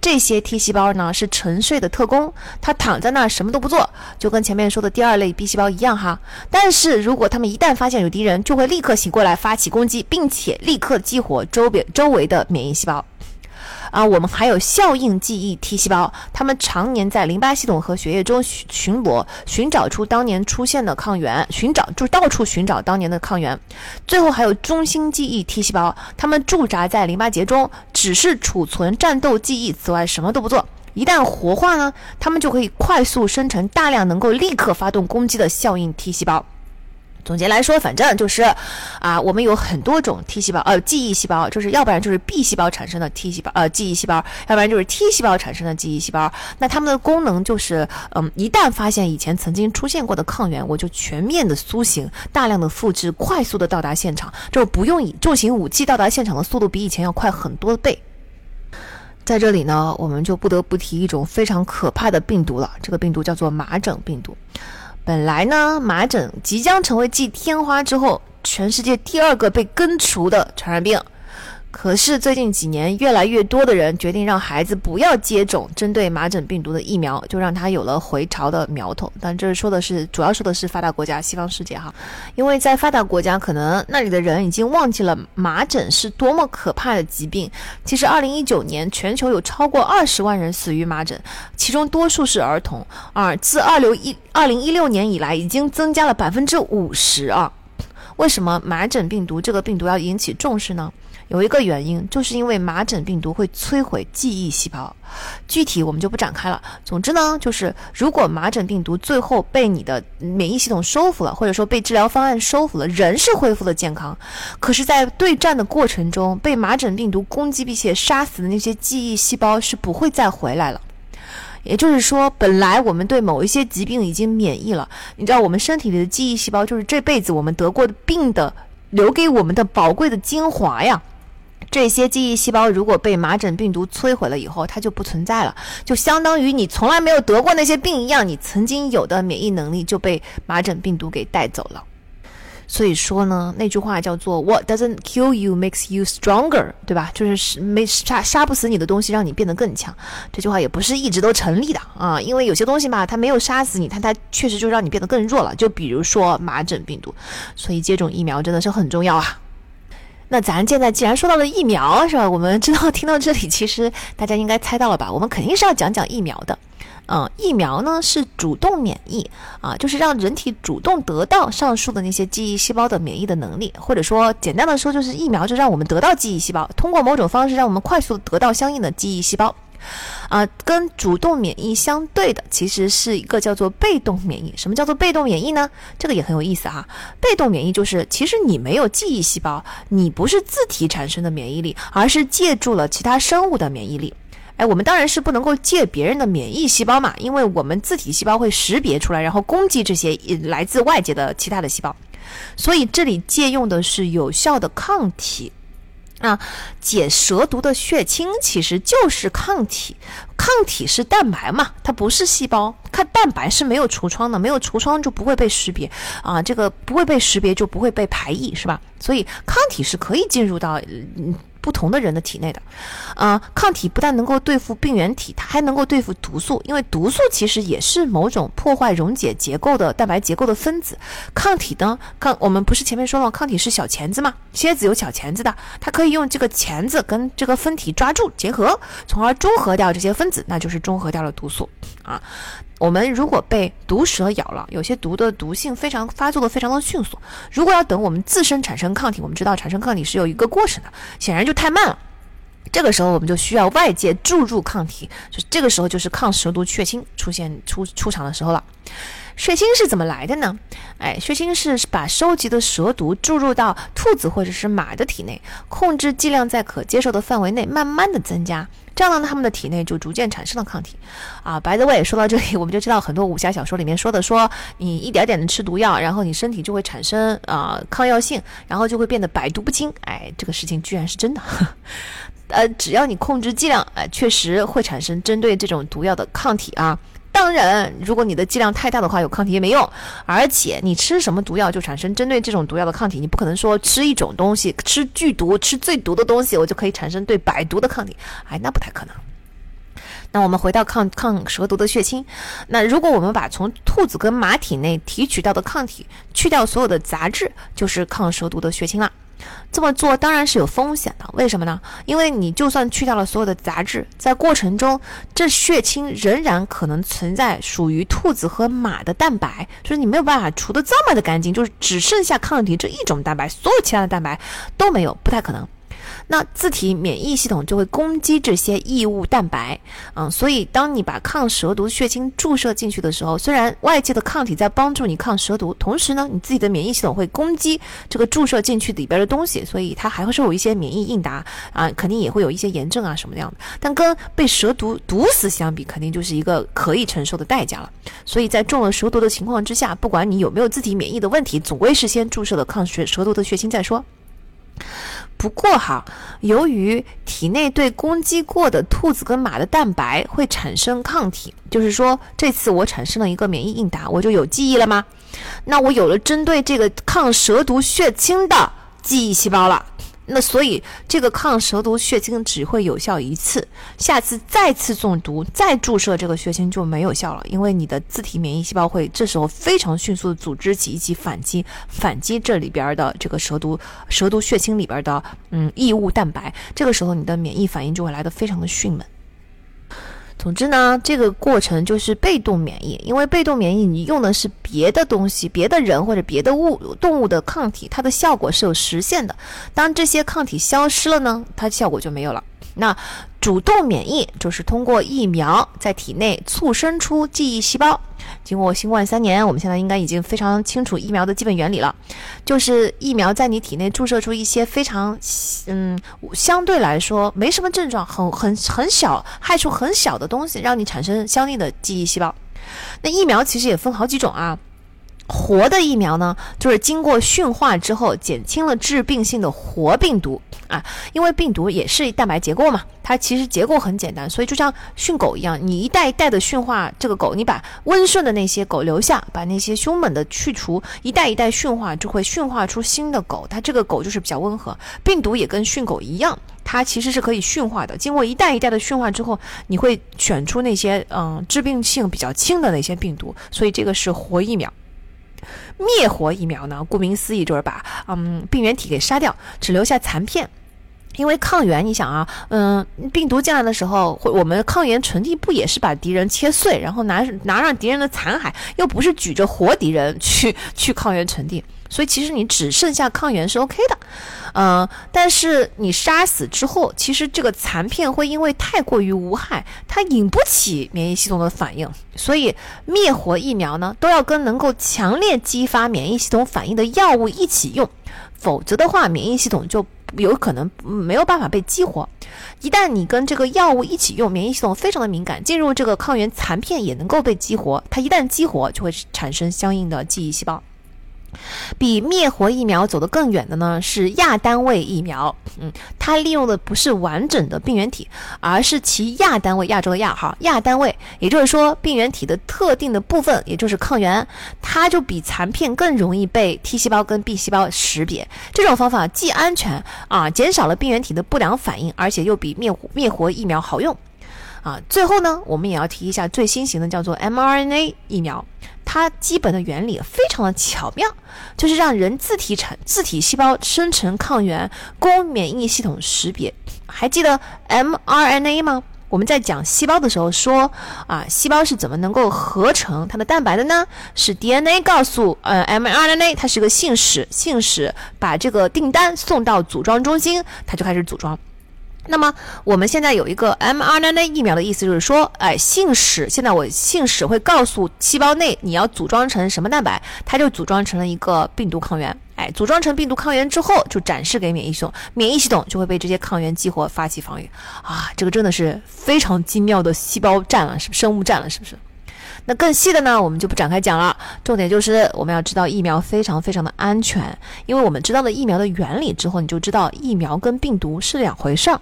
这些 T 细胞呢是沉睡的特工，它躺在那儿什么都不做，就跟前面说的第二类 B 细胞一样哈。但是如果他们一旦发现有敌人，就会立刻醒过来发起攻击，并且立刻激活周边周围的免疫细胞。啊，我们还有效应记忆 T 细胞，它们常年在淋巴系统和血液中巡逻，寻找出当年出现的抗原，寻找就是到处寻找当年的抗原。最后还有中心记忆 T 细胞，它们驻扎在淋巴结中，只是储存战斗记忆，此外什么都不做。一旦活化呢，它们就可以快速生成大量能够立刻发动攻击的效应 T 细胞。总结来说，反正就是啊，我们有很多种 T 细胞，呃，记忆细胞，就是要不然就是 B 细胞产生的 T 细胞，呃，记忆细胞，要不然就是 T 细胞产生的记忆细胞。那它们的功能就是，嗯，一旦发现以前曾经出现过的抗原，我就全面的苏醒，大量的复制，快速的到达现场，就不用以重型武器到达现场的速度比以前要快很多倍。在这里呢，我们就不得不提一种非常可怕的病毒了，这个病毒叫做麻疹病毒。本来呢，麻疹即将成为继天花之后全世界第二个被根除的传染病。可是最近几年，越来越多的人决定让孩子不要接种针对麻疹病毒的疫苗，就让它有了回潮的苗头。但这说的是，主要说的是发达国家、西方世界哈，因为在发达国家，可能那里的人已经忘记了麻疹是多么可怕的疾病。其实，二零一九年全球有超过二十万人死于麻疹，其中多数是儿童啊。自二零一二零一六年以来，已经增加了百分之五十啊。为什么麻疹病毒这个病毒要引起重视呢？有一个原因，就是因为麻疹病毒会摧毁记忆细胞，具体我们就不展开了。总之呢，就是如果麻疹病毒最后被你的免疫系统收服了，或者说被治疗方案收服了，人是恢复了健康，可是在对战的过程中，被麻疹病毒攻击并且杀死的那些记忆细胞是不会再回来了。也就是说，本来我们对某一些疾病已经免疫了，你知道我们身体里的记忆细胞就是这辈子我们得过的病的留给我们的宝贵的精华呀。这些记忆细胞如果被麻疹病毒摧毁了以后，它就不存在了，就相当于你从来没有得过那些病一样，你曾经有的免疫能力就被麻疹病毒给带走了。所以说呢，那句话叫做 What doesn't kill you makes you stronger， 对吧？就是没杀杀不死你的东西让你变得更强。这句话也不是一直都成立的啊，因为有些东西嘛，它没有杀死你，它它确实就让你变得更弱了。就比如说麻疹病毒，所以接种疫苗真的是很重要啊。那咱现在既然说到了疫苗，是吧？我们知道听到这里，其实大家应该猜到了吧？我们肯定是要讲讲疫苗的。嗯，疫苗呢是主动免疫啊，就是让人体主动得到上述的那些记忆细胞的免疫的能力，或者说简单的说，就是疫苗就让我们得到记忆细胞，通过某种方式让我们快速得到相应的记忆细胞。啊，跟主动免疫相对的，其实是一个叫做被动免疫。什么叫做被动免疫呢？这个也很有意思哈。被动免疫就是，其实你没有记忆细胞，你不是自体产生的免疫力，而是借助了其他生物的免疫力。哎，我们当然是不能够借别人的免疫细胞嘛，因为我们自体细胞会识别出来，然后攻击这些来自外界的其他的细胞。所以这里借用的是有效的抗体。啊，解蛇毒的血清其实就是抗体，抗体是蛋白嘛，它不是细胞，看蛋白是没有橱窗的，没有橱窗就不会被识别啊，这个不会被识别就不会被排异，是吧？所以抗体是可以进入到嗯不同的人的体内的，啊、呃，抗体不但能够对付病原体，它还能够对付毒素，因为毒素其实也是某种破坏溶解结构的蛋白结构的分子。抗体呢，抗我们不是前面说了，抗体是小钳子嘛，蝎子有小钳子的，它可以用这个钳子跟这个分体抓住结合，从而中和掉这些分子，那就是中和掉了毒素啊。我们如果被毒蛇咬了，有些毒的毒性非常发作的非常的迅速，如果要等我们自身产生抗体，我们知道产生抗体是有一个过程的，显然就太慢了。这个时候我们就需要外界注入抗体，就这个时候就是抗蛇毒血清出现出出场的时候了。血清是怎么来的呢？哎，血清是把收集的蛇毒注入到兔子或者是马的体内，控制剂量在可接受的范围内慢慢的增加，这样呢，他们的体内就逐渐产生了抗体。啊 ，by the way， 说到这里，我们就知道很多武侠小说里面说的，说你一点点的吃毒药，然后你身体就会产生啊、呃、抗药性，然后就会变得百毒不侵。哎，这个事情居然是真的。呃，只要你控制剂量，哎、呃，确实会产生针对这种毒药的抗体啊。当然，如果你的剂量太大的话，有抗体也没用。而且你吃什么毒药就产生针对这种毒药的抗体，你不可能说吃一种东西，吃剧毒，吃最毒的东西，我就可以产生对百毒的抗体。哎，那不太可能。 那我们回到抗抗蛇毒的血清，那如果我们把从兔子跟马体内提取到的抗体去掉所有的杂质，就是抗蛇毒的血清了。这么做当然是有风险的，为什么呢？因为你就算去掉了所有的杂质，在过程中这血清仍然可能存在属于兔子和马的蛋白，就是你没有办法除得这么的干净，就是只剩下抗体这一种蛋白，所有其他的蛋白都没有，不太可能。那自体免疫系统就会攻击这些异物蛋白，嗯，所以当你把抗蛇毒血清注射进去的时候，虽然外界的抗体在帮助你抗蛇毒，同时呢，你自己的免疫系统会攻击这个注射进去里边的东西，所以它还会是有一些免疫应答啊，肯定也会有一些炎症啊什么样的，但跟被蛇毒毒死相比，肯定就是一个可以承受的代价了。所以在中了蛇毒的情况之下，不管你有没有自体免疫的问题，总归是先注射了抗蛇毒的血清再说。不过哈，由于体内对攻击过的兔子跟马的蛋白会产生抗体，就是说这次我产生了一个免疫应答，我就有记忆了吗？那我有了针对这个抗蛇毒血清的记忆细胞了。那所以这个抗蛇毒血清只会有效一次，下次再次中毒再注射这个血清就没有效了，因为你的自体免疫细胞会这时候非常迅速的组织起一起反击，反击这里边的这个蛇毒蛇毒血清里边的嗯异物蛋白，这个时候你的免疫反应就会来得非常的迅猛。总之呢，这个过程就是被动免疫，因为被动免疫你用的是别的东西，别的人或者别的物动物的抗体，它的效果是有时限的，当这些抗体消失了呢，它效果就没有了。那主动免疫就是通过疫苗在体内促生出记忆细胞。经过新冠三年，我们现在应该已经非常清楚疫苗的基本原理了，就是疫苗在你体内注射出一些非常嗯相对来说没什么症状，很很很小，害处很小的东西，让你产生相应的记忆细胞。那疫苗其实也分好几种啊。活的疫苗呢，就是经过驯化之后减轻了致病性的活病毒啊，因为病毒也是蛋白结构嘛，它其实结构很简单，所以就像训狗一样，你一代一代的驯化这个狗，你把温顺的那些狗留下，把那些凶猛的去除，一代一代驯化就会驯化出新的狗，它这个狗就是比较温和。病毒也跟训狗一样，它其实是可以驯化的，经过一代一代的驯化之后，你会选出那些嗯致病性比较轻的那些病毒，所以这个是活疫苗。灭活疫苗呢，顾名思义就是把嗯病原体给杀掉，只留下残片。因为抗原，你想啊，嗯，病毒进来的时候，我们抗原纯地不也是把敌人切碎，然后拿拿上敌人的残骸，又不是举着活敌人去去抗原纯地，所以其实你只剩下抗原是 OK 的，嗯，但是你杀死之后，其实这个残片会因为太过于无害，它引不起免疫系统的反应，所以灭活疫苗呢，都要跟能够强烈激发免疫系统反应的药物一起用，否则的话，免疫系统就有可能没有办法被激活。一旦你跟这个药物一起用，免疫系统非常的敏感，进入这个抗原残片也能够被激活，它一旦激活就会产生相应的记忆细胞。比灭活疫苗走得更远的呢是亚单位疫苗，嗯，它利用的不是完整的病原体，而是其亚单位，亚洲的亚哈，亚单位，也就是说病原体的特定的部分，也就是抗原，它就比残片更容易被 T 细胞跟 B 细胞识别。这种方法既安全啊，减少了病原体的不良反应，而且又比灭灭活疫苗好用。啊，最后呢，我们也要提一下最新型的叫做 M R N A 疫苗，它基本的原理非常的巧妙，就是让人自体产自体细胞生成抗原，供免疫系统识别。还记得 M R N A 吗？我们在讲细胞的时候说啊，细胞是怎么能够合成它的蛋白的呢？是 D N A 告诉呃 M R N A 它是个信使，信使把这个订单送到组装中心，它就开始组装。那么我们现在有一个 M R N A 疫苗的意思就是说，哎，信使现在我信使会告诉细胞内你要组装成什么蛋白，它就组装成了一个病毒抗原。哎，组装成病毒抗原之后，就展示给免疫系统，免疫系统就会被这些抗原激活，发起防御。啊，这个真的是非常精妙的细胞战了，是不是生物战了，是不是？那更细的呢，我们就不展开讲了。重点就是我们要知道疫苗非常非常的安全，因为我们知道了疫苗的原理之后，你就知道疫苗跟病毒是两回事儿。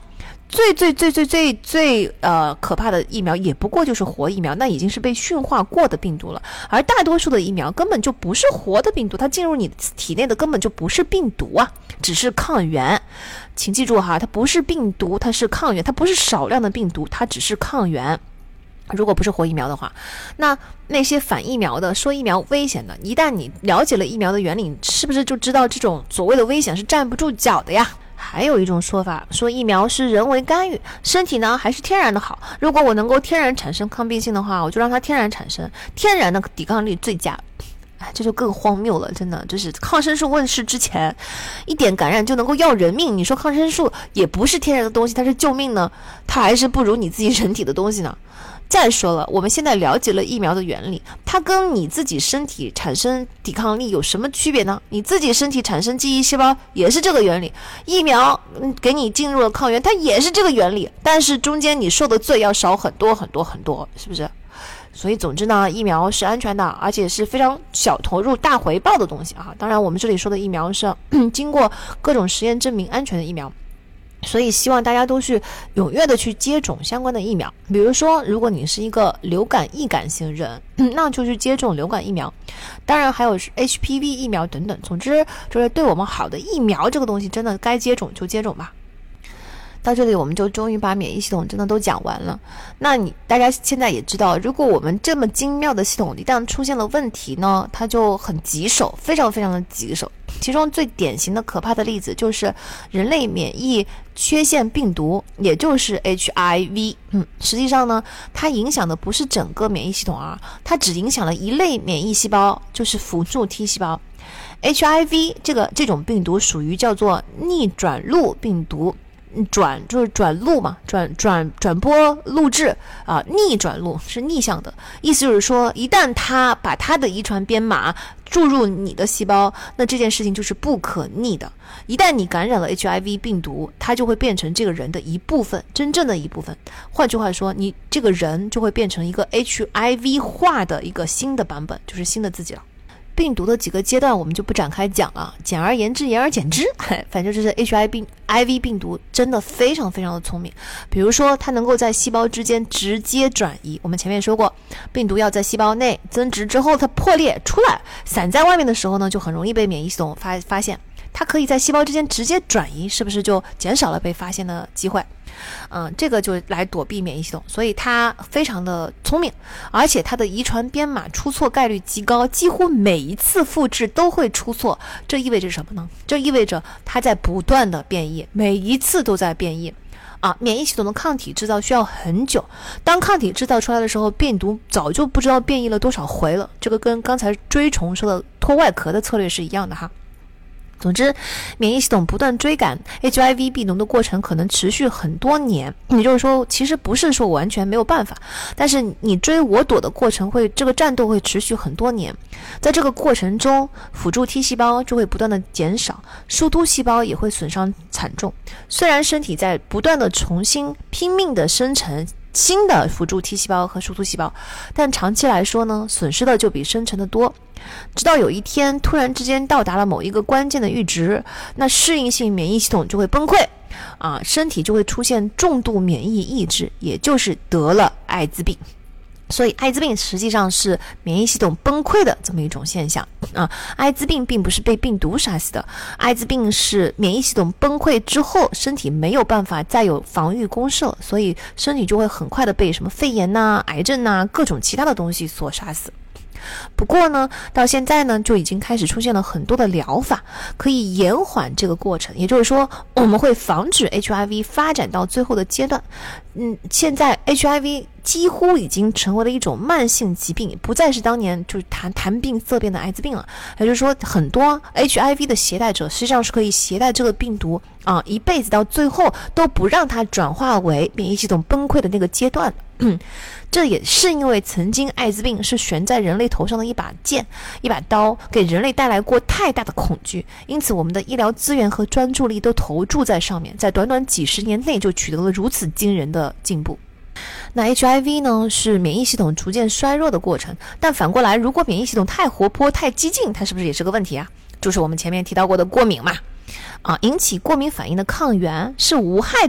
最最最最最最呃可怕的疫苗也不过就是活疫苗，那已经是被驯化过的病毒了。而大多数的疫苗根本就不是活的病毒，它进入你体内的根本就不是病毒啊，只是抗原。请记住哈，它不是病毒，它是抗原，它不是少量的病毒，它只是抗原。如果不是活疫苗的话，那那些反疫苗的说疫苗危险的，一旦你了解了疫苗的原理，是不是就知道这种所谓的危险是站不住脚的呀？还有一种说法说疫苗是人为干预，身体呢还是天然的好，如果我能够天然产生抗病性的话，我就让它天然产生，天然的抵抗力最佳。哎，这就更荒谬了，真的，就是抗生素问世之前，一点感染就能够要人命，你说抗生素也不是天然的东西，它是救命呢，它还是不如你自己人体的东西呢？再说了，我们现在了解了疫苗的原理，它跟你自己身体产生抵抗力有什么区别呢？你自己身体产生记忆细胞也是这个原理，疫苗给你进入了抗原，它也是这个原理，但是中间你受的罪要少很多很多很多，是不是？所以总之呢，疫苗是安全的，而且是非常小投入大回报的东西啊。当然我们这里说的疫苗是经过各种实验证明安全的疫苗，所以希望大家都是踊跃的去接种相关的疫苗。比如说如果你是一个流感易感型人，那就去接种流感疫苗，当然还有 H P V 疫苗等等。总之就是对我们好的疫苗这个东西真的该接种就接种吧。到这里我们就终于把免疫系统真的都讲完了。那你大家现在也知道，如果我们这么精妙的系统一旦出现了问题呢，它就很棘手，非常非常的棘手。其中最典型的可怕的例子就是人类免疫缺陷病毒，也就是 H I V。 嗯，实际上呢，它影响的不是整个免疫系统啊，它只影响了一类免疫细胞，就是辅助 T 细胞。H I V 这个这种病毒属于叫做逆转录病毒，转就是转录嘛，转转转播录制啊，逆转录是逆向的，意思就是说，一旦它把它的遗传编码注入你的细胞，那这件事情就是不可逆的。一旦你感染了 H I V 病毒，它就会变成这个人的一部分，真正的一部分。换句话说，你这个人就会变成一个 H I V 化的一个新的版本，就是新的自己了。病毒的几个阶段我们就不展开讲了，简而言之言而简之，反正就是 H I V 病毒真的非常非常的聪明。比如说它能够在细胞之间直接转移，我们前面说过，病毒要在细胞内增殖之后它破裂出来，散在外面的时候呢，就很容易被免疫系统发发现。它可以在细胞之间直接转移，是不是就减少了被发现的机会？嗯，这个就来躲避免疫系统，所以它非常的聪明，而且它的遗传编码出错概率极高，几乎每一次复制都会出错。这意味着什么呢？这意味着它在不断的变异，每一次都在变异啊！免疫系统的抗体制造需要很久，当抗体制造出来的时候，病毒早就不知道变异了多少回了。这个跟刚才追虫说的脱外壳的策略是一样的哈。总之，免疫系统不断追赶 H I V 病毒的过程可能持续很多年，也就是说，其实不是说完全没有办法，但是你追我躲的过程会，这个战斗会持续很多年。在这个过程中，辅助 T 细胞就会不断的减少，树突细胞也会损伤惨重。虽然身体在不断的重新拼命的生成新的辅助 T 细胞和树突细胞，但长期来说呢，损失的就比生成的多。直到有一天突然之间到达了某一个关键的阈值，那适应性免疫系统就会崩溃啊，身体就会出现重度免疫抑制，也就是得了艾滋病。所以艾滋病实际上是免疫系统崩溃的这么一种现象啊。艾滋病并不是被病毒杀死的，艾滋病是免疫系统崩溃之后，身体没有办法再有防御攻势，所以身体就会很快的被什么肺炎呐、癌症呐、各种其他的东西所杀死。不过呢，到现在呢，就已经开始出现了很多的疗法，可以延缓这个过程。也就是说，我们会防止 H I V 发展到最后的阶段。嗯，现在 H I V 几乎已经成为了一种慢性疾病，不再是当年就是谈谈病色变的艾滋病了。也就是说，很多 H I V 的携带者实际上是可以携带这个病毒啊，一辈子到最后都不让它转化为免疫系统崩溃的那个阶段。嗯，这也是因为曾经艾滋病是悬在人类头上的一把剑，一把刀，给人类带来过太大的恐惧，因此我们的医疗资源和专注力都投注在上面，在短短几十年内就取得了如此惊人的进步。那 H I V 呢，是免疫系统逐渐衰弱的过程，但反过来，如果免疫系统太活泼、太激进，它是不是也是个问题啊？就是我们前面提到过的过敏嘛，啊，引起过敏反应的抗原是无害的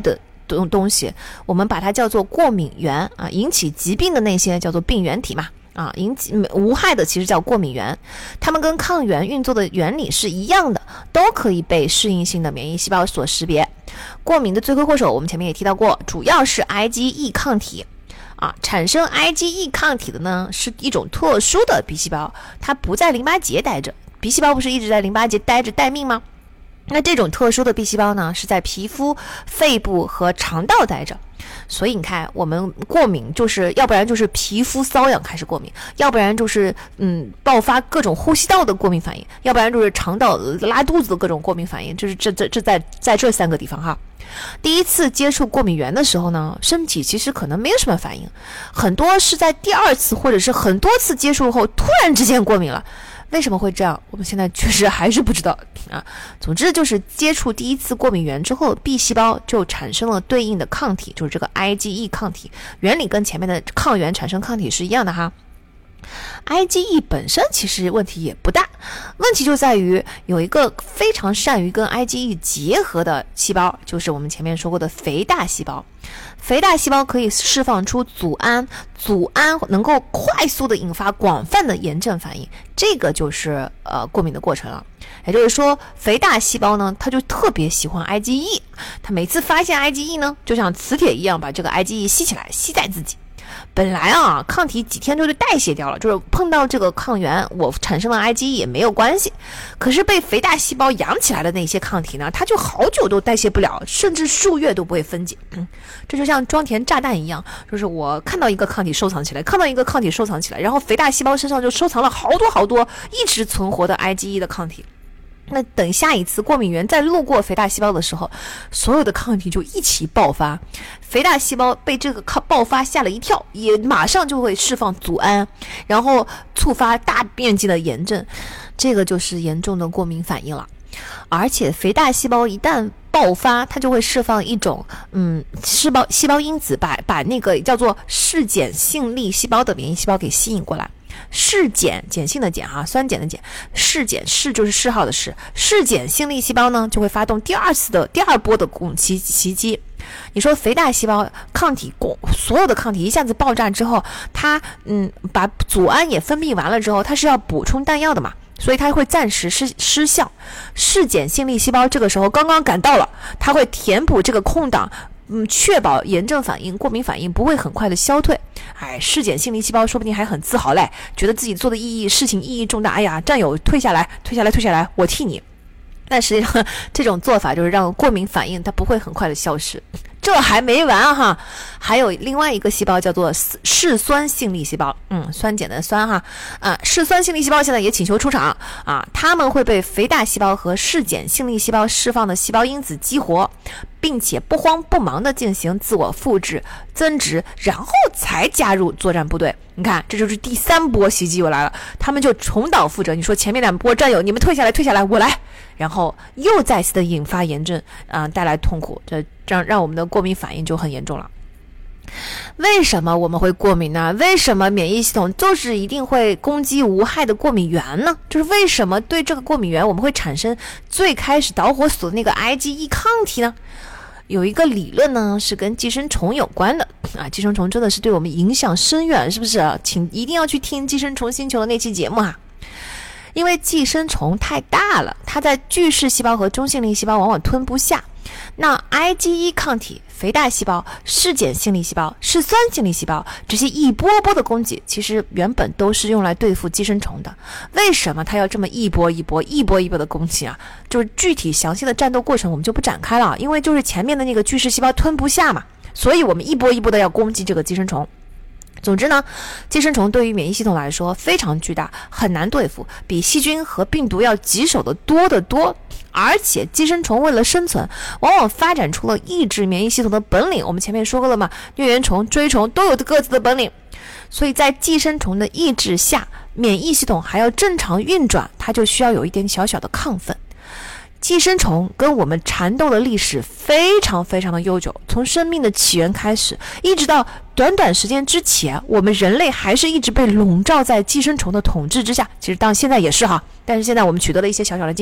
东东西，我们把它叫做过敏源啊，引起疾病的那些叫做病原体嘛。啊，引起无害的其实叫过敏源，它们跟抗原运作的原理是一样的，都可以被适应性的免疫细胞所识别。过敏的罪魁祸首，我们前面也提到过，主要是 IgE 抗体。啊，产生 IgE 抗体的呢，是一种特殊的 B 细胞，它不在淋巴结待着。B 细胞不是一直在淋巴结待着待命吗？那这种特殊的 B 细胞呢，是在皮肤、肺部和肠道待着。所以你看，我们过敏就是要不然就是皮肤瘙痒开始过敏，要不然就是嗯爆发各种呼吸道的过敏反应，要不然就是肠道拉肚子的各种过敏反应，就是这这这在在这三个地方哈。第一次接触过敏源的时候呢，身体其实可能没有什么反应，很多是在第二次或者是很多次接触后突然之间过敏了。为什么会这样？我们现在确实还是不知道啊。总之就是接触第一次过敏源之后 ，B 细胞就产生了对应的抗体，就是这个 IgE 抗体，原理跟前面的抗原产生抗体是一样的哈。IgE 本身其实问题也不大，问题就在于有一个非常善于跟 IgE 结合的细胞，就是我们前面说过的肥大细胞。肥大细胞可以释放出组胺，组胺能够快速的引发广泛的炎症反应，这个就是呃过敏的过程了。也就是说，肥大细胞呢，它就特别喜欢 IgE， 它每次发现 IgE 呢，就像磁铁一样把这个 IgE 吸起来，吸在自己。本来啊，抗体几天就就代谢掉了，就是碰到这个抗原，我产生了 IgE 也没有关系。可是被肥大细胞养起来的那些抗体呢，它就好久都代谢不了，甚至数月都不会分解。嗯，这就像装填炸弹一样，就是我看到一个抗体收藏起来，看到一个抗体收藏起来，然后肥大细胞身上就收藏了好多好多一直存活的 IgE 的抗体。那等下一次过敏源再路过肥大细胞的时候，所有的抗体就一起爆发，肥大细胞被这个爆发吓了一跳，也马上就会释放组胺，然后触发大面积的炎症，这个就是严重的过敏反应了。而且肥大细胞一旦爆发，它就会释放一种嗯细胞细胞因子，把把那个叫做嗜碱性粒细胞的免疫细胞给吸引过来。嗜碱，碱性的碱哈，酸碱的碱，嗜碱，嗜就是嗜好的嗜，嗜碱性粒细胞呢就会发动第二次的第二波的攻袭袭击。你说肥大细胞抗体所有的抗体一下子爆炸之后，它嗯把组胺也分泌完了之后，它是要补充弹药的嘛，所以它会暂时失失效。嗜碱性粒细胞这个时候刚刚赶到了，它会填补这个空档，嗯，确保炎症反应、过敏反应不会很快的消退。哎，嗜碱性粒细胞说不定还很自豪嘞，觉得自己做的意义事情意义重大。哎呀，战友退下来，退下来，退下来，我替你。但实际上，这种做法就是让过敏反应它不会很快的消失。这还没完哈，还有另外一个细胞叫做嗜酸性粒细胞，嗯，酸碱的酸哈，啊，嗜酸性粒细胞现在也请求出场啊，它们会被肥大细胞和嗜碱性粒细胞释放的细胞因子激活，并且不慌不忙的进行自我复制、增殖，然后才加入作战部队。你看，这就是第三波袭击又来了，他们就重蹈覆辙。你说前面两波战友，你们退下来，退下来，我来，然后又再次的引发炎症，啊、呃，带来痛苦，这让让我们的过敏反应就很严重了。为什么我们会过敏呢？为什么免疫系统就是一定会攻击无害的过敏源呢？就是为什么对这个过敏源我们会产生最开始导火索的那个 IgE 抗体呢？有一个理论呢是跟寄生虫有关的啊，寄生虫真的是对我们影响深远，是不是？请一定要去听寄生虫星球的那期节目啊。因为寄生虫太大了，它在巨噬细胞和中性粒细胞往往吞不下。那 IgE 抗体、肥大细胞、嗜碱性粒细胞、嗜酸性粒细胞这些一波波的攻击，其实原本都是用来对付寄生虫的。为什么它要这么一波一波、一波一波的攻击啊？就是具体详细的战斗过程我们就不展开了，因为就是前面的那个巨噬细胞吞不下嘛，所以我们一波一波的要攻击这个寄生虫。总之呢，寄生虫对于免疫系统来说非常巨大，很难对付，比细菌和病毒要棘手的多得多。而且寄生虫为了生存，往往发展出了抑制免疫系统的本领。我们前面说过了嘛，疟原虫、锥虫都有各自的本领。所以在寄生虫的抑制下，免疫系统还要正常运转，它就需要有一点小小的亢奋。寄生虫跟我们缠斗的历史非常非常的悠久，从生命的起源开始，一直到短短时间之前，我们人类还是一直被笼罩在寄生虫的统治之下。其实当现在也是哈，但是现在我们取得了一些小小的进步。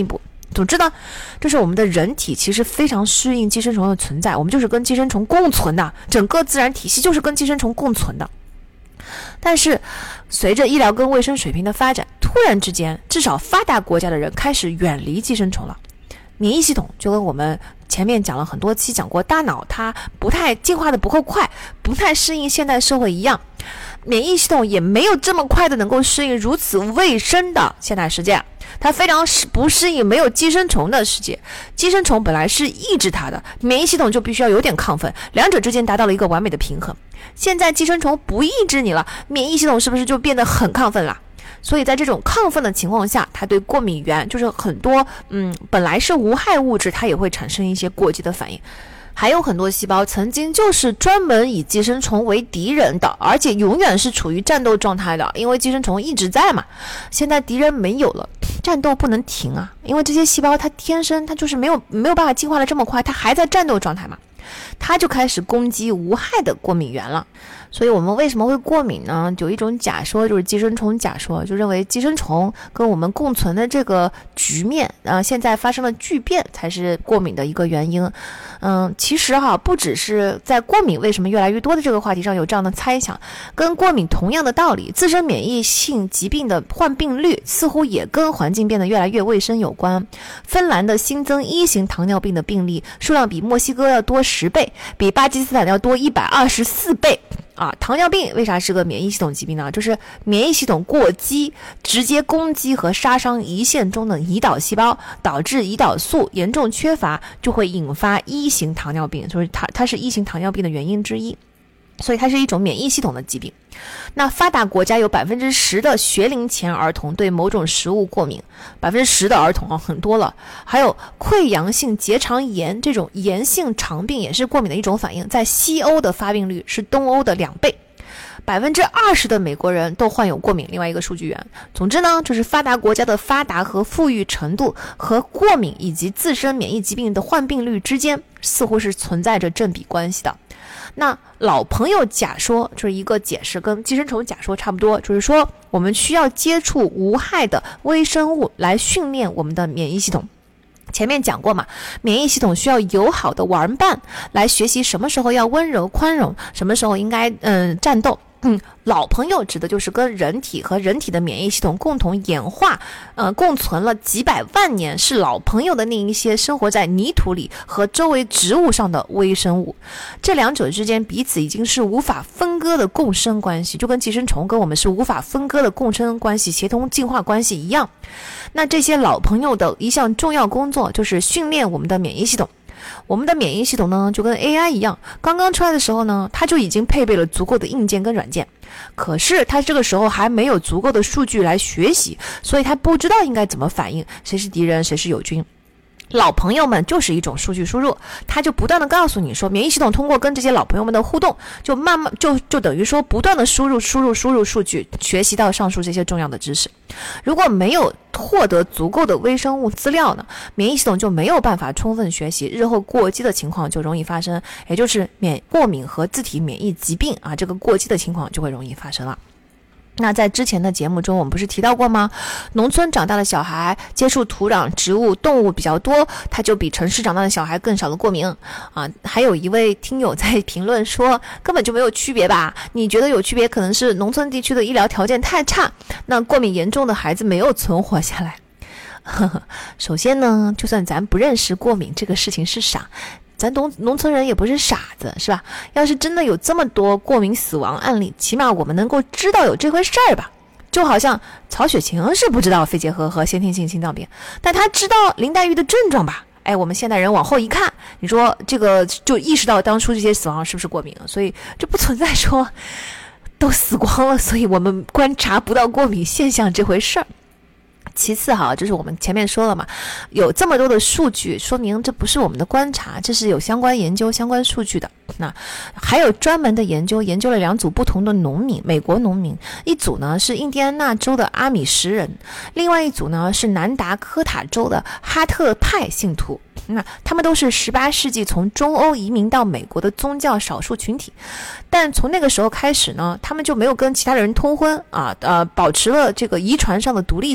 总之呢，就是我们的人体其实非常适应寄生虫的存在，我们就是跟寄生虫共存的，整个自然体系就是跟寄生虫共存的。但是随着医疗跟卫生水平的发展，突然之间至少发达国家的人开始远离寄生虫了。免疫系统就跟我们前面讲了很多期讲过，大脑它不太进化的不够快，不太适应现代社会一样，免疫系统也没有这么快的能够适应如此卫生的现代世界，它非常不适应没有寄生虫的世界。寄生虫本来是抑制它的，免疫系统就必须要有点亢奋，两者之间达到了一个完美的平衡。现在寄生虫不抑制你了，免疫系统是不是就变得很亢奋了？所以在这种亢奋的情况下，它对过敏源就是很多嗯本来是无害物质，它也会产生一些过激的反应。还有很多细胞曾经就是专门以寄生虫为敌人的，而且永远是处于战斗状态的，因为寄生虫一直在嘛。现在敌人没有了，战斗不能停啊，因为这些细胞它天生它就是没有没有办法进化的这么快，它还在战斗状态嘛，它就开始攻击无害的过敏源了。所以我们为什么会过敏呢？有一种假说，就是寄生虫假说，就认为寄生虫跟我们共存的这个局面呃，现在发生了巨变才是过敏的一个原因。嗯，其实哈，不只是在过敏为什么越来越多的这个话题上有这样的猜想，跟过敏同样的道理，自身免疫性疾病的患病率似乎也跟环境变得越来越卫生有关。芬兰的新增一型糖尿病的病例数量比墨西哥要多十倍，比巴基斯坦要多一百二十四倍。啊，糖尿病为啥是个免疫系统疾病呢？就是免疫系统过激，直接攻击和杀伤胰腺中的胰岛细胞，导致胰岛素严重缺乏，就会引发一型糖尿病，所以它它是一型糖尿病的原因之一。所以它是一种免疫系统的疾病。那发达国家有百分之十的学龄前儿童对某种食物过敏，百分之十的儿童啊，很多了。还有溃疡性结肠炎这种炎性肠病也是过敏的一种反应，在西欧的发病率是东欧的两倍。百分之二十的美国人都患有过敏，另外一个数据源。总之呢，就是发达国家的发达和富裕程度和过敏以及自身免疫疾病的患病率之间似乎是存在着正比关系的。那老朋友假说就是一个解释，跟寄生虫假说差不多，就是说我们需要接触无害的微生物来训练我们的免疫系统。前面讲过嘛，免疫系统需要友好的玩伴来学习什么时候要温柔宽容，什么时候应该嗯战斗。嗯，老朋友指的就是跟人体和人体的免疫系统共同演化，呃，共存了几百万年，是老朋友的那一些生活在泥土里和周围植物上的微生物。这两者之间彼此已经是无法分割的共生关系，就跟寄生虫跟我们是无法分割的共生关系、协同进化关系一样。那这些老朋友的一项重要工作就是训练我们的免疫系统。我们的免疫系统呢，就跟 A I 一样，刚刚出来的时候呢，它就已经配备了足够的硬件跟软件，可是它这个时候还没有足够的数据来学习，所以它不知道应该怎么反应，谁是敌人，谁是友军。老朋友们就是一种数据输入，他就不断的告诉你说，免疫系统通过跟这些老朋友们的互动，就慢慢就就等于说不断的输入输入输入数据，学习到上述这些重要的知识。如果没有获得足够的微生物资料呢，免疫系统就没有办法充分学习，日后过激的情况就容易发生，也就是免过敏和自体免疫疾病啊，这个过激的情况就会容易发生了。那在之前的节目中我们不是提到过吗？农村长大的小孩接触土壤、植物、动物比较多，他就比城市长大的小孩更少的过敏啊。还有一位听友在评论说根本就没有区别吧，你觉得有区别可能是农村地区的医疗条件太差，那过敏严重的孩子没有存活下来。呵呵，首先呢，就算咱不认识过敏这个事情是啥，咱农农村人也不是傻子，是吧？要是真的有这么多过敏死亡案例，起码我们能够知道有这回事儿吧。就好像曹雪芹是不知道肺结核和先天性心脏病，但他知道林黛玉的症状吧。哎，我们现代人往后一看，你说这个就意识到当初这些死亡是不是过敏，所以就不存在说都死光了，所以我们观察不到过敏现象这回事儿。其次哈，就是我们前面说了嘛，有这么多的数据，说明这不是我们的观察，这是有相关研究、相关数据的。那还有专门的研究，研究了两组不同的农民，美国农民，一组呢是印第安纳州的阿米什人，另外一组呢是南达科塔州的哈特派信徒。那他们都是十八世纪从中欧移民到美国的宗教少数群体，但从那个时候开始呢，他们就没有跟其他人通婚啊，呃，保持了这个遗传上的独立性，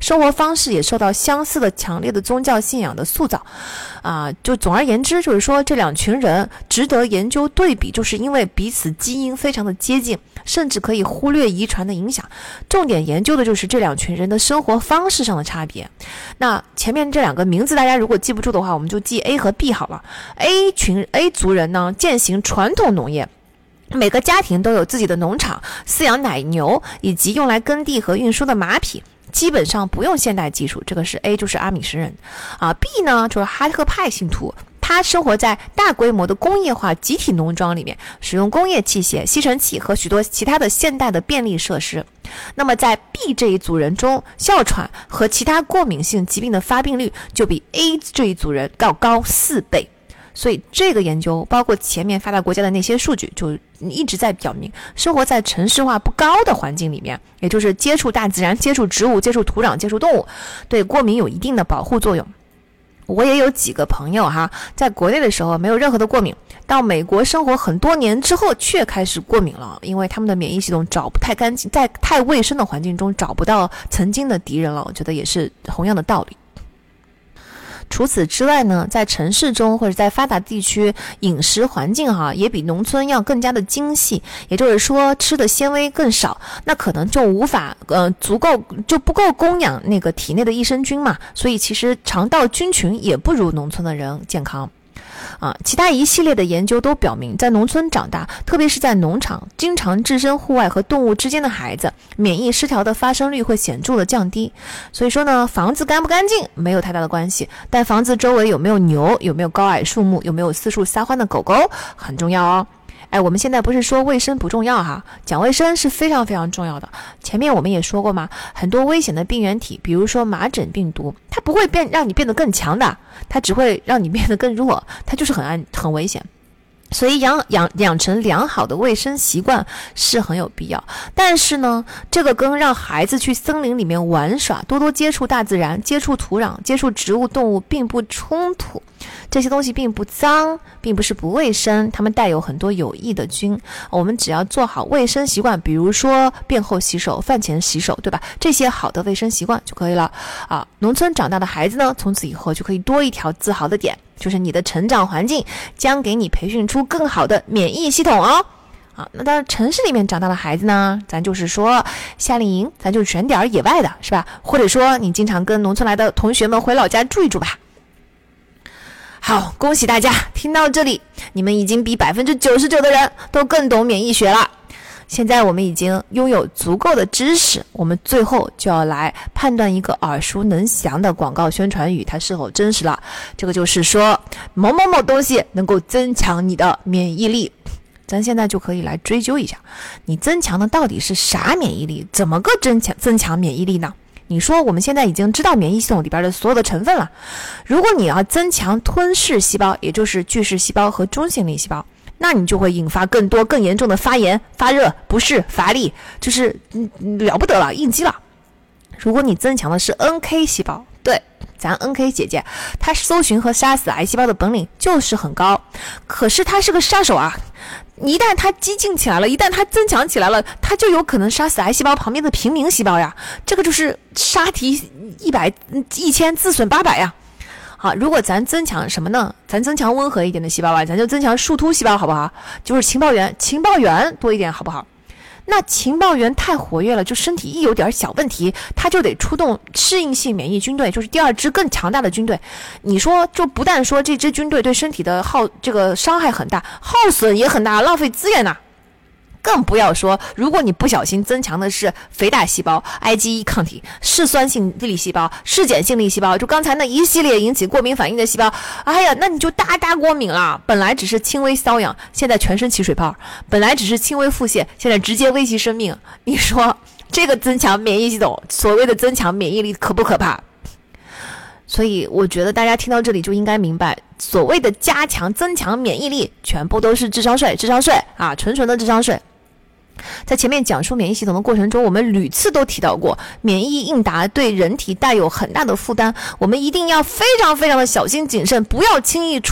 生活方式也受到相似的强烈的宗教信仰的塑造啊、呃。就总而言之，就是说这两群人值得研究对比，就是因为彼此基因非常的接近，甚至可以忽略遗传的影响。重点研究的就是这两群人的生活方式上的差别。那前面这两个名字大家如果记不住的话，我们就记 A 和 B 好了。 A 群 A 族人呢，践行传统农业，每个家庭都有自己的农场，饲养奶牛以及用来耕地和运输的马匹，基本上不用现代技术。这个是 A， 就是阿米什人啊。 B 呢就是哈特派信徒，他生活在大规模的工业化集体农庄里面，使用工业器械、吸尘器和许多其他的现代的便利设施。那么在 B 这一组人中，哮喘和其他过敏性疾病的发病率就比 A 这一组人要高四倍。所以这个研究包括前面发达国家的那些数据，就一直在表明，生活在城市化不高的环境里面，也就是接触大自然、接触植物、接触土壤、接触动物，对过敏有一定的保护作用。我也有几个朋友哈，在国内的时候没有任何的过敏，到美国生活很多年之后却开始过敏了，因为他们的免疫系统找不太干净，在太卫生的环境中找不到曾经的敌人了。我觉得也是同样的道理。除此之外呢，在城市中或者在发达地区，饮食环境哈也比农村要更加的精细，也就是说吃的纤维更少，那可能就无法呃足够就不够供养那个体内的益生菌嘛，所以其实肠道菌群也不如农村的人健康。啊，其他一系列的研究都表明，在农村长大，特别是在农场经常置身户外和动物之间的孩子，免疫失调的发生率会显著的降低。所以说呢，房子干不干净没有太大的关系，但房子周围有没有牛，有没有高矮树木，有没有四处撒欢的狗狗很重要哦。哎，我们现在不是说卫生不重要哈，讲卫生是非常非常重要的。前面我们也说过嘛，很多危险的病原体，比如说麻疹病毒，它不会变让你变得更强的，它只会让你变得更弱，它就是很安很危险。所以养养养成良好的卫生习惯是很有必要，但是呢，这个跟让孩子去森林里面玩耍，多多接触大自然、接触土壤、接触植物动物并不冲突。这些东西并不脏，并不是不卫生，它们带有很多有益的菌。我们只要做好卫生习惯，比如说便后洗手、饭前洗手，对吧？这些好的卫生习惯就可以了啊。农村长大的孩子呢，从此以后就可以多一条自豪的点，就是你的成长环境将给你培训出更好的免疫系统哦。啊，那当然城市里面长大的孩子呢，咱就是说夏令营，咱就选点野外的，是吧？或者说你经常跟农村来的同学们回老家住一住吧。好，恭喜大家，听到这里，你们已经比百分之九十九的人都更懂免疫学了。现在我们已经拥有足够的知识，我们最后就要来判断一个耳熟能详的广告宣传语它是否真实了。这个就是说某某某东西能够增强你的免疫力。咱现在就可以来追究一下，你增强的到底是啥免疫力？怎么个增强增强免疫力呢？你说我们现在已经知道免疫系统里边的所有的成分了，如果你要增强吞噬细胞，也就是巨噬细胞和中性粒细胞，那你就会引发更多更严重的发炎、发热、不适、乏力，就是嗯了不得了，应激了。如果你增强的是 N K 细胞，对，咱 N K 姐姐，她搜寻和杀死癌细胞的本领就是很高，可是她是个杀手啊！一旦它激进起来了，一旦它增强起来了，它就有可能杀死癌细胞旁边的平民细胞呀。这个就是杀敌一百一千自损八百呀。好，如果咱增强什么呢？咱增强温和一点的细胞啊，咱就增强树突细胞好不好？就是情报员，情报员多一点好不好？那情报员太活跃了，就身体一有点小问题，他就得出动适应性免疫军队，就是第二支更强大的军队。你说，就不但说这支军队对身体的耗这个伤害很大，耗损也很大，浪费资源呐。更不要说，如果你不小心增强的是肥大细胞、I G E 抗体、嗜酸性粒细胞、嗜碱性粒细胞，就刚才那一系列引起过敏反应的细胞，哎呀，那你就大大过敏了。本来只是轻微瘙痒，现在全身起水泡；本来只是轻微腹泻，现在直接危及生命。你说这个增强免疫系统，所谓的增强免疫力可不可怕？所以我觉得大家听到这里就应该明白，所谓的加强增强免疫力全部都是智商税，智商税啊，纯纯的智商税。在前面讲述免疫系统的过程中，我们屡次都提到过，免疫应答对人体带有很大的负担，我们一定要非常非常的小心谨慎，不要轻易出动，对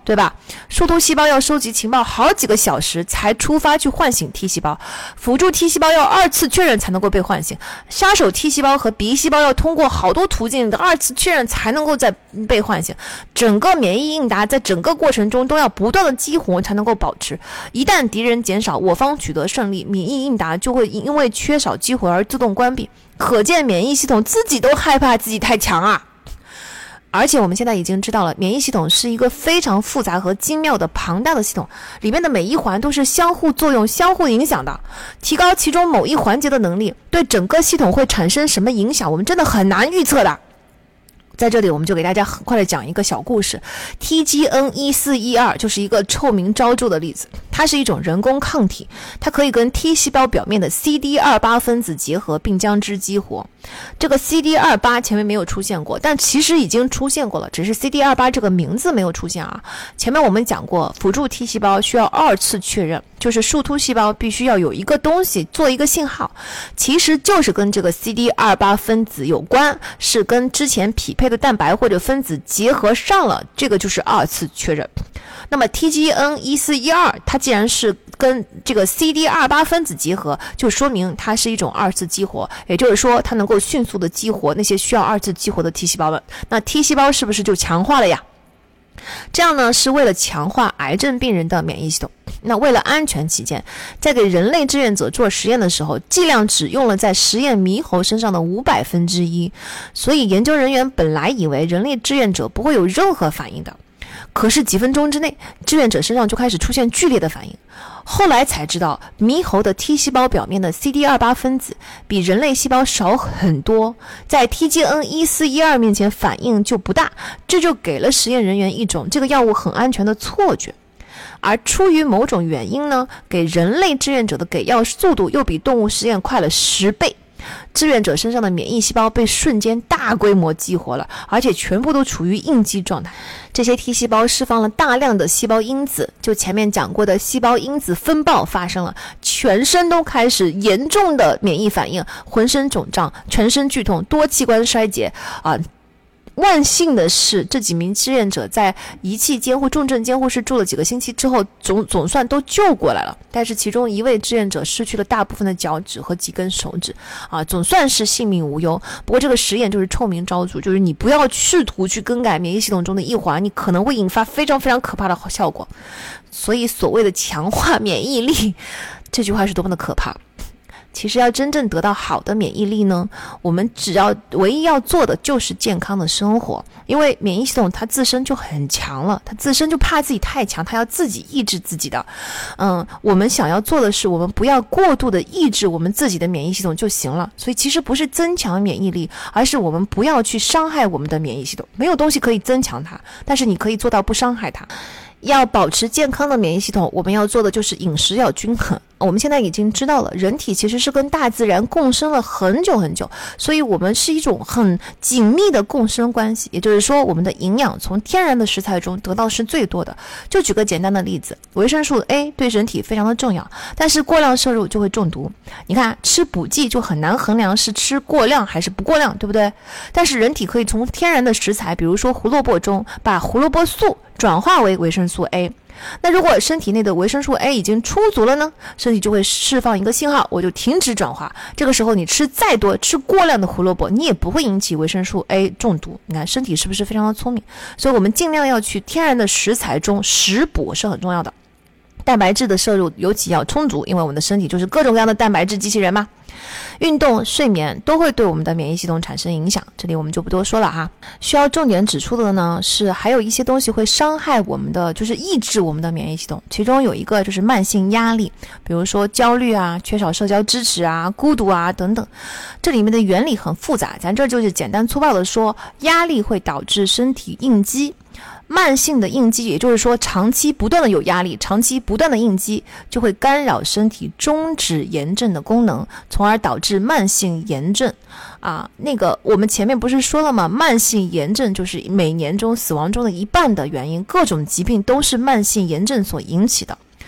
对吧？树突细胞要收集情报好几个小时才出发去唤醒 T 细胞，辅助 T 细胞要二次确认才能够被唤醒，杀手 T 细胞和 B 细胞要通过好多途径的二次确认才能够再被唤醒。整个免疫应答在整个过程中都要不断的激活才能够保持，一旦敌人减少，我方取得胜利，免疫应答就会因为缺少激活而自动关闭。可见免疫系统自己都害怕自己太强啊！而且我们现在已经知道了，免疫系统是一个非常复杂和精妙的庞大的系统，里面的每一环都是相互作用、相互影响的。提高其中某一环节的能力，对整个系统会产生什么影响，我们真的很难预测的。在这里我们就给大家很快的讲一个小故事。 T G N 一四一二 就是一个臭名昭著的例子，它是一种人工抗体，它可以跟 T 细胞表面的 C D 二十八 分子结合并将之激活。这个 C D 二十八 前面没有出现过，但其实已经出现过了，只是 C D 二十八 这个名字没有出现啊。前面我们讲过，辅助 T 细胞需要二次确认，就是树突细胞必须要有一个东西做一个信号，其实就是跟这个 C D 二十八 分子有关，是跟之前匹配的蛋白或者分子结合上了，这个就是二次确认。那么 T G N 一四一二 它既然是跟这个 C D 二十八 分子结合，就说明它是一种二次激活，也就是说它能够迅速的激活那些需要二次激活的 T 细胞们。那 T 细胞是不是就强化了呀？这样呢，是为了强化癌症病人的免疫系统。那为了安全起见，在给人类志愿者做实验的时候，剂量只用了在实验猕猴身上的五百分之一，所以研究人员本来以为人类志愿者不会有任何反应的。可是几分钟之内，志愿者身上就开始出现剧烈的反应。后来才知道，猕猴的 T 细胞表面的 C D 二十八 分子比人类细胞少很多，在 T G N 一四一二 面前反应就不大，这就给了实验人员一种这个药物很安全的错觉。而出于某种原因呢，给人类志愿者的给药速度又比动物实验快了十倍。志愿者身上的免疫细胞被瞬间大规模激活了，而且全部都处于应激状态。这些 T 细胞释放了大量的细胞因子，就前面讲过的细胞因子风暴发生了，全身都开始严重的免疫反应，浑身肿胀，全身剧痛，多器官衰竭啊。万幸的是，这几名志愿者在仪器监护重症监护室住了几个星期之后，总总算都救过来了。但是其中一位志愿者失去了大部分的脚趾和几根手指，啊，总算是性命无忧。不过这个实验就是臭名昭著，就是你不要试图去更改免疫系统中的一环，你可能会引发非常非常可怕的效果。所以所谓的强化免疫力，这句话是多么的可怕。其实要真正得到好的免疫力呢，我们只要唯一要做的就是健康的生活。因为免疫系统它自身就很强了，它自身就怕自己太强，它要自己抑制自己的。嗯，我们想要做的是，我们不要过度的抑制我们自己的免疫系统就行了。所以其实不是增强免疫力，而是我们不要去伤害我们的免疫系统。没有东西可以增强它，但是你可以做到不伤害它。要保持健康的免疫系统，我们要做的就是饮食要均衡。我们现在已经知道了，人体其实是跟大自然共生了很久很久，所以我们是一种很紧密的共生关系。也就是说，我们的营养从天然的食材中得到是最多的。就举个简单的例子，维生素 A 对人体非常的重要，但是过量摄入就会中毒。你看，吃补剂就很难衡量是吃过量还是不过量，对不对？但是人体可以从天然的食材，比如说胡萝卜中，把胡萝卜素转化为维生素 A。 那如果身体内的维生素 A 已经充足了呢，身体就会释放一个信号，我就停止转化。这个时候你吃再多，吃过量的胡萝卜，你也不会引起维生素 A 中毒。你看身体是不是非常的聪明？所以我们尽量要去天然的食材中食补是很重要的。蛋白质的摄入尤其要充足，因为我们的身体就是各种各样的蛋白质机器人嘛。运动、睡眠都会对我们的免疫系统产生影响，这里我们就不多说了哈。需要重点指出的呢，是还有一些东西会伤害我们的，就是抑制我们的免疫系统。其中有一个就是慢性压力，比如说焦虑啊、缺少社交支持啊、孤独啊等等。这里面的原理很复杂，咱这就是简单粗暴的说，压力会导致身体应激。慢性的应激，也就是说长期不断的有压力，长期不断的应激，就会干扰身体终止炎症的功能，从而导致慢性炎症啊。那个我们前面不是说了吗？慢性炎症就是每年中死亡中的一半的原因，各种疾病都是慢性炎症所引起的。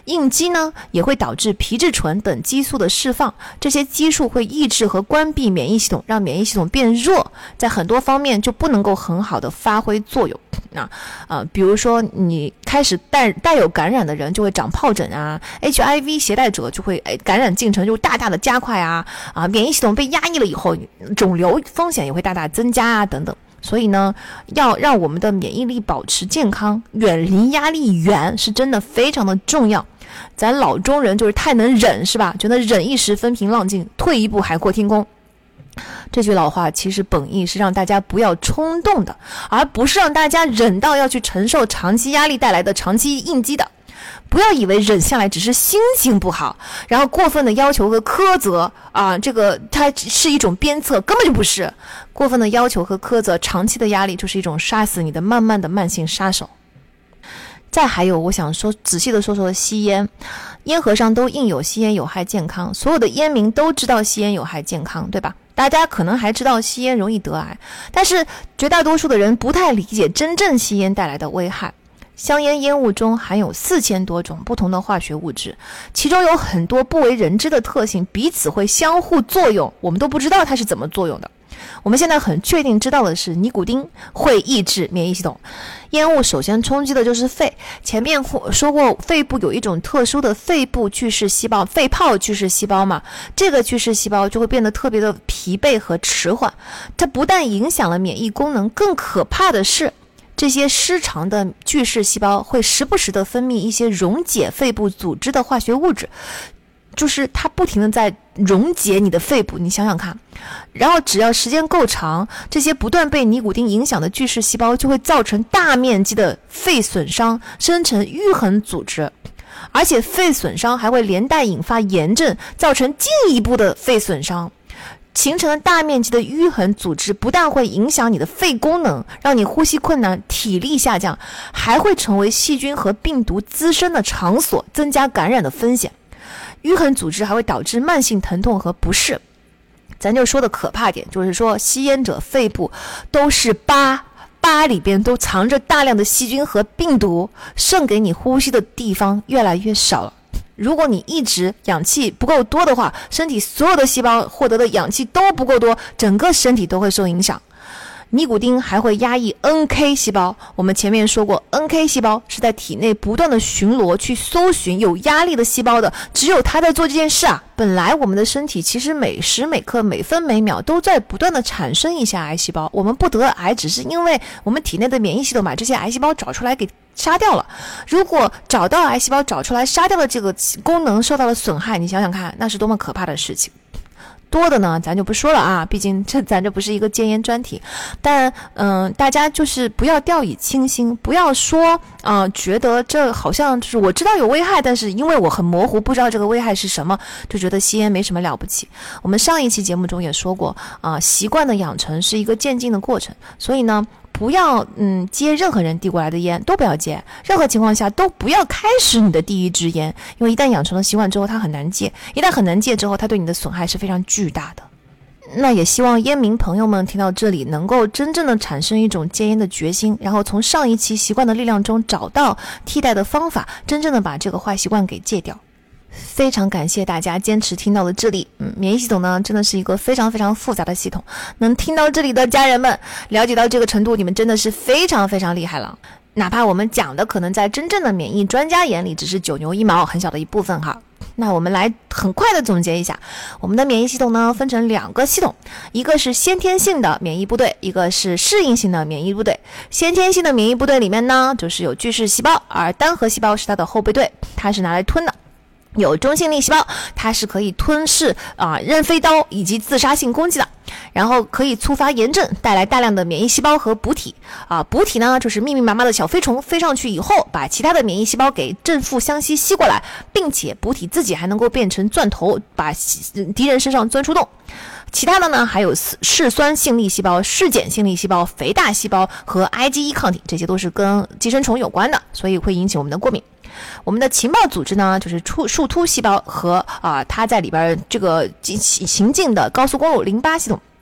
应激呢也会导致皮质醇等激素的释放，这些激素会抑制和关闭免疫系统，让免疫系统变弱，在很多方面就不能够很好的发挥作用。啊，呃，比如说你开始带带有感染的人就会长疱疹啊 ，H I V 携带者就会感染进程就大大的加快啊，啊，免疫系统被压抑了以后，肿瘤风险也会大大增加啊，等等。所以呢，要让我们的免疫力保持健康，远离压力源是真的非常的重要。咱老中人就是太能忍，是吧？觉得忍一时风平浪静，退一步海阔天空。这句老话其实本意是让大家不要冲动的，而不是让大家忍到要去承受长期压力带来的长期应激的。不要以为忍下来只是心情不好，然后过分的要求和苛责啊，这个它是一种鞭策，根本就不是。过分的要求和苛责，长期的压力就是一种杀死你的慢慢的慢性杀手。再还有，我想说仔细的说说吸烟，烟盒上都印有吸烟有害健康，所有的烟民都知道吸烟有害健康，对吧？大家可能还知道吸烟容易得癌，但是绝大多数的人不太理解真正吸烟带来的危害。香烟烟雾中含有四千多种不同的化学物质，其中有很多不为人知的特性，彼此会相互作用，我们都不知道它是怎么作用的。我们现在很确定知道的是，尼古丁会抑制免疫系统。烟雾首先冲击的就是肺，前面说过，肺部有一种特殊的肺部巨噬细胞，肺泡巨噬细胞嘛，这个巨噬细胞就会变得特别的疲惫和迟缓。它不但影响了免疫功能，更可怕的是，这些失常的巨噬细胞会时不时的分泌一些溶解肺部组织的化学物质，就是它不停的在溶解你的肺部，你想想看。然后只要时间够长，这些不断被尼古丁影响的巨噬细胞就会造成大面积的肺损伤，生成淤痕组织，而且肺损伤还会连带引发炎症，造成进一步的肺损伤。形成了大面积的淤痕组织，不但会影响你的肺功能，让你呼吸困难、体力下降，还会成为细菌和病毒滋生的场所，增加感染的风险。淤痕组织还会导致慢性疼痛和不适。咱就说的可怕点，就是说吸烟者肺部都是疤，疤里边都藏着大量的细菌和病毒，剩给你呼吸的地方越来越少了。如果你一直氧气不够多的话，身体所有的细胞获得的氧气都不够多，整个身体都会受影响。尼古丁还会压抑 N K 细胞，我们前面说过 N K 细胞是在体内不断的巡逻去搜寻有压力的细胞的，只有它在做这件事啊。本来我们的身体其实每时每刻每分每秒都在不断的产生一些癌细胞，我们不得癌只是因为我们体内的免疫系统把这些癌细胞找出来给杀掉了。如果找到癌细胞找出来杀掉的这个功能受到了损害，你想想看那是多么可怕的事情。多的呢咱就不说了啊，毕竟这咱这不是一个戒烟专题。但嗯、呃，大家就是不要掉以轻心，不要说啊、呃，觉得这好像就是我知道有危害，但是因为我很模糊不知道这个危害是什么，就觉得吸烟没什么了不起。我们上一期节目中也说过啊、呃，习惯的养成是一个渐进的过程，所以呢不要嗯接任何人递过来的烟，都不要接，任何情况下都不要开始你的第一支烟，因为一旦养成了习惯之后它很难戒，一旦很难戒之后它对你的损害是非常巨大的。那也希望烟民朋友们听到这里能够真正的产生一种戒烟的决心，然后从上一期习惯的力量中找到替代的方法，真正的把这个坏习惯给戒掉。非常感谢大家坚持听到了这里。嗯，免疫系统呢真的是一个非常非常复杂的系统，能听到这里的家人们了解到这个程度，你们真的是非常非常厉害了。哪怕我们讲的可能在真正的免疫专家眼里只是九牛一毛，很小的一部分哈。那我们来很快的总结一下，我们的免疫系统呢分成两个系统，一个是先天性的免疫部队，一个是适应性的免疫部队。先天性的免疫部队里面呢就是有巨噬细胞，而单核细胞是它的后备队，它是拿来吞的。有中性粒细胞，它是可以吞噬啊、扔飞刀以及自杀性攻击的，然后可以触发炎症，带来大量的免疫细胞和补体啊。补体呢就是密密麻麻的小飞虫飞上去以后，把其他的免疫细胞给正负相吸吸过来，并且补体自己还能够变成钻头，把敌人身上钻出洞。其他的呢还有嗜酸性粒细胞、嗜碱性粒细胞、肥大细胞和 I G E 抗体，这些都是跟寄生虫有关的，所以会引起我们的过敏。我们的情报组织呢就是树突细胞和啊、呃、它在里边这个行进的高速公路淋巴系统。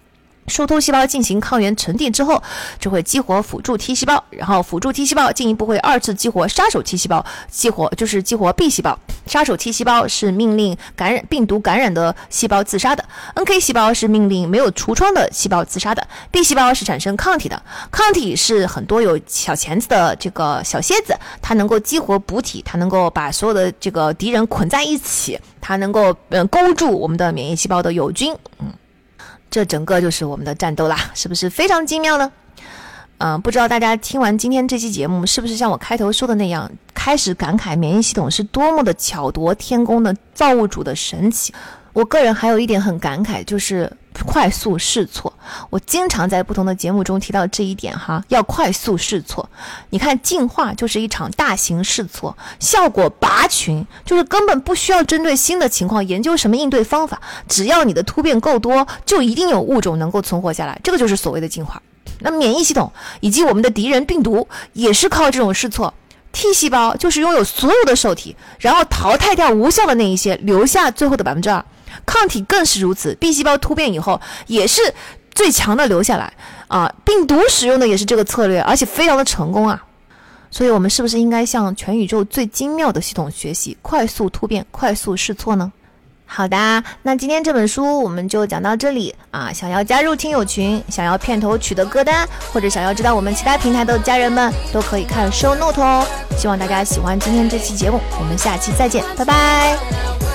树突细胞进行抗原沉淀之后，就会激活辅助 T 细胞，然后辅助 T 细胞进一步会二次激活杀手 T 细胞，激活就是激活 B 细胞。杀手 T 细胞是命令感染病毒感染的细胞自杀的 ，N K 细胞是命令没有橱窗的细胞自杀的 ，B 细胞是产生抗体的。抗体是很多有小钳子的这个小蝎子，它能够激活补体，它能够把所有的这个敌人捆在一起，它能够嗯勾住我们的免疫细胞的友军，嗯。这整个就是我们的战斗啦，是不是非常精妙呢？嗯、呃，不知道大家听完今天这期节目，是不是像我开头说的那样，开始感慨免疫系统是多么的巧夺天工的造物主的神奇？我个人还有一点很感慨，就是快速试错。我经常在不同的节目中提到这一点哈，要快速试错。你看进化就是一场大型试错，效果拔群，就是根本不需要针对新的情况研究什么应对方法，只要你的突变够多，就一定有物种能够存活下来，这个就是所谓的进化。那免疫系统以及我们的敌人病毒也是靠这种试错。T 细胞就是拥有所有的受体，然后淘汰掉无效的那一些，留下最后的 百分之二。抗体更是如此 ，B 细胞突变以后也是最强的留下来啊。病毒使用的也是这个策略，而且非常的成功啊。所以我们是不是应该向全宇宙最精妙的系统学习，快速突变，快速试错呢？好的，那今天这本书我们就讲到这里啊！想要加入听友群，想要片头曲的歌单，或者想要知道我们其他平台的家人们，都可以看 show note 哦。希望大家喜欢今天这期节目，我们下期再见，拜拜。